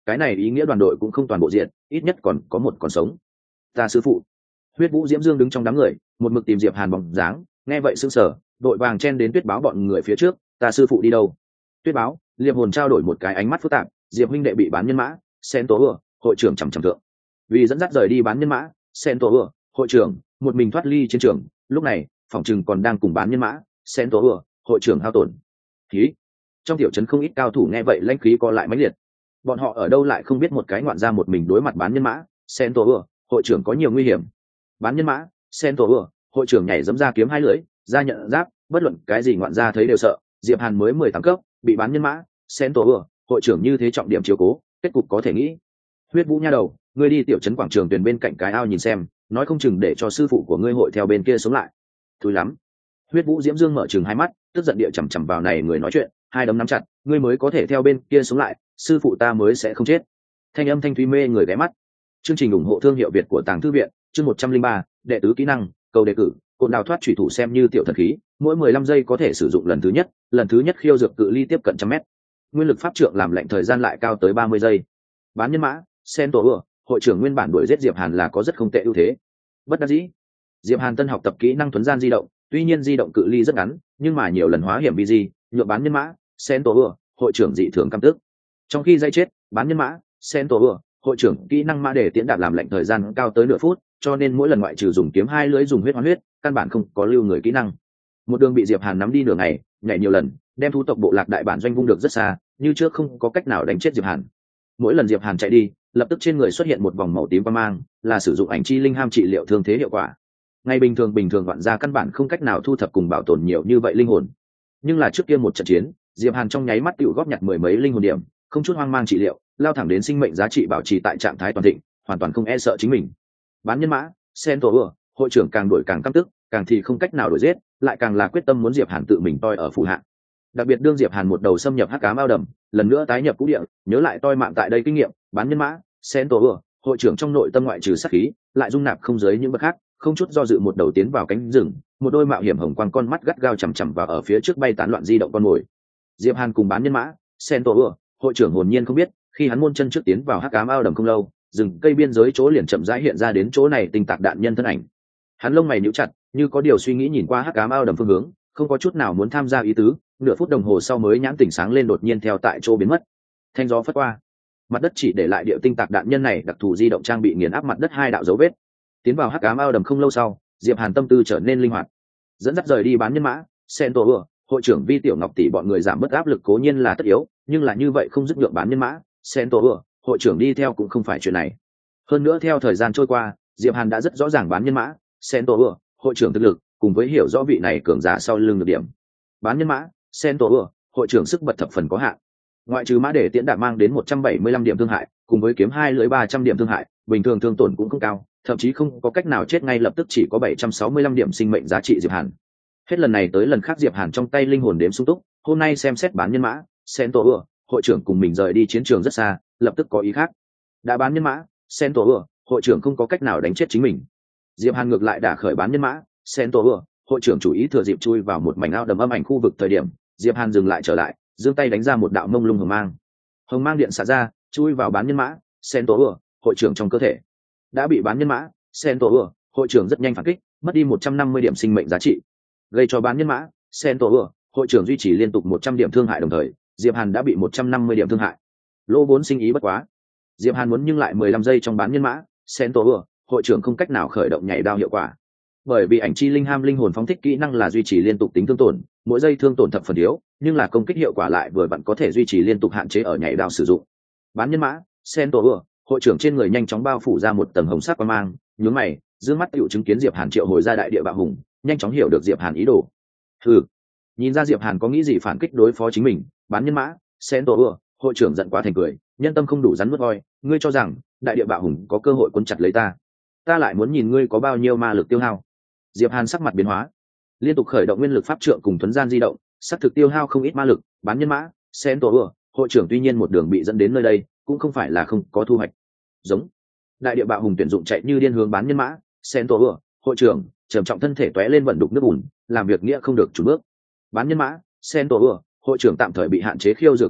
cái này ý nghĩa đoàn đội cũng không toàn bộ diện, ít nhất còn có một còn sống. Ta sư phụ. Huyết Vũ Diễm Dương đứng trong đám người, một mực tìm Diệp Hàn bóng dáng, nghe vậy sững sờ, đội vàng chen đến Tuyết Báo bọn người phía trước. Ta sư phụ đi đâu? Tuyết Báo, Liệp Hồn trao đổi một cái ánh mắt phức tạp. Diệp huynh đệ bị bán nhân mã, sen tố ừa, hội trưởng trầm trầm thượng. Vì dẫn dắt rời đi bán nhân mã, sen tố ừa, hội trưởng một mình thoát ly chiến trường, lúc này phòng trừng còn đang cùng bán nhân mã, sen tố ừa, hội trưởng hao tổn. Khí. Trong tiểu trấn không ít cao thủ nghe vậy lãnh khí co lại mãnh liệt. Bọn họ ở đâu lại không biết một cái ngoạn gia một mình đối mặt bán nhân mã, sen tố ừa, hội trưởng có nhiều nguy hiểm. Bán nhân mã, sen tố ừa, hội trưởng nhảy dẫm ra kiếm hai lưỡi, ra nhận giáp, bất luận cái gì ngoạn gia thấy đều sợ. Diệp Hàn mới mười tám cấp, bị bán nhân mã, sen tố ừa, hội trưởng như thế trọng điểm chiếu cố, kết cục có thể nghĩ. Huyết Vũ nha đầu, ngươi đi tiểu trấn quảng trường tuyển bên cạnh cái ao nhìn xem, nói không chừng để cho sư phụ của ngươi hội theo bên kia sống lại. Thúi lắm. Huyết Vũ Diễm Dương mở trừng hai mắt, tức giận địa chằm chằm vào này người nói chuyện, hai đấm nắm chặt, ngươi mới có thể theo bên kia sống lại, sư phụ ta mới sẽ không chết. Thanh âm thanh thúy mê người ghé mắt. Chương trình ủng hộ thương hiệu Việt của Tàng Thư viện, chương một trăm linh ba, đệ tứ kỹ năng, cầu đề cử, cột đào thoát chủy thủ xem như tiểu thần khí, mỗi mười lăm giây có thể sử dụng lần thứ nhất, lần thứ nhất khiêu dược cự ly tiếp cận trăm mét. Nguyên lực pháp trượng làm lệnh thời gian lại cao tới ba mươi giây. Bán nhân mã, sen tổ ừa, hội trưởng nguyên bản đuổi giết Diệp Hàn là có rất không tệ ưu thế. Bất đắc dĩ, Diệp Hàn tân học tập kỹ năng thuấn gian di động, tuy nhiên di động cự ly rất ngắn, nhưng mà nhiều lần hóa hiểm vi di, nhượng bán nhân mã, sen tổ ừa, hội trưởng dị thường căm tức. Trong khi dây chết, bán nhân mã, sen tổ ừa, hội trưởng kỹ năng mã để tiễn đạp làm lệnh thời gian cao tới nửa phút, cho nên mỗi lần ngoại trừ dùng kiếm hai lưỡi dùng huyết hoán huyết, căn bản không có lưu người kỹ năng. Một đường bị Diệp Hàn nắm đi nửa ngày, nhảy nhiều lần, đem thú tộc bộ lạc đại bản doanh vung được rất xa, như trước không có cách nào đánh chết Diệp Hàn. Mỗi lần Diệp Hàn chạy đi, lập tức trên người xuất hiện một vòng màu tím quang mang, là sử dụng ảnh chi linh ham trị liệu thương thế hiệu quả. Ngày bình thường bình thường vạn gia căn bản không cách nào thu thập cùng bảo tồn nhiều như vậy linh hồn. Nhưng là trước kia một trận chiến, Diệp Hàn trong nháy mắt tựu góp nhặt mười mấy linh hồn điểm, không chút hoang mang trị liệu, lao thẳng đến sinh mệnh giá trị bảo trì tại trạng thái toàn thịnh, hoàn toàn không e sợ chính mình. Bán nhân mã, sen tổ ừa, hội trưởng càng đuổi càng căm tức, càng thì không cách nào đuổi giết, lại càng là quyết tâm muốn Diệp Hàn tự mình toi ở phủ hạ. Đặc biệt đương Diệp Hàn một đầu xâm nhập hắc ám ao đầm, lần nữa tái nhập cũ địa, nhớ lại toi mạng tại đây kinh nghiệm, bán nhân mã, sen tổ ừa, hội trưởng trong nội tâm ngoại trừ sát khí, lại dung nạp không giới những bất khác, không chút do dự một đầu tiến vào cánh rừng, một đôi mạo hiểm hồng quang con mắt gắt gao chằm chằm vào ở phía trước bay tán loạn di động con mồi. Diệp Hàn cùng bán nhân mã, sen tổ ừa, hội trưởng hồn nhiên không biết, khi hắn môn chân trước tiến vào hắc ám ao đầm không lâu, rừng cây biên giới chỗ liền chậm rãi hiện ra đến chỗ này tinh tạc đạn nhân thân ảnh. Hắn lông mày nhíu chặt, như có điều suy nghĩ nhìn qua hắc ám ao đầm phương hướng, không có chút nào muốn tham gia ý tứ. Nửa phút đồng hồ sau mới nhãn tỉnh sáng lên, đột nhiên theo tại chỗ biến mất. Thanh gió phất qua, mặt đất chỉ để lại địa tinh tạc đạn nhân này đặc thù di động trang bị nghiền áp mặt đất hai đạo dấu vết. Tiến vào hắc ám ao đầm không lâu sau, Diệp Hàn tâm tư trở nên linh hoạt, dẫn dắt rời đi bán nhân mã, sen tổ ừa, hội trưởng Vi Tiểu Ngọc tỷ bọn người giảm bớt áp lực cố nhiên là tất yếu, nhưng là như vậy không dứt nhượng bán nhân mã, sen tổ ừa, hội trưởng đi theo cũng không phải chuyện này. Hơn nữa theo thời gian trôi qua, Diệp Hàn đã rất rõ ràng bán nhân mã, sen tổ ừa, hội trưởng thực lực, cùng với hiểu rõ vị này cường giả sau lưng được điểm. Bán nhân mã, sen tổ ừa, hội trưởng sức bật thập phần có hạn. Ngoại trừ mã để tiễn đạn mang đến một trăm bảy mươi lăm điểm thương hại, cùng với kiếm hai lưỡi ba trăm điểm thương hại, bình thường thương tổn cũng không cao, thậm chí không có cách nào chết ngay lập tức, chỉ có bảy trăm sáu mươi lăm điểm sinh mệnh giá trị Diệp Hàn. Hết lần này tới lần khác Diệp Hàn trong tay linh hồn đếm sung túc, hôm nay xem xét bán nhân mã, sen tổ ừa, hội trưởng cùng mình rời đi chiến trường rất xa, lập tức có ý khác. Đã bán nhân mã, sen tổ ừa, hội trưởng không có cách nào đánh chết chính mình. Diệp Hàn ngược lại đã khởi bán nhân mã, sen tổ ừa, hội trưởng chủ ý thừa dịp chui vào một mảnh ao đầm âm ảnh khu vực thời điểm, Diệp Hàn dừng lại trở lại, giương tay đánh ra một đạo mông lung hồng mang. Hồng mang điện xả ra, chui vào bán nhân mã, sen tổ ừa, hội trưởng trong cơ thể. Đã bị bán nhân mã, sen tổ ừa, hội trưởng rất nhanh phản kích, mất đi một trăm năm mươi điểm sinh mệnh giá trị, gây cho bán nhân mã, sen tổ ừa, hội trưởng duy trì liên tục một trăm điểm thương hại, đồng thời Diệp Hàn đã bị một trăm năm mươi điểm thương hại. Lỗ vốn sinh ý bất quá. Diệp Hàn muốn nhưng lại mười lăm giây trong bán nhân mã, sen tổ ừa, hội trưởng không cách nào khởi động nhảy đao hiệu quả. Bởi vì ảnh chi linh ham linh hồn phóng thích kỹ năng là duy trì liên tục tính thương tổn, mỗi giây thương tổn thập phần yếu, nhưng là công kích hiệu quả lại vừa vặn có thể duy trì liên tục, hạn chế ở nhảy đao sử dụng. Bán nhân mã, sen tổ ừa, hội trưởng trên người nhanh chóng bao phủ ra một tầng hồng sắc quang mang, nhướng mày, dương mắt tựu chứng kiến Diệp Hàn triệu hồi ra đại địa bạo hùng, nhanh chóng hiểu được Diệp Hàn ý đồ. Hừ, nhìn ra Diệp Hàn có nghĩ gì phản kích đối phó chính mình, bán nhân mã, sen tổ ừa, hội trưởng giận quá thành cười, nhân tâm không đủ rắn nuốt voi, ngươi cho rằng đại địa bạo hùng có cơ hội cuốn chặt lấy ta? Ta lại muốn nhìn ngươi có bao nhiêu ma lực tiêu hao. Diệp Hàn sắc mặt biến hóa, liên tục khởi động nguyên lực pháp trượng cùng thuấn gian di động, sắc thực tiêu hao không ít ma lực. Bán nhân mã, sen tổ ừa, hội trưởng tuy nhiên một đường bị dẫn đến nơi đây, cũng không phải là không có thu hoạch. Giống đại địa bạo hùng tuyển dụng chạy như điên hướng bán nhân mã, sen tổ ừa, hội trưởng trầm trọng thân thể tóe lên vận đục nước bùn, làm việc nghĩa không được chủ bước. Bán nhân mã, sen tổ ừa, hội trưởng tạm thời bị hạn chế khiêu dược năng lực,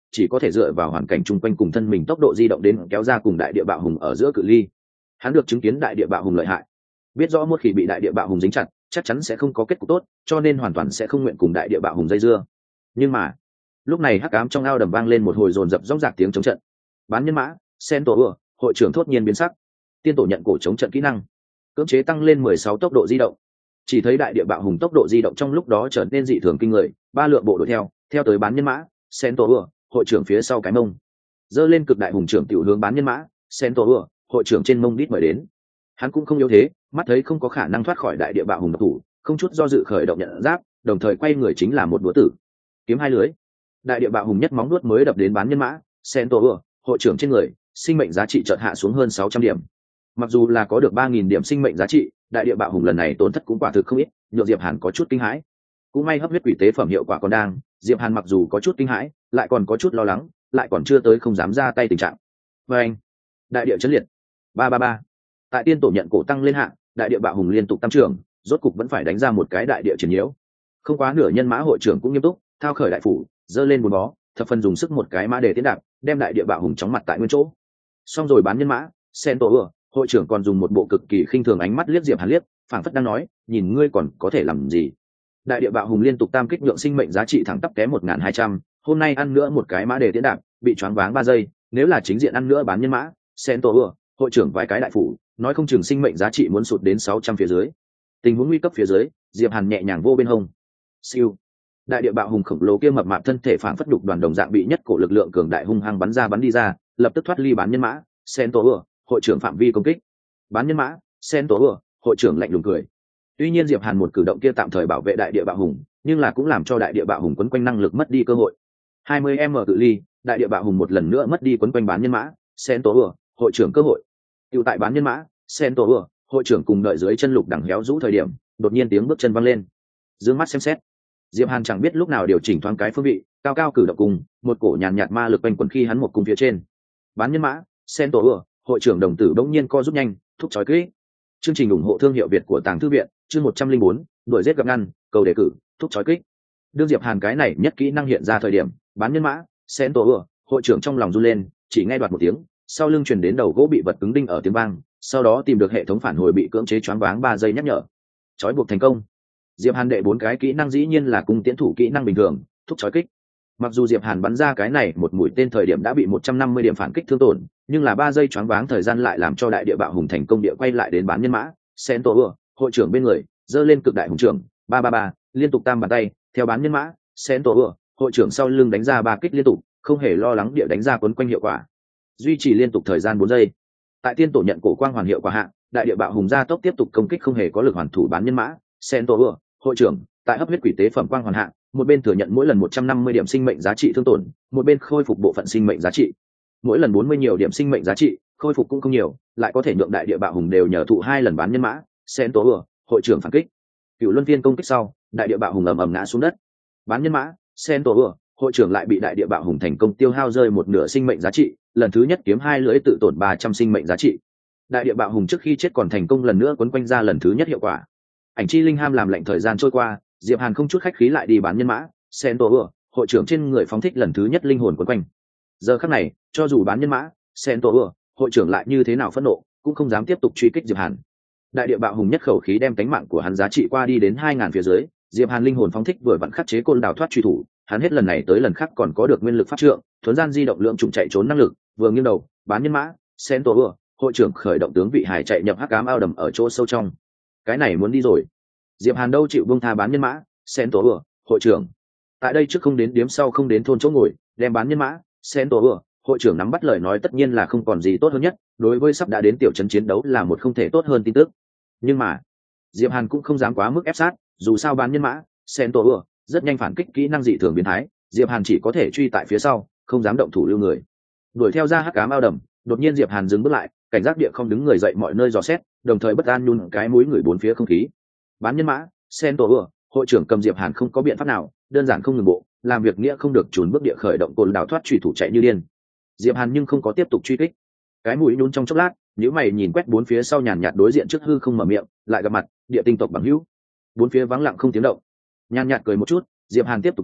chỉ có thể dựa vào hoàn cảnh chung quanh cùng thân mình tốc độ di động đến kéo ra cùng đại địa bạo hùng ở giữa cự ly. Hắn được chứng kiến đại địa bạo hùng lợi hại, biết rõ một khi bị đại địa bạo hùng dính chặt chắc chắn sẽ không có kết cục tốt, cho nên hoàn toàn sẽ không nguyện cùng đại địa bạo hùng dây dưa. Nhưng mà lúc này hắc ám trong ao đầm vang lên một hồi dồn dập róc rạc tiếng chống trận. Bán nhân mã sen tổ ưa, hội trưởng thốt nhiên biến sắc. Tiên tổ nhận cổ chống trận kỹ năng cưỡng chế tăng lên mười sáu tốc độ di động. Chỉ thấy đại địa bạo hùng tốc độ di động trong lúc đó trở nên dị thường kinh người, ba lượng bộ đuổi theo theo tới bán nhân mã sen tổ ưa, hội trưởng phía sau cái mông giơ lên cực đại hùng trưởng tiểu hướng bán nhân mã sen tổ ưa, hội trưởng trên mông đít mời đến. Hắn cũng không yếu thế, mắt thấy không có khả năng thoát khỏi đại địa bạo hùng độc thủ, không chút do dự khởi động nhận giáp, đồng thời quay người chính là một búa tử kiếm hai lưới. Đại địa bạo hùng nhất móng nuốt mới đập đến bán nhân mã sen tổ ưa, hội trưởng trên người, sinh mệnh giá trị chợt hạ xuống hơn sáu trăm điểm. Mặc dù là có được ba nghìn điểm sinh mệnh giá trị, đại địa bạo hùng lần này tổn thất cũng quả thực không ít, nhượng Diệp Hàn có chút kinh hãi. Cũng may hấp huyết quỷ tế phẩm hiệu quả còn đang, Diệp Hàn mặc dù có chút kinh hãi, lại còn có chút lo lắng, lại còn chưa tới không dám ra tay tình trạng. Và anh, đại địa chấn liệt, ba ba ba. Tại tiên tổ nhận cổ tăng lên hạ, đại địa bạo hùng liên tục tăng trưởng, rốt cục vẫn phải đánh ra một cái đại địa chiến nhiễu. Không quá nửa nhân mã hội trưởng cũng nghiêm túc, thao khởi đại phủ, giơ lên bốn bó, thập phần dùng sức một cái mã để tiến đạp, đem đại địa bạo hùng chóng mặt tại nguyên chỗ. Xong rồi bán nhân mã sen tổ ưa, hội trưởng còn dùng một bộ cực kỳ khinh thường ánh mắt liếc Diệp Hàn liếc, phảng phất đang nói, nhìn ngươi còn có thể làm gì. Đại địa bạo hùng liên tục tam kích nhượng sinh mệnh giá trị thẳng tắp kém một nghìn hai trăm, hôm nay ăn nữa một cái mã đề tiến đạp, bị choáng váng ba giây, nếu là chính diện ăn nữa bán nhân mã sen tổ ưa, hội trưởng vài cái đại phủ, nói không chừng sinh mệnh giá trị muốn sụt đến sáu trăm phía dưới. Tình huống nguy cấp phía dưới, Diệp Hàn nhẹ nhàng vô bên hông. Siêu. Đại địa bạo hùng khổng lồ kia mập mạp thân thể phảng phất đục đoàn đồng dạng bị nhất cổ lực lượng cường đại hung hăng bắn ra bắn đi ra, lập tức thoát ly bán nhân mã sen tổ ưa, hội trưởng phạm vi công kích. Bán nhân mã sen tổ ưa, hội trưởng lạnh lùng cười. Tuy nhiên Diệp Hàn một cử động kia tạm thời bảo vệ đại địa bạo hùng, nhưng là cũng làm cho đại địa bạo hùng quấn quanh năng lực mất đi cơ hội. hai mươi mét cự ly, đại địa bạo hùng một lần nữa mất đi quấn quanh bán nhân mã sen tổ ưa, hội trưởng cơ hội. Tiêu tại bán nhân mã sen tổ ưa, hội trưởng cùng đợi dưới chân lục đẳng héo rũ thời điểm, đột nhiên tiếng bước chân văng lên. Dương mắt xem xét, Diệp Hàn chẳng biết lúc nào điều chỉnh thoáng cái phương vị, cao cao cử động cùng, một cổ nhàn nhạt ma lực quanh quẩn khi hắn một cung phía trên. Bán nhân mã sen tổ ưa, hội trưởng đồng tử bỗng nhiên co rút nhanh, thúc chói kỹ. Chương trình ủng hộ thương hiệu Việt của Tàng Thư viện, chương một trăm linh bốn, đuổi giết gặp ngăn, cầu đề cử, thúc chói kích. Đương Diệp Hàn cái này nhất kỹ năng hiện ra thời điểm, bán nhân mã sen tổ ưa, hội trưởng trong lòng run lên, chỉ nghe đoạt một tiếng, sau lưng truyền đến đầu gỗ bị vật cứng đinh ở tiếng vang, sau đó tìm được hệ thống phản hồi bị cưỡng chế choáng váng ba giây nhắc nhở. Chói buộc thành công. Diệp Hàn đệ bốn cái kỹ năng dĩ nhiên là cung tiễn thủ kỹ năng bình thường, thúc chói kích. Mặc dù Diệp Hàn bắn ra cái này một mũi tên thời điểm đã bị một trăm năm mươi điểm phản kích thương tổn, nhưng là ba giây choáng váng thời gian lại làm cho đại địa bạo hùng thành công địa quay lại đến bán nhân mã sen tổ ưa, hội trưởng bên người, giơ lên cực đại hùng trưởng ba ba ba, liên tục tam bàn tay theo bán nhân mã sen tổ ưa, hội trưởng sau lưng đánh ra ba kích liên tục, không hề lo lắng địa đánh ra quấn quanh hiệu quả, duy trì liên tục thời gian bốn giây. Tại tiên tổ nhận cổ quang hoàn hiệu quả hạ, đại địa bạo hùng gia tốc tiếp tục công kích không hề có lực hoàn thủ bán nhân mã sen tổ ưa, hội trưởng. Tại hấp huyết quỷ tế phẩm quang hoàn hạ, một bên thừa nhận mỗi lần một trăm năm mươi điểm sinh mệnh giá trị thương tổn, một bên khôi phục bộ phận sinh mệnh giá trị. Mỗi lần bốn mươi nhiều điểm sinh mệnh giá trị, khôi phục cũng không nhiều, lại có thể nhượng đại địa bạo hùng đều nhờ thụ hai lần bán nhân mã sen tổ ưa, hội trưởng phản kích. Cựu luân viên công kích sau, đại địa bạo hùng ầm ầm ngã xuống đất. Bán nhân mã sen tổ ưa, hội trưởng lại bị đại địa bạo hùng thành công tiêu hao rơi một nửa sinh mệnh giá trị, lần thứ nhất kiếm hai lưỡi tự tổn ba trăm sinh mệnh giá trị. Đại địa bạo hùng trước khi chết còn thành công lần nữa quấn quanh ra lần thứ nhất hiệu quả. Ảnh chi linh ham làm lệnh thời gian trôi qua, Diệp Hàn không chút khách khí lại đi bán nhân mã sen tổ ưa, hội trưởng trên người phóng thích lần thứ nhất linh hồn quấn quanh. Giờ khắc này, cho dù bán nhân mã sen tổ ưa, hội trưởng lại như thế nào phẫn nộ, cũng không dám tiếp tục truy kích Diệp Hàn. Đại địa bạo hùng nhất khẩu khí đem cánh mạng của hắn giá trị qua đi đến hai ngàn phía dưới, Diệp Hàn linh hồn phóng thích vừa vặn khắc chế côn đào thoát truy thủ, hắn hết lần này tới lần khác còn có được nguyên lực pháp trượng, thuần gian di động lượng trùng chạy trốn năng lực, vừa nghiêng đầu, bán nhân mã sen tổ ưa, hội trưởng khởi động tướng vị hải chạy nhập hắc ám ao đầm ở chỗ sâu trong. Cái này muốn đi rồi. Diệp Hàn đâu chịu buông tha bán nhân mã sen tổ ưa, hội trưởng. Tại đây trước không đến điếm sau không đến thôn chỗ ngồi, đem bán nhân mã sen tổ ưa, hội trưởng nắm bắt lời nói tất nhiên là không còn gì tốt hơn nhất, đối với sắp đã đến tiểu trấn chiến đấu là một không thể tốt hơn tin tức. Nhưng mà Diệp Hàn cũng không dám quá mức ép sát, dù sao bán nhân mã sen tổ ưa rất nhanh phản kích kỹ năng dị thường biến thái, Diệp Hàn chỉ có thể truy tại phía sau, không dám động thủ lưu người. Đuổi theo ra hắc ám ao đầm, đột nhiên Diệp Hàn dừng bước lại, cảnh giác địa không đứng người dậy mọi nơi dò xét, đồng thời bất an nhún cái mũi người bốn phía không khí. Bán nhân mã sen tổ ưa, hội trưởng cầm Diệp Hàn không có biện pháp nào, đơn giản không ngừng bộ, làm việc nghĩa không được trốn bước địa khởi động cồn đào thoát truy thủ chạy như điên. Diệp Hàn nhưng không có tiếp tục truy kích, cái mũi nhún trong chốc lát, nếu mày nhìn quét bốn phía sau nhàn nhạt đối diện trước hư không mở miệng, lại gặp mặt địa tinh tộc bằng hữu. Bốn phía vắng lặng không tiếng động, nhàn nhạt cười một chút, Diệp Hàn tiếp tục nói,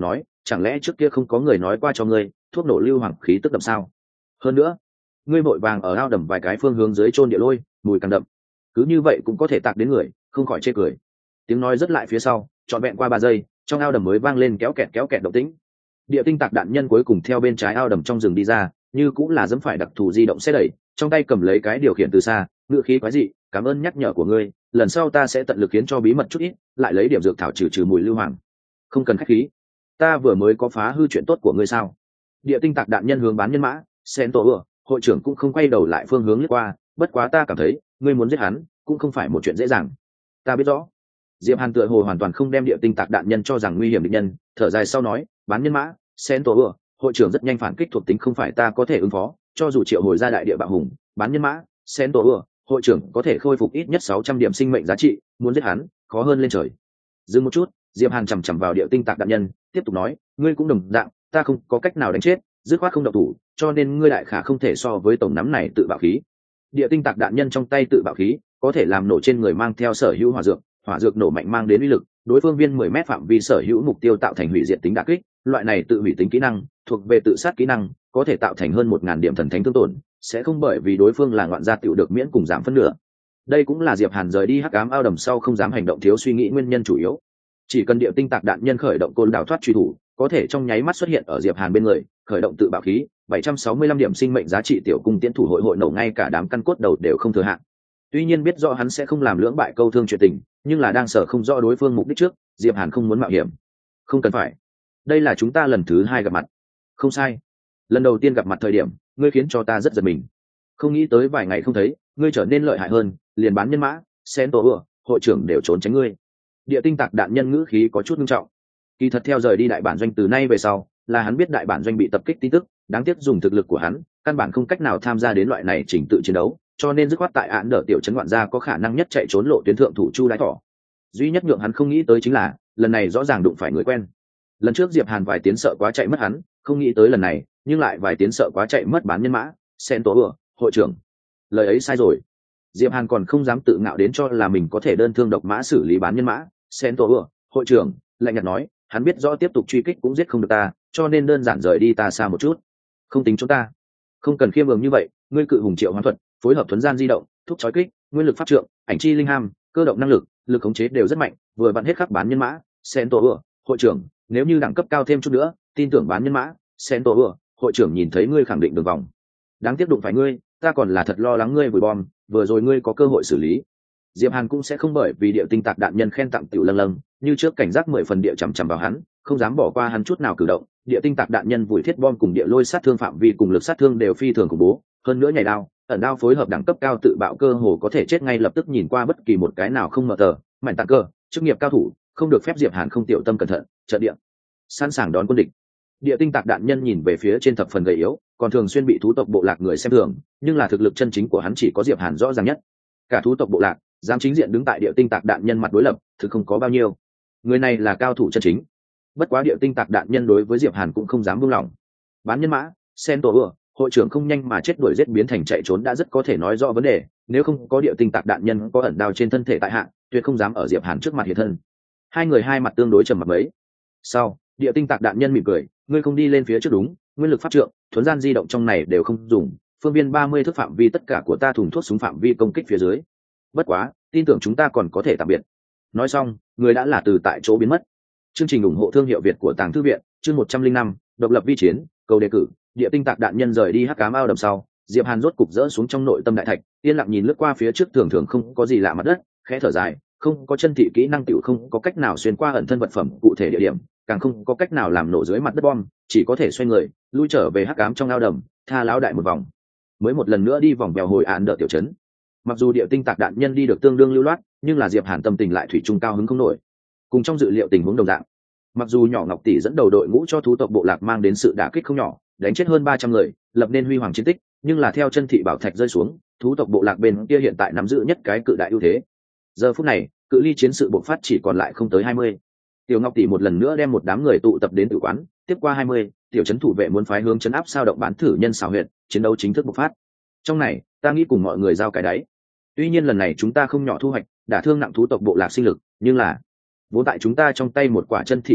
chẳng lẽ trước kia không có người nói qua cho ngươi thuốc nổ lưu hoàng khí tức đậm sao? Hơn nữa ngươi vội vàng ở ao đầm vài cái phương hướng dưới chôn địa lôi, mùi càng đậm, cứ như vậy cũng có thể tạc đến người, không khỏi chê cười. Tiếng nói rất lại phía sau, trọn vẹn qua ba giây, trong ao đầm mới vang lên kéo kẹt kéo kẹt động tĩnh. Địa tinh tạc đạn nhân cuối cùng theo bên trái ao đầm trong rừng đi ra, như cũng là dẫm phải đặc thù di động xe đẩy, trong tay cầm lấy cái điều khiển từ xa, ngựa khí quái dị, cảm ơn nhắc nhở của ngươi, lần sau ta sẽ tận lực khiến cho bí mật chút ít, lại lấy điểm dược thảo trừ trừ mùi lưu hoàng. Không cần khách khí, ta vừa mới có phá hư chuyện tốt của ngươi sao? Địa tinh tạc đạn nhân hướng bán nhân mã, sen tổ ừa, hội trưởng cũng không quay đầu lại phương hướng lướt qua, bất quá ta cảm thấy, ngươi muốn giết hắn, cũng không phải một chuyện dễ dàng. Ta biết rõ. Diệp Hàn tựa hồ hoàn toàn không đem địa tinh tạc đạn nhân cho rằng nguy hiểm địch nhân, thở dài sau nói, bán nhân mã, sen tổ ừa, hội trưởng rất nhanh phản kích thuộc tính không phải ta có thể ứng phó, cho dù triệu hồi ra đại địa bạo hùng, bán nhân mã, sen tổ ừa, hội trưởng có thể khôi phục ít nhất sáu trăm điểm sinh mệnh giá trị, muốn giết hắn, khó hơn lên trời. Dừng một chút, Diệp Hàn chầm chậm vào địa tinh tạc đạn nhân, tiếp tục nói, ngươi cũng đồng dạng, ta không có cách nào đánh chết, dứt khoát không động thủ, cho nên ngươi đại khả không thể so với tổng nắm này tự bạo khí. Địa tinh tạc đạn nhân trong tay tự bạo khí, có thể làm nổ trên người mang theo sở hữu hỏa dược, hỏa dược nổ mạnh mang đến uy lực, đối phương viên mười mét phạm vi sở hữu mục tiêu tạo thành hủy diệt tính đả kích, loại này tự hủy tính kỹ năng, thuộc về tự sát kỹ năng, có thể tạo thành hơn một ngàn điểm thần thánh thương tổn, sẽ không bởi vì đối phương là ngoạn gia tiểu được miễn cùng giảm phân nửa. Đây cũng là Diệp Hàn rời đi hắc ám ao đầm sau không dám hành động thiếu suy nghĩ nguyên nhân chủ yếu. Chỉ cần địa tinh tạc đạn nhân khởi động côn đảo thoát truy thủ, có thể trong nháy mắt xuất hiện ở Diệp Hàn bên người, khởi động tự bạo khí, bảy trăm sáu mươi lăm điểm sinh mệnh giá trị tiểu cung tiễn thủ hội hội nổ ngay cả đám căn cốt đầu đều không thừa hạn. Tuy nhiên biết rõ hắn sẽ không làm lưỡng bại câu thương chuyện tình, nhưng là đang sợ không rõ đối phương mục đích trước, Diệp Hàn không muốn mạo hiểm. Không cần phải. Đây là chúng ta lần thứ hai gặp mặt. Không sai. Lần đầu tiên gặp mặt thời điểm, ngươi khiến cho ta rất giật mình. Không nghĩ tới vài ngày không thấy, ngươi trở nên lợi hại hơn, liền bán nhân mã, sen tổ ừa, hội trưởng đều trốn tránh ngươi. Địa tinh tạc đạn nhân ngữ khí có chút nghiêm trọng. Kỳ thật theo rời đi đại bản doanh từ nay về sau, là hắn biết đại bản doanh bị tập kích tin tức, đáng tiếc dùng thực lực của hắn, căn bản không cách nào tham gia đến loại này chỉnh tự chiến đấu, cho nên dứt khoát tại án đỡ tiểu trấn ngoạn gia có khả năng nhất chạy trốn lộ tuyến thượng thủ chu đái thỏ. Duy nhất nhượng hắn không nghĩ tới chính là, lần này rõ ràng đụng phải người quen. Lần trước Diệp Hàn vài tiếng sợ quá chạy mất hắn, không nghĩ tới lần này, nhưng lại vài tiếng sợ quá chạy mất bán nhân mã, sen tố ừa, hội trưởng. Lời ấy sai rồi. Diệp Hàn còn không dám tự ngạo đến cho là mình có thể đơn thương độc mã xử lý bán nhân mã, sen tố ừa, hội trưởng, lạnh nhạt nói, hắn biết rõ tiếp tục truy kích cũng giết không được ta, cho nên đơn giản rời đi ta xa một chút. Không tính chúng ta. Không cần khiêm nhường như vậy, ngươi cự hùng triệu hoán thuật, phối hợp thuấn gian di động, thúc chói kích, nguyên lực pháp trượng, ảnh chi linh ham, cơ động năng lực, lực khống chế đều rất mạnh, vừa vặn hết khắc bán nhân mã, sen tổ ừa, hội trưởng, nếu như đẳng cấp cao thêm chút nữa, tin tưởng bán nhân mã, sen tổ ừa, hội trưởng nhìn thấy ngươi khẳng định đường vòng. Đáng tiếc đụng phải ngươi, ta còn là thật lo lắng ngươi vùi bom, vừa rồi ngươi có cơ hội xử lý. Diệp Hàn cũng sẽ không bởi vì địa tinh tạc đạn nhân khen tặng tiểu lâng lâng, như trước cảnh giác mười phần địa chằm chằm vào hắn, không dám bỏ qua hắn chút nào cử động. Địa tinh tạc đạn nhân vùi thiết bom cùng địa lôi sát thương phạm vi cùng lực sát thương đều phi thường khủng bố, hơn nữa nhảy đao, ẩn đao phối hợp đẳng cấp cao tự bạo cơ hồ có thể chết ngay lập tức, nhìn qua bất kỳ một cái nào không mở tờ, mạnh tạc cơ, chức nghiệp cao thủ, không được phép Diệp Hàn không tiểu tâm cẩn thận, trận địa, sẵn sàng đón quân địch. Địa tinh tạc đạn nhân nhìn về phía trên thập phần gầy yếu, còn thường xuyên bị thú tộc bộ lạc người xem thường, nhưng là thực lực chân chính của hắn chỉ có Diệp Hàn rõ ràng nhất. Cả thú tộc bộ lạc, dám chính diện đứng tại địa tinh tạc đạn nhân mặt đối lập, thực không có bao nhiêu. Người này là cao thủ chân chính. Bất quá địa tinh tạc đạn nhân đối với Diệp Hàn cũng không dám buông lỏng. Bán nhân mã, sen tổ ừa, hội trưởng không nhanh mà chết đuổi giết biến thành chạy trốn đã rất có thể nói rõ vấn đề, nếu không có địa tinh tạc đạn nhân có ẩn đao trên thân thể tại hạ, tuyệt không dám ở Diệp Hàn trước mặt hiện thân. Hai người hai mặt tương đối trầm mặc mấy. Sau, địa tinh tạc đạn nhân mỉm cười, ngươi không đi lên phía trước đúng, nguyên lực pháp trượng, thuấn gian di động trong này đều không dùng, phương viên ba mươi thước phạm vi tất cả của ta thùng thuốc súng phạm vi công kích phía dưới. Bất quá, tin tưởng chúng ta còn có thể tạm biệt. Nói xong, người đã là từ tại chỗ biến mất. Chương trình ủng hộ thương hiệu Việt của Tàng Thư viện, chương một trăm linh năm, độc lập vi chiến, cầu đề cử, địa tinh tạc đạn nhân rời đi hắc ám ao đầm sau, Diệp Hàn rốt cục rỡ xuống trong nội tâm đại thạch, yên lặng nhìn lướt qua phía trước thường thường không có gì lạ mặt đất, khẽ thở dài, không có chân thị kỹ năng tiểu không có cách nào xuyên qua ẩn thân vật phẩm cụ thể địa điểm, càng không có cách nào làm nổ dưới mặt đất bom, chỉ có thể xoay người, lui trở về hắc ám trong ao đầm, tha lão đại một vòng, mới một lần nữa đi vòng bèo hồi án đỡ tiểu trấn. Mặc dù địa tinh tạc đạn nhân đi được tương đương lưu loát, nhưng là Diệp Hàn tâm tình lại thủy chung cao hứng không nổi. Cùng trong dự liệu tình huống đồng dạng, mặc dù nhỏ Ngọc tỷ dẫn đầu đội ngũ cho thú tộc bộ lạc mang đến sự đả kích không nhỏ, đánh chết hơn ba trăm người, lập nên huy hoàng chiến tích, nhưng là theo chân thị bảo thạch rơi xuống, thú tộc bộ lạc bên kia hiện tại nắm giữ nhất cái cự đại ưu thế. Giờ phút này, cự ly chiến sự bộc phát chỉ còn lại không tới hai mươi. Tiểu Ngọc tỷ một lần nữa đem một đám người tụ tập đến tử quán, tiếp qua hai mươi, tiểu trấn thủ vệ muốn phái hướng trấn áp sao động bán thử nhân xảo huyệt, chiến đấu chính thức bộc phát. Trong này, ta nghĩ cùng mọi người giao cái đáy. Tuy nhiên lần này chúng ta không nhỏ thu hoạch, đả thương nặng thú tộc bộ lạc sinh lực, nhưng là vốn tại chúng ta trong tay một quả chân thị bảo thạch,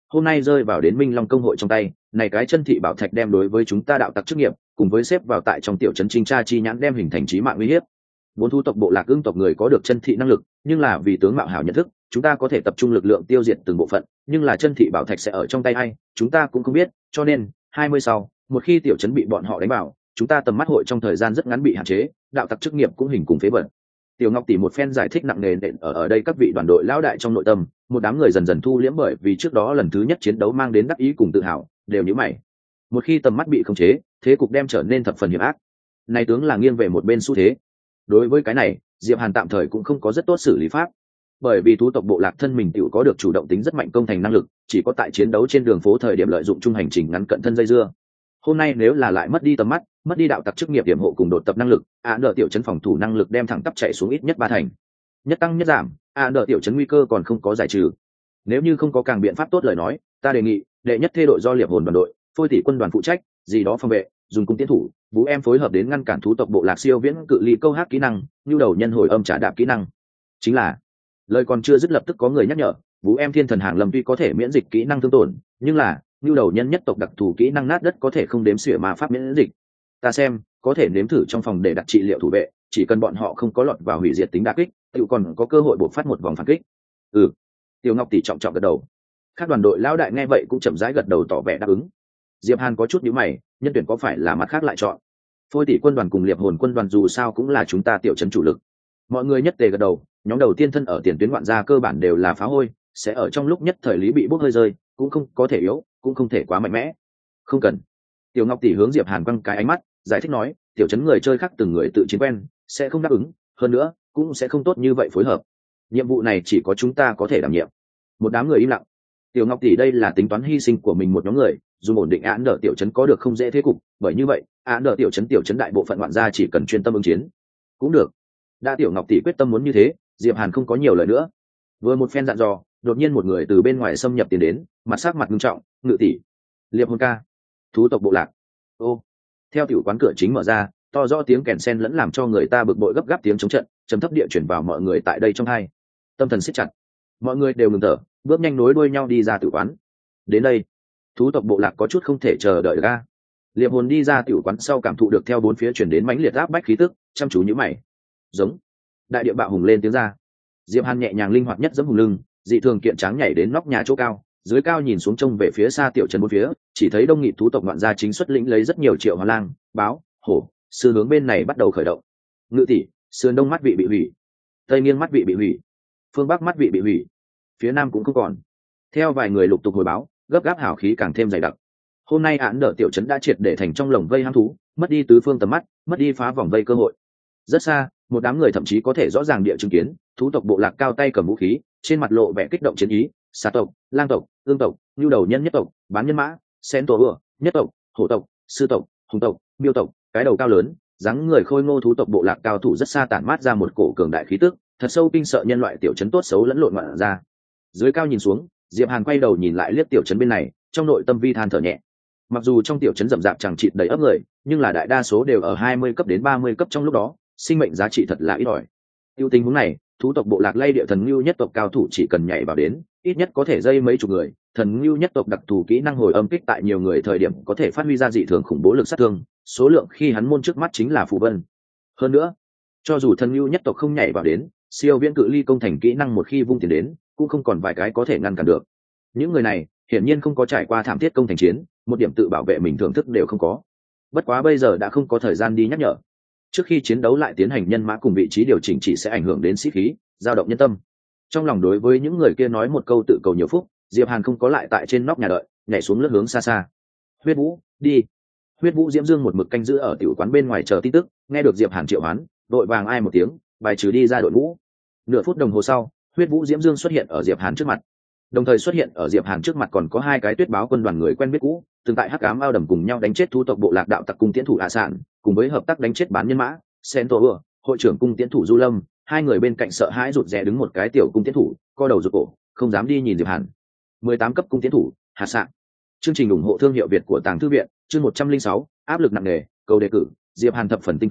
hôm nay rơi vào đến Minh Long công hội trong tay, này cái chân thị bảo thạch đem đối với chúng ta đạo tặc chức nghiệp, cùng với xếp vào tại trong tiểu trấn trinh tra chi nhãn đem hình thành chí mạng uy hiếp. Bốn thu tộc bộ lạc ương tộc người có được chân thị năng lực, nhưng là vì tướng mạo hảo nhận thức, chúng ta có thể tập trung lực lượng tiêu diệt từng bộ phận, nhưng là chân thị bảo thạch sẽ ở trong tay ai, chúng ta cũng không biết, cho nên hai mươi sau, một khi tiểu trấn bị bọn họ đánh vào, chúng ta tầm mắt hội trong thời gian rất ngắn bị hạn chế, đạo tặc chức nghiệp cũng hình cùng phế vật. Tiểu Ngọc tỷ một phen giải thích nặng nề nện ở ở đây các vị đoàn đội lão đại trong nội tâm, một đám người dần dần thu liễm bởi vì trước đó lần thứ nhất chiến đấu mang đến đắc ý cùng tự hào, đều nhíu mày. Một khi tầm mắt bị khống chế, thế cục đem trở nên thập phần hiểm ác. Này tướng là nghiêng về một bên xu thế. Đối với cái này, Diệp Hàn tạm thời cũng không có rất tốt xử lý pháp, bởi vì thú tộc bộ lạc thân mình tiểu có được chủ động tính rất mạnh công thành năng lực, chỉ có tại chiến đấu trên đường phố thời điểm lợi dụng trung hành trình ngắn cận thân dây dưa. Hôm nay nếu là lại mất đi tầm mắt, mất đi đạo tặc chức nghiệp điểm hộ cùng đột tập năng lực, án đỡ tiểu trấn phòng thủ năng lực đem thẳng tắp chạy xuống ít nhất ba thành. Nhất tăng nhất giảm, án đỡ tiểu trấn nguy cơ còn không có giải trừ. Nếu như không có càng biện pháp tốt lời nói, ta đề nghị đệ nhất thê đội do liệp hồn đoàn đội, phôi tỷ quân đoàn phụ trách, gì đó phòng vệ, dùng cung tiến thủ, vũ em phối hợp đến ngăn cản thú tộc bộ lạc siêu viễn cự ly câu hát kỹ năng, nhu đầu nhân hồi âm trả đạp kỹ năng. Chính là lời còn chưa dứt lập tức có người nhắc nhở, vũ em thiên thần hàng lâm tuy có thể miễn dịch kỹ năng thương tổn, nhưng là nhu đầu nhân nhất tộc đặc thù kỹ năng nát đất có thể không đếm xỉa mà pháp miễn dịch. Ta xem có thể nếm thử trong phòng để đặt trị liệu thủ vệ, chỉ cần bọn họ không có lọt vào hủy diệt tính đả kích, tự còn có cơ hội bộc phát một vòng phản kích. Ừ, Tiểu Ngọc tỷ trọng trọng gật đầu. Các đoàn đội lão đại nghe vậy cũng chậm rãi gật đầu tỏ vẻ đáp ứng. Diệp Hàn có chút nhíu mày, nhân tuyển có phải là mặt khác lại chọn? Phôi tỷ quân đoàn cùng liệp hồn quân đoàn dù sao cũng là chúng ta tiểu trấn chủ lực. Mọi người nhất tề gật đầu, nhóm đầu tiên thân ở tiền tuyến ngoạn gia cơ bản đều là phá hôi, sẽ ở trong lúc nhất thời lý bị bốc hơi rơi, cũng không có thể yếu, cũng không thể quá mạnh mẽ. Không cần. Tiểu Ngọc tỷ hướng Diệp Hàn quăng cái ánh mắt, giải thích nói, tiểu trấn người chơi khác từng người tự chiến quen, sẽ không đáp ứng, hơn nữa cũng sẽ không tốt như vậy phối hợp. Nhiệm vụ này chỉ có chúng ta có thể đảm nhiệm. Một đám người im lặng. Tiểu Ngọc tỷ đây là tính toán hy sinh của mình một nhóm người, dù ổn định án đỡ tiểu trấn có được không dễ thế cục, bởi như vậy án đỡ tiểu trấn tiểu trấn đại bộ phận ngoạn gia chỉ cần chuyên tâm ứng chiến cũng được. Đã Tiểu Ngọc tỷ quyết tâm muốn như thế, Diệp Hàn không có nhiều lời nữa. Vừa một phen dặn dò, đột nhiên một người từ bên ngoài xâm nhập tiến đến, mặt sắc mặt nghiêm trọng, ngự tỷ, liệp hồn ca, thú tộc bộ lạc. Ô, theo tiểu quán cửa chính mở ra, to rõ tiếng kèn sen lẫn làm cho người ta bực bội gấp gáp tiếng chống trận, trầm thấp địa chuyển vào mọi người tại đây trong hai. Tâm thần siết chặt, mọi người đều ngừng thở, bước nhanh nối đuôi nhau đi ra tiểu quán. Đến đây, thú tộc bộ lạc có chút không thể chờ đợi ga. Liệp hồn đi ra tiểu quán sau cảm thụ được theo bốn phía chuyển đến mãnh liệt áp bách khí tức, chăm chú nhíu mày. Giống. Đại địa bạo hùng lên tiếng ra. Diệp Hàn nhẹ nhàng linh hoạt nhất giẫm hùng lưng, dị thường kiện tráng nhảy đến nóc nhà chỗ cao, dưới cao nhìn xuống trông về phía xa tiểu trấn bốn phía, chỉ thấy đông nghị thú tộc ngoạn gia chính xuất lĩnh lấy rất nhiều triệu hoa lang, báo, hổ, sư hướng bên này bắt đầu khởi động. Ngự tỷ, sườn đông mắt vị bị hủy, tây nghiêng mắt vị bị hủy, phương bắc mắt vị bị hủy, phía nam cũng không còn. Theo vài người lục tục hồi báo, gấp gáp hào khí càng thêm dày đặc. Hôm nay án đỡ tiểu trấn đã triệt để thành trong lồng vây hang thú, mất đi tứ phương tầm mắt, mất đi phá vòng vây cơ hội. Rất xa, một đám người thậm chí có thể rõ ràng địa chứng kiến thú tộc bộ lạc cao tay cầm vũ khí, trên mặt lộ vẻ kích động chiến ý, xà tộc, lang tộc, ương tộc, nhu đầu nhân nhất tộc, bán nhân mã, sen tổ ựa nhất tộc, hổ tộc, sư tộc, hùng tộc, miêu tộc, cái đầu cao lớn, dáng người khôi ngô thú tộc bộ lạc cao thủ rất xa tản mát ra một cổ cường đại khí tức, thật sâu kinh sợ nhân loại tiểu trấn tốt xấu lẫn lộn ngoạn ra. Dưới cao nhìn xuống, Diệp Hàn quay đầu nhìn lại liếc tiểu trấn bên này, trong nội tâm vi than thở nhẹ. Mặc dù trong tiểu trấn rậm rạp chẳng chịt đầy ấp người, nhưng là đại đa số đều ở hai mươi cấp đến ba mươi cấp trong lúc đó, sinh mệnh giá trị thật là ít ỏi. Tiêu tình huống này, thú tộc bộ lạc lay địa thần ngưu nhất tộc cao thủ chỉ cần nhảy vào đến, ít nhất có thể dây mấy chục người. Thần ngưu nhất tộc đặc thù kỹ năng hồi âm kích tại nhiều người thời điểm có thể phát huy ra dị thường khủng bố lực sát thương, số lượng khi hắn môn trước mắt chính là phù vân. Hơn nữa, cho dù thần ngưu nhất tộc không nhảy vào đến, siêu viễn cự ly công thành kỹ năng một khi vung tiền đến, cũng không còn vài cái có thể ngăn cản được. Những người này hiển nhiên không có trải qua thảm thiết công thành chiến, một điểm tự bảo vệ mình thưởng thức đều không có. Bất quá bây giờ đã không có thời gian đi nhắc nhở. Trước khi chiến đấu lại tiến hành nhân mã cùng vị trí điều chỉnh chỉ sẽ ảnh hưởng đến sĩ khí, dao động nhân tâm. Trong lòng đối với những người kia nói một câu tự cầu nhiều phúc, Diệp Hàn không có lại tại trên nóc nhà đợi, nhảy xuống lướt hướng xa xa. Huyết Vũ, đi. Huyết Vũ Diễm Dương một mực canh giữ ở tiểu quán bên ngoài chờ tin tức, nghe được Diệp Hàn triệu hoán, đội vàng ai một tiếng, bài trừ đi ra đội ngũ. Nửa phút đồng hồ sau, Huyết Vũ Diễm Dương xuất hiện ở Diệp Hàn trước mặt. Đồng thời xuất hiện ở Diệp Hàn trước mặt còn có hai cái tuyết báo quân đoàn người quen biết cũ, từng tại Hắc Ám Ao Đầm cùng nhau đánh chết thú tộc bộ lạc đạo tặc cung tiễn thủ ạ sản, cùng với hợp tác đánh chết bán nhân mã, Sen Tổ Ừa, hội trưởng cung tiễn thủ Du Lâm, hai người bên cạnh sợ hãi rụt rè đứng một cái tiểu cung tiễn thủ, co đầu rụt cổ, không dám đi nhìn Diệp Hàn. mười tám cấp cung tiễn thủ, Hà Sạn. Chương trình ủng hộ thương hiệu Việt của Tàng Thư viện, chương một trăm linh sáu, áp lực nặng nề, cầu đề cử, Diệp Hàn thập phần tin tưởng,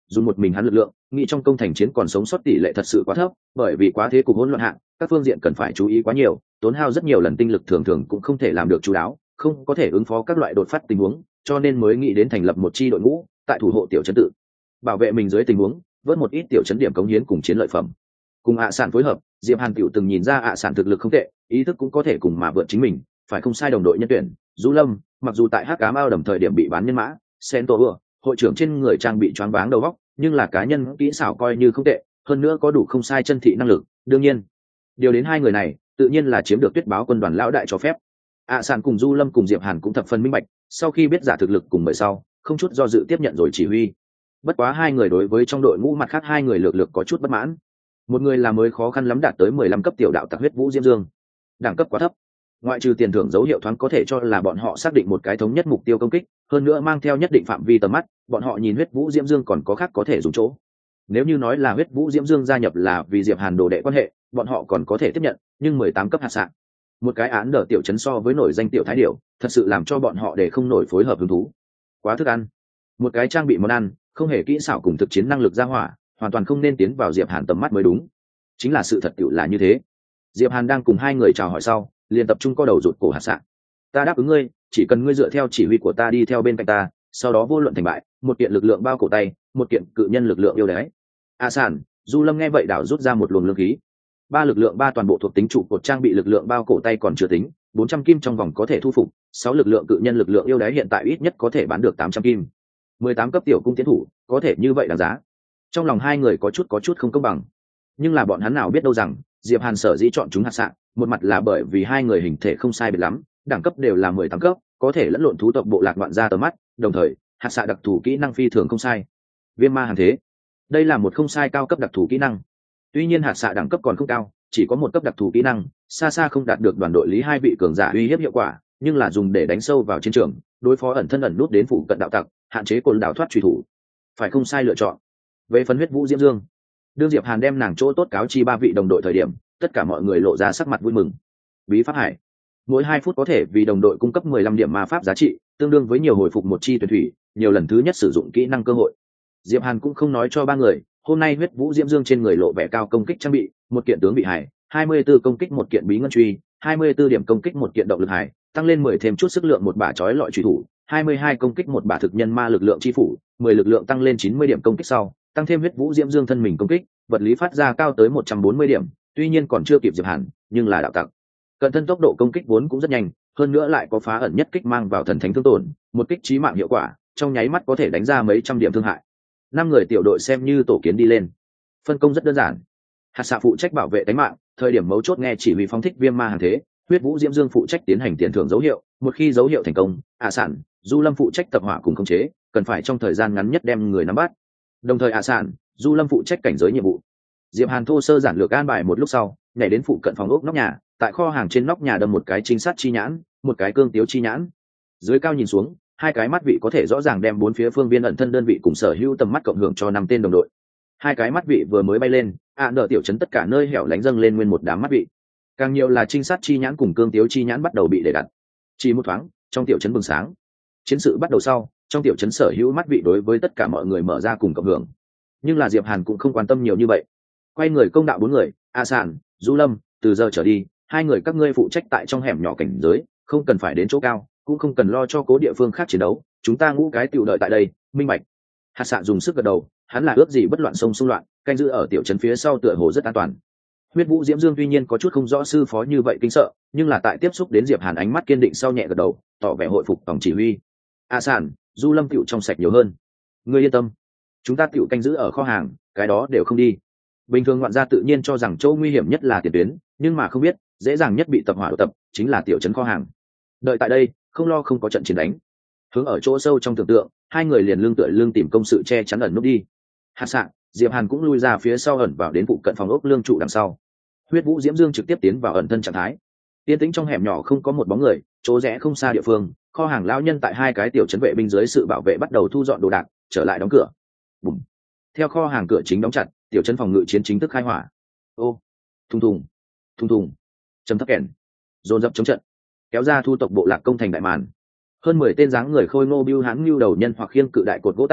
dùng một mình hắn lực lượng nghĩ trong công thành chiến còn sống sót tỷ lệ thật sự quá thấp, bởi vì quá thế cục hỗn loạn hạng các phương diện cần phải chú ý quá nhiều, tốn hao rất nhiều lần tinh lực, thường thường cũng không thể làm được chú đáo, không có thể ứng phó các loại đột phát tình huống, cho nên mới nghĩ đến thành lập một chi đội ngũ tại thủ hộ tiểu trấn tự bảo vệ mình dưới tình huống vớt một ít tiểu trấn điểm cống hiến cùng chiến lợi phẩm. Cùng ạ sản phối hợp, Diệp Hàn tiểu từng nhìn ra ạ sản thực lực không tệ, ý thức cũng có thể cùng mà vượt chính mình, phải không sai đồng đội nhân tuyển. Du Lâm mặc dù tại Hắc Ám Ao Đầm thời điểm bị bán nhân mã, Sento vừa hội trưởng trên người trang bị choáng váng đầu óc, nhưng là cá nhân kỹ xảo coi như không tệ, hơn nữa có đủ không sai chân thị năng lực, đương nhiên điều đến hai người này tự nhiên là chiếm được Tuyết Báo quân đoàn lão đại cho phép. ạ sản cùng Du Lâm cùng Diệp Hàn cũng thập phần minh bạch, sau khi biết giả thực lực cùng mời sau, không chút do dự tiếp nhận rồi chỉ huy. Bất quá hai người đối với trong đội ngũ mặt khác hai người lược lược có chút bất mãn. Một người là mới khó khăn lắm đạt tới mười lăm cấp tiểu đạo tặc huyết vũ diễm dương, đẳng cấp quá thấp, ngoại trừ tiền thưởng dấu hiệu thoáng có thể cho là bọn họ xác định một cái thống nhất mục tiêu công kích, hơn nữa mang theo nhất định phạm vi tầm mắt, bọn họ nhìn huyết vũ diễm dương còn có khác có thể dùng chỗ. Nếu như nói là huyết vũ diễm dương gia nhập là vì Diệp Hàn đồ đệ quan hệ, bọn họ còn có thể tiếp nhận, nhưng mười tám cấp hạt sạn, một cái án đỡ tiểu chấn so với nổi danh tiểu thái điểu, thật sự làm cho bọn họ để không nổi phối hợp hứng thú. Quá thức ăn, một cái trang bị món ăn, không hề kỹ xảo cùng thực chiến năng lực ra hỏa, hoàn toàn không nên tiến vào Diệp Hàn tầm mắt mới đúng. Chính là sự thật tiểu là như thế. Diệp Hàn đang cùng hai người chào hỏi sau, liền tập trung co đầu rụt cổ hạt sạn. Ta đáp ứng ngươi, chỉ cần ngươi dựa theo chỉ huy của ta đi theo bên cạnh ta, sau đó vô luận thành bại, một kiện lực lượng bao cổ tay, một kiện cự nhân lực lượng yêu đấy. A sản, Du Lâm nghe vậy đảo rút ra một luồng lương khí. Ba lực lượng ba toàn bộ thuộc tính trụ cột trang bị lực lượng bao cổ tay còn chưa tính, bốn trăm kim trong vòng có thể thu phục, sáu lực lượng cự nhân lực lượng yêu đáy hiện tại ít nhất có thể bán được tám trăm kim. mười tám cấp tiểu cung tiến thủ, có thể như vậy đáng giá. Trong lòng hai người có chút có chút không công bằng. Nhưng là bọn hắn nào biết đâu rằng, Diệp Hàn sở dĩ chọn chúng hạt sạn, một mặt là bởi vì hai người hình thể không sai biệt lắm, đẳng cấp đều là mười tám cấp, có thể lẫn lộn thú tộc bộ lạc loạn ra tầm mắt, đồng thời, hạt sạn đặc thù kỹ năng phi thường không sai. Viêm ma hàng thế. Đây là một không sai cao cấp đặc thù kỹ năng. Tuy nhiên hạt sạn đẳng cấp còn không cao, chỉ có một cấp đặc thù kỹ năng, xa xa không đạt được đoàn đội lý hai vị cường giả uy hiếp hiệu quả, nhưng là dùng để đánh sâu vào chiến trường, đối phó ẩn thân ẩn nút đến phụ cận đạo tặc, hạn chế côn đảo thoát truy thủ. Phải không sai lựa chọn. Về phần huyết vũ diễm dương, đương Diệp Hàn đem nàng chỗ tốt cáo chi ba vị đồng đội thời điểm, tất cả mọi người lộ ra sắc mặt vui mừng. Bí pháp hải, mỗi hai phút có thể vì đồng đội cung cấp mười lăm điểm ma pháp giá trị, tương đương với nhiều hồi phục một chi tuyển thủy, nhiều lần thứ nhất sử dụng kỹ năng cơ hội. Diệp Hàn cũng không nói cho ba người, hôm nay huyết vũ diễm dương trên người lộ vẻ cao công kích trang bị, một kiện tướng bị hải, hai mươi tư công kích một kiện bí ngân truy, hai mươi tư điểm công kích một kiện động lực hải, tăng lên mười thêm chút sức lượng một bả chói lọi truy thủ, hai mươi hai công kích một bả thực nhân ma lực lượng chi phủ, mười lực lượng tăng lên chín mươi điểm công kích sau, tăng thêm huyết vũ diễm dương thân mình công kích, vật lý phát ra cao tới một trăm bốn mươi điểm, tuy nhiên còn chưa kịp Diệp Hàn, nhưng là đạo tặc. Cận thân tốc độ công kích vốn cũng rất nhanh, hơn nữa lại có phá ẩn nhất kích mang vào thần thánh thương tổn, một kích chí mạng hiệu quả, trong nháy mắt có thể đánh ra mấy trăm điểm thương hại. Năm người tiểu đội xem như tổ kiến đi lên. Phân công rất đơn giản. Hạt xạ phụ trách bảo vệ tính mạng, thời điểm mấu chốt nghe chỉ huy phóng thích viêm ma hàng thế, huyết vũ diễm dương phụ trách tiến hành tiền thưởng dấu hiệu, một khi dấu hiệu thành công, ạ sản, Du Lâm phụ trách tập hỏa cùng khống chế, cần phải trong thời gian ngắn nhất đem người nắm bắt. Đồng thời ạ sản, Du Lâm phụ trách cảnh giới nhiệm vụ. Diệp Hàn thô sơ giản lược an bài một lúc sau, nhảy đến phụ cận phòng ốc nóc nhà, tại kho hàng trên nóc nhà đâm một cái trinh sát chi nhãn, một cái cương tiếu chi nhãn. Dưới cao nhìn xuống, hai cái mắt vị có thể rõ ràng đem bốn phía phương viên ẩn thân đơn vị cùng sở hữu tầm mắt cộng hưởng cho năm tên đồng đội. Hai cái mắt vị vừa mới bay lên, ạ à, nợ tiểu trấn tất cả nơi hẻo lánh dâng lên nguyên một đám mắt vị. Càng nhiều là trinh sát chi nhãn cùng cương tiếu chi nhãn bắt đầu bị để đặt. Chỉ một thoáng, trong tiểu trấn bừng sáng. Chiến sự bắt đầu sau, trong tiểu trấn sở hữu mắt vị đối với tất cả mọi người mở ra cùng cộng hưởng. Nhưng là Diệp Hàn cũng không quan tâm nhiều như vậy. Quay người công đạo bốn người, A Sản, Du Lâm, từ giờ trở đi, hai người các ngươi phụ trách tại trong hẻm nhỏ cảnh giới, không cần phải đến chỗ cao, cũng không cần lo cho cố địa phương khác chiến đấu, chúng ta ngũ cái tiểu đợi tại đây, minh bạch. Hạt Sạn dùng sức gật đầu, hắn là ước gì bất loạn sông xung loạn, canh giữ ở tiểu trấn phía sau tựa hồ rất an toàn. Huyết vũ diễm dương tuy nhiên có chút không rõ sư phó như vậy kinh sợ, nhưng là tại tiếp xúc đến Diệp Hàn ánh mắt kiên định sau nhẹ gật đầu, tỏ vẻ hội phục tổng chỉ huy. A Sản, Du Lâm tiểu trong sạch nhiều hơn, ngươi yên tâm, chúng ta tiểu canh giữ ở kho hàng, cái đó đều không đi. Bình thường ngoạn gia tự nhiên cho rằng chỗ nguy hiểm nhất là tiền tuyến, nhưng mà không biết, dễ dàng nhất bị tập hỏa tập chính là tiểu trấn kho hàng. Đợi tại đây, không lo không có trận chiến đánh. Hướng ở chỗ sâu trong tưởng tượng, hai người liền lưng tựa lưng tìm công sự che chắn ẩn núp đi. Hạt Sạn, Diệp Hàn cũng lui ra phía sau ẩn vào đến phụ cận phòng ốc lương trụ đằng sau. Huyết vũ diễm dương trực tiếp tiến vào ẩn thân trạng thái. Yên tĩnh trong hẻm nhỏ không có một bóng người, chỗ rẽ không xa địa phương, kho hàng lão nhân tại hai cái tiểu trấn vệ binh dưới sự bảo vệ bắt đầu thu dọn đồ đạc, trở lại đóng cửa. Bùm. Theo kho hàng cửa chính đóng chặt, tiểu trấn phòng ngự chiến chính thức khai hỏa. Ô, thùng thùng, thùng thùng, chấm thấp kèn, dồn dập chống trận, kéo ra thu tộc bộ lạc công thành đại màn. Hơn mười tên dáng người khôi ngô bưu hãn lưu đầu nhân hoặc khiêng cự đại cột gỗ tảng,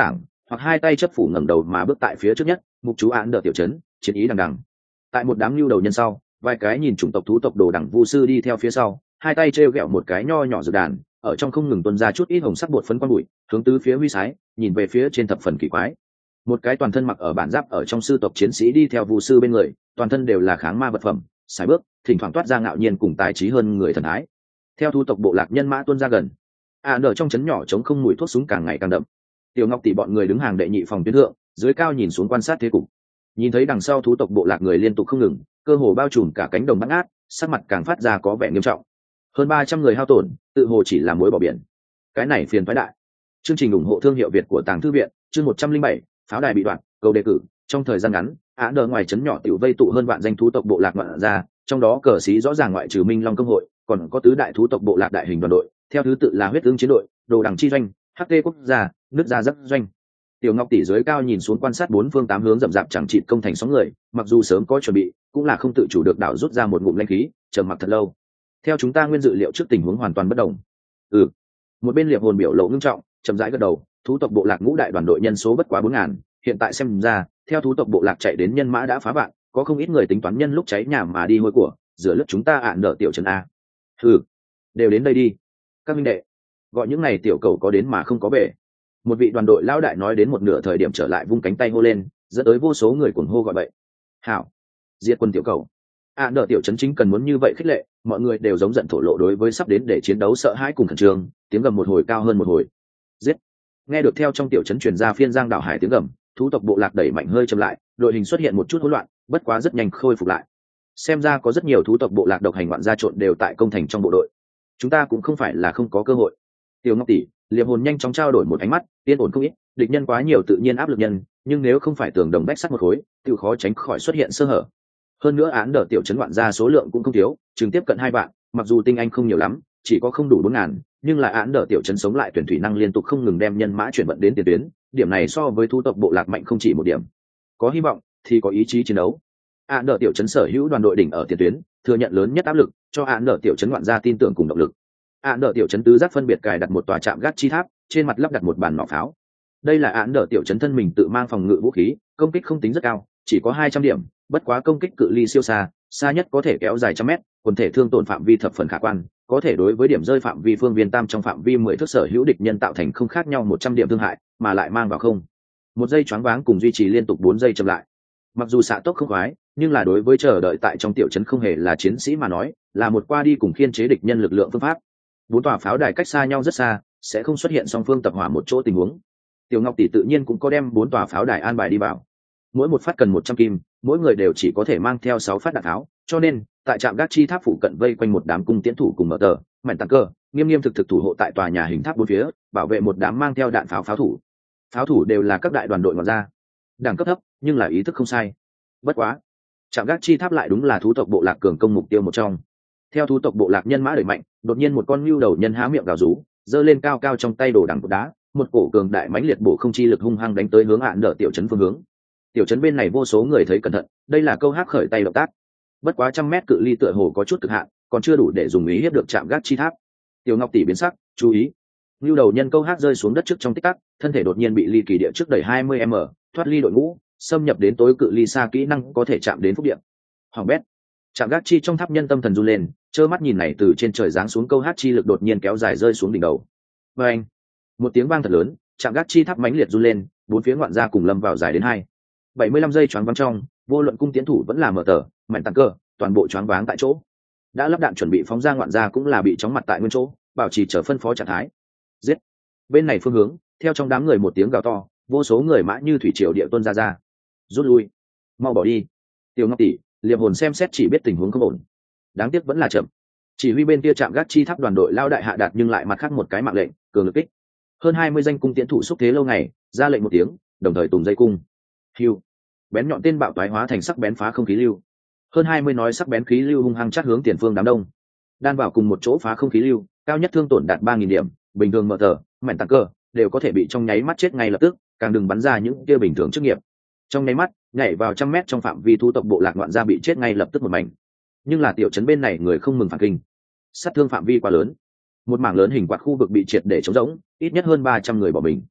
hoặc hai tay chấp phủ ngẩng đầu mà bước tại phía trước nhất, mục chú án đỡ tiểu trấn, chiến ý đằng đằng. Tại một đám lưu đầu nhân sau, vài cái nhìn chủng tộc thú tộc đồ đẳng vu sư đi theo phía sau, hai tay treo gẹo một cái nho nhỏ dược đàn, ở trong không ngừng tuôn ra chút ít hồng sắc bột phấn quang bụi, hướng tứ phía huy sái, nhìn về phía trên thập phần kỳ quái. Một cái toàn thân mặc ở bản giáp ở trong sư tộc chiến sĩ đi theo vu sư bên người, toàn thân đều là kháng ma vật phẩm, sải bước, thỉnh thoảng toát ra ngạo nhiên cùng tài trí hơn người thần thái. Theo thu tộc bộ lạc nhân mã tuôn ra gần, à nở trong trấn nhỏ chống không mùi thuốc súng càng ngày càng đậm. Tiểu Ngọc tỷ bọn người đứng hàng đệ nhị phòng tuyến thượng, dưới cao nhìn xuống quan sát thế cục. Nhìn thấy đằng sau thú tộc bộ lạc người liên tục không ngừng, cơ hồ bao trùm cả cánh đồng bát ngát, sắc mặt càng phát ra có vẻ nghiêm trọng. Hơn ba trăm người hao tổn, tự hồ chỉ là muối bỏ biển. Cái này phiền phái đại. Chương trình ủng hộ thương hiệu Việt của Tàng Thư viện, chương một trăm linh bảy, pháo đài bị đoạn, cầu đề cử. Trong thời gian ngắn, Á đờ ngoài trấn nhỏ tiểu vây tụ hơn vạn danh thú tộc bộ lạc ngoạn ra, trong đó cờ sĩ rõ ràng ngoại trừ Minh Long công hội, còn có tứ đại thú tộc bộ lạc đại hình đoàn đội, theo thứ tự là huyết ương chiến đội, đồ đằng chi doanh, hắc tê quốc gia, nước gia giáp doanh. Tiểu Ngọc tỷ dưới cao nhìn xuống quan sát bốn phương tám hướng rậm rạp chẳng chịt công thành sóng người, mặc dù sớm có chuẩn bị, cũng là không tự chủ được đảo rút ra một ngụm lãnh khí, trầm mặc thật lâu. Theo chúng ta nguyên dự liệu trước tình huống hoàn toàn bất đồng. Ừ. Một bên Liệp Hồn biểu lộ ngưng trọng, chậm rãi gật đầu, thú tộc bộ lạc ngũ đại đoàn đội nhân số bất quá bốn ngàn, hiện tại xem ra, theo thú tộc bộ lạc chạy đến nhân mã đã phá vạn, có không ít người tính toán nhân lúc cháy nhà mà đi hôi của, rửa lớp chúng ta ạn nở tiểu trấn a. Ừ. Đều đến đây đi. Các minh đệ, gọi những này tiểu cầu có đến mà không có về. Một vị đoàn đội lão đại nói đến một nửa thời điểm trở lại vung cánh tay hô lên, dẫn tới vô số người cuồng hô gọi vậy. Hảo, diệt quân tiểu cầu. À đỡ tiểu chấn chính cần muốn như vậy khích lệ, mọi người đều giống giận thổ lộ đối với sắp đến để chiến đấu sợ hãi cùng khẩn trương, tiếng gầm một hồi cao hơn một hồi. Giết. Nghe được theo trong tiểu chấn truyền ra phiên giang đảo hải tiếng gầm, thú tộc bộ lạc đẩy mạnh hơi chậm lại, đội hình xuất hiện một chút hỗn loạn, bất quá rất nhanh khôi phục lại. Xem ra có rất nhiều thú tộc bộ lạc độc hành ngoạn gia trộn đều tại công thành trong bộ đội. Chúng ta cũng không phải là không có cơ hội. Tiểu Ngọc tỷ, Liệp Hồn nhanh chóng trao đổi một ánh mắt, yên ổn không ít, địch nhân quá nhiều tự nhiên áp lực nhân, nhưng nếu không phải tường đồng bách sắt một khối, tự khó tránh khỏi xuất hiện sơ hở. Hơn nữa án đỡ tiểu trấn ngoạn gia số lượng cũng không thiếu, chừng tiếp cận hai vạn, mặc dù tinh anh không nhiều lắm, chỉ có không đủ bốn ngàn, nhưng là án đỡ tiểu trấn sống lại tuyển thủy năng liên tục không ngừng đem nhân mã chuyển vận đến tiền tuyến, điểm này so với thu tộc bộ lạc mạnh không chỉ một điểm. Có hy vọng thì có ý chí chiến đấu. Án đỡ tiểu trấn sở hữu đoàn đội đỉnh ở tiền tuyến, thừa nhận lớn nhất áp lực, cho án đỡ tiểu trấn ngoạn gia tin tưởng cùng động lực. Án đỡ tiểu trấn tứ giác phân biệt cài đặt một tòa trạm gác chi tháp, trên mặt lắp đặt một bàn nỏ pháo. Đây là án đỡ tiểu trấn thân mình tự mang phòng ngự vũ khí, công kích không tính rất cao, chỉ có hai trăm điểm, bất quá công kích cự ly siêu xa, xa nhất có thể kéo dài trăm mét, quần thể thương tổn phạm vi thập phần khả quan, có thể đối với điểm rơi phạm vi phương viên tam trong phạm vi mười thước sở hữu địch nhân tạo thành không khác nhau một trăm điểm thương hại, mà lại mang vào không. Một giây choáng váng cùng duy trì liên tục bốn giây chậm lại. Mặc dù xạ tốc không khoái, nhưng là đối với chờ đợi tại trong tiểu trấn không hề là chiến sĩ mà nói, là một qua đi cùng khiên chế địch nhân lực lượng phương pháp. Bốn tòa pháo đài cách xa nhau rất xa, sẽ không xuất hiện song phương tập hỏa một chỗ tình huống. Tiểu Ngọc tỷ tự nhiên cũng có đem bốn tòa pháo đài an bài đi vào. Mỗi một phát cần một trăm kim, mỗi người đều chỉ có thể mang theo sáu phát đạn tháo, cho nên tại trạm gác chi tháp phụ cận vây quanh một đám cung tiễn thủ cùng mở tờ, mảnh tăng cơ, nghiêm nghiêm thực thực thủ hộ tại tòa nhà hình tháp bốn phía, bảo vệ một đám mang theo đạn pháo pháo thủ. Pháo thủ đều là các đại đoàn đội ngoại ra, đẳng cấp thấp, nhưng là ý thức không sai. Bất quá, trạm gác chi tháp lại đúng là thú tộc bộ lạc cường công mục tiêu một trong. Theo thú tộc bộ lạc nhân mã đẩy mạnh, đột nhiên một con nhu đầu nhân há miệng gào rú, giơ lên cao cao trong tay đồ đằng cột đá, một cổ cường đại mãnh liệt bổ không chi lực hung hăng đánh tới hướng ạn đỡ tiểu trấn phương hướng. Tiểu trấn bên này vô số người thấy cẩn thận, đây là câu hát khởi tay động tác. Bất quá trăm mét cự ly tựa hồ có chút cực hạn, còn chưa đủ để dùng ý hiếp được chạm gác chi tháp. Tiểu Ngọc tỷ biến sắc, chú ý. Nhu đầu nhân câu hát rơi xuống đất trước trong tích tắc, thân thể đột nhiên bị ly kỳ địa trước đẩy hai mươi mét, thoát ly đội ngũ, xâm nhập đến tối cự ly xa kỹ năng có thể chạm đến phúc điện. Hoàng bét. Chạm gác chi trong tháp nhân tâm thần run lên, trơ mắt nhìn này từ trên trời giáng xuống câu hát chi lực đột nhiên kéo dài rơi xuống đỉnh đầu. Và anh, một tiếng vang thật lớn, chạm gác chi tháp mãnh liệt run lên, bốn phía ngoạn gia cùng lâm vào dài đến hai bảy mươi lăm giây choáng váng trong, vô luận cung tiến thủ vẫn là mở tờ, mạnh tăng cơ, toàn bộ choáng váng tại chỗ. Đã lắp đạn chuẩn bị phóng ra ngoạn gia cũng là bị chóng mặt tại nguyên chỗ, bảo trì chờ phân phó trạng thái. Giết. Bên này phương hướng, theo trong đám người một tiếng gào to, vô số người mã như thủy triều địa tuôn ra ra. Rút lui, mau bỏ đi. Tiểu Ngọc tỷ, Liệp Hồn xem xét chỉ biết tình huống không ổn. Đáng tiếc vẫn là chậm. Chỉ huy bên kia chạm gác chi tháp đoàn đội lao đại hạ đạt nhưng lại mặt khác một cái mạng lệnh, cường lực kích. Hơn hai mươi danh cung tiễn thủ xúc thế lâu ngày, ra lệnh một tiếng, đồng thời tùng dây cung. Hưu. Bén nhọn tên bạo toái hóa thành sắc bén phá không khí lưu. Hơn hai mươi nói sắc bén khí lưu hung hăng chát hướng tiền phương đám đông. Đan vào cùng một chỗ phá không khí lưu, cao nhất thương tổn đạt ba nghìn điểm, bình thường mở tờ, mảnh tăng cơ, đều có thể bị trong nháy mắt chết ngay lập tức, càng đừng bắn ra những kia bình thường chức nghiệp. Trong nháy mắt, nhảy vào trăm mét trong phạm vi thu tộc bộ lạc ngoạn gia bị chết ngay lập tức một mảnh. Nhưng là tiểu trấn bên này người không mừng phản kinh. Sát thương phạm vi quá lớn. Một mảng lớn hình quạt khu vực bị triệt để trống rỗng, ít nhất hơn ba trăm người bỏ mình.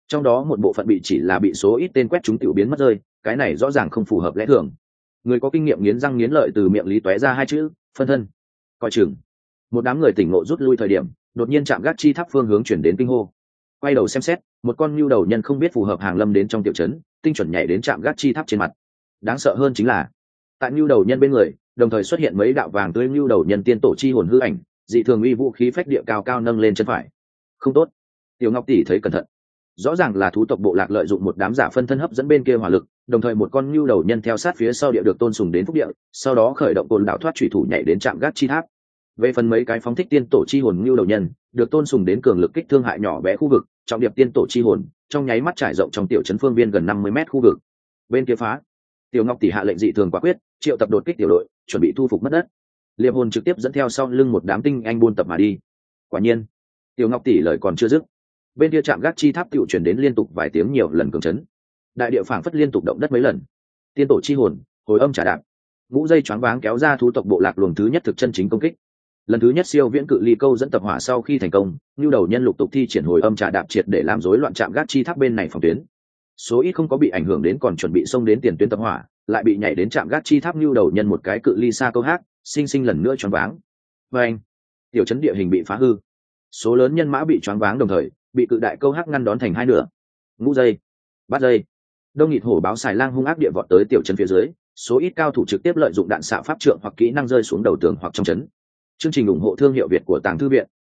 trong đó một bộ phận bị chỉ là bị số ít tên quét chúng tiểu biến mất rơi, cái này rõ ràng không phù hợp lẽ thường. Người có kinh nghiệm nghiến răng nghiến lợi từ miệng lý tóe ra hai chữ phân thân. Coi chừng. Một đám người tỉnh ngộ rút lui thời điểm, đột nhiên chạm gác chi tháp phương hướng chuyển đến kinh hô. Quay đầu xem xét, một con nhu đầu nhân không biết phù hợp hàng lâm đến trong tiểu trấn, tinh chuẩn nhảy đến chạm gác chi tháp trên mặt. Đáng sợ hơn chính là, tại nhu đầu nhân bên người, đồng thời xuất hiện mấy đạo vàng tươi nhu đầu nhân tiên tổ chi hồn hư ảnh, dị thường uy vũ khí phách địa cao cao nâng lên chân phải. Không tốt. Tiểu Ngọc tỷ thấy cẩn thận. Rõ ràng là thú tộc bộ lạc lợi dụng một đám giả phân thân hấp dẫn bên kia hỏa lực, đồng thời một con nhu đầu nhân theo sát phía sau địa được tôn sùng đến phúc địa, sau đó khởi động cồn đảo thoát thủy thủ nhảy đến trạm gác chi tháp. Về phần mấy cái phóng thích tiên tổ chi hồn nhu đầu nhân, được tôn sùng đến cường lực kích thương hại nhỏ bé khu vực, trọng điệp tiên tổ chi hồn, trong nháy mắt trải rộng trong tiểu trấn phương viên gần năm mươi mét khu vực. Bên kia phá, Tiểu Ngọc tỷ hạ lệnh dị thường quả quyết, triệu tập đột kích tiểu đội, chuẩn bị thu phục mất đất. Liệp hồn trực tiếp dẫn theo sau lưng một đám tinh anh buôn tập mà đi. Quả nhiên, Tiểu Ngọc tỷ lời còn chưa dứt, bên kia trạm gác chi tháp tựu chuyển đến liên tục vài tiếng nhiều lần cường chấn, đại địa phảng phất liên tục động đất mấy lần. Tiên tổ chi hồn hồi âm trả đạp, ngũ dây choáng váng kéo ra thú tộc bộ lạc luồng thứ nhất thực chân chính công kích. Lần thứ nhất siêu viễn cự ly câu dẫn tập hỏa sau khi thành công, nhu đầu nhân lục tục thi triển hồi âm trả đạp triệt để làm rối loạn trạm gác chi tháp bên này phòng tuyến. Số ít không có bị ảnh hưởng đến còn chuẩn bị xông đến tiền tuyến tập hỏa, lại bị nhảy đến trạm gác chi tháp nhu đầu nhân một cái cự ly xa câu hát, sinh sinh lần nữa choáng váng. Và anh, tiểu trấn địa hình bị phá hư, số lớn nhân mã bị choáng váng đồng thời bị cự đại câu hắc ngăn đón thành hai nửa. Ngũ dây, bát dây, đông nghịt hổ báo xài lang hung ác địa vọt tới tiểu trấn phía dưới, số ít cao thủ trực tiếp lợi dụng đạn xạ pháp trượng hoặc kỹ năng rơi xuống đầu tường hoặc trong trấn. Chương trình ủng hộ thương hiệu Việt của Tàng Thư Viện.